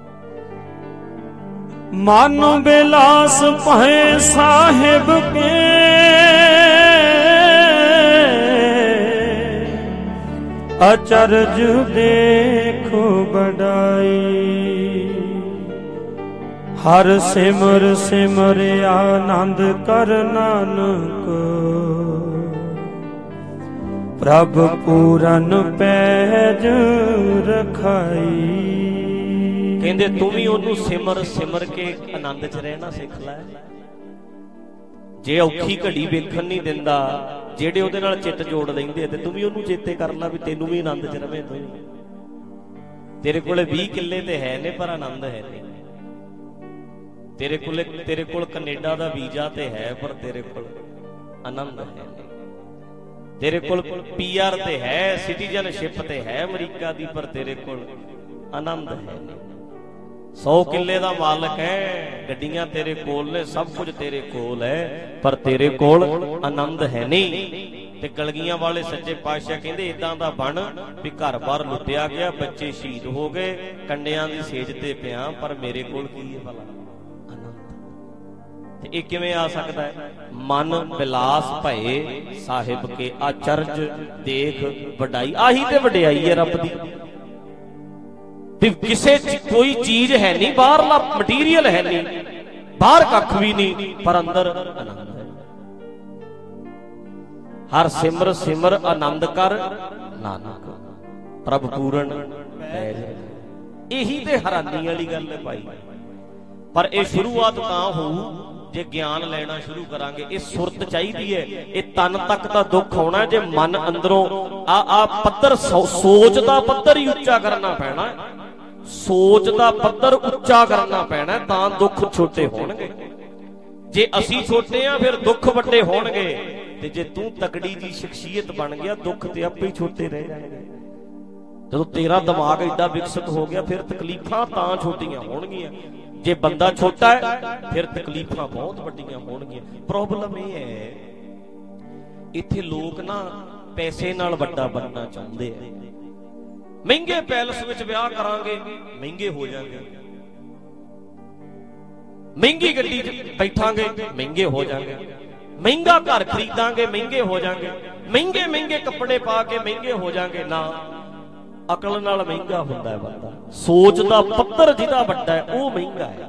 ਮਨ ਬਿਲਾਸ ਭਏ ਸਾਹਿਬ ਕੇ ਅਚਰਜ ਦੇਖੋ ਬੜਾਈ। ਹਰ ਸਿਮਰ ਸਿਮਰ ਆਨੰਦ ਕਰ ਨਾਨਕ ਪ੍ਰਭ ਪੂਰਨ ਪੈਜ ਰਖਾਈ। ਕਹਿੰਦੇ ਤੂੰ ਵੀ ਉਹਨੂੰ ਸਿਮਰ ਸਿਮਰ ਕੇ ਆਨੰਦ 'ਚ ਰਹਿਣਾ ਸਿੱਖ ਲੈ। ਜੇ ਔਖੀ ਘੜੀ ਵੇਖਣ ਨਹੀਂ ਦਿੰਦਾ, ਜਿਹੜੇ ਉਹਦੇ ਨਾਲ ਚਿੱਤ ਜੋੜ ਲੈਂਦੇ ਤੇ ਤੂੰ ਵੀ ਉਹਨੂੰ ਚੇਤੇ ਕਰ ਲੈ ਵੀ ਤੈਨੂੰ ਵੀ ਆਨੰਦ 'ਚ ਰਵੇਂ। ਤੂੰ ਤੇਰੇ ਕੋਲੇ ਵੀਹ ਕਿੱਲੇ ਤੇ ਹੈ ਨੇ ਪਰ ਆਨੰਦ ਹੈ ਨਹੀਂ। ਤੇਰੇ ਕੋਲੇ ਤੇਰੇ ਕੋਲ ਕੈਨੇਡਾ ਦਾ ਵੀਜ਼ਾ ਤੇ ਹੈ ਪਰ ਤੇਰੇ ਕੋਲ ਆਨੰਦ ਹੈ ਨਹੀਂ। ਤੇਰੇ ਕੋਲ ਪੀ ਆਰ ਤੇ ਹੈ, ਸਿਟੀਜ਼ਨਸ਼ਿਪ ਤੇ ਹੈ ਅਮਰੀਕਾ ਦੀ, ਪਰ ਤੇਰੇ ਕੋਲ ਆਨੰਦ ਹੈ ਨਹੀਂ। ਸੌ ਕਿੱਲੇ ਦਾ ਮਾਲਕ ਹੈ, ਗੱਡੀਆਂ ਤੇਰੇ ਕੋਲ ਨੇ, ਸਭ ਕੁਝ ਤੇਰੇ ਕੋਲ ਹੈ, ਪਰ ਤੇਰੇ ਕੋਲ ਆਨੰਦ ਹੈ ਨਹੀਂ। ਤੇ ਕਲਗੀਆਂ ਵਾਲੇ ਸੱਚੇ ਪਾਤਸ਼ਾਹ ਕਹਿੰਦੇ ਇਦਾਂ ਦਾ ਬਣ ਵੀ ਘਰ-ਬਾਰ ਲੁੱਟਿਆ ਗਿਆ, ਬੱਚੇ ਸ਼ਹੀਦ ਹੋ ਗਏ, ਕੰਡਿਆਂ ਦੀ ਸੇਜ ਤੇ ਪਿਆ, ਪਰ ਮੇਰੇ ਕੋਲ ਕੀ ਹੈ ਭਲਾ? ਆਨੰਦ। ਤੇ ਇਹ ਕਿਵੇਂ ਆ ਸਕਦਾ ਹੈ? ਮਨ ਬਿਲਾਸ ਭਏ ਸਾਹਿਬ ਕੇ ਆਚਰਜ ਦੇਖ ਵਡਾਈ। ਆਹੀ ਤੇ ਵਡਿਆਈ ਹੈ ਰੱਬ ਦੀ ਵੀ ਕਿਸੇ ਚ ਕੋਈ ਚੀਜ਼ ਹੈ ਨਹੀਂ, ਬਾਹਰਲਾ ਮਟੀਰੀਅਲ ਹੈ ਨਹੀਂ, ਬਾਹਰ ਕੱਖ ਵੀ ਨਹੀਂ, ਪਰ ਅੰਦਰ ਆਨੰਦ ਹੈ। ਹਰ ਸਿਮਰ ਸਿਮਰ ਆਨੰਦ ਕਰ ਨਾਨਕ ਪ੍ਰਭ ਪੂਰਨ ਪੈਜ। ਇਹੀ ਤੇ ਹੈਰਾਨੀ ਵਾਲੀ ਗੱਲ ਹੈ ਭਾਈ। ਪਰ ਇਹ ਸ਼ੁਰੂਆਤ ਤਾਂ ਹੋਊ ਜੇ ਗਿਆਨ ਲੈਣਾ ਸ਼ੁਰੂ ਕਰਾਂਗੇ। ਇਹ ਸੁਰਤ ਚਾਹੀਦੀ ਹੈ, ਇਹ ਤਨ ਤੱਕ ਦਾ ਦੁੱਖ ਆਉਣਾ ਜੇ ਮਨ ਅੰਦਰੋਂ ਆ ਆ ਪੱਧਰ ਸੋਚ ਦਾ ਪੱਧਰ ਹੀ ਉੱਚਾ ਕਰਨਾ ਪੈਣਾ। ਸੋਚ ਦਾ ਪੱਧਰ ਉੱਚਾ ਕਰਨਾ ਪੈਣਾ ਤਾਂ ਦੁੱਖ ਛੋਟੇ ਹੋਣਗੇ। ਜੇ ਅਸੀਂ ਛੋਟੇ ਆ ਫਿਰ ਦੁੱਖ ਵੱਡੇ ਹੋਣਗੇ, ਤੇ ਜੇ ਤੂੰ ਤਕੜੀ ਜੀ ਸ਼ਖਸੀਅਤ ਬਣ ਗਿਆ ਦੁੱਖ ਤੇ ਆਪੇ ਹੀ ਛੋਟੇ ਰਹਿ ਜਾਣਗੇ। ਜਦੋਂ ਤੇਰਾ ਦਿਮਾਗ ਏਡਾ ਵਿਕਸਿਤ ਹੋ ਗਿਆ ਫਿਰ ਤਕਲੀਫਾਂ ਤਾਂ ਛੋਟੀਆਂ ਹੋਣਗੀਆਂ। ਜੇ ਬੰਦਾ ਛੋਟਾ ਹੈ ਫਿਰ ਤਕਲੀਫਾਂ ਬਹੁਤ ਵੱਡੀਆਂ ਹੋਣਗੀਆਂ। ਪ੍ਰੋਬਲਮ ਇਹ ਹੈ ਇੱਥੇ ਲੋਕ ਨਾ ਪੈਸੇ ਨਾਲ ਵੱਡਾ ਬਣਨਾ ਚਾਹੁੰਦੇ ਆ। ਮਹਿੰਗੇ ਪੈਲਸ ਵਿੱਚ ਵਿਆਹ ਕਰਾਂਗੇ, ਮਹਿੰਗੇ ਹੋ ਜਾਣਗੇ। ਮਹਿੰਗੀ ਗੱਡੀ 'ਚ ਬੈਠਾਂਗੇ, ਮਹਿੰਗੇ ਹੋ ਜਾਣਗੇ। ਮਹਿੰਗਾ ਘਰ ਖਰੀਦਾਂਗੇ ਮਹਿੰਗੇ ਹੋ ਜਾਾਂਗੇ, ਮਹਿੰਗੇ ਮਹਿੰਗੇ ਕੱਪੜੇ ਪਾ ਕੇ ਮਹਿੰਗੇ ਹੋ ਜਾਾਂਗੇ। ਨਾ, ਅਕਲ ਨਾਲ ਮਹਿੰਗਾ ਹੁੰਦਾ ਹੈ ਬੰਦਾ। ਸੋਚ ਦਾ ਪੱਧਰ ਜਿਹਦਾ ਵੱਡਾ ਹੈ ਉਹ ਮਹਿੰਗਾ ਹੈ।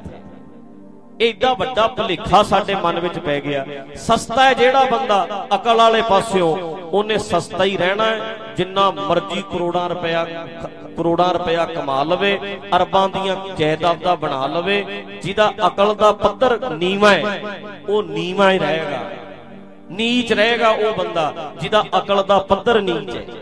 ਏਡਾ ਵੱਡਾ ਭੁਲੇਖਾ ਸਾਡੇ ਮਨ ਵਿੱਚ ਪੈ ਗਿਆ। ਸਸਤਾ ਹੈ ਜਿਹੜਾ ਬੰਦਾ ਅਕਲ ਵਾਲੇ ਪਾਸਿਓਂ, ਉਹਨੇ ਸਸਤਾ ਹੀ ਰਹਿਣਾ ਹੈ। ਜਿੰਨਾ ਮਰਜ਼ੀ ਕਰੋੜਾਂ ਰੁਪਇਆ ਕਰੋੜਾਂ ਰੁਪਇਆ ਕਮਾ ਲਵੇ, ਅਰਬਾਂ ਦੀਆਂ ਜਾਇਦਾਦਾਂ ਬਣਾ ਲਵੇ, ਜਿਹਦਾ ਅਕਲ ਦਾ ਪੱਧਰ ਨੀਵਾਂ ਹੈ ਉਹ ਨੀਵਾਂ ਹੀ ਰਹੇਗਾ, ਨੀਚ ਰਹੇਗਾ ਉਹ ਬੰਦਾ ਜਿਹਦਾ ਅਕਲ ਦਾ ਪੱਧਰ ਨੀਚ ਹੈ।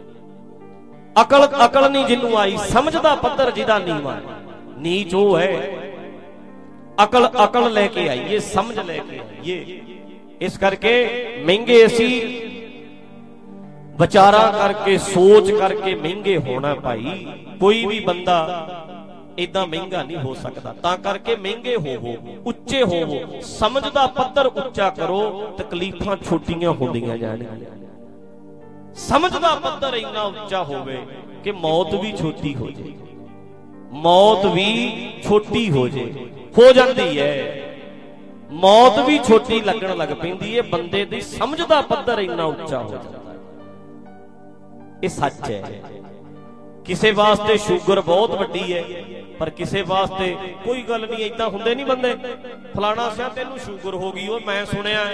ਅਕਲ ਅਕਲ ਨਹੀਂ ਜਿਹਨੂੰ ਆਈ, ਸਮਝ ਦਾ ਪੱਧਰ ਜਿਹਦਾ ਨੀਵਾਂ ਹੈ, ਨੀਚ ਉਹ ਹੈ। ਅਕਲ ਅਕਲ ਲੈ ਕੇ ਆਈਏ, ਸਮਝ ਲੈ ਕੇ ਆਈਏ। ਇਸ ਕਰਕੇ ਮਹਿੰਗੇ ਅਸੀਂ ਵਿਚਾਰਾ ਕਰਕੇ, ਸੋਚ ਕਰਕੇ ਮਹਿੰਗੇ ਹੋਣਾ ਭਾਈ। ਕੋਈ ਵੀ ਬੰਦਾ ਏਦਾਂ ਮਹਿੰਗਾ ਨਹੀਂ ਹੋ ਸਕਦਾ। ਤਾਂ ਕਰਕੇ ਮਹਿੰਗੇ ਹੋਵੋ, ਉੱਚੇ ਹੋਵੋ, ਸਮਝ ਦਾ ਪੱਧਰ ਉੱਚਾ ਕਰੋ, ਤਕਲੀਫਾਂ ਛੋਟੀਆਂ ਹੁੰਦੀਆਂ ਜਾਣਗੀਆਂ। ਸਮਝ ਦਾ ਪੱਧਰ ਇੰਨਾ ਉੱਚਾ ਹੋਵੇ ਕਿ ਮੌਤ ਵੀ ਛੋਟੀ ਹੋ ਜਾਏ, ਮੌਤ ਵੀ ਛੋਟੀ ਹੋ ਜਾਏ, ਹੋ ਜਾਂਦੀ ਹੈ। ਮੌਤ ਵੀ ਛੋਟੀ ਲੱਗਣ ਲੱਗ ਪੈਂਦੀ ਹੈ, ਬੰਦੇ ਦੀ ਸਮਝ ਦਾ ਪੱਧਰ ਇੰਨਾ ਉੱਚਾ ਹੋ ਜਾਂਦਾ। ਇਹ ਸੱਚ ਹੈ। ਕਿਸੇ ਵਾਸਤੇ ਸ਼ੂਗਰ ਬਹੁਤ ਵੱਡੀ ਹੈ, ਪਰ ਕਿਸੇ ਵਾਸਤੇ ਕੋਈ ਗੱਲ ਨਹੀਂ। ਏਦਾਂ ਹੁੰਦੇ ਨਹੀਂ ਬੰਦੇ, ਫਲਾਣਾ ਸਿਆ ਤੈਨੂੰ ਸ਼ੂਗਰ ਹੋ ਗਈ, ਉਹ ਮੈਂ ਸੁਣਿਆ।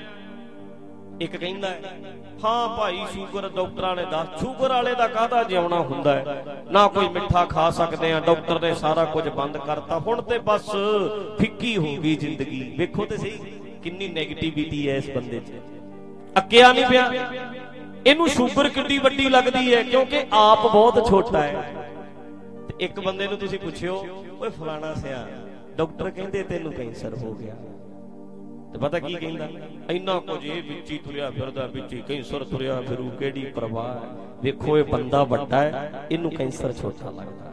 ਇੱਕ ਕਹਿੰਦਾ ਹਾਂ ਭਾਈ ਸ਼ੂਗਰ ਡਾਕਟਰਾਂ ਨੇ ਦੱਸ, ਸ਼ੂਗਰ ਵਾਲੇ ਦਾ ਕਾਹਦਾ ਜਿਉਣਾ ਹੁੰਦਾ ਹੈ, ਨਾ ਕੋਈ ਮਿੱਠਾ ਖਾ ਸਕਦੇ ਆ, ਡਾਕਟਰ ਨੇ ਸਾਰਾ ਕੁਝ ਬੰਦ ਕਰਤਾ, ਹੁਣ ਤੇ ਬਸ ਫਿੱਕੀ ਹੋ ਗਈ ਜ਼ਿੰਦਗੀ। ਵੇਖੋ ਤੇ ਸਹੀ ਕਿੰਨੀ ਨੈਗੇਟਿਵਿਟੀ ਹੈ ਇਸ ਬੰਦੇ 'ਚ। ਅੱਕਿਆ ਨਹੀਂ ਪਿਆ, ਇਹਨੂੰ ਸ਼ੂਗਰ ਕਿੱਡੀ ਵੱਡੀ ਲੱਗਦੀ ਹੈ ਕਿਉਂਕਿ ਆਪ ਬਹੁਤ ਛੋਟਾ ਹੈ। ਤੇ ਇੱਕ ਬੰਦੇ ਨੂੰ ਤੁਸੀਂ ਪੁੱਛਿਓ, ਓਏ ਫਲਾਣਾ ਸਿਆ ਡਾਕਟਰ ਕਹਿੰਦੇ ਤੈਨੂੰ ਕੈਂਸਰ ਹੋ ਗਿਆ, ਤੇ ਪਤਾ ਕੀ ਕਹਿੰਦਾ, ਇੰਨਾ ਕੁਝ ਇਹ ਵਿੱਚ ਹੀ ਤੁਰਿਆ ਫਿਰਦਾ, ਵਿੱਚ ਹੀ ਕੈਂਸਰ ਤੁਰਿਆ ਫਿਰੂ, ਕਿਹੜੀ ਪਰਵਾਹ। ਵੇਖੋ ਇਹ ਬੰਦਾ ਵੱਡਾ ਹੈ, ਇਹਨੂੰ ਕੈਂਸਰ ਛੋਟਾ ਲੱਗਦਾ।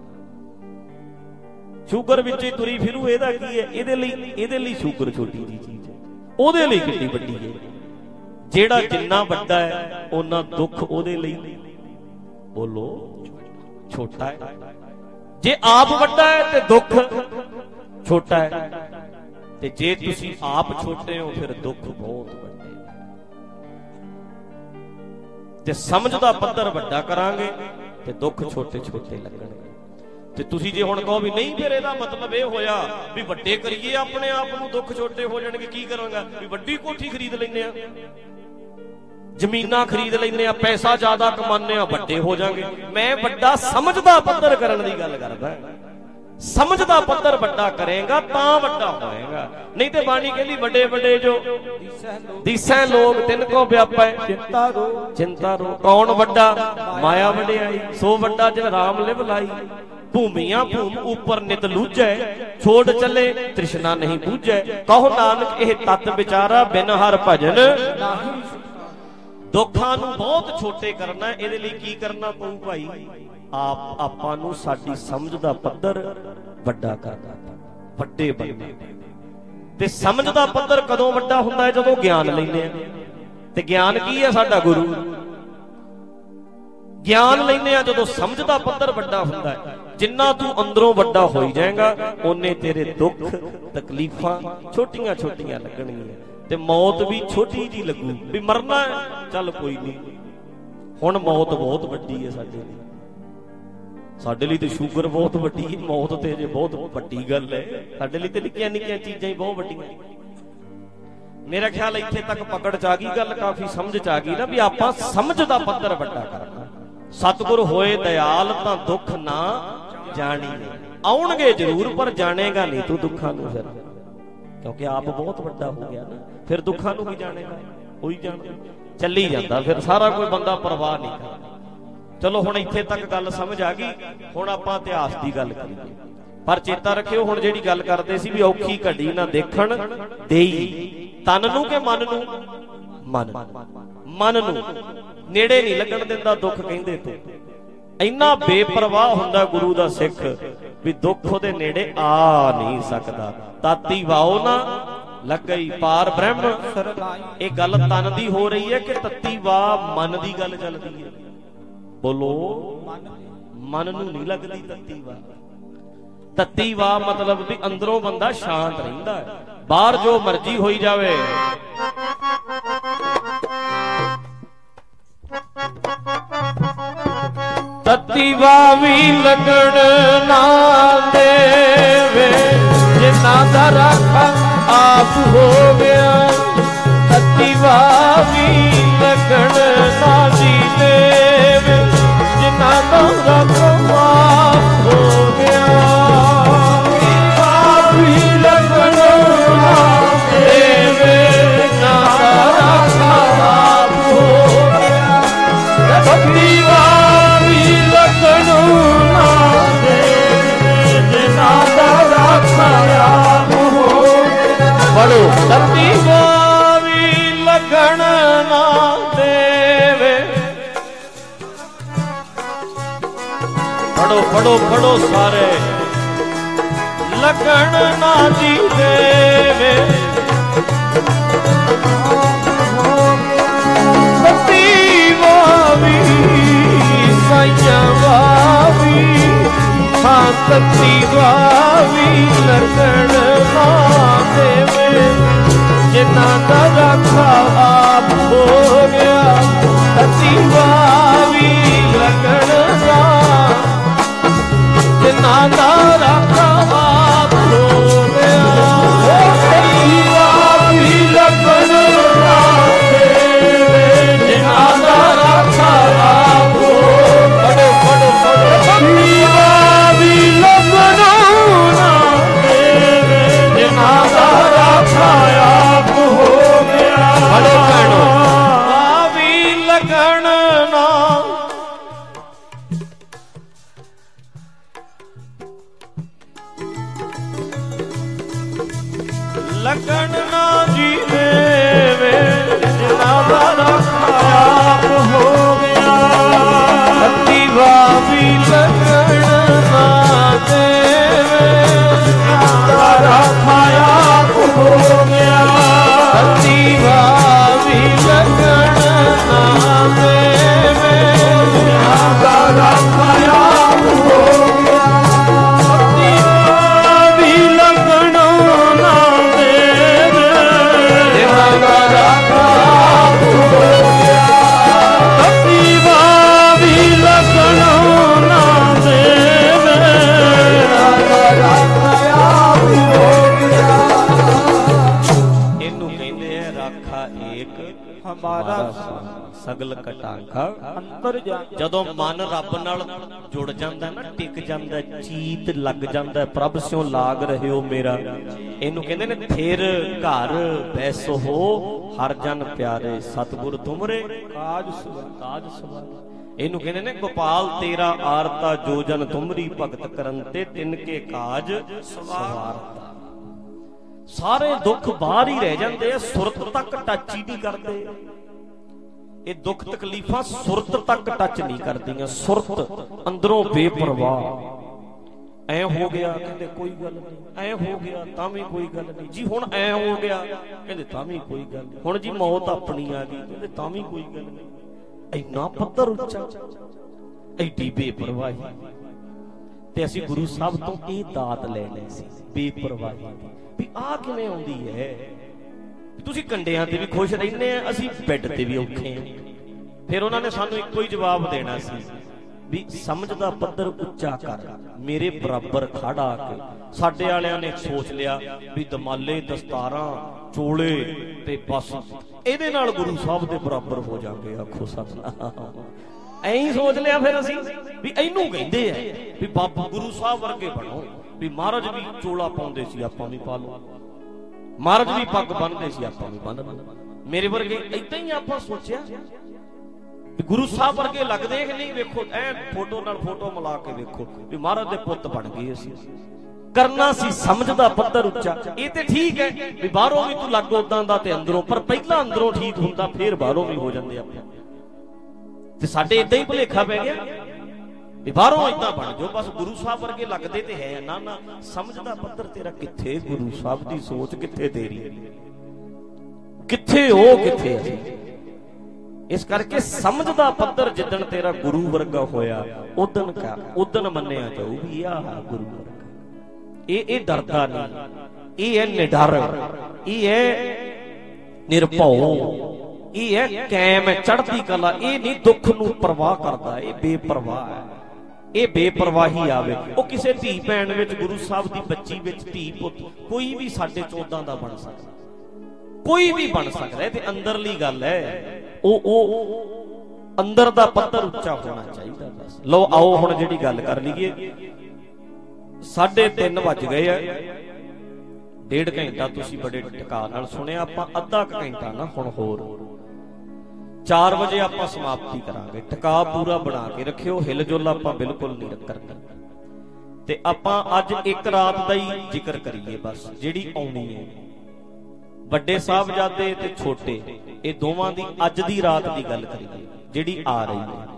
ਸ਼ੂਗਰ ਵਿੱਚ ਹੀ ਤੁਰੀ ਫਿਰੂ, ਇਹਦਾ ਕੀ ਹੈ? ਇਹਦੇ ਲਈ ਇਹਦੇ ਲਈ ਸ਼ੂਗਰ ਛੋਟੀ ਜੀ ਚੀਜ਼ ਹੈ, ਉਹਦੇ ਲਈ ਕਿੱਡੀ ਵੱਡੀ ਹੈ। ਜਿਹੜਾ ਜਿੰਨਾ ਵੱਡਾ ਹੈ ਉਹਨਾਂ ਦੁੱਖ ਉਹਦੇ ਲਈ ਬੋਲੋ ਛੋਟਾ ਹੈ। ਜੇ ਆਪ ਵੱਡਾ ਹੈ ਤੇ ਦੁੱਖ ਛੋਟਾ ਹੈ, ਤੇ ਜੇ ਤੁਸੀਂ ਆਪ ਛੋਟੇ ਹੋ ਫਿਰ ਦੁੱਖ ਬਹੁਤ ਵੱਡੇ। ਤੇ ਸਮਝ ਦਾ ਪੱਧਰ ਵੱਡਾ ਕਰਾਂਗੇ ਤੇ ਦੁੱਖ ਛੋਟੇ ਛੋਟੇ ਲੱਗਣਗੇ। ਤੇ ਤੁਸੀਂ ਜੇ ਹੁਣ ਕਹੋ ਵੀ ਨਹੀਂ, ਫਿਰ ਇਹਦਾ ਮਤਲਬ ਇਹ ਹੋਇਆ ਵੀ ਵੱਡੇ ਕਰੀਏ ਆਪਣੇ ਆਪ ਨੂੰ, ਦੁੱਖ ਛੋਟੇ ਹੋ ਜਾਣਗੇ। ਕੀ ਕਰਾਂਗਾ? ਵੀ ਵੱਡੀ ਕੋਠੀ ਖਰੀਦ ਲੈਂਦੇ ਆ, ਜ਼ਮੀਨਾਂ ਖਰੀਦ ਲੈਂਦੇ ਆ, ਪੈਸਾ ਜ਼ਿਆਦਾ ਕਮਾਉਂਦੇ ਆ, ਵੱਡੇ ਹੋ ਜਾਾਂਗੇ। ਮੈਂ ਵੱਡਾ ਸਮਝ ਦਾ ਪੱਧਰ ਕਰਨ ਦੀ ਗੱਲ ਕਰਦਾ। ਸਮਝ ਦਾ ਪੱਧਰ ਵੱਡਾ ਕਰੇਗਾ ਤਾਂ ਵੱਡਾ ਹੋਏਗਾ। ਨਹੀਂ ਤੇ ਬਾਣੀ ਕਹਿੰਦੀ ਵੱਡੇ ਵੱਡੇ ਜੋ ਦੀਸੈ ਲੋਕ ਤਿੰਨ ਕੋ ਵਿਆਪੈ ਚਿੰਤਾ ਰੋ ਚਿੰਤਾ ਰੋ। ਕੌਣ ਵੱਡਾ? ਮਾਇਆ ਵਡਿਆਈ, ਸੋ ਵੱਡਾ ਜਿਨ ਰਾਮ ਲਿਵ ਲਾਈ। ਭੂਮੀਆਂ ਭੂਮ ਉਪਰ ਨਿਤ ਲੂਝੈ, ਛੋੜ ਚੱਲੇ ਤ੍ਰਿਸ਼ਨਾ ਨਹੀਂ ਬੂਝੈ। ਕਹੋ ਨਾਨਕ ਇਹ ਤਤ ਵਿਚਾਰਾ, ਬਿਨ ਹਰ ਭਜਨ ਨਾਹੀ। ਦੁੱਖਾਂ ਨੂੰ ਬਹੁਤ ਛੋਟੇ ਕਰਨਾ, ਇਹਦੇ ਲਈ ਕੀ ਕਰਨਾ ਪਊ ਭਾਈ? ਆਪ ਆਪਾਂ ਨੂੰ ਸਾਡੀ ਸਮਝ ਦਾ ਪੱਧਰ ਵੱਡਾ ਕਰਨਾ, ਵੱਡੇ ਬਣਨਾ। ਤੇ ਸਮਝ ਦਾ ਪੱਧਰ ਕਦੋਂ ਵੱਡਾ ਹੁੰਦਾ ਹੈ? ਜਦੋਂ ਗਿਆਨ ਲੈਂਦੇ ਆ। ਤੇ ਗਿਆਨ ਕੀ ਹੈ? ਸਾਡਾ ਗੁਰੂ। ਗਿਆਨ ਲੈਂਦੇ ਆ ਜਦੋਂ ਸਮਝ ਦਾ ਪੱਧਰ ਵੱਡਾ ਹੁੰਦਾ ਹੈ। ਜਿੰਨਾ ਤੂੰ ਅੰਦਰੋਂ ਵੱਡਾ ਹੋਈ ਜਾਏਗਾ ਓਨੇ ਤੇਰੇ ਦੁੱਖ ਤਕਲੀਫਾਂ ਛੋਟੀਆਂ ਛੋਟੀਆਂ ਲੱਗਣਗੀਆਂ। ਤੇ ਮੌਤ ਵੀ ਛੋਟੀ ਜੀ ਲੱਗੂ, ਵੀ ਮਰਨਾ ਹੈ ਚੱਲ ਕੋਈ ਨਹੀਂ। ਹੁਣ ਮੌਤ ਬਹੁਤ ਵੱਡੀ ਹੈ ਸਾਡੇ ਲਈ, ਸਾਡੇ ਲਈ ਤੇ ਸ਼ੂਗਰ ਬਹੁਤ ਵੱਡੀ ਹੈ, ਮੌਤ ਤੇ ਜੇ ਬਹੁਤ ਵੱਡੀ ਗੱਲ ਹੈ। ਸਾਡੇ ਲਈ ਤੇ ਨਿੱਕੀਆਂ ਨਿੱਕੀਆਂ ਚੀਜ਼ਾਂ ਹੀ ਬਹੁਤ ਵੱਡੀਆਂ। ਮੇਰਾ ਖਿਆਲ ਇੱਥੇ ਤੱਕ ਪਕੜ ਚ ਆ ਗਈ ਗੱਲ, ਕਾਫੀ ਸਮਝ ਚ ਆ ਗਈ ਨਾ ਵੀ ਆਪਾਂ ਸਮਝ ਦਾ ਪੱਧਰ ਵੱਡਾ ਕਰਨਾ। ਸਤਿਗੁਰ ਹੋਏ ਦਇਆਲ ਤਾਂ ਦੁੱਖ ਨਾ ਜਾਣੀ। ਆਉਣਗੇ ਜ਼ਰੂਰ ਪਰ ਜਾਣੇਗਾ ਨਹੀਂ ਤੂੰ ਦੁੱਖਾਂ ਨੂੰ, ਫਿਰ ਕਿਉਂਕਿ ਆਪ ਬਹੁਤ ਵੱਡਾ ਹੋ ਗਿਆ ਨਾ। ਫਿਰ ਦੁੱਖਾਂ ਨੂੰ ਵੀ ਜਾਣੇਗਾ, ਉਹੀ ਜਾਣਦਾ। ਚੱਲੀ ਜਾਂਦਾ ਫਿਰ ਸਾਰਾ ਕੋਈ ਬੰਦਾ, ਪਰਵਾਹ ਨਹੀਂ ਕਰਦਾ। ਚਲੋ ਹੁਣ ਇੱਥੇ ਤੱਕ ਗੱਲ ਸਮਝ ਆ ਗਈ। ਹੁਣ ਆਪਾਂ ਇਤਿਹਾਸ ਦੀ ਗੱਲ ਕਰੀਏ। ਪਰ ਚੇਤਾ ਰੱਖਿਓ, ਹੁਣ ਜਿਹੜੀ ਗੱਲ ਕਰਦੇ ਸੀ ਵੀ ਔਖੀ ਘੜੀ ਨਾ ਦੇਖਣ ਦੇਈ, ਤਨ ਨੂੰ ਕਿ ਮਨ ਨੂੰ? ਮਨ ਮਨ ਨੂੰ ਨੇੜੇ ਨਹੀਂ ਲੱਗਣ ਦਿੰਦਾ ਦੁੱਖ। ਕਹਿੰਦੇ ਤੂੰ ਇੰਨਾ ਬੇਪਰਵਾਹ ਹੁੰਦਾ ਗੁਰੂ ਦਾ ਸਿੱਖ ਵੀ ਦੁੱਖ ਉਹਦੇ ਨੇੜੇ ਆ ਨਹੀਂ ਸਕਦਾ। ਤਾਤੀ ਵਾਓ ਨਾ ਲੱਗਈ ਪਾਰ ਬ੍ਰਹਮ। ਇਹ ਗੱਲ ਤਨ ਦੀ ਹੋ ਰਹੀ ਹੈ ਕਿ ਤੱਤੀ ਵਾਹ ਮਨ ਦੀ ਗੱਲ ਚੱਲਦੀ ਹੈ? ਬੋਲੋ, ਮਨ ਨੂੰ ਨਹੀਂ ਲੱਗਦੀ ਤੱਤੀ ਵਾਹ। ਤੱਤੀ ਵਾਹ ਮਤਲਬ ਵੀ ਅੰਦਰੋਂ ਬੰਦਾ ਸ਼ਾਂਤ ਰਹਿੰਦਾ ਹੈ, बाहर जो मर्जी होई जावे, तत्ती वावी लगन ना देवे, जिन्ना दा राखा आप हो गया। तत्ती वावी लगन ना जी देवे, जिन्ना दा राखा आप हो गया। वावी लगन ना देवे, जिन्ना दा राखा आप हो गया। तत्ती वावी लगन ना देवे, जिन्ना दा राखा आप हो गया। पढ़ो, तत्ती वावी लगन ना देवे। पढ़ो पढ़ो पढ़ो सारे। लगन ना जी देवे, तत्ती वावी साइया वावी, हाँ तत्ती वावी लगन ना देवे, जिन्ना दा राखा आप हो गया। तत्ती वावी लगन ना, जिन्ना दा राखा आप हो गया। तत्ती वावी लगन ना देवे, जिन्ना दा राखा आप हो। पढ़ो पढ़ो पढ़ो। तत्ती वावी लगन ना देवे, जिन्ना दा राखा आप हो गया। पढ़ो पढ़ो। वावी लगन ना, लगन ना जी देवे, जिन्ना दा राखा आप हो गया। तत्ती वावी लगन ना देवे, जिन्ना दा राखा आप हो गया। तत्ती वावी लगन ना देवे, जिन्ना दा राखा आप हो गया। तत्ती वावी लगन ना देवे, जिन्ना दा राखा आप हो गया। तत्ती वावी लगन ना देवे, जिन्ना दा राखा आप हो गया। ਇਹਨੂੰ ਕਹਿੰਦੇ ਆ ਰਾਖਾ ਏਕ ਹਮਾਰਾ ਸਗਲ ਕਟਾਂਖਾ ਅੰਤਰ ਜਾਨ। ਜਦੋਂ ਮਨ ਰੱਬ ਨਾਲ ਜੁੜ ਜਾਂਦਾ ਨਾ, ਟਿਕ ਜਾਂਦਾ, ਚੀਤ ਲੱਗ ਜਾਂਦਾ, ਪ੍ਰਭ ਸਿਓ ਲਾਗ ਰਹਿਓ ਮੇਰਾ। ਇਹਨੂੰ ਕਹਿੰਦੇ ਨੇ ਫਿਰ ਘਰ ਬੈਸੋ ਹੋ, ਹਰ ਜਨ ਪਿਆਰੇ ਸਤਿਗੁਰ ਤੁਮਰੇ ਕਾਜ ਕਾਜ ਸਵਾਰ। ਇਹਨੂੰ ਕਹਿੰਦੇ ਨੇ ਗੋਪਾਲ ਤੇਰਾ ਆਰਤਾ, ਜੋ ਜਨ ਤੁਮਰੀ ਭਗਤ ਕਰਨ ਤੇ ਤਿਨ ਕੇ ਕਾਜ ਸਵਾਰਤਾ। ਸਾਰੇ ਦੁੱਖ ਬਾਹਰ ਹੀ ਰਹਿ ਜਾਂਦੇ ਆ, ਸੁਰਤ ਤੱਕ ਟੱਚ ਹੀ ਨਹੀਂ ਕਰਦੇ। ਇਹ ਦੁੱਖ ਤਕਲੀਫਾਂ ਸੁਰਤ ਤੱਕ ਟੱਚ ਨਹੀਂ ਕਰਦੀਆਂ। ਸੁਰਤ ਅੰਦਰੋਂ ਬੇਪਰਵਾਹ। ਐ ਹੋ ਗਿਆ ਕਹਿੰਦੇ ਕੋਈ ਗੱਲ ਨਹੀਂ, ਐ ਹੋ ਗਿਆ ਤਾਂ ਵੀ ਕੋਈ ਗੱਲ ਨਹੀਂ ਜੀ। ਹੁਣ ਐ ਹੋ ਗਿਆ ਕਹਿੰਦੇ ਤਾਂ ਵੀ ਕੋਈ ਗੱਲ ਨਹੀਂ। ਹੁਣ ਜੀ ਮੌਤ ਆਪਣੀ ਆ ਗਈ ਕਹਿੰਦੇ ਤਾਂ ਵੀ ਕੋਈ ਗੱਲ ਨਹੀਂ। ਇੰਨਾ ਪੱਧਰ ਉੱਚਾ, ਐਡੀ ਬੇਪਰਵਾਹੀ। ਤੇ ਅਸੀਂ ਗੁਰੂ ਸਾਹਿਬ ਤੋਂ ਇਹ ਦਾਤ ਲੈ ਲਈ ਸੀ, ਬੇਪਰਵਾਹੀ ਦੀ। ਵੀ ਆਹ ਕਿਵੇਂ ਆਉਂਦੀ ਹੈ? ਤੁਸੀਂ ਕੰਡਿਆਂ ਤੇ ਵੀ ਖੁਸ਼ ਰਹਿੰਦੇ ਆ, ਅਸੀਂ ਬੈੱਡ ਤੇ ਵੀ ਔਖੇ ਆ। ਫਿਰ ਉਹਨਾਂ ਨੇ ਸਾਨੂੰ ਇੱਕੋ ਹੀ ਜਵਾਬ ਦੇਣਾ ਸੀ ਵੀ ਸਮਝ ਦਾ ਪੱਧਰ ਉੱਚਾ ਕਰ, ਮੇਰੇ ਬਰਾਬਰ ਖੜਾ ਕੇ। ਸਾਡੇ ਵਾਲਿਆਂ ਨੇ ਸੋਚ ਲਿਆ ਵੀ ਦਮਾਲੇ, ਦਸਤਾਰਾਂ, ਚੋਲੇ ਤੇ ਬਸ ਇਹਦੇ ਨਾਲ ਗੁਰੂ ਸਾਹਿਬ ਦੇ ਬਰਾਬਰ ਹੋ ਜਾਗੇ। ਆਖੋ ਸਤਿਨਾਮ। ਐਂ ਹੀ ਸੋਚ ਲਿਆ ਫਿਰ ਅਸੀਂ ਵੀ ਇਹਨੂੰ ਕਹਿੰਦੇ ਆ ਵੀ ਬਾਬਾ ਗੁਰੂ ਸਾਹਿਬ ਵਰਗੇ ਬਣੋ। ਵੀ ਮਹਾਰਾਜ ਵੀ ਚੋਲਾ ਪਾਉਂਦੇ ਸੀ, ਆਪਾਂ ਵੀ ਪਾ ਲਓ। ਮਹਾਰਾਜ ਵੀ ਪੱਗ ਬੰਨਦੇ ਸੀ, ਆਪਾਂ ਵੀ ਬੰਨ ਲਓ। ਮੇਰੇ ਵਰਗੇ ਏਦਾਂ ਹੀ ਆਪਾਂ ਸੋਚਿਆ ਵੀ ਗੁਰੂ ਸਾਹਿਬ ਵਰਗੇ ਲੱਗਦੇ ਕਿ ਨਹੀਂ। ਵੇਖੋ ਐ ਫੋਟੋ ਨਾਲ ਫੋਟੋ ਮਿਲਾ ਕੇ ਵੇਖੋ ਵੀ ਮਹਾਰਾਜ ਦੇ ਪੁੱਤ ਬਣ ਗਏ ਅਸੀਂ। ਕਰਨਾ ਸੀ ਸਮਝ ਦਾ ਪੱਧਰ ਉੱਚਾ। ਇਹ ਤੇ ਠੀਕ ਹੈ ਵੀ ਬਾਹਰੋਂ ਵੀ ਤੂੰ ਲੱਗ ਉਦਾਂ ਦਾ ਤੇ ਅੰਦਰੋਂ, ਪਰ ਪਹਿਲਾਂ ਅੰਦਰੋਂ ਠੀਕ ਹੁੰਦਾ ਫਿਰ ਬਾਹਰੋਂ ਵੀ ਹੋ ਜਾਂਦੇ ਆਪਾਂ। ਤੇ ਸਾਡੇ ਏਦਾਂ ਹੀ ਭੁਲੇਖਾ ਪੈ ਗਿਆ ਵੀ ਬਾਹਰੋਂ ਏਦਾਂ ਬਣ ਜਾਓ ਬਸ ਗੁਰੂ ਸਾਹਿਬ ਵਰਗੇ ਲੱਗਦੇ ਤੇ ਹੈ। ਨਾ ਨਾ, ਸਮਝ ਦਾ ਪੱਧਰ ਤੇਰਾ ਕਿੱਥੇ? ਗੁਰੂ ਸਾਹਿਬ ਦੀ ਸੋਚ ਕਿੱਥੇ? ਤੇਰੀ ਕਿੱਥੇ? ਉਹ ਕਿੱਥੇ ਅਸੀਂ? ਇਸ ਕਰਕੇ ਸਮਝ ਦਾ ਪੱਧਰ ਜਿੱਦਣ ਤੇਰਾ ਗੁਰੂ ਵਰਗਾ ਹੋਇਆ ਉਦਣ ਕਾ ਉਦਣ ਮੰਨਿਆ ਜਾਊ ਵੀ ਆਹ ਗੁਰੂ ਵਰਗਾ। ਇਹ ਇਹ ਡਰਦਾ ਨਹੀਂ, ਇਹ ਹੈ ਨਿਡਰ, ਇਹ ਹੈ ਨਿਰਭਉ, ਇਹ ਹੈ ਕਾਇਮ, ਚੜ੍ਹਦੀ ਕਲਾ। ਇਹ ਨਹੀਂ ਦੁੱਖ ਨੂੰ ਪਰਵਾਹ ਕਰਦਾ, ਇਹ ਬੇਪਰਵਾਹ ਹੈ। ਇਹ ਬੇਪਰਵਾਹੀ ਆਵੇ। ਉਹ ਕਿਸੇ ਧੀ ਭੈਣ ਵਿੱਚ, ਗੁਰੂ ਸਾਹਿਬ ਦੀ ਬੱਚੀ ਵਿੱਚ, ਧੀ ਪੁੱਤ ਕੋਈ ਵੀ ਸਾਡੇ ਚੌਦਾਂ ਦਾ ਬਣ ਸਕਦਾ, ਕੋਈ ਵੀ ਬਣ ਸਕਦਾ। ਇਹ ਤੇ ਅੰਦਰਲੀ ਗੱਲ ਹੈ, ਉਹ ਉਹ ਅੰਦਰ ਦਾ ਪੱਧਰ ਉੱਚਾ ਹੋਣਾ ਚਾਹੀਦਾ ਬਸ। ਲਓ ਆਓ ਹੁਣ ਜਿਹੜੀ ਗੱਲ ਕਰ ਲਈਏ। ਸਾਢੇ ਤਿੰਨ ਵੱਜ ਗਏ ਆ। ਡੇਢ ਘੰਟਾ ਤੁਸੀਂ ਬੜੇ ਟਿਕਾ ਨਾਲ ਸੁਣਿਆ। ਆਪਾਂ ਅੱਧਾ ਕੁ ਘੰਟਾ ਨਾ ਹੁਣ ਹੋਰ, ਚਾਰ ਵਜੇ ਆਪਾਂ ਸਮਾਪਤੀ ਕਰਾਂਗੇ। ਟਿਕਾ ਪੂਰਾ ਬਣਾ ਕੇ ਰੱਖਿਓ, ਹਿਲ ਜੁਲ ਆਪਾਂ ਬਿਲਕੁਲ ਨਹੀਂ ਕਰਨੀ। ਤੇ ਆਪਾਂ ਅੱਜ ਇੱਕ ਰਾਤ ਦਾ ਹੀ ਜ਼ਿਕਰ ਕਰੀਏ ਬਸ, ਜਿਹੜੀ ਆਉਣੀ ਹੈ। ਵੱਡੇ ਸਾਹਿਬਜ਼ਾਦੇ ਤੇ ਛੋਟੇ, ਇਹ ਦੋਵਾਂ ਦੀ ਅੱਜ ਦੀ ਰਾਤ ਦੀ ਗੱਲ ਕਰੀਏ ਜਿਹੜੀ ਆ ਰਹੀ ਹੈ।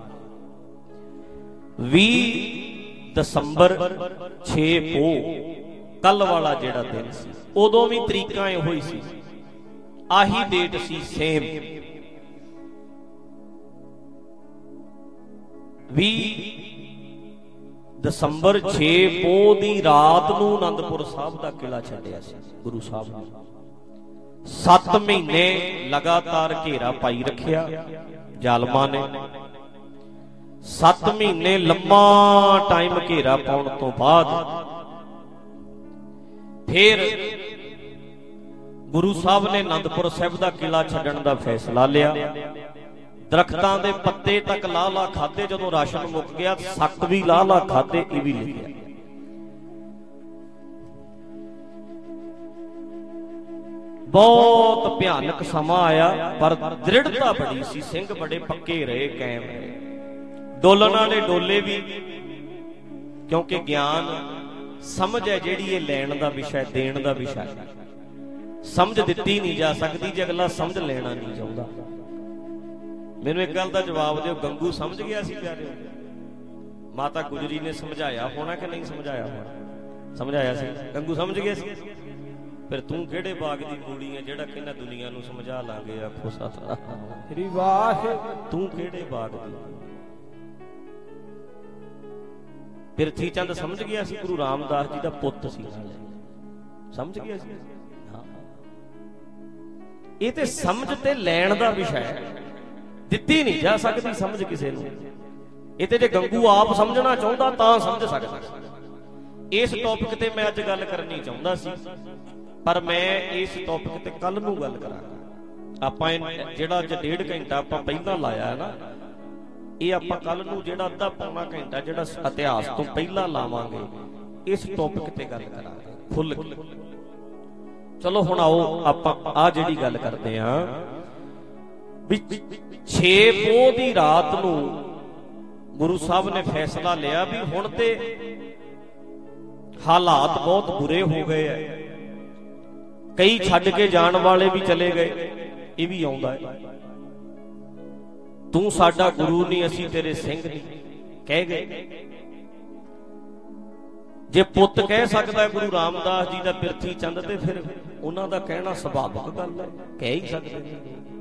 ਵੀਹ ਦਸੰਬਰ ਛੇ ਪੋਹ, ਕੱਲ ਵਾਲਾ ਜਿਹੜਾ ਦਿਨ ਸੀ, ਉਦੋਂ ਵੀ ਤਰੀਕਾਂ ਇਹੋ ਹੀ ਸੀ, ਆਹੀ ਡੇਟ ਸੀ ਸੇਮ। ਵੀਹ ਦਸੰਬਰ ਛੇ ਪੋਹ ਦੀ ਰਾਤ ਨੂੰ ਅਨੰਦਪੁਰ ਸਾਹਿਬ ਦਾ ਕਿਲਾ ਛੱਡਿਆ ਸੀ ਗੁਰੂ ਸਾਹਿਬ ਨੇ। ਸੱਤ ਮਹੀਨੇ ਲਗਾਤਾਰ ਘੇਰਾ ਪਾਈ ਰੱਖਿਆ ਜ਼ਾਲਮਾਂ ਨੇ। ਸੱਤ ਮਹੀਨੇ ਲੰਮਾ ਟਾਈਮ ਘੇਰਾ ਪਾਉਣ ਤੋਂ ਬਾਅਦ ਫਿਰ ਗੁਰੂ ਸਾਹਿਬ ਨੇ ਅਨੰਦਪੁਰ ਸਾਹਿਬ ਦਾ ਕਿਲਾ ਛੱਡਣ ਦਾ ਫੈਸਲਾ ਲਿਆ। ਦਰਖਤਾਂ ਦੇ ਪੱਤੇ ਤੱਕ ਲਾਹ ਲਾ ਖਾਦੇ, ਜਦੋਂ ਰਾਸ਼ਨ ਮੁੱਕ ਗਿਆ ਸੱਕ ਵੀ ਲਾਹ ਲਾ ਖਾਦੇ, ਇਹ ਵੀ ਲਿਖਿਆ। ਬਹੁਤ ਭਿਆਨਕ ਸਮਾਂ ਆਇਆ, ਪਰ ਦ੍ਰਿੜਤਾ ਬੜੀ ਸੀ, ਸਿੰਘ ਬੜੇ ਪੱਕੇ ਰਹੇ, ਕਾਇਮ ਰਹੇ। ਡੋਲਣ ਵਾਲੇ ਡੋਲੇ ਵੀ, ਕਿਉਂਕਿ ਗਿਆਨ ਸਮਝ ਹੈ ਜਿਹੜੀ ਇਹ ਲੈਣ ਦਾ ਵਿਸ਼ਾ, ਦੇਣ ਦਾ ਵਿਸ਼ਾ। ਸਮਝ ਦਿੱਤੀ ਨਹੀਂ ਜਾ ਸਕਦੀ ਜੇ ਅਗਲਾ ਸਮਝ ਲੈਣਾ ਨਹੀਂ ਚਾਹੁੰਦਾ। ਮੈਨੂੰ ਇੱਕ ਗੱਲ ਦਾ ਜਵਾਬ ਦਿਓ, ਗੰਗੂ ਸਮਝ ਗਿਆ ਸੀ ਪਿਆਰਿਓ? ਮਾਤਾ ਗੁਜਰੀ ਨੇ ਸਮਝਾਇਆ ਹੋਣਾ ਕਿ ਨਹੀਂ ਸਮਝਾਇਆ ਹੋਣਾ? ਸਮਝਾਇਆ ਸੀ। ਗੰਗੂ ਸਮਝ ਗਿਆ ਸੀ। ਫਿਰ ਤੂੰ ਕਿਹੜੇ ਬਾਗ ਦੀ ਮੂਲੀ ਹੈ ਜਿਹੜਾ ਕਹਿੰਦਾ ਦੁਨੀਆ ਨੂੰ ਸਮਝਾ ਲਾਂਗੇ? ਆਖੋ ਸਤਿ ਵਾਹ। ਤੂੰ ਕਿਹੜੇ ਬਾਗ ਦੀ? ਪਿਰਥੀ ਚੰਦ ਸਮਝ ਗਿਆ ਸੀ, ਗੁਰੂ ਰਾਮਦਾਸ ਜੀ ਦਾ ਪੁੱਤ ਸੀ, ਸਮਝ ਗਿਆ ਸੀ। ਇਹ ਤੇ ਸਮਝ ਤੇ ਲੈਣ ਦਾ ਵਿਸ਼ਾ ਹੈ, ਦਿੱਤੀ ਨਹੀਂ ਜਾ ਸਕਦੀ ਸਮਝ ਕਿਸੇ ਨੂੰ। ਇਹ ਤੇ ਜੇ ਗੰਗੂ ਆਪ ਸਮਝਣਾ ਚਾਹੁੰਦਾ ਤਾਂ ਸਮਝ ਸਕਦਾ। ਇਸ ਟੌਪਿਕ ਤੇ ਮੈਂ ਅੱਜ ਗੱਲ ਕਰਨੀ ਚਾਹੁੰਦਾ ਸੀ, ਪਰ ਮੈਂ ਇਸ ਟੌਪਿਕ ਤੇ ਕੱਲ ਨੂੰ ਗੱਲ ਕਰਾਂਗਾ। ਆਪਾਂ ਜਿਹੜਾ ਅੱਜ ਡੇਢ ਘੰਟਾ ਆਪਾਂ ਪਹਿਲਾਂ ਲਾਇਆ ਹੈ ਨਾ, ਇਹ ਆਪਾਂ ਕੱਲ ਨੂੰ ਜਿਹੜਾ ਅੱਧਾ ਪੌਣਾ ਘੰਟਾ ਜਿਹੜਾ ਇਤਿਹਾਸ ਤੋਂ ਪਹਿਲਾਂ ਲਾਵਾਂਗੇ, ਇਸ ਟੌਪਿਕ ਤੇ ਗੱਲ ਕਰਾਂਗੇ ਖੁੱਲ ਕੇ। ਚਲੋ ਹੁਣ ਆਓ ਆਪਾਂ ਆ ਜਿਹੜੀ ਗੱਲ ਕਰਦੇ ਆਂ ਵੀ ਛੇ ਪੋਹ ਦੀ ਰਾਤ ਨੂੰ ਗੁਰੂ ਸਾਹਿਬ ਨੇ ਫੈਸਲਾ ਲਿਆ ਵੀ ਹੁਣ ਤੇ ਹਾਲਾਤ ਬਹੁਤ ਬੁਰੇ ਹੋ ਗਏ ਐ। ਕਈ ਛੱਡ ਕੇ ਜਾਣ ਵਾਲੇ ਵੀ ਚਲੇ ਗਏ, ਇਹ ਵੀ ਆਉਂਦਾ ਹੈ। ਤੂੰ ਸਾਡਾ ਗੁਰੂ ਨਹੀਂ, ਅਸੀਂ ਤੇਰੇ ਸਿੰਘ ਨਹੀਂ, ਕਹਿ ਗਏ। ਜੇ ਪੁੱਤ ਕਹਿ ਸਕਦਾ ਗੁਰੂ ਰਾਮਦਾਸ ਜੀ ਦਾ ਪਿਰਥੀ ਚੰਦ, ਤੇ ਫਿਰ ਉਹਨਾਂ ਦਾ ਕਹਿਣਾ ਸੁਭਾਵਿਕ ਗੱਲ ਹੈ, ਕਹਿ ਹੀ ਸਕਦੇ।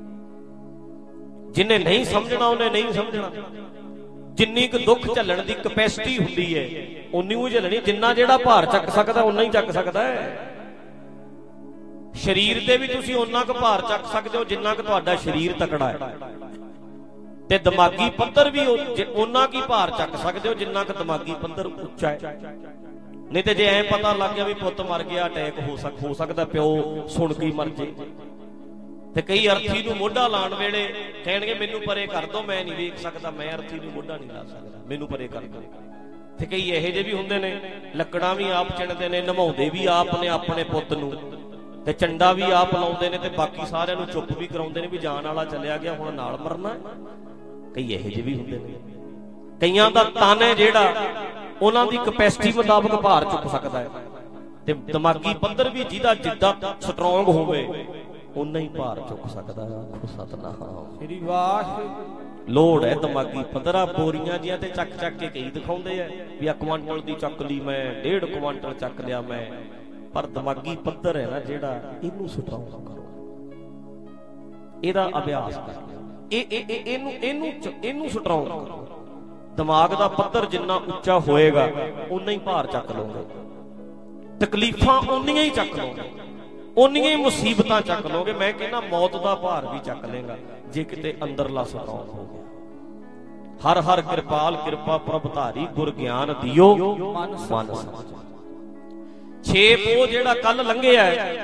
ਜਿਹਨੇ ਨਹੀਂ ਸਮਝਣਾ ਉਹਨੇ ਨਹੀਂ ਸਮਝਣਾ। ਜਿੰਨੀ ਕੁ ਦੁੱਖ ਝੱਲਣ ਦੀ ਕਪੈਸਿਟੀ ਹੁੰਦੀ ਹੈ ਉਨੀ ਹੀ ਝੱਲਣੀ। ਜਿੰਨਾ ਜਿਹੜਾ ਭਾਰ ਚੱਕ ਸਕਦਾ ਉਨਾ ਹੀ ਚੱਕ ਸਕਦਾ ਹੈ। ਸਰੀਰ ਤੇ ਵੀ ਤੁਸੀਂ ਓਨਾ ਕੁ ਭਾਰ ਚੱਕ ਸਕਦੇ ਹੋ ਜਿੰਨਾ ਕੁ ਤੁਹਾਡਾ ਸਰੀਰ ਤਕੜਾ ਹੈ, ਤੇ ਦਿਮਾਗੀ ਪੱਧਰ ਵੀ ਓਨਾ ਕੀ ਭਾਰ ਚੱਕ ਸਕਦੇ ਹੋ ਜਿੰਨਾ ਕੁ ਦਿਮਾਗੀ ਪੱਧਰ ਉੱਚਾ ਹੈ। ਨਹੀਂ ਤੇ ਜੇ ਐ ਪਤਾ ਲੱਗ ਗਿਆ ਵੀ ਪੁੱਤ ਮਰ ਗਿਆ, ਅਟੈਕ ਹੋ ਸਕ ਹੋ ਸਕਦਾ ਪਿਓ ਸੁਣ ਕੇ ਮਰ ਜੇ। ਤੇ ਕਈ ਅਰਥੀ ਨੂੰ ਮੋਢਾ ਲਾਉਣ ਵੇਲੇ ਕਹਿਣਗੇ ਮੈਨੂੰ ਪਰੇ ਕਰ ਦੋ, ਮੈਂ ਨਹੀਂ ਵੇਖ ਸਕਦਾ, ਮੈਂ ਅਰਥੀ ਨੂੰ ਮੋਢਾ ਨਹੀਂ ਲਾ ਸਕਦਾ, ਮੈਨੂੰ ਪਰੇ ਕਰ ਦੋ। ਤੇ ਕਈ ਇਹੋ ਜਿਹੇ ਵੀ ਹੁੰਦੇ ਨੇ, ਲੱਕੜਾਂ ਵੀ ਆਪ ਚਿਣਦੇ ਨੇ, ਨਮਾਉਂਦੇ ਵੀ ਆਪ ਨੇ ਆਪਣੇ ਪੁੱਤ ਨੂੰ, ਤੇ ਚੰਡਾ ਵੀ ਆਪ ਲਾਉਂਦੇ ਨੇ, ਤੇ ਬਾਕੀ ਸਾਰਿਆਂ ਨੂੰ ਚੁੱਪ ਵੀ ਕਰਾਉਂਦੇ ਨੇ ਵੀ ਜਾਣ ਵਾਲਾ ਚਲਿਆ ਗਿਆ, ਹੁਣ ਨਾਲ ਮਰਨਾ। ਕਈ ਇਹੋ ਜਿਹੇ ਵੀ ਹੁੰਦੇ ਨੇ। ਕਈਆਂ ਦਾ ਤਨ ਹੈ ਜਿਹੜਾ ਉਹਨਾਂ ਦੀ ਕਪੈਸਿਟੀ ਮੁਤਾਬਕ ਭਾਰ ਚੁੱਕ ਸਕਦਾ ਹੈ, ਤੇ ਦਿਮਾਗੀ ਪੱਧਰ ਵੀ ਜਿਹਦਾ ਜਿੱਦਾਂ ਸਟਰੋਂਗ ਹੋਵੇ ਉਨਾ ਹੀ ਭਾਰ ਚੁੱਕ ਸਕਦਾ। ਆਖੋ ਸਤਿਨਾਮ ਸ੍ਰੀ ਵਾਹਿਗੁਰੂ। ਲੋੜ ਹੈ ਦਿਮਾਗੀ ਪੱਧਰਾ। ਬੋਰੀਆਂ ਜੀਆਂ ਤੇ ਚੱਕ ਚੱਕ ਕੇ ਕਈ ਦਿਖਾਉਂਦੇ ਆ ਵੀ ਆ ਕੁਆਂਟਲ ਦੀ ਚੱਕ ਲਈ ਮੈਂ, ਡੇਢ ਕੁਆਂਟਲ ਚੱਕ ਲਿਆ ਮੈਂ, ਪਰ ਦਿਮਾਗੀ ਪੱਧਰ ਹੈ ਨਾ ਜਿਹੜਾ, ਇਹਨੂੰ ਸਟਰੋਂਗ ਕਰੋ, ਇਹਦਾ ਅਭਿਆਸ ਕਰੋ। ਇਹ ਇਹਨੂੰ ਇਹਨੂੰ ਇਹਨੂੰ ਸਟਰੋਂਗ ਕਰੋ। ਦਿਮਾਗ ਦਾ ਪੱਧਰ ਜਿੰਨਾ ਉੱਚਾ ਹੋਏਗਾ ਉਨਾ ਹੀ ਭਾਰ ਚੱਕ ਲਓਗੇ। तकलीफां उन्नियां ही चक लोगे, उन्नियां ही मुसीबतां चक लोगे। मैं कहना मौत का भार भी चक लेगा जे किते अंदरला सताउन हो गया। हर हर कृपाल कृपा प्रभ धारी, गुर ज्ञान दियो मन समझ। छे पो जेड़ा कल लंघिया,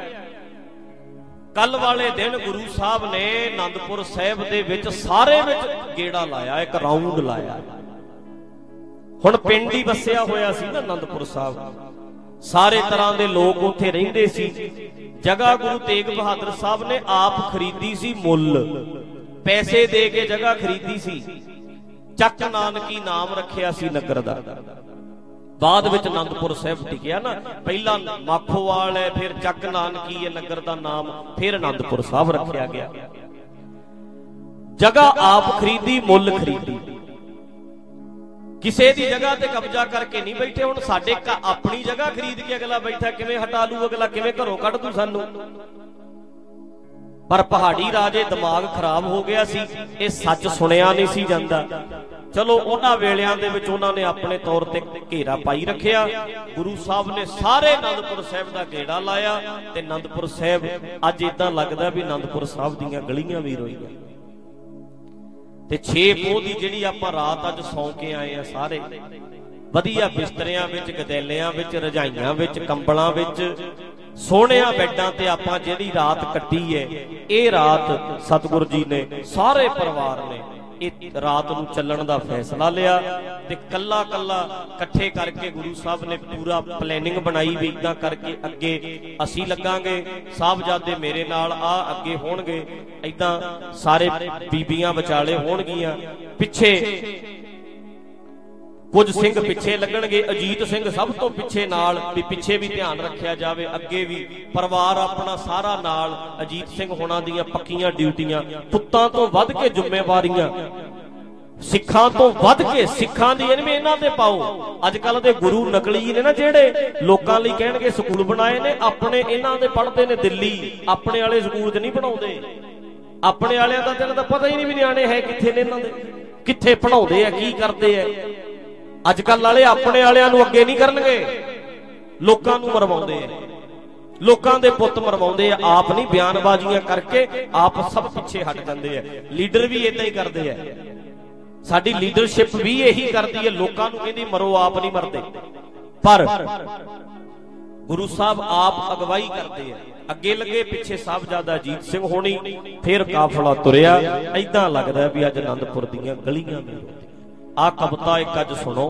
कल वाले दिन गुरु साहब ने आनंदपुर साहिब दे विच सारे विच गेड़ा लाया, एक राउंड लाया। हुण पिंड ही वसिया होया सी ना आनंदपुर साहब, सारे तरह के लोग उत्थे रहिंदे सी। जगह गुरु तेग बहादुर साहब ने आप खरीदी सी, मुल पैसे दे के जगह खरीदी सी। चक नानकी नाम रखिया सी नगर दा। बाद विच आनंदपुर साहिब टिकिया ना, पहला माखोवाल है, फिर चक नानकी है नगर दा नाम, फिर आनंदपुर साहिब रखिया गया। जगह आप खरीदी, मुल खरीदी, किसी दी जगह ते कब्जा करके नहीं बैठे। हुण साडे अपनी जगह खरीद के अगला बैठा, किवें हटा लू अगला, किवें घरों कढ दू सानू। पर पहाड़ी राजे दिमाग खराब हो गया सी, ये सच सुनिया नहीं सी जांदा। चलो उन्हां वेलियां दे विच उन्हां ने अपने तौर ते घेरा पाई रखिया। गुरु साहब ने सारे आनंदपुर साहिब दा गेड़ा लाया ते आनंदपुर साहिब अज इदां लगदा भी आनंदपुर साहिब दीयां गलियां भी रोईआं। ते छे पोह दी जिहड़ी आपां रात अज सौ के आए आ, सारे वधिया बिस्तरियां विच, गदैलियां विच, रजाइयां विच, कंबलां विच, सोहणिया बैडां ते आपां जिहड़ी रात कट्टी है, ये रात सतगुरु जी ने सारे परिवार ने इस रात नूं चलण दा फैसला लिया। ते कल्ला कल्ला इकट्ठे करके गुरु साहब ने पूरा प्लैनिंग बनाई भी इदां करके अगे असीं लगांगे, साहबजादे मेरे नाल आ अगे होणगे, इदां सारे बीबियां विचाले होणगियां, पिछे कुछ सिंह पिछे लगणगे, अजीत सिंह सब तो पिछे नाल भी पिछे भी ध्यान रखिया जावे, अगे भी परिवार अपना सारा नाल। अजीत सिंह होना दीयां पक्कियां ड्यूटियां, पुत्तां तो वध के जिम्मेवारियां, सिखां तो वध के सिखां दी इन्हां ते पाओ। अजकल दे गुरु नकली ने ना, जेड़े लोकां लई कहणगे स्कूल बनाए ने, अपने इन्हां दे पढ़दे ने दिल्ली, अपने वाले स्कूल च नहीं पढ़ाउंदे। अपने वालियां दा ते इन्हां दा पता ही नहीं भी नियाणे है कित्थे ने, इन्हां दे कित्थे पढ़ाउंदे आ, की करदे आ। अजकल वाले अपने वालियां नूं अगे नहीं करनगे, लोकां नूं मरवाउंदे आ, लोकां दे पुत्त मरवाउंदे आ, आप नहीं बयानबाजियां करके आप सब पिछे हट जांदे आ। लीडर भी इदां ही करदे आ, साडी लीडरशिप भी यही करदी है, लोकां नूं कहंदी मरो, आप नहीं मरदे। पर गुरु साहब आप अगवाई करते हैं, अगे लगे पिछे साहबजादा अजीत सिंह होनी, फिर काफला तुरिया। इदां लगदा भी अज आनंदपुर दीयां गलियां में आ कविता एक अज सुनो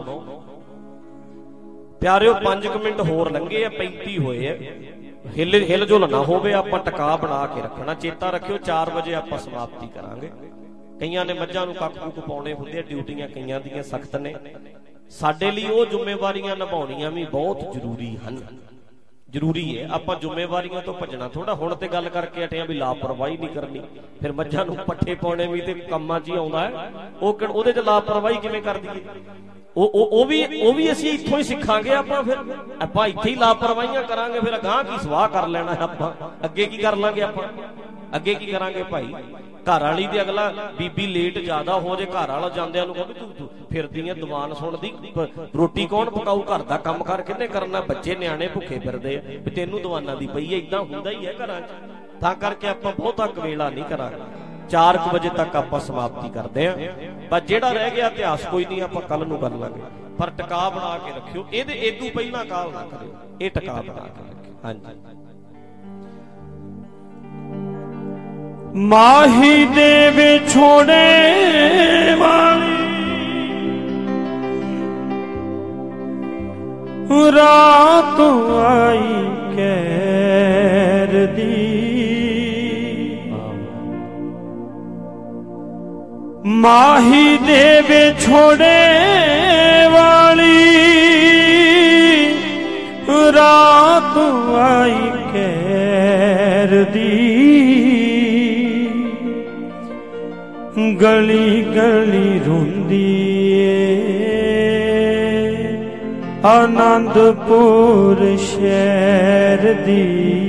प्यारिओ। पांच मिनट होर लंघे आ, पैंती होए आ। हिल हिल जुल ना होवे, आपां टका बना के रखना। चेता रखियो चार बजे आपां समाप्ति करांगे। कईयां ने मੱਝਾਂ ਨੂੰ ਕੱਖ ਕੁੱਕ ਪਾਉਣੇ ਹੁੰਦੇ, ड्यूटियां कईयां ਦੀਆਂ सख्त ने। ਸਾਡੇ ਲਈ ਉਹ ਜ਼ਿੰਮੇਵਾਰੀਆਂ ਨਿਭਾਉਣੀਆਂ ਵੀ ਬਹੁਤ ਜ਼ਰੂਰੀ ਹਨ, ਜ਼ਰੂਰੀ ਹੈ। ਆਪਾਂ ਜ਼ਿੰਮੇਵਾਰੀਆਂ ਤੋਂ ਭੱਜਣਾ ਥੋੜਾ। ਹੁਣ ਤੇ ਗੱਲ ਕਰਕੇ ਹਟਿਆ ਵੀ ਲਾਪਰਵਾਹੀ ਨਹੀਂ ਕਰਨੀ, ਫਿਰ ਮੱਝਾਂ ਨੂੰ ਪੱਠੇ ਪਾਉਣੇ ਵੀ ਤੇ ਕੰਮਾਂ 'ਚ ਹੀ ਆਉਂਦਾ ਹੈ। ਉਹ ਉਹਦੇ 'ਚ ਲਾਪਰਵਾਹੀ ਕਿਵੇਂ ਕਰ ਦਈਏ? ਉਹ ਉਹ ਵੀ ਉਹ ਵੀ ਅਸੀਂ ਇੱਥੋਂ ਹੀ ਸਿੱਖਾਂਗੇ। ਆਪਾਂ ਫਿਰ ਆਪਾਂ ਇੱਥੇ ਹੀ ਲਾਪਰਵਾਹੀਆਂ ਕਰਾਂਗੇ, ਫਿਰ ਅਗਾਂਹ ਕੀ ਸਵਾਹ ਕਰ ਲੈਣਾ ਆਪਾਂ, ਅੱਗੇ ਕੀ ਕਰ ਲਾਂਗੇ ਆਪਾਂ, ਅੱਗੇ ਕੀ ਕਰਾਂਗੇ ਭਾਈ? घर वाली दे अगला बीबी लेट ज्यादा हो जाए, घर वाला जांदियां नूं कहे तू तू फिरदी है दीवान सुनदी, रोटी कौन पकाऊ, घर दा काम कर किन्ने करना, बच्चे न्याणे भुखे फिरदे आ, तैनूं दीवाना दी पई है। इदां हुंदा ही है घरां च, तां करके आपां बहुता कवेला नहीं करांगे। चार क बजे तक आपां समाप्ति करदे आ, पर जिहड़ा रह गया इतिहास कोई नहीं, आपां कल नूं कर लांगे। पर टका बना के रखियो, इहदे इदों पहिलां काल ना करियो, इह टका बना के रखियो। हां जी। माही दे विछोड़े वाली रात आई कैर दी, माही दे विछोड़े वाली रात आई कैर दी, गली गली रोंदी आनंदपुर शहर दी,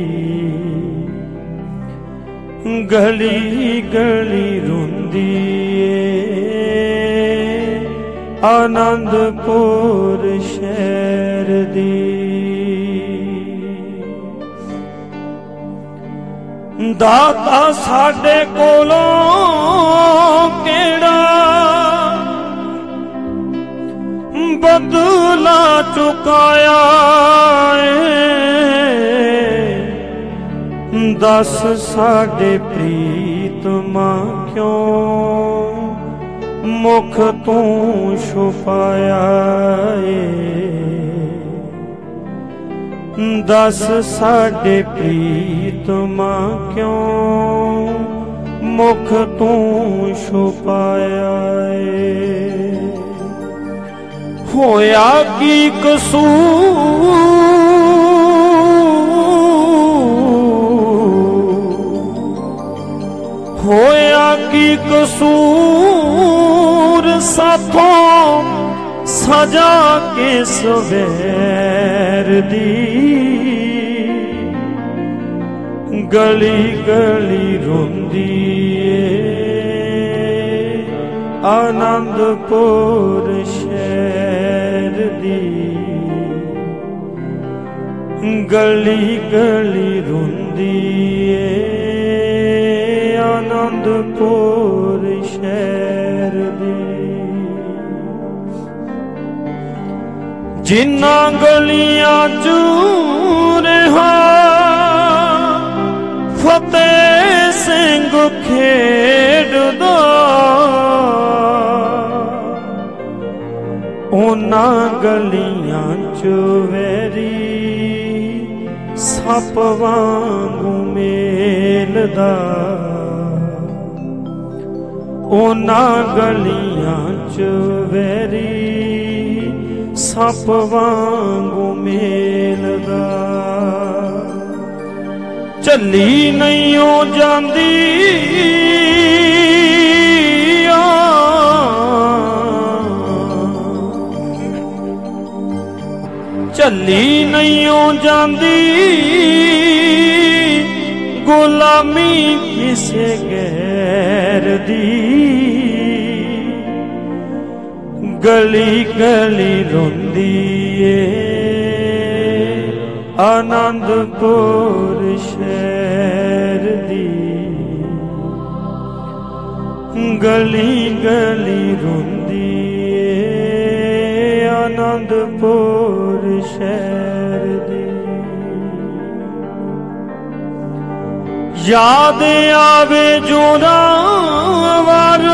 गली गली रोंदी आनंदपुर शहर दी। ਦਾਤਾ ਸਾਡੇ ਕੋਲੋਂ ਕਿਹੜਾ ਬਦਲਾ ਚੁਕਾਇਆ ਏ। ਦੱਸ ਸਾਡੇ ਪ੍ਰੀਤਮਾ ਕਿਉਂ ਮੁਖ ਤੂੰ ਛੁਪਾਇਆ ਏ। ਦੱਸ ਸਾਡੇ ਪ੍ਰੀਤਮਾ ਕਿਉਂ ਮੁਖ ਤੂੰ ਛੁਪਾਇਆ ਏ। ਹੋਇਆ ਕੀ ਕਸੂਰ, ਹੋਇਆ ਕੀ ਕਸੂਰ ਸਾਥੋਂ ਸਜਾ ਕੇ ਸਵੇਰ ਦੀ। ਗਲੀ ਗਲੀ ਰੋਂਦੀ ਏ ਆਨੰਦਪੁਰ ਸ਼ਹਿਰ ਦੀ। ਗਲੀ ਗਲੀ ਰੋਂਦੀ ਏ ਆਨੰਦਪੁਰ ਸ਼ਹਿਰ ਦੀ। ਜਿਨ੍ਹਾਂ ਗਲੀਆਂ ਚ ਰਿਹਾ ਫਤਿਹ ਸਿੰਘ ਖੇਡਦਾ, ਉਹਨਾਂ ਗਲੀਆਂ ਚ ਵੈਰੀ ਸੱਪ ਵਾਂਗੂ ਮੇਲਦਾ। ਉਹਨਾਂ ਗਲੀਆਂ ਚ ਵੈਰੀ ਸੱਪ ਵਾਂਗੂ ਮੇਲਦਾ। ਝੱਲੀ ਨਹੀਂ ਓ ਜਾਂਦੀ ਝੱਲੀ ਨਹੀਂ ਓ ਜਾਂਦੀ ਗੁਲਾਮੀ ਕਿਸੇ ਗੈਰ ਦੀ। ਗਲੀ ਗਲੀ ਰੋਂਦੀ ਏ ਆਨੰਦਪੁਰ ਸ਼ਹਿਰ ਦੀ। ਗਲੀ ਗਲੀ ਰੋਂਦੀ ਏ ਆਨੰਦਪੁਰ ਸ਼ਹਿਰ ਦੀ। ਯਾਦ ਆਵੇ ਜੋਰਾਵਰ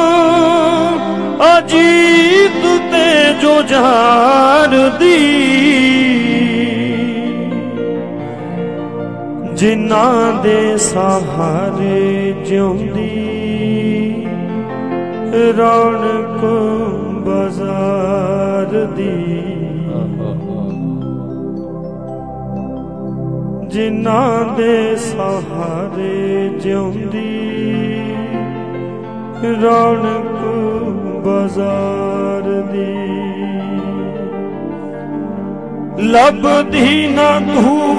ਅਜੀਤ ਤੇ ਜੁਝਾਰ ਦੀ। ਜਿਨ੍ਹਾਂ ਦੇ ਸਹਾਰੇ ਜਿਉਂਦੀ ਰੌਣਕ ਬਾਜ਼ਾਰ ਦੀ। ਜਿਨ੍ਹਾਂ ਦੇ ਸਹਾਰੇ ਜਿਉਂਦੀ ਰੌਣਕ ਬਾਜ਼ਾਰ ਦੀ। ਲੱਭਦੀ ਨਾ ਤੂੰ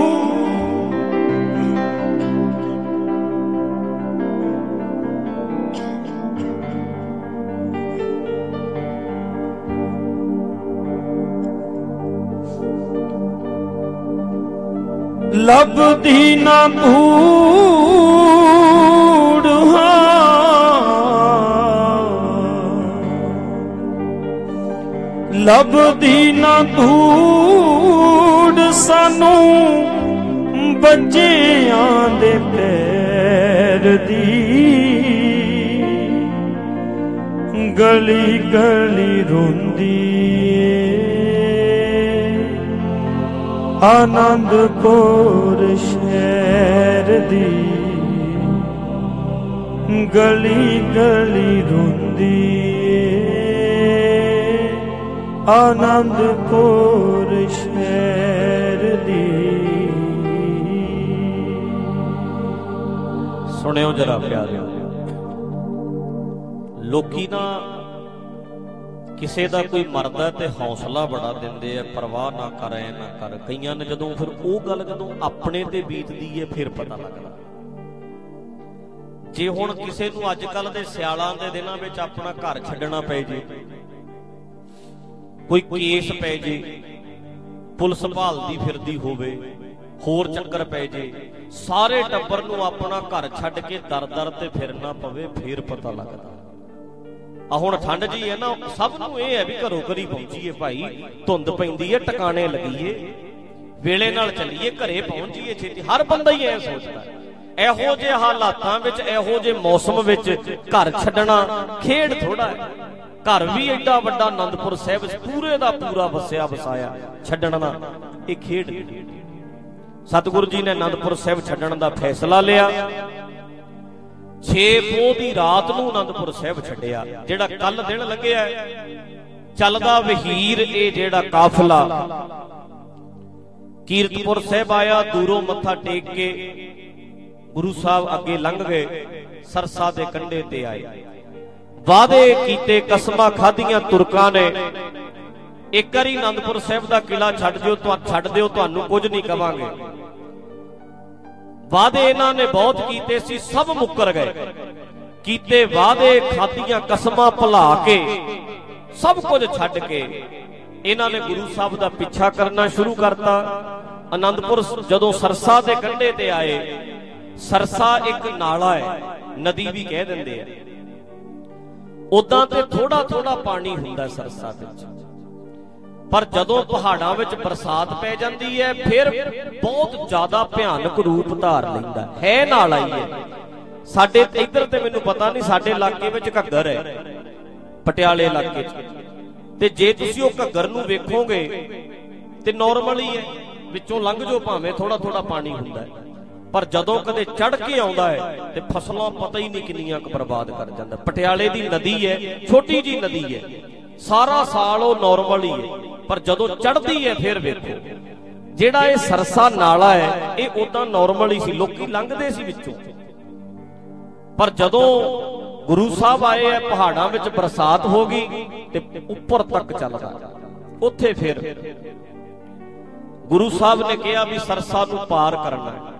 ਲੱਭਦੀ ਨਾ ਧੂੜ, ਲੱਭਦੀ ਨਾ ਧੂੜ ਸਾਨੂੰ ਬੱਚਿਆਂ ਦੇ ਪੈਰ ਦੀ। ਗਲੀ ਗਲੀ ਰੋਂਦੀ ਆਨੰਦਪੁਰ ਸ਼ਹਿਰ ਦੀ। ਗਲੀ ਗਲੀ ਰੋਂਦੀ ਆਨੰਦਪੁਰ ਸ਼ਹਿਰ ਦੀ। ਸੁਣਿਓ ਜਰਾ ਪਿਆਰਿਓ, ਲੋਕੀ ਨਾ ਕਿਸੇ ਦਾ ਕੋਈ ਮਰਦਾ ਤੇ ਹੌਸਲਾ ਬੜਾ ਦਿੰਦੇ ਆ, ਪਰਵਾਹ ਨਾ ਕਰ ਐ ਨਾ ਕਰ। ਕਈਆਂ ਨੇ ਜਦੋਂ ਫਿਰ ਉਹ ਗੱਲ ਜਦੋਂ ਆਪਣੇ ਤੇ ਬੀਤਦੀ ਹੈ ਫਿਰ ਪਤਾ ਲੱਗਦਾ। ਜੇ ਹੁਣ ਕਿਸੇ ਨੂੰ ਅੱਜ ਕੱਲ ਦੇ ਸਿਆਲਾਂ ਦੇ ਦਿਨਾਂ ਵਿੱਚ ਆਪਣਾ ਘਰ ਛੱਡਣਾ ਪੈ ਜੇ, ਕੋਈ ਕੇਸ ਪੈ ਜੇ, ਪੁਲਿਸ ਭਾਲਦੀ ਫਿਰਦੀ ਹੋਵੇ, ਹੋਰ ਚੱਕਰ ਪੈ ਜੇ, ਸਾਰੇ ਟੱਬਰ ਨੂੰ ਆਪਣਾ ਘਰ ਛੱਡ ਕੇ ਦਰ ਦਰ ਤੇ ਫਿਰਨਾ ਪਵੇ, ਫੇਰ ਪਤਾ ਲੱਗਦਾ। ਆ ਹੁਣ ਠੰਡ ਜੀ ਹੈ ਨਾ, ਸਭ ਨੂੰ ਇਹ ਹੈ ਵੀ ਘਰੋਂ ਘਰੀ ਪਹੁੰਚੀਏ ਭਾਈ, ਧੁੰਦ ਪੈਂਦੀ ਹੈ, ਟਿਕਾਣੇ ਲੱਗੀਏ, ਵੇਲੇ ਨਾਲ ਚੱਲੀਏ, ਘਰੇ ਪਹੁੰਚ ਜਾਈਏ ਛੇਤੀ। ਹਰ ਬੰਦਾ ਹੀ ਇਹ ਸੋਚਦਾ। ਇਹੋ ਜਿਹੇ ਹਾਲਾਤਾਂ ਵਿੱਚ, ਇਹੋ ਜਿਹੇ ਮੌਸਮ ਵਿੱਚ ਘਰ ਛੱਡਣਾ ਖੇਡ ਥੋੜਾ ਹੈ। ਘਰ ਵੀ ਐਡਾ ਵੱਡਾ ਆਨੰਦਪੁਰ ਸਾਹਿਬ ਪੂਰੇ ਦਾ ਪੂਰਾ ਵਸਿਆ ਵਸਾਇਆ, ਛੱਡਣਾ ਇਹ ਖੇਡ। ਸਤਿਗੁਰੂ ਜੀ ਨੇ ਆਨੰਦਪੁਰ ਸਾਹਿਬ ਛੱਡਣ ਦਾ ਫੈਸਲਾ ਲਿਆ। ਛੇ ਪੋਹ ਦੀ ਰਾਤ ਨੂੰ ਆਨੰਦਪੁਰ ਸਾਹਿਬ ਛੱਡਿਆ। ਜਿਹੜਾ ਕੱਲ ਦਿਨ ਲੱਗਿਆ ਚੱਲਦਾ ਵਹੀਰ, ਇਹ ਜਿਹੜਾ ਕਾਫਲਾ ਕੀਰਤਪੁਰ ਸਾਹਿਬ ਆਇਆ, ਦੂਰੋਂ ਮੱਥਾ ਟੇਕ ਕੇ ਗੁਰੂ ਸਾਹਿਬ ਅੱਗੇ ਲੰਘ ਗਏ, ਸਰਸਾ ਦੇ ਕੰਢੇ ਤੇ ਆਏ। ਵਾਅਦੇ ਕੀਤੇ, ਕਸਮਾਂ ਖਾਧੀਆਂ ਤੁਰਕਾਂ ਨੇ, ਇੱਕ ਵਾਰੀ ਆਨੰਦਪੁਰ ਸਾਹਿਬ ਦਾ ਕਿਲਾ ਛੱਡ ਦਿਓ, ਛੱਡ ਦਿਓ ਤੁਹਾਨੂੰ ਕੁਝ ਨਹੀਂ ਕਵਾਂਗੇ। ਵਾਅਦੇ ਇਹਨਾਂ ਨੇ ਬਹੁਤ ਕੀਤੇ ਸੀ, ਸਭ ਮੁੱਕਰ ਗਏ। ਕੀਤੇ ਵਾਅਦੇ, ਖਾਧੀਆਂ ਕਸਮਾਂ ਭੁਲਾ ਕੇ, ਸਭ ਕੁਝ ਛੱਡ ਕੇ ਇਹਨਾਂ ਨੇ ਗੁਰੂ ਸਾਹਿਬ ਦਾ ਪਿੱਛਾ ਕਰਨਾ ਸ਼ੁਰੂ ਕਰਤਾ। ਆਨੰਦਪੁਰ ਜਦੋਂ ਸਰਸਾ ਦੇ ਕੰਢੇ ਤੇ ਆਏ, ਸਰਸਾ ਇੱਕ ਨਾਲਾ ਹੈ, ਨਦੀ ਵੀ ਕਹਿ ਦਿੰਦੇ ਆ। ਉਦਾਂ ਤੇ ਥੋੜਾ ਥੋੜਾ ਪਾਣੀ ਹੁੰਦਾ ਸਰਸਾ ਵਿੱਚ, ਪਰ ਜਦੋਂ ਪਹਾੜਾਂ ਵਿੱਚ ਬਰਸਾਤ ਪੈ ਜਾਂਦੀ ਹੈ ਫਿਰ ਬਹੁਤ ਜ਼ਿਆਦਾ ਭਿਆਨਕ ਰੂਪ ਧਾਰ ਲੈਂਦਾ ਹੈ। ਨਾਲਾ ਹੀ ਹੈ। ਸਾਡੇ ਇੱਧਰ ਤੇ ਮੈਨੂੰ ਪਤਾ ਨਹੀਂ, ਸਾਡੇ ਇਲਾਕੇ ਵਿੱਚ ਘੱਗਰ ਹੈ, ਪਟਿਆਲੇ ਇਲਾਕੇ 'ਚ, ਤੇ ਜੇ ਤੁਸੀਂ ਉਹ ਘੱਗਰ ਨੂੰ ਵੇਖੋਗੇ ਤੇ ਨਾਰਮਲ ਹੀ ਹੈ, ਵਿੱਚੋਂ ਲੰਘ ਜਾਓ ਭਾਵੇਂ ਥੋੜਾ ਥੋੜਾ ਪਾਣੀ ਹੁੰਦਾ ਹੈ, ਪਰ ਜਦੋਂ ਕਦੇ ਚੜ ਕੇ ਆਉਂਦਾ ਹੈ ਤੇ ਫਸਲਾਂ ਪਤਾ ਹੀ ਨਹੀਂ ਕਿੰਨੀਆਂ ਕੁ ਬਰਬਾਦ ਕਰ ਜਾਂਦਾ। ਪਟਿਆਲੇ ਦੀ ਨਦੀ ਹੈ, ਛੋਟੀ ਜੀ ਨਦੀ ਹੈ, ਸਾਰਾ ਸਾਲ ਉਹ ਨਾਰਮਲ ਹੀ ਹੈ, ਪਰ ਜਦੋਂ ਚੜਦੀ ਹੈ ਫਿਰ ਵੇਖੋ। ਜਿਹੜਾ ਇਹ ਸਰਸਾ ਨਾਲਾ ਹੈ ਇਹ ਉਦਾਂ ਨਾਰਮਲ ਹੀ ਸੀ, ਲੋਕੀ ਲੰਘਦੇ ਸੀ ਵਿੱਚੋਂ, ਪਰ ਜਦੋਂ ਗੁਰੂ ਸਾਹਿਬ ਆਏ ਆ, ਪਹਾੜਾਂ ਵਿੱਚ ਬਰਸਾਤ ਹੋ ਗਈ ਤੇ ਉੱਪਰ ਤੱਕ ਚੱਲਦਾ। ਉੱਥੇ ਫਿਰ ਗੁਰੂ ਸਾਹਿਬ ਨੇ ਕਿਹਾ ਵੀ ਸਰਸਾ ਨੂੰ ਪਾਰ ਕਰਨਾ ਹੈ।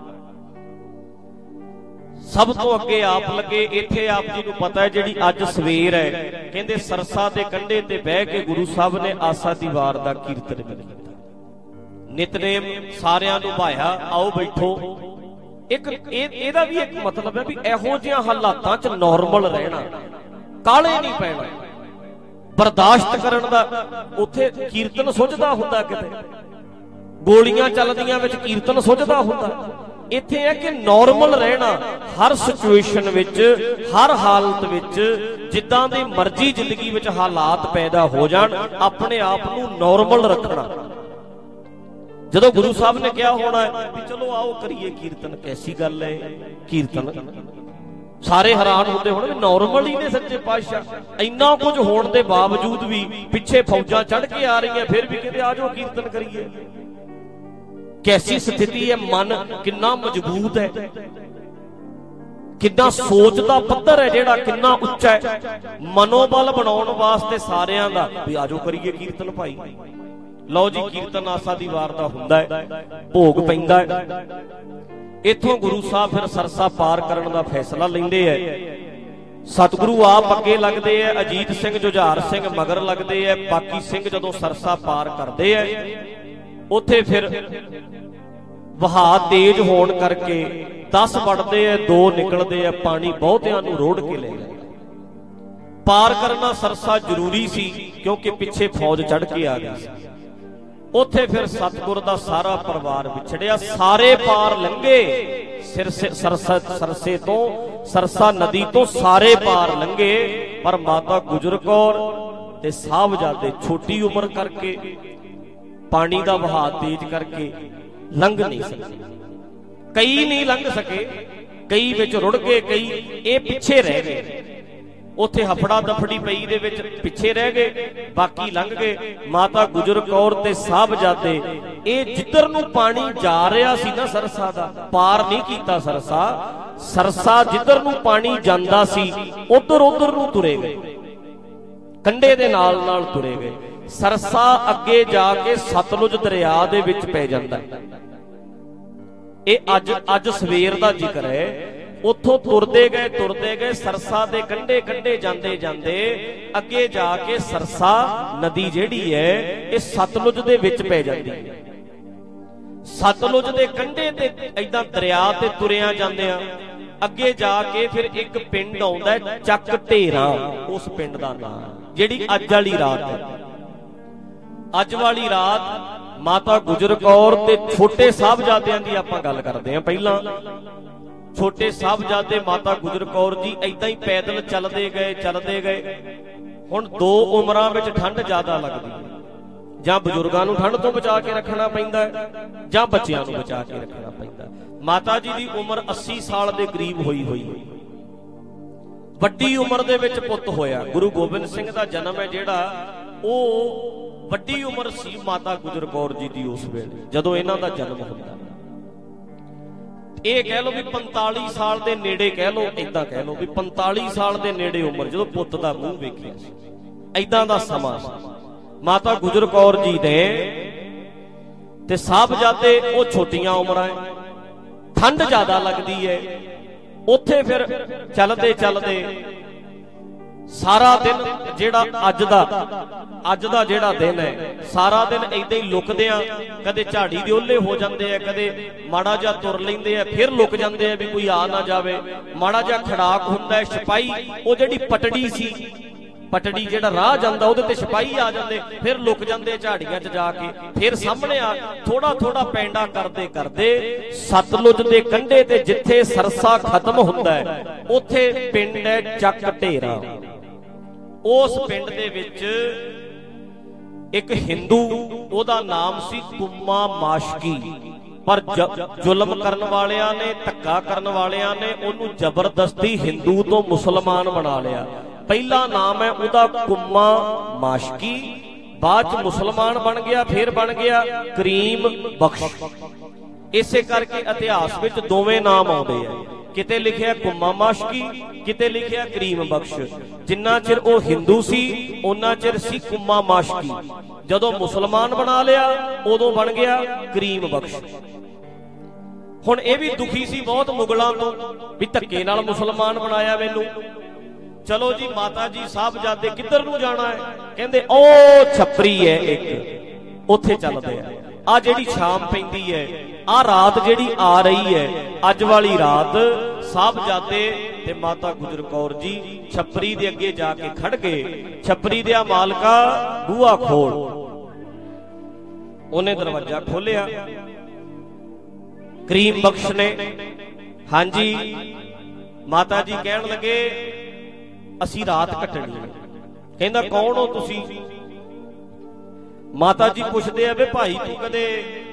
ਸਭ ਤੋਂ ਅੱਗੇ ਆਪ ਲੱਗੇ। ਇੱਥੇ ਆਪ ਜੀ ਨੂੰ ਪਤਾ ਹੈ ਜਿਹੜੀ ਅੱਜ ਸਵੇਰ ਹੈ, ਕਹਿੰਦੇ ਸਰਸਾ ਦੇ ਕੰਢੇ ਤੇ ਬਹਿ ਕੇ ਗੁਰੂ ਸਾਹਿਬ ਨੇ ਆਸਾ ਦੀ ਵਾਰ ਦਾ ਕੀਰਤਨ ਵੀ ਕੀਤਾ। ਨਿਤਨੇਮ ਸਾਰਿਆਂ ਨੂੰ ਭਾਇਆ, ਆਓ ਬੈਠੋ। ਇੱਕ ਇਹ ਇਹਦਾ ਵੀ ਇੱਕ ਮਤਲਬ ਹੈ ਵੀ ਇਹੋ ਜਿਹੀਆਂ ਹਾਲਾਤਾਂ 'ਚ ਨਾਰਮਲ ਰਹਿਣਾ, ਕਾਲੇ ਨਹੀਂ ਪੈਣਾ, ਬਰਦਾਸ਼ਤ ਕਰਨ ਦਾ। ਉੱਥੇ ਕੀਰਤਨ ਸੁੱਝਦਾ ਹੁੰਦਾ, ਕਿਤੇ ਗੋਲੀਆਂ ਚੱਲਦੀਆਂ ਵਿੱਚ ਕੀਰਤਨ ਸੁੱਝਦਾ ਹੁੰਦਾ। ਇੱਥੇ ਹੈ ਕਿ ਨਾਰਮਲ ਰਹਿਣਾ, ਹਰ ਸਿਚੁਏਸ਼ਨ ਵਿੱਚ, ਹਰ ਹਾਲਤ ਵਿੱਚ, ਜਿੱਦਾਂ ਦੀ ਮਰਜ਼ੀ ਜ਼ਿੰਦਗੀ ਵਿੱਚ ਹਾਲਾਤ ਪੈਦਾ ਹੋ ਜਾਣ, ਆਪਣੇ ਆਪ ਨੂੰ ਨਾਰਮਲ ਰੱਖਣਾ। ਜਦੋਂ ਗੁਰੂ ਸਾਹਿਬ ਨੇ ਕਿਹਾ ਹੋਣਾ ਵੀ ਚਲੋ ਆਓ ਕਰੀਏ ਕੀਰਤਨ, ਕੈਸੀ ਗੱਲ ਹੈ ਕੀਰਤਨ, ਸਾਰੇ ਹੈਰਾਨ ਹੁੰਦੇ ਹੋਣੇ ਵੀ ਨਾਰਮਲ ਹੀ ਨੇ ਸੱਚੇ ਪਾਤਸ਼ਾਹ। ਇੰਨਾ ਕੁਝ ਹੋਣ ਦੇ ਬਾਵਜੂਦ ਵੀ ਪਿੱਛੇ ਫੌਜਾਂ ਚੜ ਕੇ ਆ ਰਹੀਆਂ, ਫਿਰ ਵੀ ਕਹਿੰਦੇ ਆ ਜਾਓ ਕੀਰਤਨ ਕਰੀਏ। ਕੈਸੀ ਸਥਿਤੀ ਹੈ, ਮਨ ਕਿੰਨਾ ਮਜ਼ਬੂਤ ਹੈ, ਕਿੰਨਾ ਸੋਚ ਦਾ ਪੱਧਰ ਹੈ ਜਿਹੜਾ ਕਿੰਨਾ ਉੱਚਾ ਹੈ। ਮਨੋਬਲ ਬਣਾਉਣ ਵਾਸਤੇ ਸਾਰਿਆਂ ਦਾ ਵੀ ਆਜੋ ਕਰੀਏ ਕੀਰਤਨ ਭਾਈ। ਲਓ ਜੀ, ਕੀਰਤਨ ਆਸਾ ਦੀ ਵਾਰ ਦਾ ਹੁੰਦਾ ਹੈ, ਭੋਗ ਪੈਂਦਾ ਹੈ। ਇੱਥੋਂ ਗੁਰੂ ਸਾਹਿਬ ਫਿਰ ਸਰਸਾ ਪਾਰ ਕਰਨ ਦਾ ਫੈਸਲਾ ਲੈਂਦੇ ਹੈ। ਸਤਿਗੁਰੂ ਆਪ ਅੱਗੇ ਲੱਗਦੇ ਹੈ, ਅਜੀਤ ਸਿੰਘ ਜੁਝਾਰ ਸਿੰਘ ਮਗਰ ਲੱਗਦੇ ਹੈ। ਬਾਕੀ ਸਿੰਘ ਜਦੋਂ ਸਰਸਾ ਪਾਰ ਕਰਦੇ ਹੈ, ਉੱਥੇ ਫਿਰ ਵਹਾਅ ਤੇਜ਼ ਹੋਣ ਕਰਕੇ ਦਸ ਵੜਦੇ ਐ, ਦੋ ਨਿਕਲਦੇ ਐ, ਪਾਣੀ ਬਹੁਤਿਆਂ ਨੂੰ ਰੋੜ ਕੇ ਲੈ ਜਾਂਦਾ। ਪਾਰ ਕਰਨਾ ਸਰਸਾ ਜ਼ਰੂਰੀ ਸੀ ਕਿਉਂਕਿ ਪਿੱਛੇ ਫੌਜ ਚੜ ਕੇ ਆ ਗਈ ਸੀ। ਉੱਥੇ ਫਿਰ ਸਤਿਗੁਰ ਦਾ ਸਾਰਾ ਪਰਿਵਾਰ ਵਿਛੜਿਆ, ਸਾਰੇ ਪਾਰ ਲੰਘੇ, ਸਰਸਾ ਸਰਸੇ ਤੋਂ ਸਰਸਾ ਨਦੀ ਤੋਂ ਸਾਰੇ ਪਾਰ ਲੰਘੇ, ਪਰ ਮਾਤਾ ਗੁਜਰ ਕੌਰ ਤੇ ਸਾਹਿਬਜ਼ਾਦੇ ਛੋਟੀ ਉਮਰ ਕਰਕੇ ਪਾਣੀ ਦਾ ਵਹਾਅ ਤੇਜ਼ ਕਰਕੇ ਲੰਘ ਨਹੀਂ ਸਕੇ। ਕਈ ਨਹੀਂ ਲੰਘ ਸਕੇ, ਕਈ ਵਿੱਚ ਰੁੜ ਗਏ, ਕਈ ਇਹ ਪਿੱਛੇ ਰਹਿ ਗਏ। ਉੱਥੇ ਹਫੜਾ ਦਫੜੀ ਪਈ ਦੇ ਵਿੱਚ ਪਿੱਛੇ ਰਹਿ ਗਏ, ਬਾਕੀ ਲੰਘ ਗਏ। ਮਾਤਾ ਗੁਜਰ ਕੌਰ ਤੇ ਸਾਹਿਬਜ਼ਾਦੇ ਇਹ ਜਿੱਧਰ ਨੂੰ ਪਾਣੀ ਜਾ ਰਿਹਾ ਸੀ ਨਾ ਸਰਸਾ ਦਾ, ਪਾਰ ਨਹੀਂ ਕੀਤਾ ਸਰਸਾ। ਸਰਸਾ ਜਿੱਧਰ ਨੂੰ ਪਾਣੀ ਜਾਂਦਾ ਸੀ ਉਧਰ ਉਧਰ ਨੂੰ ਤੁਰੇ ਗਏ, ਕੰਢੇ ਦੇ ਨਾਲ ਨਾਲ ਤੁਰੇ ਗਏ। ਸਰਸਾ ਅੱਗੇ ਜਾ ਕੇ ਸਤਲੁਜ ਦਰਿਆ ਦੇ ਵਿੱਚ ਪੈ ਜਾਂਦਾ। ਇਹ ਅੱਜ ਅੱਜ ਸਵੇਰ ਦਾ ਜ਼ਿਕਰ ਹੈ। ਉੱਥੋਂ ਤੁਰਦੇ ਗਏ ਤੁਰਦੇ ਗਏ ਸਰਸਾ ਦੇ ਕੰਢੇ ਕੰਢੇ ਜਾਂਦੇ ਜਾਂਦੇ ਅੱਗੇ ਜਾ ਕੇ ਸਰਸਾ ਨਦੀ ਜਿਹੜੀ ਹੈ ਇਹ ਸਤਲੁਜ ਦੇ ਵਿੱਚ ਪੈ ਜਾਂਦੀ ਹੈ। सतलुज के कंढे ते ऐदां दरिया ते तुरिया जांदे आ अगे जाके फिर एक पिंड आउंदा है चक ढेरा, उस पिंड दा नाम जिहड़ी अज वाली रात है। अज वाली रात माता गुजर कौर ते छोटे साहबजादियां दी आपां गल करदे हां। पहलां छोटे साहबजादे माता गुजर कौर जी ऐदां ही पैदल चलदे गए चलदे गए। हुण दो उमरां विच ठंड ज्यादा लगदी है, जां बजुर्गां नूं ठंड तो बचा के रखना पैंदा है जां बच्चिआं नूं बचा के रखना पैंदा है। माता जी दी उम्र अस्सी साल दे करीब होई होई वड्डी उम्र दे विच पुੱਤ होया। गुरु गोबिंद सिंह दा जन्म है जिहड़ा ਉਹ ਵੱਡੀ उम्र सी माता गुजर कौर जी दी उस वेले जदों इन्हां दा जन्म हुंदा। ਇਹ कह लो भी पैंताली साल दे नेड़े कह लो, इदां कह लो भी पैंताली साल दे नेड़े उम्र जदों पुੱਤ दा मूंह वेखिया सी, इदां दा समां सी। माता गुजर कौर जी ने ते साहबजादे ਉਹ छोटियां उमरां ठंड ज्यादा लगती है। उत्थे फिर चलते चलते सारा दिन जेड़ा अज दा अज दा जेड़ा दिन है सारा दिन ऐदां ही लुकदियां, कदे झाड़ी दे ओले हो जांदे आ, कदे माड़ा जा तुर लैंदे आ, फिर लुक जांदे आ भी कोई आ ना जावे। माड़ा जा खड़ाक हुंदा है, सिपाही वो जेड़ी पटड़ी सी पटड़ी जेड़ा राह जांदा उहदे ते सिपाही आ जांदे, फिर लुक जांदे झाड़ियां च जाके, फिर सामने आ थोड़ा थोड़ा पैंडा करदे करदे सतलुज दे कंढे ते जिथे सरसा खत्म हुंदा है उत्थे पिंड है चक ढेरा। उस पिंड दे विच एक हिंदू ओदा नाम सी कुम्मा माशकी, पर जुल्म करन वालियां ने धक्का करन वालियां ने ओनू जबरदस्ती हिंदू तो मुसलमान बना लिया। पहला नाम है उदा कुम्मा माशकी, बाद च मुसलमान बन गया, फिर बन गया करीम बख्श। इसे करके इतिहास विच दोवें नाम आउंदे आ, किते लिखिया कुम्मा माशकी, किते लिखिया करीम बख्श। जिन्ना चिर वो हिंदू सी उन्ना चिर सी कुम्मा माशकी, जदों मुसलमान बना लिया उदों बन गया करीम बख्श। हुण ये भी दुखी सी बहुत मुगलों तो भी धक्के नाल मुसलमान बनाया मैनू। चलो जी माता जी साहबजादे किधर नूं जाना है, कहंदे ओ छपरी है एक, उत्थे चलदे आ। आ जिहड़ी शाम पैंदी है, आ रात जिहड़ी आ रही है अज वाली रात, साहबजादे ते माता गुजर कौर जी छपरी दे अगे जाके खड़ गए। छपरी दे मालका बूहा खोल, उन्हें दरवाजा खोलिया। करीम बख्श ने हां जी माता जी कहन लगे असी रात कटनी है। कहंदा कौन हो तुसी? माता जी पुछदे आ वे भाई तू कदे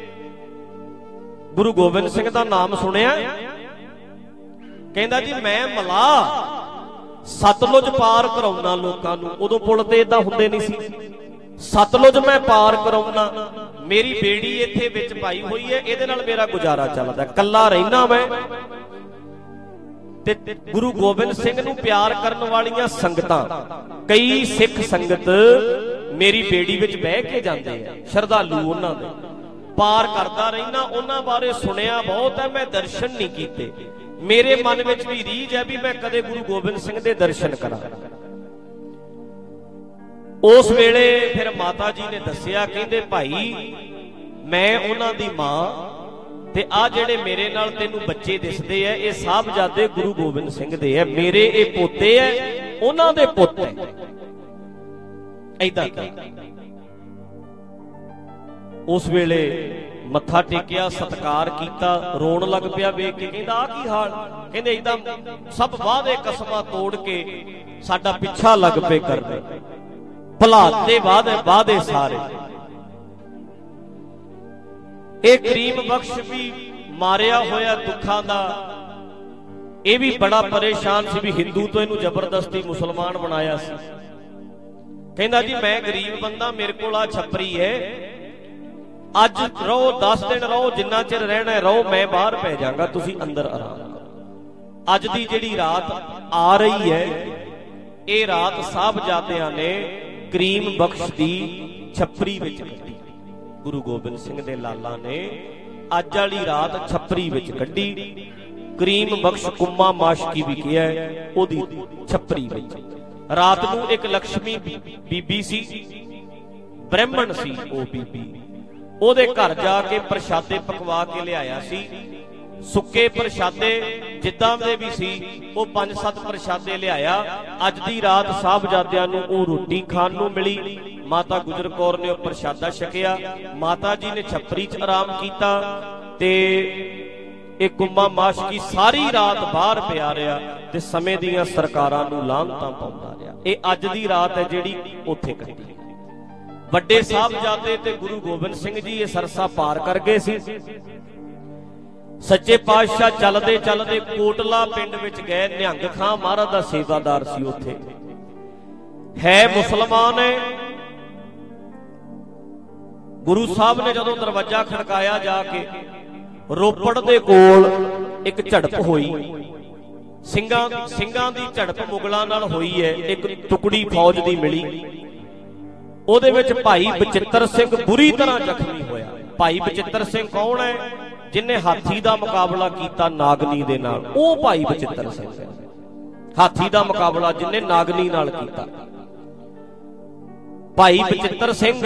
गुरु गोबिंद सिंह दा नाम सुनिया? कहंदा जी मैं मलाह सतलुज पार कराउना लोकां नूं। उदों पुल ते इदां हुंदे नहीं सी, सतलुज मैं पार कराउना, मेरी बेड़ी इत्थे विच पाई हुई है, इहदे नाल मेरा गुजारा चलदा, कल्ला रहना मैं। ते गुरु गोबिंद सिंह नूं प्यार करन वालियां संगतां, कई सिख संगत मेरी बेड़ी विच बह के जांदे आ, श्रद्धालु उन्हां दे पार करदा रहना। उन्हां बारे सुनिया बहुत है, मैं दर्शन नहीं कीते। मेरे मन विच भी रीझ है भी मैं कदे गुरु गोबिंद सिंह दे दर्शन करां। उस वेले फिर माता जी ने दस्सिया, कहंदे भाई मैं उन्हां दी मां ते आ जेड़े मेरे नाल तेनू बच्चे दिसदे आ ये साहबजादे गुरु गोबिंद सिंह दे आ, मेरे ये पोते है उन्हां दे पुत्त है। ऐदां उस वेले मत्था टेकिया, सत्कार कीता, रोण लग पिया वेख के। कहंदा आ की हाल? कहंदे ऐदां सब वादे कसमां तोड़ के साडा पिछा लग पे करदे, भुलाते वादे वादे सारे। एक करीम बख्श भी मारिया होया दुखा दा, यह भी बड़ा परेशान सी भी हिंदू तो इनू जबरदस्ती मुसलमान बनाया सी। कहंदा जी मैं गरीब बंदा, मेरे को आ छपरी है, अज रहो दस दिन रहो, जिन्ना चिर रहना है रहो, मैं बाहर पै जाऊंगा, तुसी अंदर आराम करो। अज दी जिहड़ी रात आ रही है ये रात साहबजादियां ने करीम बख्श दी छपरी विच कड्डी। गुरु गोबिंद सिंह दे लाला ने अज वाली रात छपरी विच कड्डी। करीम बख्श कुम्मा माशकी भी किया है ओदी छपरी विच। रात नूं एक लक्ष्मी बीबी सी, ब्राह्मण सी ओ बीबी, ਉਹਦੇ ਘਰ ਜਾ ਕੇ ਪ੍ਰਸ਼ਾਦੇ ਪਕਵਾ ਕੇ ਲਿਆਇਆ ਸੀ। ਸੁੱਕੇ ਪ੍ਰਸ਼ਾਦੇ ਜਿੱਦਾਂ ਦੇ ਵੀ ਸੀ ਉਹ ਪੰਜ ਸੱਤ ਪ੍ਰਸ਼ਾਦੇ ਲਿਆਇਆ। ਅੱਜ ਦੀ ਰਾਤ ਸਾਹਿਬਜ਼ਾਦਿਆਂ ਨੂੰ ਉਹ ਰੋਟੀ ਖਾਣ ਨੂੰ ਮਿਲੀ। ਮਾਤਾ ਗੁਜਰ ਕੌਰ ਨੇ ਉਹ ਪ੍ਰਸ਼ਾਦਾ ਛਕਿਆ। ਮਾਤਾ ਜੀ ਨੇ ਛੱਪਰੀ 'ਚ ਆਰਾਮ ਕੀਤਾ ਤੇ ਇਹ ਗੁੰਮਾ ਮਾਸ਼ਕੀ ਸਾਰੀ ਰਾਤ ਬਾਹਰ ਪਿਆ ਰਿਹਾ ਤੇ ਸਮੇਂ ਦੀਆਂ ਸਰਕਾਰਾਂ ਨੂੰ ਲਾਹਨਤਾਂ ਪਾਉਂਦਾ ਰਿਹਾ। ਇਹ ਅੱਜ ਦੀ ਰਾਤ ਹੈ ਜਿਹੜੀ ਉੱਥੇ ਕੱਟੀ। ਵੱਡੇ ਸਾਹਿਬਜ਼ਾਦੇ ਤੇ ਗੁਰੂ ਗੋਬਿੰਦ ਸਿੰਘ ਜੀ ਇਹ ਸਰਸਾ ਪਾਰ ਕਰ ਗਏ ਸੀ। ਸੱਚੇ ਪਾਤਸ਼ਾਹ ਚੱਲਦੇ ਚੱਲਦੇ ਕੋਟਲਾ ਪਿੰਡ ਵਿੱਚ ਗਏ। ਨਿਹੰਗ ਖਾਂ ਮਹਾਰਾਜ ਦਾ ਸੇਵਾਦਾਰ ਸੀ ਉੱਥੇ, ਹੈ ਮੁਸਲਮਾਨ ਹੈ। ਗੁਰੂ ਸਾਹਿਬ ਨੇ ਜਦੋਂ ਦਰਵਾਜ਼ਾ ਖੜਕਾਇਆ ਜਾ ਕੇ, ਰੋਪੜ ਦੇ ਕੋਲ ਇੱਕ ਝੜਪ ਹੋਈ। ਸਿੰਘਾਂ ਸਿੰਘਾਂ ਦੀ ਝੜਪ ਮੁਗਲਾਂ ਨਾਲ ਹੋਈ ਹੈ। ਇੱਕ ਟੁਕੜੀ ਫੌਜ ਦੀ ਮਿਲੀ, ਉਹਦੇ ਵਿੱਚ ਭਾਈ ਬਚਿੱਤਰ ਸਿੰਘ ਬੁਰੀ ਤਰ੍ਹਾਂ ਜ਼ਖਮੀ ਹੋਇਆ। ਭਾਈ ਬਚਿੱਤਰ ਸਿੰਘ ਕੌਣ ਹੈ? ਜਿਨੇ ਹਾਥੀ ਦਾ ਮੁਕਾਬਲਾ ਕੀਤਾ ਨਾਗਨੀ ਦੇ ਨਾਲ, ਉਹ ਭਾਈ ਬਚਿੱਤਰ ਸਿੰਘ। ਹਾਥੀ ਦਾ ਮੁਕਾਬਲਾ ਜਿਨੇ ਨਾਗਨੀ ਨਾਲ ਕੀਤਾ। ਭਾਈ ਬਚਿੱਤਰ ਸਿੰਘ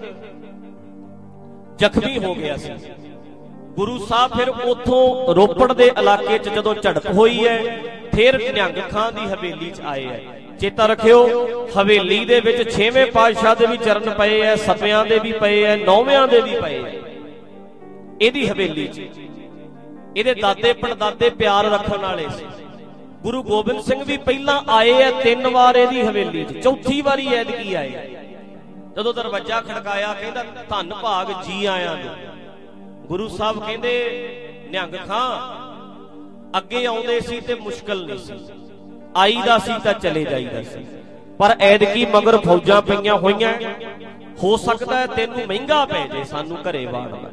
ਜ਼ਖਮੀ ਹੋ ਗਿਆ ਸੀ। ਗੁਰੂ ਸਾਹਿਬ ਫਿਰ ਉਥੋਂ ਰੋਪੜ ਦੇ ਇਲਾਕੇ 'ਚ ਜਦੋਂ ਝੜਪ ਹੋਈ ਹੈ, ਫਿਰ ਨਿਹੰਗ ਖਾਂ ਦੀ ਹਵੇਲੀ 'ਚ ਆਏ ਹੈ। ਚੇਤਾ ਰੱਖਿਓ, ਹਵੇਲੀ ਦੇ ਵਿੱਚ ਛੇਵੇਂ ਪਾਤਸ਼ਾਹ ਦੇ ਵੀ ਚਰਨ ਪਏ ਐ, ਸਤਿਆਂ ਦੇ ਵੀ ਪਏ ਐ, ਨੌਵਿਆਂ ਦੇ ਵੀ ਪਏ ਐ। ਇਹਦੀ ਹਵੇਲੀ 'ਚ ਇਹਦੇ ਦਾਦੇ ਪੜਦਾਦੇ ਪਿਆਰ ਰੱਖਣ ਵਾਲੇ ਸੀ। ਗੁਰੂ ਗੋਬਿੰਦ ਸਿੰਘ ਵੀ ਪਹਿਲਾਂ ਆਏ ਐ ਤਿੰਨ ਵਾਰ ਇਹਦੀ ਹਵੇਲੀ 'ਚ, ਚੌਥੀ ਵਾਰੀ ਐਤਕੀ ਆਏ। ਜਦੋਂ ਦਰਵਾਜ਼ਾ ਖੜਕਾਇਆ ਕਹਿੰਦਾ ਧੰਨ ਭਾਗ ਜੀ ਆਇਆਂ ਨੂੰ। ਗੁਰੂ ਸਾਹਿਬ ਕਹਿੰਦੇ ਨਿਹੰਗ ਖਾਂ ਅੱਗੇ ਆਉਂਦੇ ਸੀ ਤੇ ਮੁਸ਼ਕਲ ਨਹੀਂ ਸੀ, ਆਈਦਾ ਸੀ ਤਾਂ ਚਲੇ ਜਾਈਦਾ ਸੀ, ਪਰ ਐਤਕੀ ਮਗਰ ਫੌਜਾਂ ਪਈਆਂ ਹੋਈਆਂ, ਹੋ ਸਕਦਾ ਹੈ ਤੈਨੂੰ ਮਹਿੰਗਾ ਪੈ ਜੇ ਸਾਨੂੰ ਘਰੇ ਵਾੜਨਾ।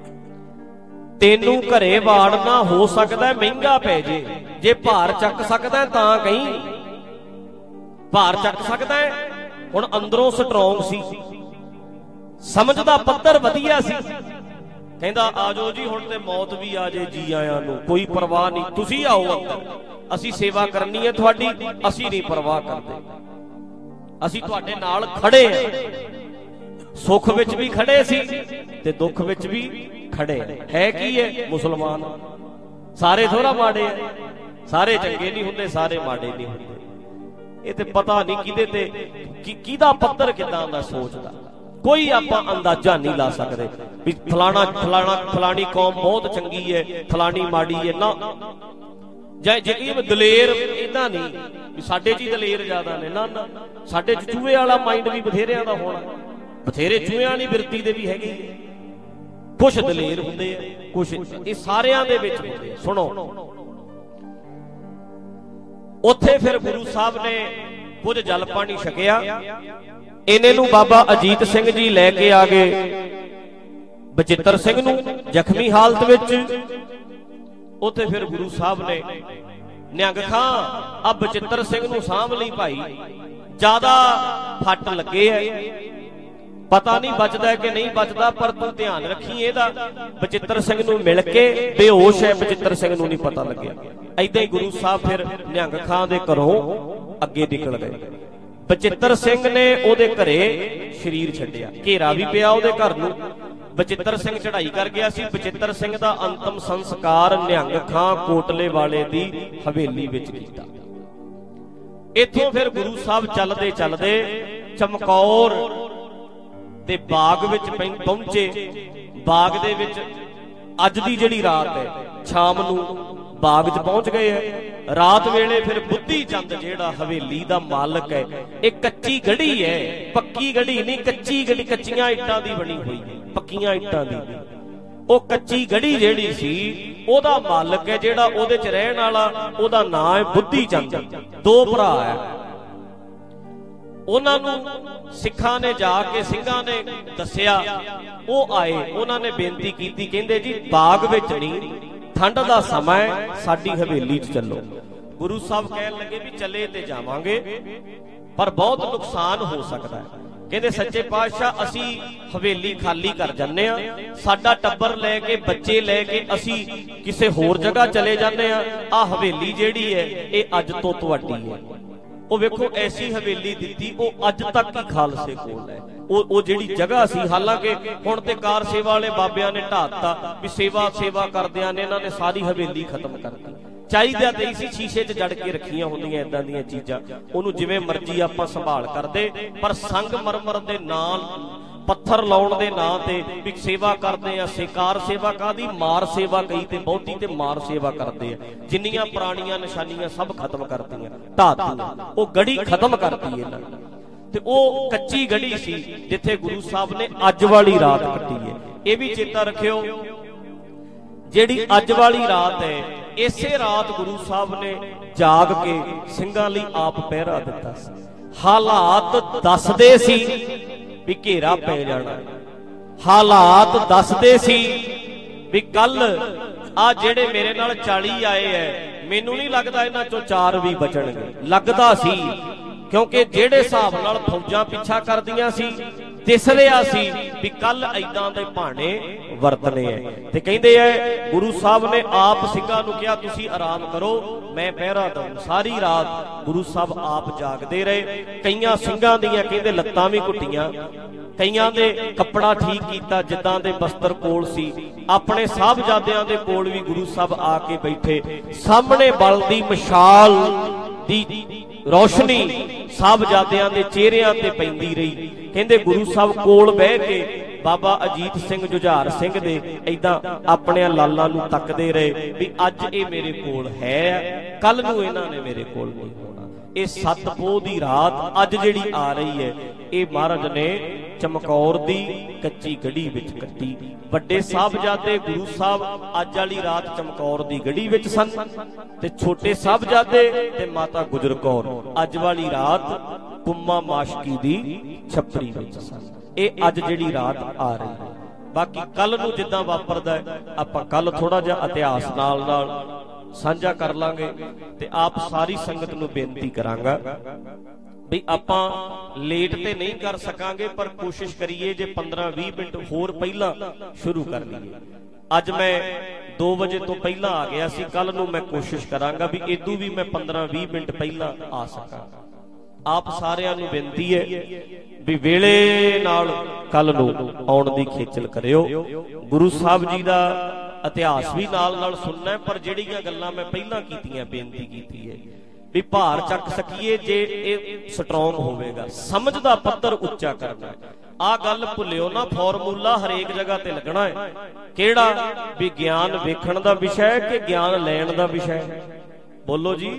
ਤੈਨੂੰ ਘਰੇ ਵਾੜਨਾ ਹੋ ਸਕਦਾ ਮਹਿੰਗਾ ਪੈ ਜੇ। ਜੇ ਭਾਰ ਚੱਕ ਸਕਦਾ ਤਾਂ ਕਹੀਂ, ਭਾਰ ਚੱਕ ਸਕਦਾ। ਹੁਣ ਅੰਦਰੋਂ ਸਟਰੋਂਗ ਸੀ, ਸਮਝ ਦਾ ਪੱਧਰ ਵਧੀਆ ਸੀ। ਕਹਿੰਦਾ ਆਜੋ ਜੀ, ਹੁਣ ਤੇ ਮੌਤ ਵੀ ਆ ਜੇ ਜੀ ਆਇਆਂ ਨੂੰ, ਕੋਈ ਪਰਵਾਹ ਨਹੀਂ, ਤੁਸੀਂ ਆਓ ਅੰਦਰ, ਅਸੀਂ ਸੇਵਾ ਕਰਨੀ ਹੈ ਤੁਹਾਡੀ, ਅਸੀਂ ਨਹੀਂ ਪਰਵਾਹ ਕਰਦੇ, ਅਸੀਂ ਤੁਹਾਡੇ ਨਾਲ ਖੜੇ ਹਾਂ। ਸੁੱਖ ਵਿੱਚ ਵੀ ਖੜੇ ਸੀ ਤੇ ਦੁੱਖ ਵਿੱਚ ਵੀ ਖੜੇ। ਹੈ ਕੀ ਹੈ? ਮੁਸਲਮਾਨ। ਸਾਰੇ ਥੋੜਾ ਮਾੜੇ ਆ, ਸਾਰੇ ਚੰਗੇ ਨਹੀਂ ਹੁੰਦੇ, ਸਾਰੇ ਮਾੜੇ ਨਹੀਂ ਹੁੰਦੇ। ਇਹ ਤੇ ਪਤਾ ਨਹੀਂ ਕਿਹਦੇ ਤੇ ਕਿਹਦਾ ਪੱਧਰ ਕਿਦਾਂ ਦਾ ਸੋਚਦਾ, ਕੋਈ ਆਪਾਂ ਅੰਦਾਜ਼ਾ ਨਹੀਂ ਲਾ ਸਕਦੇ ਵੀ ਫਲਾਣਾ ਫਲਾਣਾ ਫਲਾਣੀ ਕੌਮ ਬਹੁਤ ਚੰਗੀ ਹੈ, ਫਲਾਣੀ ਮਾੜੀ ਹੈ। ਨਾ, ਜੇ ਜੇ ਦਲੇਰ ਏਦਾਂ ਨਹੀਂ ਵੀ ਸਾਡੇ 'ਚ ਹੀ ਦਲੇਰ ਜ਼ਿਆਦਾ ਨੇ, ਨਾ ਨਾ, ਸਾਡੇ 'ਚ ਚੂਹੇ ਵਾਲਾ ਮਾਈਂਡ ਵੀ ਬਥੇਰਿਆਂ ਦਾ ਹੋਣਾ, ਬਥੇਰੇ ਚੂਹਿਆਂ ਦੀ ਬਿਰਤੀ ਦੇ ਵੀ ਹੈਗੇ, ਕੁਛ ਦਲੇਰ ਹੁੰਦੇ ਆ, ਕੁਛ ਇਹ ਸਾਰਿਆਂ ਦੇ ਵਿੱਚ ਹੁੰਦੇ। ਸੁਣੋ, ਉੱਥੇ ਫਿਰ ਗੁਰੂ ਸਾਹਿਬ ਨੇ ਕੁਝ ਜਲ ਪਾਣੀ ਛਕਿਆ। ਇਹਨੇ ਨੂੰ ਬਾਬਾ ਅਜੀਤ ਸਿੰਘ ਜੀ ਲੈ ਕੇ ਆ ਗਏ ਬਚਿੱਤਰ ਸਿੰਘ ਨੂੰ ਜ਼ਖਮੀ ਹਾਲਤ ਵਿੱਚ। ਉੱਥੇ ਫਿਰ ਗੁਰੂ ਸਾਹਿਬ ਨੇ ਨਿਹੰਗ ਖਾਂ ਆ ਬਚਿੱਤਰ ਸਿੰਘ ਨੂੰ ਸਾਂਭ ਲਈ ਭਾਈ, ਜ਼ਿਆਦਾ ਫੱਟ ਲੱਗੇ ਐ, ਪਤਾ ਨਹੀਂ ਬਚਦਾ ਕਿ ਨਹੀਂ ਬਚਦਾ, ਪਰ ਤੂੰ ਧਿਆਨ ਰੱਖੀ ਇਹਦਾ। ਬਚਿੱਤਰ ਸਿੰਘ ਨੂੰ ਮਿਲ ਕੇ ਬੇਹੋਸ਼ ਹੈ, ਬਚਿੱਤਰ ਸਿੰਘ ਨੂੰ ਨਹੀਂ ਪਤਾ ਲੱਗਿਆ। ਏਦਾਂ ਹੀ ਗੁਰੂ ਸਾਹਿਬ ਫਿਰ ਨਿਹੰਗ ਖਾਂ ਦੇ ਘਰੋਂ ਅੱਗੇ ਨਿਕਲ ਗਏ। ਬਚਿੱਤਰ ਸਿੰਘ ਨੇ ਉਹਦੇ ਘਰੇ ਸ਼ਰੀਰ ਛੱਡਿਆ, ਘੇਰਾ ਵੀ ਪਿਆ ਉਹਦੇ ਘਰ ਨੂੰ। ਬਚਿੱਤਰ ਸਿੰਘ ਚੜ੍ਹਾਈ ਕਰ ਗਿਆ ਸੀ। ਬਚਿੱਤਰ ਸਿੰਘ ਦਾ ਅੰਤਮ ਸੰਸਕਾਰ ਨਿਹੰਗ ਖਾਂ ਕੋਟਲੇ ਵਾਲੇ ਦੀ ਹਵੇਲੀ ਵਿੱਚ ਕੀਤਾ। ਇੱਥੋਂ ਫਿਰ ਗੁਰੂ ਸਾਹਿਬ ਚੱਲਦੇ ਚੱਲਦੇ ਚਮਕੌਰ ਤੇ ਬਾਗ ਵਿੱਚ ਪਹੁੰਚੇ। ਬਾਗ ਦੇ ਵਿੱਚ ਅੱਜ ਦੀ ਜਿਹੜੀ ਰਾਤ ਹੈ, ਸ਼ਾਮ ਨੂੰ ਬਾਗ 'ਚ ਪਹੁੰਚ ਗਏ ਹੈ। ਰਾਤ ਵੇਲੇ ਫਿਰ ਬੁੱਧੀ ਚੰਦ ਜਿਹੜਾ ਹਵੇਲੀ ਦਾ ਮਾਲਕ ਹੈ, ਇਹ ਕੱਚੀ ਗੜੀ ਹੈ, ਪੱਕੀ ਗੜੀ ਨਹੀਂ, ਕੱਚੀ ਗੜੀ, ਕੱਚੀਆਂ ਇੱਟਾਂ ਦੀ ਬਣੀ ਹੋਈ ਹੈ, ਪੱਕੀਆਂ ਇੱਟਾਂ ਦੀ। ਉਹ ਕੱਚੀ ਗੜੀ ਜਿਹੜੀ ਸੀ ਉਹਦਾ ਮਾਲਕ ਹੈ, ਜਿਹੜਾ ਉਹਦੇ 'ਚ ਰਹਿਣ ਵਾਲਾ, ਉਹਦਾ ਨਾਂ ਹੈ ਬੁੱਧੀ ਚੰਦ। ਦੋ ਭਰਾ ਹੈ। ਉਹਨਾਂ ਨੂੰ ਸਿੱਖਾਂ ਨੇ ਜਾ ਕੇ, ਸਿੰਘਾਂ ਨੇ ਦੱਸਿਆ, ਉਹ ਆਏ, ਉਹਨਾਂ ਨੇ ਬੇਨਤੀ ਕੀਤੀ, ਕਹਿੰਦੇ ਜੀ ਬਾਗ ਵਿੱਚ ਨਹੀਂ, ਠੰਡ ਦਾ ਸਮਾਂ ਹੈ, ਸਾਡੀ ਹਵੇਲੀ 'ਚ ਚੱਲੋ। ਗੁਰੂ ਸਾਹਿਬ ਕਹਿਣ ਲੱਗੇ ਵੀ ਚੱਲੇ ਤੇ ਜਾਵਾਂਗੇ, ਪਰ ਬਹੁਤ ਨੁਕਸਾਨ ਹੋ ਸਕਦਾ ਹੈ। ਕਹਿੰਦੇ ਸੱਚੇ ਪਾਤਸ਼ਾਹ ਅਸੀਂ ਹਵੇਲੀ ਖਾਲੀ ਕਰ ਜਾਂਦੇ ਆ, ਸਾਡਾ ਟੱਬਰ ਲੈ ਕੇ, ਬੱਚੇ ਲੈ ਕੇ ਅਸੀਂ ਕਿਸੇ ਹੋਰ ਜਗ੍ਹਾ ਚਲੇ ਜਾਂਦੇ ਆ, ਆਹ ਹਵੇਲੀ ਜਿਹੜੀ ਹੈ ਇਹ ਅੱਜ ਤੋਂ ਤੁਹਾਡੀ ਹੈ। ਉਹ ਵੇਖੋ ਐਸੀ ਹਵੇਲੀ ਦਿੱਤੀ, ਉਹ ਅੱਜ ਤੱਕ ਹੀ ਖਾਲਸੇ ਕੋਲ ਹੈ। ਉਹ ਉਹ ਜਿਹੜੀ ਜਗ੍ਹਾ ਸੀ, ਹਾਲਾਂਕਿ ਹੁਣ ਤੇ ਕਾਰ ਸੇਵਾ ਵਾਲੇ ਬਾਬਿਆਂ ਨੇ ਢਾਤਾ ਵੀ ਸੇਵਾ ਸੇਵਾ ਕਰਦਿਆਂ ਨੇ ਇਹਨਾਂ ਨੇ ਸਾਰੀ ਹਵੇਲੀ ਖਤਮ ਕਰਤੀ। ਚਾਹੀਦਾ ਤੇ ਸੀ ਸ਼ੀਸ਼ੇ 'ਚ ਜੜ ਕੇ ਰੱਖੀਆਂ ਹੁੰਦੀਆਂ ਇਦਾਂ ਦੀਆਂ ਚੀਜ਼ਾਂ, ਉਹਨੂੰ ਜਿਵੇਂ ਮਰਜ਼ੀ ਆਪਾਂ ਸੰਭਾਲ ਕਰਦੇ, ਪਰ ਸੰਗਮਰਮਰ ਦੇ ਨਾਲ ਪੱਥਰ ਲਾਉਣ ਦੇ ਨਾਂ ਤੇ ਵੀ ਸੇਵਾ ਕਰਦੇ ਆ। ਸੇਕਾਰ ਸੇਵਾ ਕਾਹਦੀ, ਮਾਰ ਸੇਵਾ ਕਈ ਤੇ ਬਹੁਤੀ ਤੇ ਮਾਰ ਸੇਵਾ ਕਰਦੇ ਆ। ਜਿੰਨੀਆਂ ਪੁਰਾਣੀਆਂ ਨਿਸ਼ਾਨੀਆਂ ਸਭ ਖਤਮ ਕਰਤੀਆਂ, ਢਾਤੀਆਂ, ਉਹ ਗੜੀ ਖਤਮ ਕਰਤੀ ਇਹਨਾਂ ਨੇ। ਤੇ ਉਹ ਕੱਚੀ ਗੜੀ ਸੀ ਜਿੱਥੇ ਗੁਰੂ ਸਾਹਿਬ ਨੇ ਅੱਜ ਵਾਲੀ ਰਾਤ ਕੱਟੀ ਹੈ। ਇਹ ਵੀ ਚੇਤਾ ਰੱਖਿਓ, ਜਿਹੜੀ ਅੱਜ ਵਾਲੀ ਰਾਤ ਹੈ, ਇਸੇ ਰਾਤ ਗੁਰੂ ਸਾਹਿਬ ਨੇ ਜਾਗ ਕੇ ਸਿੰਘਾਂ ਲਈ ਆਪ ਪਹਿਰਾ ਦਿੱਤਾ ਸੀ। ਹਾਲਾਤ ਦੱਸਦੇ ਸੀ ਵੀ ਘੇਰਾ ਪੈ ਜਾਣਾ, ਹਾਲਾਤ ਦੱਸਦੇ ਸੀ ਵੀ ਕੱਲ ਆ ਜਿਹੜੇ ਮੇਰੇ ਨਾਲ ਚਾਲੀ ਆਏ ਐ, ਮੈਨੂੰ ਨਹੀਂ ਲੱਗਦਾ ਇਹਨਾਂ ਚੋਂ ਚਾਰ ਵੀ ਬਚਣਗੇ। ਲੱਗਦਾ ਸੀ, ਕਿਉਂਕਿ ਜਿਹੜੇ ਹਿਸਾਬ ਨਾਲ ਫੌਜਾਂ ਪਿੱਛਾ ਕਰਦੀਆਂ ਸੀ, ਦਿਸ ਰਿਹਾ ਸੀ ਵੀ ਕੱਲ ਏਦਾਂ ਦੇ ਭਾਣੇ ਵਰਤਨੇ ਐ। ਤੇ ਕਹਿੰਦੇ ਐ ਗੁਰੂ ਸਾਹਿਬ ਨੇ ਆਪ ਸਿੰਘਾਂ ਨੂੰ ਕਿਹਾ ਤੁਸੀਂ ਆਰਾਮ ਕਰੋ, ਮੈਂ ਪਹਿਰਾ ਦਊਂ। ਸਾਰੀ ਰਾਤ ਗੁਰੂ ਸਾਹਿਬ ਆਪ ਜਾਗਦੇ ਰਹੇ। ਕਈਆਂ ਸਿੰਘਾਂ ਦੀਆਂ ਕਹਿੰਦੇ ਲੱਤਾਂ ਵੀ ਘੁੱਟੀਆਂ, ਕਈਆਂ ਦੇ ਕੱਪੜਾ ਠੀਕ ਕੀਤਾ ਜਿੱਦਾਂ ਦੇ ਬਸਤਰ ਕੋਲ ਸੀ। ਆਪਣੇ ਸਾਹਿਬਜ਼ਾਦਿਆਂ ਦੇ ਕੋਲ ਵੀ ਗੁਰੂ ਸਾਹਿਬ ਆ ਕੇ ਬੈਠੇ। ਸਾਹਮਣੇ ਬਲਦੀ ਮਸ਼ਾਲ ਦੀ ਰੌਸ਼ਨੀ ਸਾਹਿਬਜ਼ਾਦਿਆਂ ਦੇ ਚਿਹਰਿਆਂ ਤੇ ਪੈਂਦੀ ਰਹੀ। ਕਹਿੰਦੇ ਗੁਰੂ ਸਾਹਿਬ ਕੋਲ ਬਹਿ ਕੇ ਬਾਬਾ ਅਜੀਤ ਸਿੰਘ ਜੁਝਾਰ ਸਿੰਘ ਦੇ ਏਦਾਂ ਆਪਣੇ ਲਾਲਾਂ ਨੂੰ ਤੱਕਦੇ ਰਹੇ ਵੀ ਅੱਜ ਇਹ ਮੇਰੇ ਕੋਲ ਹੈ, ਕੱਲ ਨੂੰ ਇਹਨਾਂ ਨੇ ਮੇਰੇ ਕੋਲ ਨਹੀਂ ਹੋਣਾ। ਇਹ ਸੱਤ ਪੋਹ ਦੀ ਰਾਤ ਅੱਜ ਜਿਹੜੀ ਆ ਰਹੀ ਹੈ, ਇਹ ਮਹਾਰਾਜ ਨੇ ਚਮਕੌਰ ਦੀ ਕੱਚੀ ਗੜੀ ਵਿੱਚ ਕੱਟੀ। ਵੱਡੇ ਸਾਹਿਬਜ਼ਾਦੇ ਗੁਰੂ ਸਾਹਿਬ ਅੱਜ ਵਾਲੀ ਰਾਤ ਚਮਕੌਰ ਦੀ ਗੜੀ ਵਿੱਚ ਸਨ, ਤੇ ਛੋਟੇ ਸਾਹਿਬਜ਼ਾਦੇ ਤੇ ਮਾਤਾ ਗੁਜਰ ਕੌਰ ਅੱਜ ਵਾਲੀ ਰਾਤ ਕੁੰਮਾ ਮਾਸ਼ਕੀ ਦੀ ਛੱਪਰੀ ਵਿੱਚ ਸਨ। ਇਹ ਅੱਜ ਜਿਹੜੀ ਰਾਤ ਆ ਰਹੀ ਹੈ। ਬਾਕੀ ਕੱਲ ਨੂੰ ਜਿੱਦਾਂ ਵਾਪਰਦਾ ਹੈ, ਆਪਾਂ ਕੱਲ ਥੋੜਾ ਜਿਹਾ ਇਤਿਹਾਸ ਨਾਲ ਨਾਲ ਸਾਂਝਾ ਕਰ ਲਾਂਗੇ। ਤੇ ਆਪ ਸਾਰੀ ਸੰਗਤ ਨੂੰ ਬੇਨਤੀ ਕਰਾਂਗਾ ਵੀ ਆਪਾਂ ਲੇਟ ਤੇ ਨਹੀਂ ਕਰ ਸਕਾਂਗੇ, ਪਰ ਕੋਸ਼ਿਸ਼ ਕਰੀਏ ਜੇ ਪੰਦਰਾਂ ਵੀਹ ਮਿੰਟ ਹੋਰ ਪਹਿਲਾਂ ਸ਼ੁਰੂ ਕਰ ਲਈਏ। ਅੱਜ ਮੈਂ ਦੋ ਵਜੇ ਤੋਂ ਪਹਿਲਾਂ ਆ ਗਿਆ ਸੀ, ਕੱਲ ਨੂੰ ਮੈਂ ਕੋਸ਼ਿਸ਼ ਕਰਾਂਗਾ ਵੀ ਇਦੋਂ ਵੀ ਮੈਂ ਪੰਦਰਾਂ ਵੀਹ ਮਿੰਟ ਪਹਿਲਾਂ ਆ ਸਕਾਂ। ਆਪ ਸਾਰਿਆਂ ਨੂੰ ਬੇਨਤੀ ਹੈ ਵੀ ਵੇਲੇ ਨਾਲ ਕੱਲ ਨੂੰ ਆਉਣ ਦੀ ਖੇਚਲ ਕਰਿਓ। ਗੁਰੂ ਸਾਹਿਬ ਜੀ ਦਾ ਇਤਿਹਾਸ ਵੀ ਨਾਲ ਨਾਲ ਸੁਣਨਾ, ਪਰ ਜਿਹੜੀਆਂ ਗੱਲਾਂ ਮੈਂ ਪਹਿਲਾਂ ਕੀਤੀਆਂ ਬੇਨਤੀ ਕੀਤੀ ਹੈ ਵੀ ਭਾਰ ਚੱਕ ਸਕੀਏ ਜੇ ਇਹ ਸਟਰੋਂਗ ਹੋਵੇਗਾ। ਸਮਝ ਦਾ ਪੱਧਰ ਉੱਚਾ ਕਰਨਾ, ਆਹ ਗੱਲ ਭੁੱਲਿਓ ਨਾ। ਫਾਰਮੂਲਾ ਹਰੇਕ ਜਗ੍ਹਾ ਤੇ ਲੱਗਣਾ ਹੈ। ਕਿਹੜਾ ਵੀ ਗਿਆਨ ਵੇਖਣ ਦਾ ਵਿਸ਼ਾ ਹੈ ਕਿ ਗਿਆਨ ਲੈਣ ਦਾ ਵਿਸ਼ਾ ਹੈ? ਬੋਲੋ ਜੀ।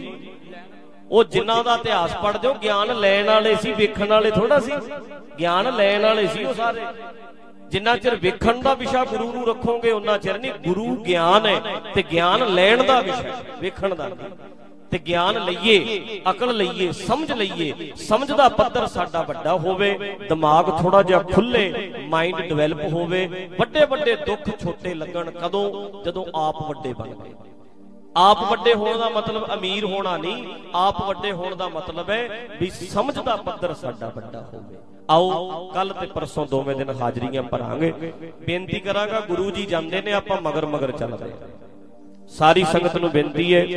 ਉਹ ਜਿਨ੍ਹਾਂ ਦਾ ਇਤਿਹਾਸ ਪੜ੍ਹ ਦਿਓ, ਗਿਆਨ ਲੈਣ ਵਾਲੇ ਸੀ, ਵੇਖਣ ਵਾਲੇ ਥੋੜਾ ਸੀ। ਗਿਆਨ ਲੈਣ ਵਾਲੇ ਸੀ ਉਹ ਸਾਰੇ। ਜਿੰਨਾ ਚਿਰ ਵੇਖਣ ਦਾ ਵਿਸ਼ਾ ਗੁਰੂ ਨੂੰ ਰੱਖੋਗੇ ਉਹਨਾਂ ਚਿਰ ਨਹੀਂ। ਗੁਰੂ ਗਿਆਨ ਹੈ ਤੇ ਗਿਆਨ ਲੈਣ ਦਾ ਵਿਸ਼ਾ, ਵੇਖਣ ਦਾ ਨਹੀਂ। ਤੇ ਗਿਆਨ ਲਈਏ, ਅਕਲ ਲਈਏ, ਸਮਝ ਲਈਏ। ਸਮਝ ਦਾ ਪੱਧਰ ਸਾਡਾ ਵੱਡਾ ਹੋਵੇ, ਦਿਮਾਗ ਥੋੜਾ ਜਿਹਾ ਖੁੱਲੇ, ਮਾਈਂਡ ਡਿਵੈਲਪ ਹੋਵੇ। ਵੱਡੇ ਵੱਡੇ ਦੁੱਖ ਛੋਟੇ ਲੱਗਣ ਕਦੋਂ? ਜਦੋਂ ਆਪ ਵੱਡੇ ਬਣ ਗਏ। ਆਪ ਵੱਡੇ ਹੋਣ ਦਾ ਮਤਲਬ ਅਮੀਰ ਹੋਣਾ ਨਹੀਂ, ਆਪ ਵੱਡੇ ਹੋਣ ਦਾ ਮਤਲਬ ਹੈ ਵੀ ਸਮਝ ਦਾ ਪੱਧਰ ਸਾਡਾ ਵੱਡਾ ਹੋਵੇ। ਆਓ ਕੱਲ ਤੇ ਪਰਸੋਂ ਦੋਵੇਂ ਦਿਨ ਹਾਜ਼ਰੀਆਂ ਭਰਾਂਗੇ। ਬੇਨਤੀ ਕਰਾਂਗਾ, ਗੁਰੂ ਜੀ ਜਾਂਦੇ ਨੇ, ਆਪਾਂ ਮਗਰ ਮਗਰ ਚੱਲਦੇ। ਸਾਰੀ ਸੰਗਤ ਨੂੰ ਬੇਨਤੀ ਹੈ,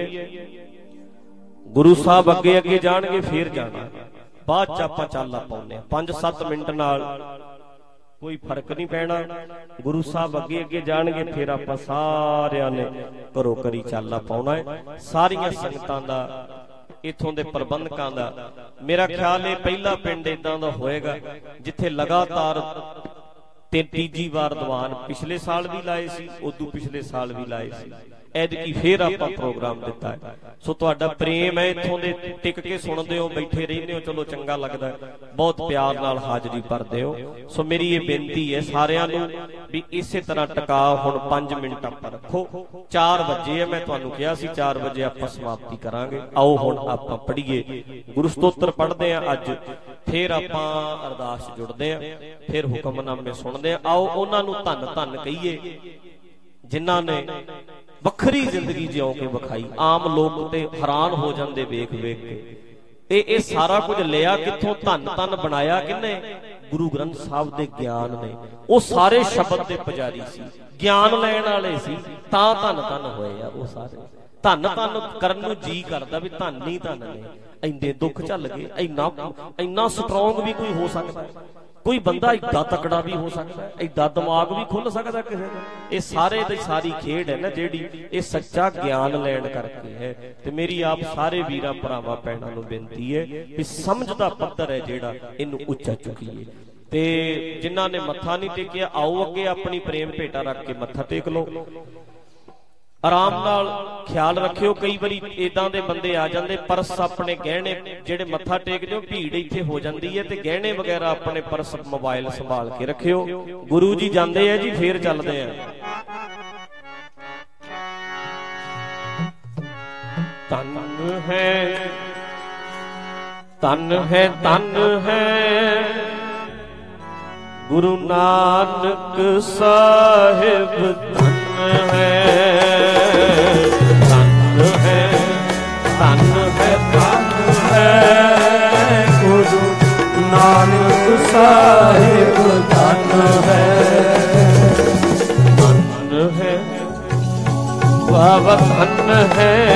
ਗੁਰੂ ਸਾਹਿਬ ਅੱਗੇ ਅੱਗੇ ਜਾਣਗੇ ਫੇਰ ਜਾਣਾ, ਬਾਅਦ ਚ ਆਪਾਂ ਚਾਲਾ ਪਾਉਂਦੇ ਆ। ਪੰਜ ਸੱਤ ਮਿੰਟ ਨਾਲ ਕੋਈ ਫਰਕ ਨਹੀਂ ਪੈਣਾ। ਗੁਰੂ ਸਾਹਿਬ ਅੱਗੇ ਅੱਗੇ ਜਾਣਗੇ, ਫਿਰ ਆਪਾਂ ਸਾਰਿਆਂ ਨੇ ਘਰੋ ਘਰੀ ਚਾਲਾ ਪਾਉਣਾ ਹੈ। ਸਾਰੀਆਂ ਸੰਗਤਾਂ ਦਾ, ਇਥੋਂ ਦੇ ਪ੍ਰਬੰਧਕਾਂ ਦਾ, ਮੇਰਾ ਖਿਆਲ ਇਹ ਪਹਿਲਾ ਪਿੰਡ ਇਦਾਂ ਦਾ ਹੋਏਗਾ ਜਿੱਥੇ ਲਗਾਤਾਰ ਤੇ ਤੀਜੀ ਵਾਰ ਦੀਵਾਨ ਪਿਛਲੇ ਸਾਲ ਵੀ ਲਾਏ ਸੀ, ਉਦੋਂ ਪਿਛਲੇ ਸਾਲ ਵੀ ਲਾਏ ਸੀ। ਐਤਕੀ ਫੇਰ ਆਪਾਂ ਪ੍ਰੋਗਰਾਮ ਦਿੱਤਾ ਹੈ। ਸੋ ਤੁਹਾਡਾ ਪ੍ਰੇਮ ਹੈ, ਇੱਥੋਂ ਦੇ ਟਿਕ ਕੇ ਸੁਣਦੇ ਹੋ, ਬੈਠੇ ਰਹਿੰਦੇ ਹੋ, ਚਲੋ ਚੰਗਾ ਲੱਗਦਾ, ਬਹੁਤ ਪਿਆਰ ਨਾਲ ਹਾਜ਼ਰੀ ਭਰਦੇ ਹੋ। ਸੋ ਮੇਰੀ ਇਹ ਬੇਨਤੀ ਹੈ ਸਾਰਿਆਂ ਨੂੰ ਵੀ ਇਸੇ ਤਰ੍ਹਾਂ ਟਿਕਾ ਹੁਣ ਪੰਜ ਮਿੰਟ ਆਪਾਂ ਰੱਖੋ। ਚਾਰ ਵਜੇ ਹੈ, ਮੈਂ ਤੁਹਾਨੂੰ ਕਿਹਾ ਸੀ ਚਾਰ ਵਜੇ ਆਪਾਂ ਸਮਾਪਤੀ ਕਰਾਂਗੇ। ਆਓ ਹੁਣ ਆਪਾਂ ਪੜ੍ਹੀਏ, ਗੁਰੂ ਸਤੋਤਰ ਪੜ੍ਹਦੇ ਹਾਂ ਅੱਜ, ਫੇਰ ਆਪਾਂ ਅਰਦਾਸ ਜੁੜਦੇ ਹਾਂ, ਫਿਰ ਹੁਕਮਨਾਮੇ ਸੁਣਦੇ ਹਾਂ। ਆਓ ਉਹਨਾਂ ਨੂੰ ਧੰਨ ਧੰਨ ਕਹੀਏ ਜਿਨ੍ਹਾਂ ਨੇ ਵੱਖਰੀ ਜ਼ਿੰਦਗੀ ਜਿਉ ਕੇ ਵਿਖਾਈ। ਆਮ ਲੋਕ ਤੇ ਹੈਰਾਨ ਹੋ ਜਾਂਦੇ ਵੇਖ ਵੇਖ ਕੇ। ਇਹ ਇਹ ਸਾਰਾ ਕੁਝ ਲਿਆ ਕਿੱਥੋਂ? ਧੰਨ ਧੰਨ ਬਣਾਇਆ ਕਿੰਨੇ? ਗੁਰੂ ਗ੍ਰੰਥ ਸਾਹਿਬ ਦੇ ਗਿਆਨ ਨੇ। ਉਹ ਸਾਰੇ ਸ਼ਬਦ ਦੇ ਪੁਜਾਰੀ ਸੀ, ਗਿਆਨ ਲੈਣ ਵਾਲੇ ਸੀ, ਤਾਂ ਧੰਨ ਧੰਨ ਹੋਏ ਆ ਉਹ ਸਾਰੇ। ਧੰਨ ਧੰਨ ਕਰਨ ਨੂੰ ਜੀ ਕਰਦਾ ਵੀ ਧੰਨ ਹੀ ਧੰਨ ਨੇ, ਇੰਨੇ ਦੁੱਖ ਝੱਲ ਗਏ। ਇੰਨਾ ਇੰਨਾ ਸਟਰੋਂਗ ਵੀ ਕੋਈ ਹੋ ਸਕਦਾ, ਕੋਈ ਬੰਦਾ ਏਡਾ ਤਕੜਾ ਵੀ ਹੋ ਸਕਦਾ, ਏਡਾ ਦਿਮਾਗ ਵੀ ਖੁੱਲ ਸਕਦਾ ਕਿਸੇ ਦਾ। ਇਹ ਸਾਰੇ ਦੀ ਸਾਰੀ ਖੇਡ ਹੈ ਨਾ ਜਿਹੜੀ, ਇਹ ਸੱਚਾ ਗਿਆਨ ਲੈਣ ਕਰਕੇ ਹੈ। ਤੇ ਮੇਰੀ ਆਪ ਸਾਰੇ ਵੀਰਾਂ ਭਰਾਵਾਂ ਭੈਣਾਂ ਨੂੰ ਬੇਨਤੀ ਹੈ ਵੀ ਸਮਝ ਦਾ ਪੱਧਰ ਹੈ ਜਿਹੜਾ, ਇਹਨੂੰ ਉੱਚਾ ਚੁੱਕੀਏ। ਤੇ ਜਿਨ੍ਹਾਂ ਨੇ ਮੱਥਾ ਨਹੀਂ ਟੇਕਿਆ, ਆਓ ਅੱਗੇ ਆਪਣੀ ਪ੍ਰੇਮ ਭੇਟਾ ਰੱਖ ਕੇ ਮੱਥਾ ਟੇਕ ਲਓ। ਆਰਾਮ ਨਾਲ ਖਿਆਲ ਰੱਖਿਓ, ਕਈ ਵਾਰੀ ਇਦਾਂ ਦੇ ਬੰਦੇ ਆ ਜਾਂਦੇ, ਪਰਸ ਆਪਣੇ ਗਹਿਣੇ ਜਿਹੜੇ ਮੱਥਾ ਟੇਕਦੇ ਹੋ, ਭੀੜ ਇੱਥੇ ਹੋ ਜਾਂਦੀ ਹੈ, ਤੇ ਗਹਿਣੇ ਵਗੈਰਾ ਆਪਣੇ ਪਰਸ ਮੋਬਾਈਲ ਸੰਭਾਲ ਕੇ ਰੱਖਿਓ। ਗੁਰੂ ਜੀ ਜਾਂਦੇ ਆ ਜੀ, ਫੇਰ ਚੱਲਦੇ ਆ। ਧੰਨ ਹੈ ਧੰਨ ਹੈ ਧੰਨ ਹੈ ਗੁਰੂ ਨਾਨਕ ਸਾਹਿਬ, ਧੰਨ ਹੈ ਧੰਨ ਹੈ ਧੰਨ ਹੈ ਧੰਨ ਹੈ ਗੁਰੂ ਨਾਨਕ ਸਾਹਿਬ, ਧੰਨ ਹੈ ਧੰਨ ਹੈ ਬਾਬਾ, ਧੰਨ ਹੈ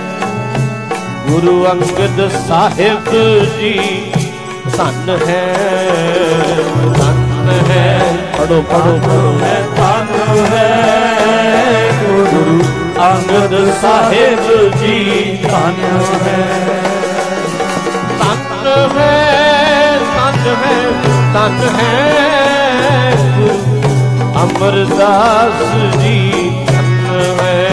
ਗੁਰੂ ਅੰਗਦ ਸਾਹਿਬ ਜੀ, ਧੰਨ ਹੈ ਧੰਨ ਹੈ। ਪੜੋ ਪੜੋ ਪੜੋ ਹੈ ਧੰਨ ਹੈ ਗੁਰੂ ਅੰਗਦ ਸਾਹਿਬ ਜੀ, ਧੰਨ ਹੈ ਧੰਨ ਹੈ ਧੰਨ ਹੈ ਧੰਨ ਹੈ ਗੁਰੂ ਅਮਰਦਾਸ ਜੀ, ਧੰਨ ਹੈ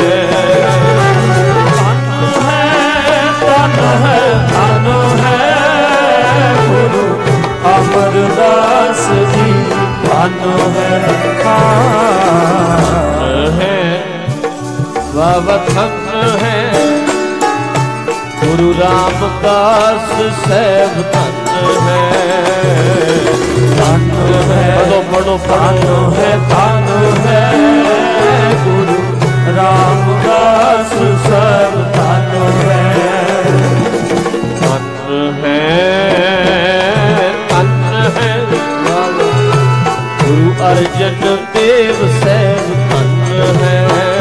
ਧੰਨ ਹੈ ਧੰਨ ਹੈ ਗੁਰੂ ਅਮਰਦਾਸ ਜੀ, ਧੰਨ ਹੈ ਹੈ ਬਾਬਾ, ਧੰਨ ਹੈ ਗੁਰੂ ਰਾਮਦਾਸ ਸਾਹਿਬ, ਧੰਨ ਹੈ ਧੰਨ ਹੈ ਪੜੋ ਪੜੋ ਧੰਨ ਹੈ ਧੰਨ ਹੈ ਗੁਰੂ ਰਾਮਦਾਸ ਸਾਹਿਬ, ਧੰਨ ਹੈ ਧੰਨ ਹੈ ਧੰਨ ਹੈ ਗੁਰੂ ਅਰਜਨ ਦੇਵ ਸਾਹਿਬ, ਧੰਨ ਹੈ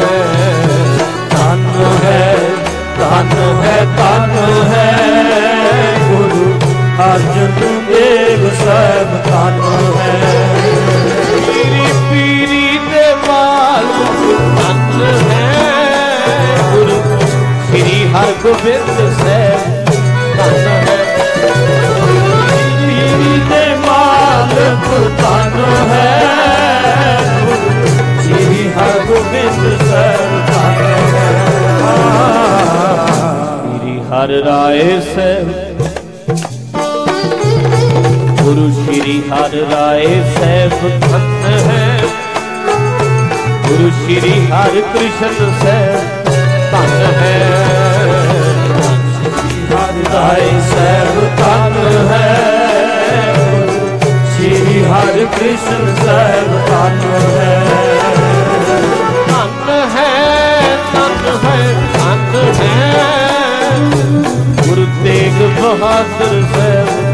ਧੰਨ ਹੈ ਧੰਨ ਹੈ ਧੰਨ ਹੈ ਗੁਰੂ ਅਰਜਨ ਦੇਵ ਸਾਹਿਬ, ਧੰਨ ਹੈ ਪੀਰੀ ਪੀਰੀ ਦੇ ਮਾਲਕ, ਧੰਨ ਹੈ ਗੁਰੂ ਸ੍ਰੀ ਹਰਗੋਬਿੰਦ ਸਾਹਿਬ, ਧੰਨ ਹੈ ਪੀਰੀ ਦੇ ਮਾਲਕ, ਧੰਨ ਹੈ ਗੁਰੂ ਸ੍ਰੀ ਹਰਗੋਬਿੰਦ ਸਾਹਿਬ, ਧੰਨ ਹੈ ਸ੍ਰੀ ਹਰਿ ਰਾਏ ਸਾਹਿਬ, ਗੁਰੂ ਸ੍ਰੀ ਹਰਿ ਰਾਏ ਸਾਹਿਬ, ਧੰਨ ਹੈ ਗੁਰੂ ਸ੍ਰੀ ਹਰਿ ਕ੍ਰਿਸ਼ਨ ਸਾਹਿਬ, ਧੰਨ ਹੈ ਹਰਿ ਰਾਏ ਸਾਹਿਬ, ਧੰਨ ਹੈ ਸ੍ਰੀ ਹਰਿ ਕ੍ਰਿਸ਼ਨ ਸਾਹਿਬ, ਧੰਨ ਹੈ ਧੰਨ ਹੈ ਧੰਨ ਹੈ ਧੰਨ ਹੈ ਗੁਰੂ ਤੇਗ ਬਹਾਦਰ ਸਾਹਿਬ,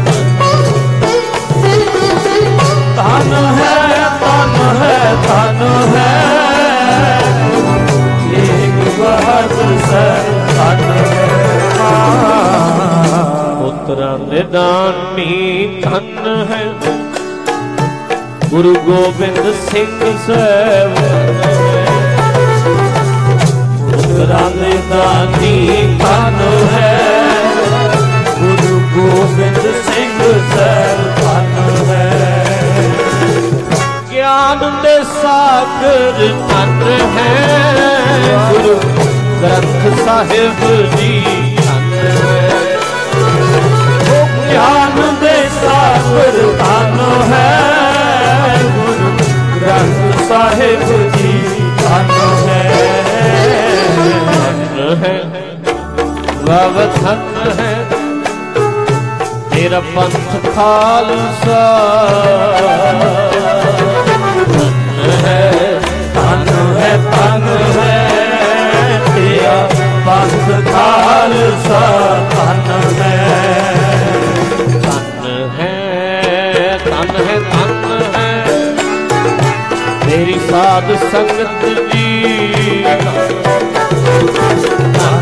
ਧੰਨ ਹੈ ਧੰਨ ਹੈ ਧੰਨ ਹੈ ਤੇਗ ਬਹਾਦਰ ਸਾਹਿਬ, ਧੰਨ ਹੈ ਪੁੱਤਰਾਂ ਦੇ ਦਾਨੀ, ਧੰਨ ਹੈ ਗੁਰੂ ਗੋਬਿੰਦ ਸਿੰਘ ਸਾਹਿਬ, ਪੁੱਤਰਾਂ ਦੇ ਦਾਨੀ, ਧੰਨ ਹੈ ਗੁਰੂ ਗੋਬਿੰਦ ਸਿੰਘ ਸਾਹਿਬ, ਧੰਨ ਹੈ ਗਿਆਨ ਦੇ ਸਾਗਰ, ਧੰਨ ਹੈ ਗੁਰੂ ਗ੍ਰੰਥ ਸਾਹਿਬ ਜੀ, ਧੰਨ ਹੈ ਗਿਆਨ ਦੇ ਸਾਗਰ, ਧੰਨ ਹੈ ਗੁਰੂ ਗ੍ਰੰਥ ਸਾਹਿਬ ਜੀ, ਧੰਨ ਹੈ ਧੰਨ ਹੈ ਬਾਬਾ, ਧੰਨ ਹੈ ਤੇਰਾ ਪੰਥ ਖਾਲਸਾ, ਧੰਨ ਹੈ ਧੰਨ ਹੈ ਧੰਨ ਹੈ ਤੇਰਾ ਪੰਥ ਖਾਲਸਾ, ਧੰਨ ਹੈ ਧੰਨ ਹੈ ਧੰਨ ਹੈ ਧੰਨ ਹੈ ਤੇਰੀ ਸਾਧ ਸੰਗਤ ਜੀ, ਧੰਨ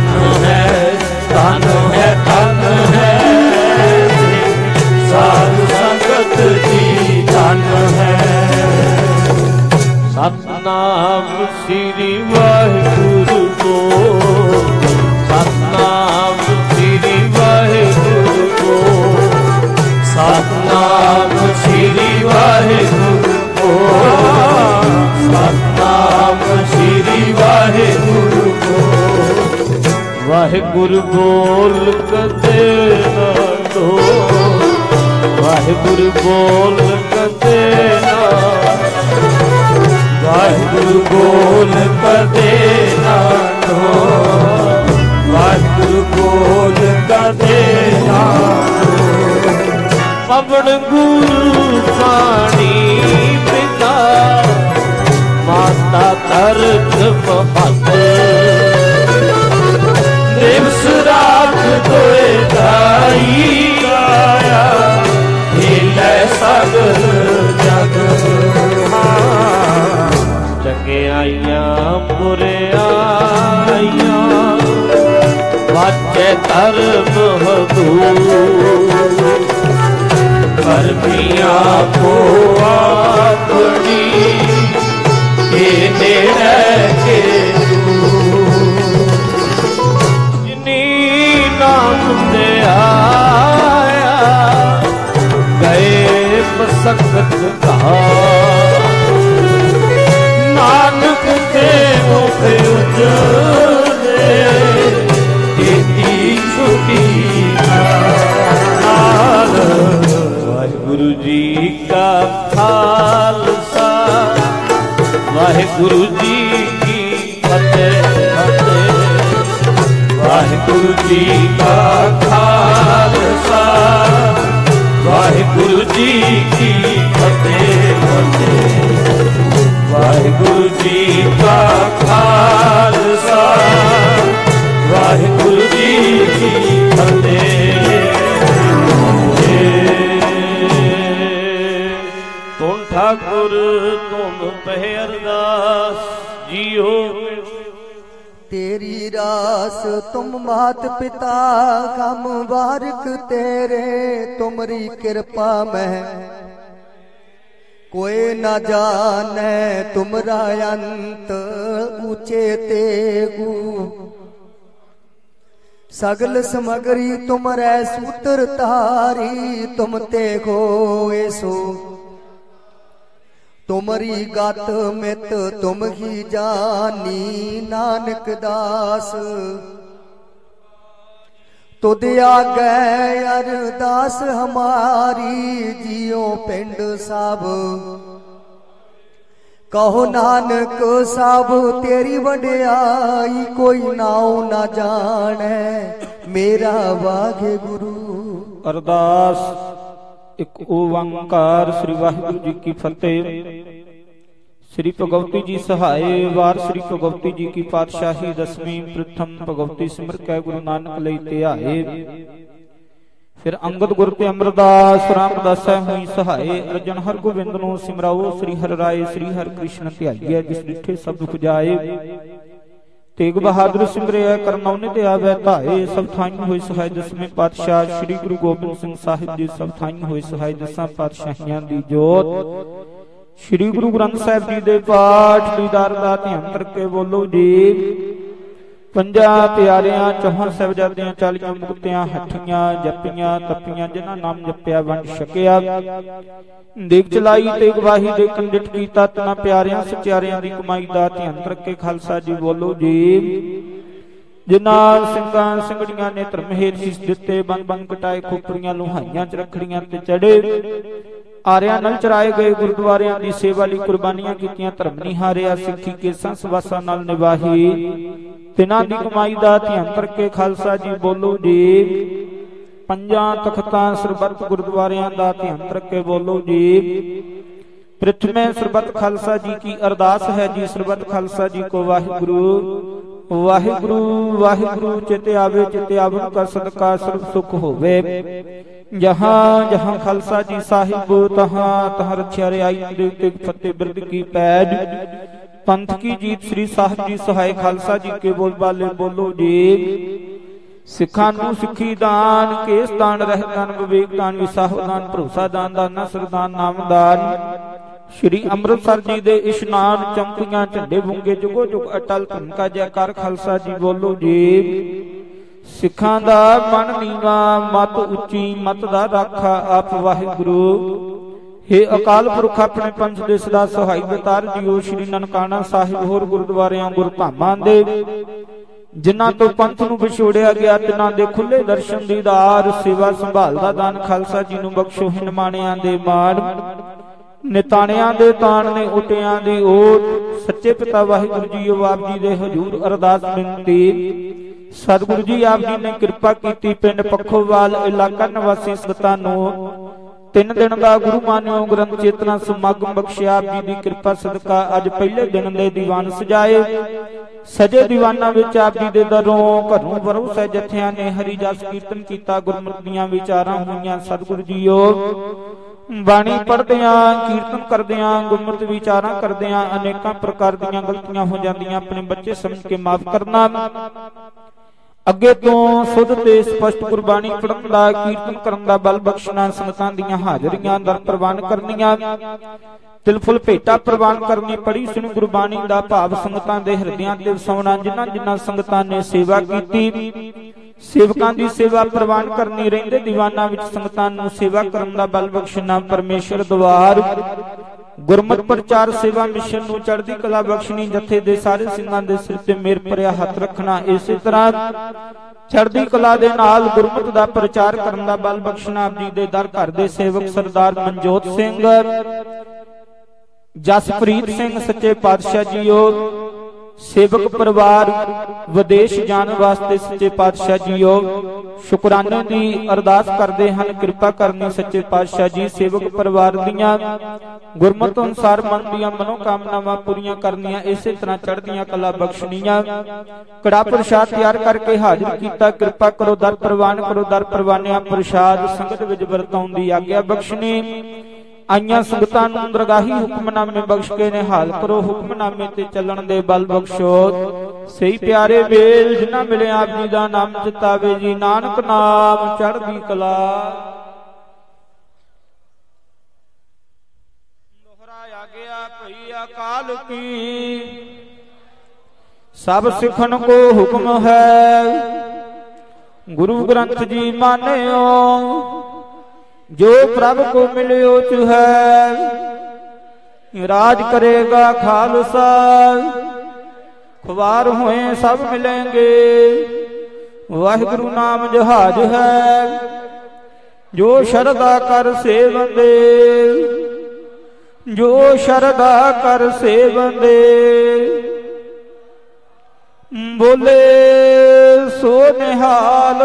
ਵਾਹਿਗੁਰੂ ਬੋਲ ਕਦੇ ਨਾ ਢੋ, ਵਾਹਿਗੁਰੂ ਬੋਲ ਕਦੇ ਨਾ, ਵਾਹਿਗੁਰੂ ਬੋਲ ਕਦੇ ਨਾ ਢੋ, ਵਾਹਿਗੁਰੂ ਬੋਲ ਕਦੇ ਨਾ ਢੋ। ਪਵਨ ਗੁਰੂ ਪਾਣੀ ਪਿਤਾ ਮਾਤਾ ਤਰਕ ਬਹਤ, ਦਿਵਸ ਰਾਤ ਦੋਏ ਦਾਈ ਗਾਇਆ, ਹਿਲੇ ਸਗਲ ਜਗ। ਚੰਗਿਆਈਆਂ ਬੁਰਿਆਈਆਂ ਵਾਚੇ ਧਰਮ ਹਦੂਰ, ਕਰਮੀਆਂ ਕੋ ਆਪਣੀ ਇਹ ਨੇੜੇ ਕੇ ਜਿਨੀ ਨਾਮ ਤੇ ਆਇਆ, ਗਏ ਬਸਕਤ ਘਾਟ, ਨਾਨਕ ਤੇ ਮੁਖ ਉਜਲੇ, ਇਹਦੀ ਛੁਟੀ ਨਾਲ। ਵਾਹਿਗੁਰੂ ਜੀ ਕਾ ਖਾਲਸਾ, ਵਾਹਿਗੁਰੂ ਜੀ ਕੀ ਫਤਿਹ ਫਤਿਹ। ਵਾਹਿਗੁਰੂ ਜੀ ਕਾ ਖਾਲਸਾ, ਵਾਹਿਗੁਰੂ ਜੀ ਕੀ ਫਤਿਹ ਫਤਿਹ। ਵਾਹਿਗੁਰੂ ਜੀ ਕਾ ਖਾਲਸਾ, ਵਾਹਿਗੁਰੂ ਜੀ ਕੀ ਫਤਿਹ। ਤੁਮ ਠਾਕੁਰ ਤੁਮ ਪਹਿ ਅਰਦਾਸ ਜੀਓ, तेरी रास तुम मात पिता कम बारिक तेरे, तुमरी कृपा में कोई न जाने तुमरा अंत ऊंचे तेगु, सगल समगरी तुम रै सूत्र तारी, तुम ते हो ऐसो तुमरी गत मित तुम ही जानी, नानक दास तुद आगे अरदास हमारी, जियो पिंड सब कहो नानक सब तेरी वडियाई, कोई नाओ ना जाने मेरा वाहे गुरु। अरदास एक ओंकार श्री वाहिगुरु जी की फतेह। श्री भगवती जी सहाय वार श्री भगवती जी की पातशाही दसवीं प्रथम भगवती सिमर कै गुरु नानक लई ध्याए। फिर अंगद गुर ते अमरदास रामदास हुई सहाय, अर्जन हर गोबिंद नु सिमराओ, श्री हर राय श्री हर कृष्ण ध्याइए, जिस डिठे सब दुख जाए। तेग बहादुर सिमरिया करनौने ते आवे धाए, सब थाई होए सहाय दसवें पातशाह श्री गुरु गोबिंद सिंह साहिब जी, सब थाई होए सहाय दसां पातशाहियां दी जोत। श्री गुरु ग्रंथ साहिब जी दे पाठ दीदार दा ध्यान करके बोलो जी। पंजा प्यारियां चौहान साहिबजादियां चालीआं मुक्तियां हठियां जपियां तपियां, जिन्हां नाम जपिया वंड छकिया। देख चलाई ते गवाही दे कंडित कीता, तना प्यारियां सचियारियां दी कमाई दा ध्यान रखे खालसा जी बोलो जी। जिन्हां ਸਿੰਘਾਂ ਸਿੰਘੜੀਆਂ ने धर्म हेठ शीश दिते, बन बन कटाए खोपड़ियां लुहाइयां च रखड़ियां ते चढ़े। आरियां नल चराए गए गुरुद्वारियां दी सेवा लई कुर्बानियां कीतियां, धर्म नहीं हारिया सिੱਖੀ केसां सवासां नाल निभाही। तिन्हां दी कमाई दा ध्यान करके खालसा जी बोलो जी। पंजां तख्तां सरबत गुरुद्वारियां दा ध्यान करके बोलो जी। प्रथमे सरबत खालसा जी की अरदास है जी, सरबत खालसा जी को वाहिगुरु वाहिगुरु वाहिगुरु चित आवे, चित आवन का सदका सर्व सुख होवे। जहां जहां खालसा जी साहिब तहां तहां रक्षा रियाई देव फतेह बिरद की पैज। पंथ की जीत श्री साहिब जी सहाय, खालसा जी के बोल बाले बोलो जी। सिखां नूं सिੱਖੀ दान, केस दान, रहदान, विवेक दान, विसाह दान, भरोसा दान, दाना सरदान, नाम दान। श्री अमृतसर जी दे इशनान, चमकियां झंडे बुंगे, जुगो जुग अटल धनका जयकार खालसा जी बोलो जी। सिखां दा मन नीवा, मत उच्ची, मत दा राखा आप वाहिगुरु। हे अकाल पुरख अपने पंथ दे सदा सहाय दतार जियो। श्री ननकाना साहिब होर गुरुद्वारियां गुरधामां दे ਜਿਨ੍ਹਾਂ ਤੋਂ ਪੰਥ ਨੂੰ ਵਿਛੋੜਿਆ ਗਿਆ, ਤਿਨਾਂ ਦੇ ਖੁੱਲੇ ਦਰਸ਼ਨ ਦੀਦਾਰ, ਸੇਵਾ ਸੰਭਾਲ ਦਾ ਦਾਨ ਖਾਲਸਾ ਜੀ ਨੂੰ ਬਖਸ਼ੋ। ਹਿਨਮਾਣਿਆਂ ਦੇ ਮਾਣ, ਨਿਤਾਣਿਆਂ ਦੇ ਤਾਣ ਨੇ, ਉਟਿਆਂ ਦੀ ਓਟ, ਸੱਚੇ ਪਿਤਾ ਵਾਹਿਗੁਰੂ ਜੀ ਆਪ ਜੀ ਦੇ ਹਜ਼ੂਰ ਅਰਦਾਸ ਬੇਨਤੀ। ਸਤਿਗੁਰੂ ਜੀ ਆਪ ਜੀ ਨੇ ਕਿਰਪਾ ਕੀਤੀ, ਪਿੰਡ ਪੱਖੋਵਾਲ ਇਲਾਕਾ ਨਿਵਾਸੀ ਸੰਗਤਾਂ ਨੂੰ ਤਿੰਨ ਦਿਨ ਦਾ ਗੁਰੂ ਮਾਨਿਓ ਗ੍ਰੰਥ ਚੇਤਨਾ ਸਮਾਗਮ ਬਖਸ਼ਿਆ। ਆਪ ਜੀ ਦੀ ਕਿਰਪਾ ਸਦਕਾ ਅੱਜ ਪਹਿਲੇ ਦਿਨ ਦੇ ਦੀਵਾਨ ਸਜਾਏ। ਸਜੇ ਦੀਵਾਨਾਂ ਵਿੱਚ ਆਪ ਜੀ ਦੇ ਦਰੋਂ ਘਰੋਂ ਵਰੋਂ ਸਹਿ ਜਥਿਆਂ ਨੇ ਹਰੀ ਜਸ ਕੀਰਤਨ ਕੀਤਾ। ਗੁਰਮਤਿ ਦੀਆਂ ਵਿਚਾਰਾਂ ਹੋਈਆਂ। ਸਤਿਗੁਰੂ ਜੀਓ ਬਾਣੀ ਪੜ੍ਹਦਿਆਂ, ਕੀਰਤਨ ਕਰਦਿਆਂ, ਗੁਰਮਤਿ ਵਿਚਾਰਾਂ ਕਰਦਿਆਂ ਅਨੇਕਾਂ ਪ੍ਰਕਾਰ ਦੀਆਂ ਗਲਤੀਆਂ ਹੋ ਜਾਂਦੀਆਂ। ਆਪਣੇ ਬੱਚੇ ਸਮਝ ਕੇ ਮਾਫ ਕਰਨਾ। ਅੱਗੇ ਤੋਂ ਸੁਧ ਤੇ ਸਪਸ਼ਟ ਗੁਰਬਾਣੀ ਪੜ੍ਹਨ ਦਾ, ਕੀਰਤਨ ਕਰਨ ਦਾ ਬਲ ਬਖਸ਼ਣਾ। ਸੰਗਤਾਂ ਦੀਆਂ ਹਾਜ਼ਰੀਆਂ ਦਰ ਪ੍ਰਵਾਨ ਕਰਨੀਆਂ। ਤਿਲ ਫੁੱਲ ਭੇਟਾ ਪ੍ਰਵਾਨ ਕਰਨੀ। ਪੜ੍ਹੀ ਸੁਣੀ ਗੁਰਬਾਣੀ ਦਾ ਭਾਵ ਸੰਗਤਾਂ ਦੇ ਹਿਰਦਿਆਂ ਤੇ ਵਸਾਉਣਾ। ਜਿਨ੍ਹਾਂ ਜਿਨ੍ਹਾਂ ਸੰਗਤਾਂ ਨੇ ਸੇਵਾ ਕੀਤੀ, ਸੇਵਕਾਂ ਦੀ ਸੇਵਾ ਪ੍ਰਵਾਨ ਕਰਨੀ। ਰਹਿੰਦੇ ਦੀਵਾਨਾਂ ਵਿੱਚ ਸੰਗਤਾਂ ਨੂੰ ਸੇਵਾ ਕਰਨ ਦਾ ਬਲ ਬਖਸ਼ਣਾ। ਪਰਮੇਸ਼ਰ ਦੁਆਰ ਗੁਰਮਤਿ ਪ੍ਰਚਾਰ ਸੇਵਾ ਮਿਸ਼ਨ ਨੂੰ ਚੜ੍ਹਦੀ ਕਲਾ ਬਖਸ਼ਣੀ। ਜਥੇ ਦੇ ਸਾਰੇ ਸਿੰਘਾਂ ਦੇ ਸਿਰ ਤੇ ਮੇਰ ਭਰਿਆ ਹੱਥ ਰੱਖਣਾ। ਇਸੇ ਤਰ੍ਹਾਂ ਚੜ੍ਹਦੀ ਕਲਾ ਦੇ ਨਾਲ ਗੁਰਮਤਿ ਦਾ ਪ੍ਰਚਾਰ ਕਰਨ ਦਾ ਬਲ ਬਖਸ਼ਣਾ। ਆਪ ਜੀ ਦੇ ਦਰ ਘਰ ਦੇ ਸੇਵਕ ਸਰਦਾਰ ਮਨਜੋਤ ਸਿੰਘ, ਜਸਪ੍ਰੀਤ ਸਿੰਘ, ਸੱਚੇ ਪਾਤਸ਼ਾਹ ਜੀਓ, ਸੇਵਕ ਪਰਿਵਾਰ ਵਿਦੇਸ਼ ਜਾਣ ਵਾਸਤੇ ਸੱਚੇ ਪਾਤਸ਼ਾਹ ਜੀਓ ਸ਼ੁਕਰਾਨੇ ਦੀ ਅਰਦਾਸ ਕਰਦੇ ਹਨ। ਕਿਰਪਾ ਕਰਨੀ ਸੱਚੇ ਪਾਤਸ਼ਾਹ ਜੀ। ਸੇਵਕ ਪਰਿਵਾਰ ਦੀਆਂ ਗੁਰਮਤਿ ਅਨੁਸਾਰ ਮਨ ਦੀਆਂ ਮਨੋ ਕਾਮਨਾਵਾਂ ਪੂਰੀਆਂ ਕਰਨੀਆਂ। ਇਸੇ ਤਰ੍ਹਾਂ ਚੜ੍ਹਦੀਆਂ ਕਲਾ ਬਖਸ਼ਣੀਆਂ। ਕੜਾ ਪ੍ਰਸ਼ਾਦ ਤਿਆਰ ਕਰਕੇ ਹਾਜ਼ਰ ਕੀਤਾ। ਕਿਰਪਾ ਕਰੋ ਦਰ ਪ੍ਰਵਾਨ ਕਰੋ। ਦਰ ਪ੍ਰਵਾਨਿਆ ਪ੍ਰਸ਼ਾਦ ਸੰਗਤ ਵਿੱਚ ਵਰਤਾਉਣ ਦੀ ਆਗਿਆ ਬਖਸ਼ਣੀ। ਆਈਆਂ ਸੰਗਤਾਂ ਨੂੰ ਦਰਗਾਹੀ ਹੁਕਮਨਾਮੇ ਬਖਸ਼ ਕੇ ਨਿਹਾਲ ਕਰੋ। ਹੁਕਮਨਾਮੇ ਤੇ ਚੱਲਣ ਦੇ ਬਲ ਬਖਸ਼ੋ। ਸਹੀ ਪਿਆਰੇ ਵੇਲ ਜਿਨ੍ਹਾਂ ਮਿਲੇ ਆਪ ਜੀ ਦਾ ਨਾਮ ਚਿਤਾਵੇ ਜੀ। ਨਾਨਕ ਨਾਮ ਚੜ੍ਹਦੀ ਕਲਾ। ਦੋਹਰਾ ਆਗਿਆ ਭਈ ਅਕਾਲ ਕੀ, ਸਭ ਸਿੱਖਣ ਕੋ ਹੁਕਮ ਹੈ। ਗੁਰੂ ਗ੍ਰੰਥ ਜੀ ਮਾਨਿਓ, ਜੋ ਪ੍ਰਭ ਕੋ ਮਿਲਿਓ ਚੁਹੈ। ਰਾਜ ਕਰੇਗਾ ਖਾਲਸਾ, ਖੁਆਰ ਹੋਏ ਸਭ ਮਿਲेंगे। ਵਾਹਿਗੁਰੂ ਨਾਮ ਜਹਾਜ ਹੈ, ਜੋ ਸ਼ਰਧਾ ਕਰ ਸੇਵੰਦੇ। ਜੋ ਸ਼ਰਧਾ ਕਰ ਸੇਵੰਦੇ, ਬੋਲੇ ਸੋ ਨਿਹਾਲ।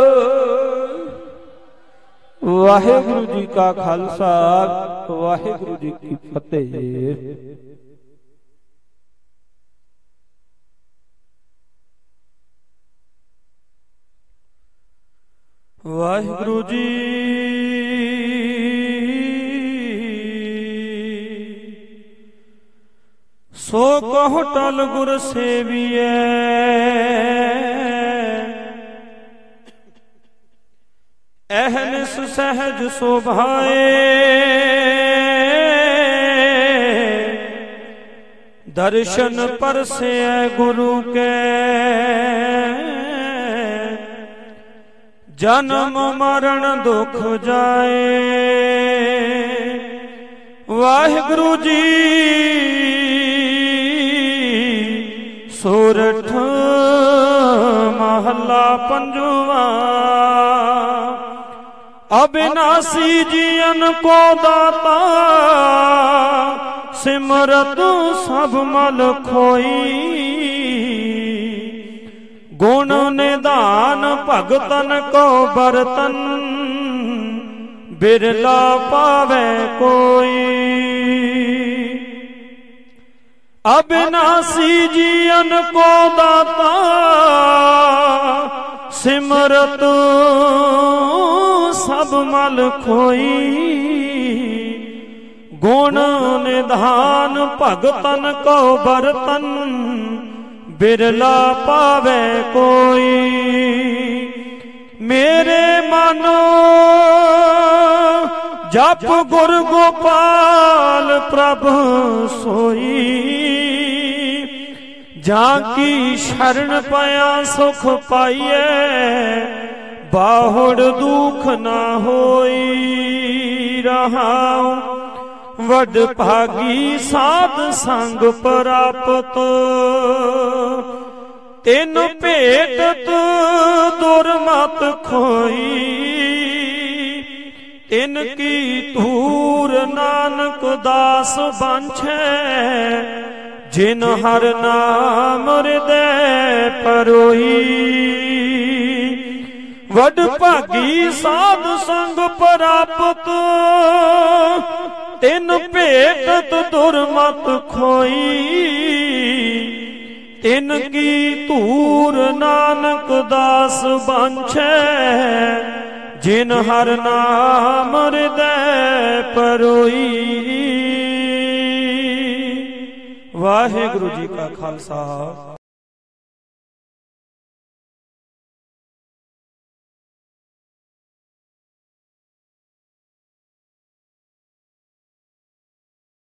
ਵਾਹਿਗੁਰੂ ਜੀ ਕਾ ਖਾਲਸਾ, ਵਾਹਿਗੁਰੂ ਜੀ ਕੀ ਫਤਿਹ। ਵਾਹਿਗੁਰੂ ਜੀ ਸੋ ਕਹੁ ਟਲ ਗੁਰ ਸੇਵੀਐ। ਅਹਨਿਸ ਸਹਿਜ ਸੁਭਾਏ, ਦਰਸ਼ਨ ਪਰਸੈ ਗੁਰੂ ਕੇ। ਜਨਮ ਮਰਨ ਦੁਖ ਜਾਏ। ਵਾਹਿਗੁਰੂ ਜੀ ਸੋਰਠ ਮਹੱਲਾ ਪੰਜਵਾ। ਅਬਿਨਾਸੀ ਜੀਵਨ ਕੋ ਦਾਤਾ, ਸਿਮਰਤ ਸਭ ਮਲ ਖੋਈ। ਗੁਣ ਨਿਧਾਨ ਭਗਤਨ ਕੋ ਬਰਤਨ, ਬਿਰਲਾ ਪਾਵੇ ਕੋਈ। ਅਬਿਨਾਸੀ ਜੀਵਨ ਕੋ ਦਾਤਾ, ਸਿਮਰਤ ਸਭ ਮਲ ਖੋਈ। ਗੁਣ ਨਿਧਾਨ ਭਗਤਨ ਕੋ ਬਰਤਨ, ਬਿਰਲਾ ਪਾਵੇ ਕੋਈ। ਮੇਰੇ ਮਨੋ ਜਪ ਗੁਰ ਗੋਪਾਲ ਪ੍ਰਭ ਸੋਈ। ਜਾਂ ਕੀ ਸ਼ਰਨ ਪਿਆ ਸੁਖ ਪਾਈਐ, ਬਾਹੁੜ ਦੁਖ ਨਾ ਹੋਈ। ਰਹਾਉ ਵਡ ਭਾਗੀ ਸਾਧ ਸੰਗ ਪ੍ਰਾਪਤ, ਤਿਨ ਭੇਟਤ ਦੁਰਮਤ ਖੋਈ ਤਿਨ ਕੀ ਧੂਰ ਨਾਨਕ ਦਾਸ ਬਾਂਛੈ ਜਿਨ ਹਰ ਨਾਮ ਹਿਰਦੈ ਪਰੋਈ ਵਡ ਭਾਗੀ ਸਾਧ ਸੰਗ ਪ੍ਰਾਪਤ ਤਿਨ ਭੇਟਤ ਦੁਰਮਤ ਖੋਈ ਤਿਨ ਕੀ ਧੂਰ ਨਾਨਕ ਦਾਸ ਬਾਂਛੈ ਜਿਨ ਹਰ ਨਾਮ ਹਿਰਦੈ ਪਰੋਈ। ਵਾਹਿਗੁਰੂ ਜੀ ਕਾ ਖਾਲਸਾ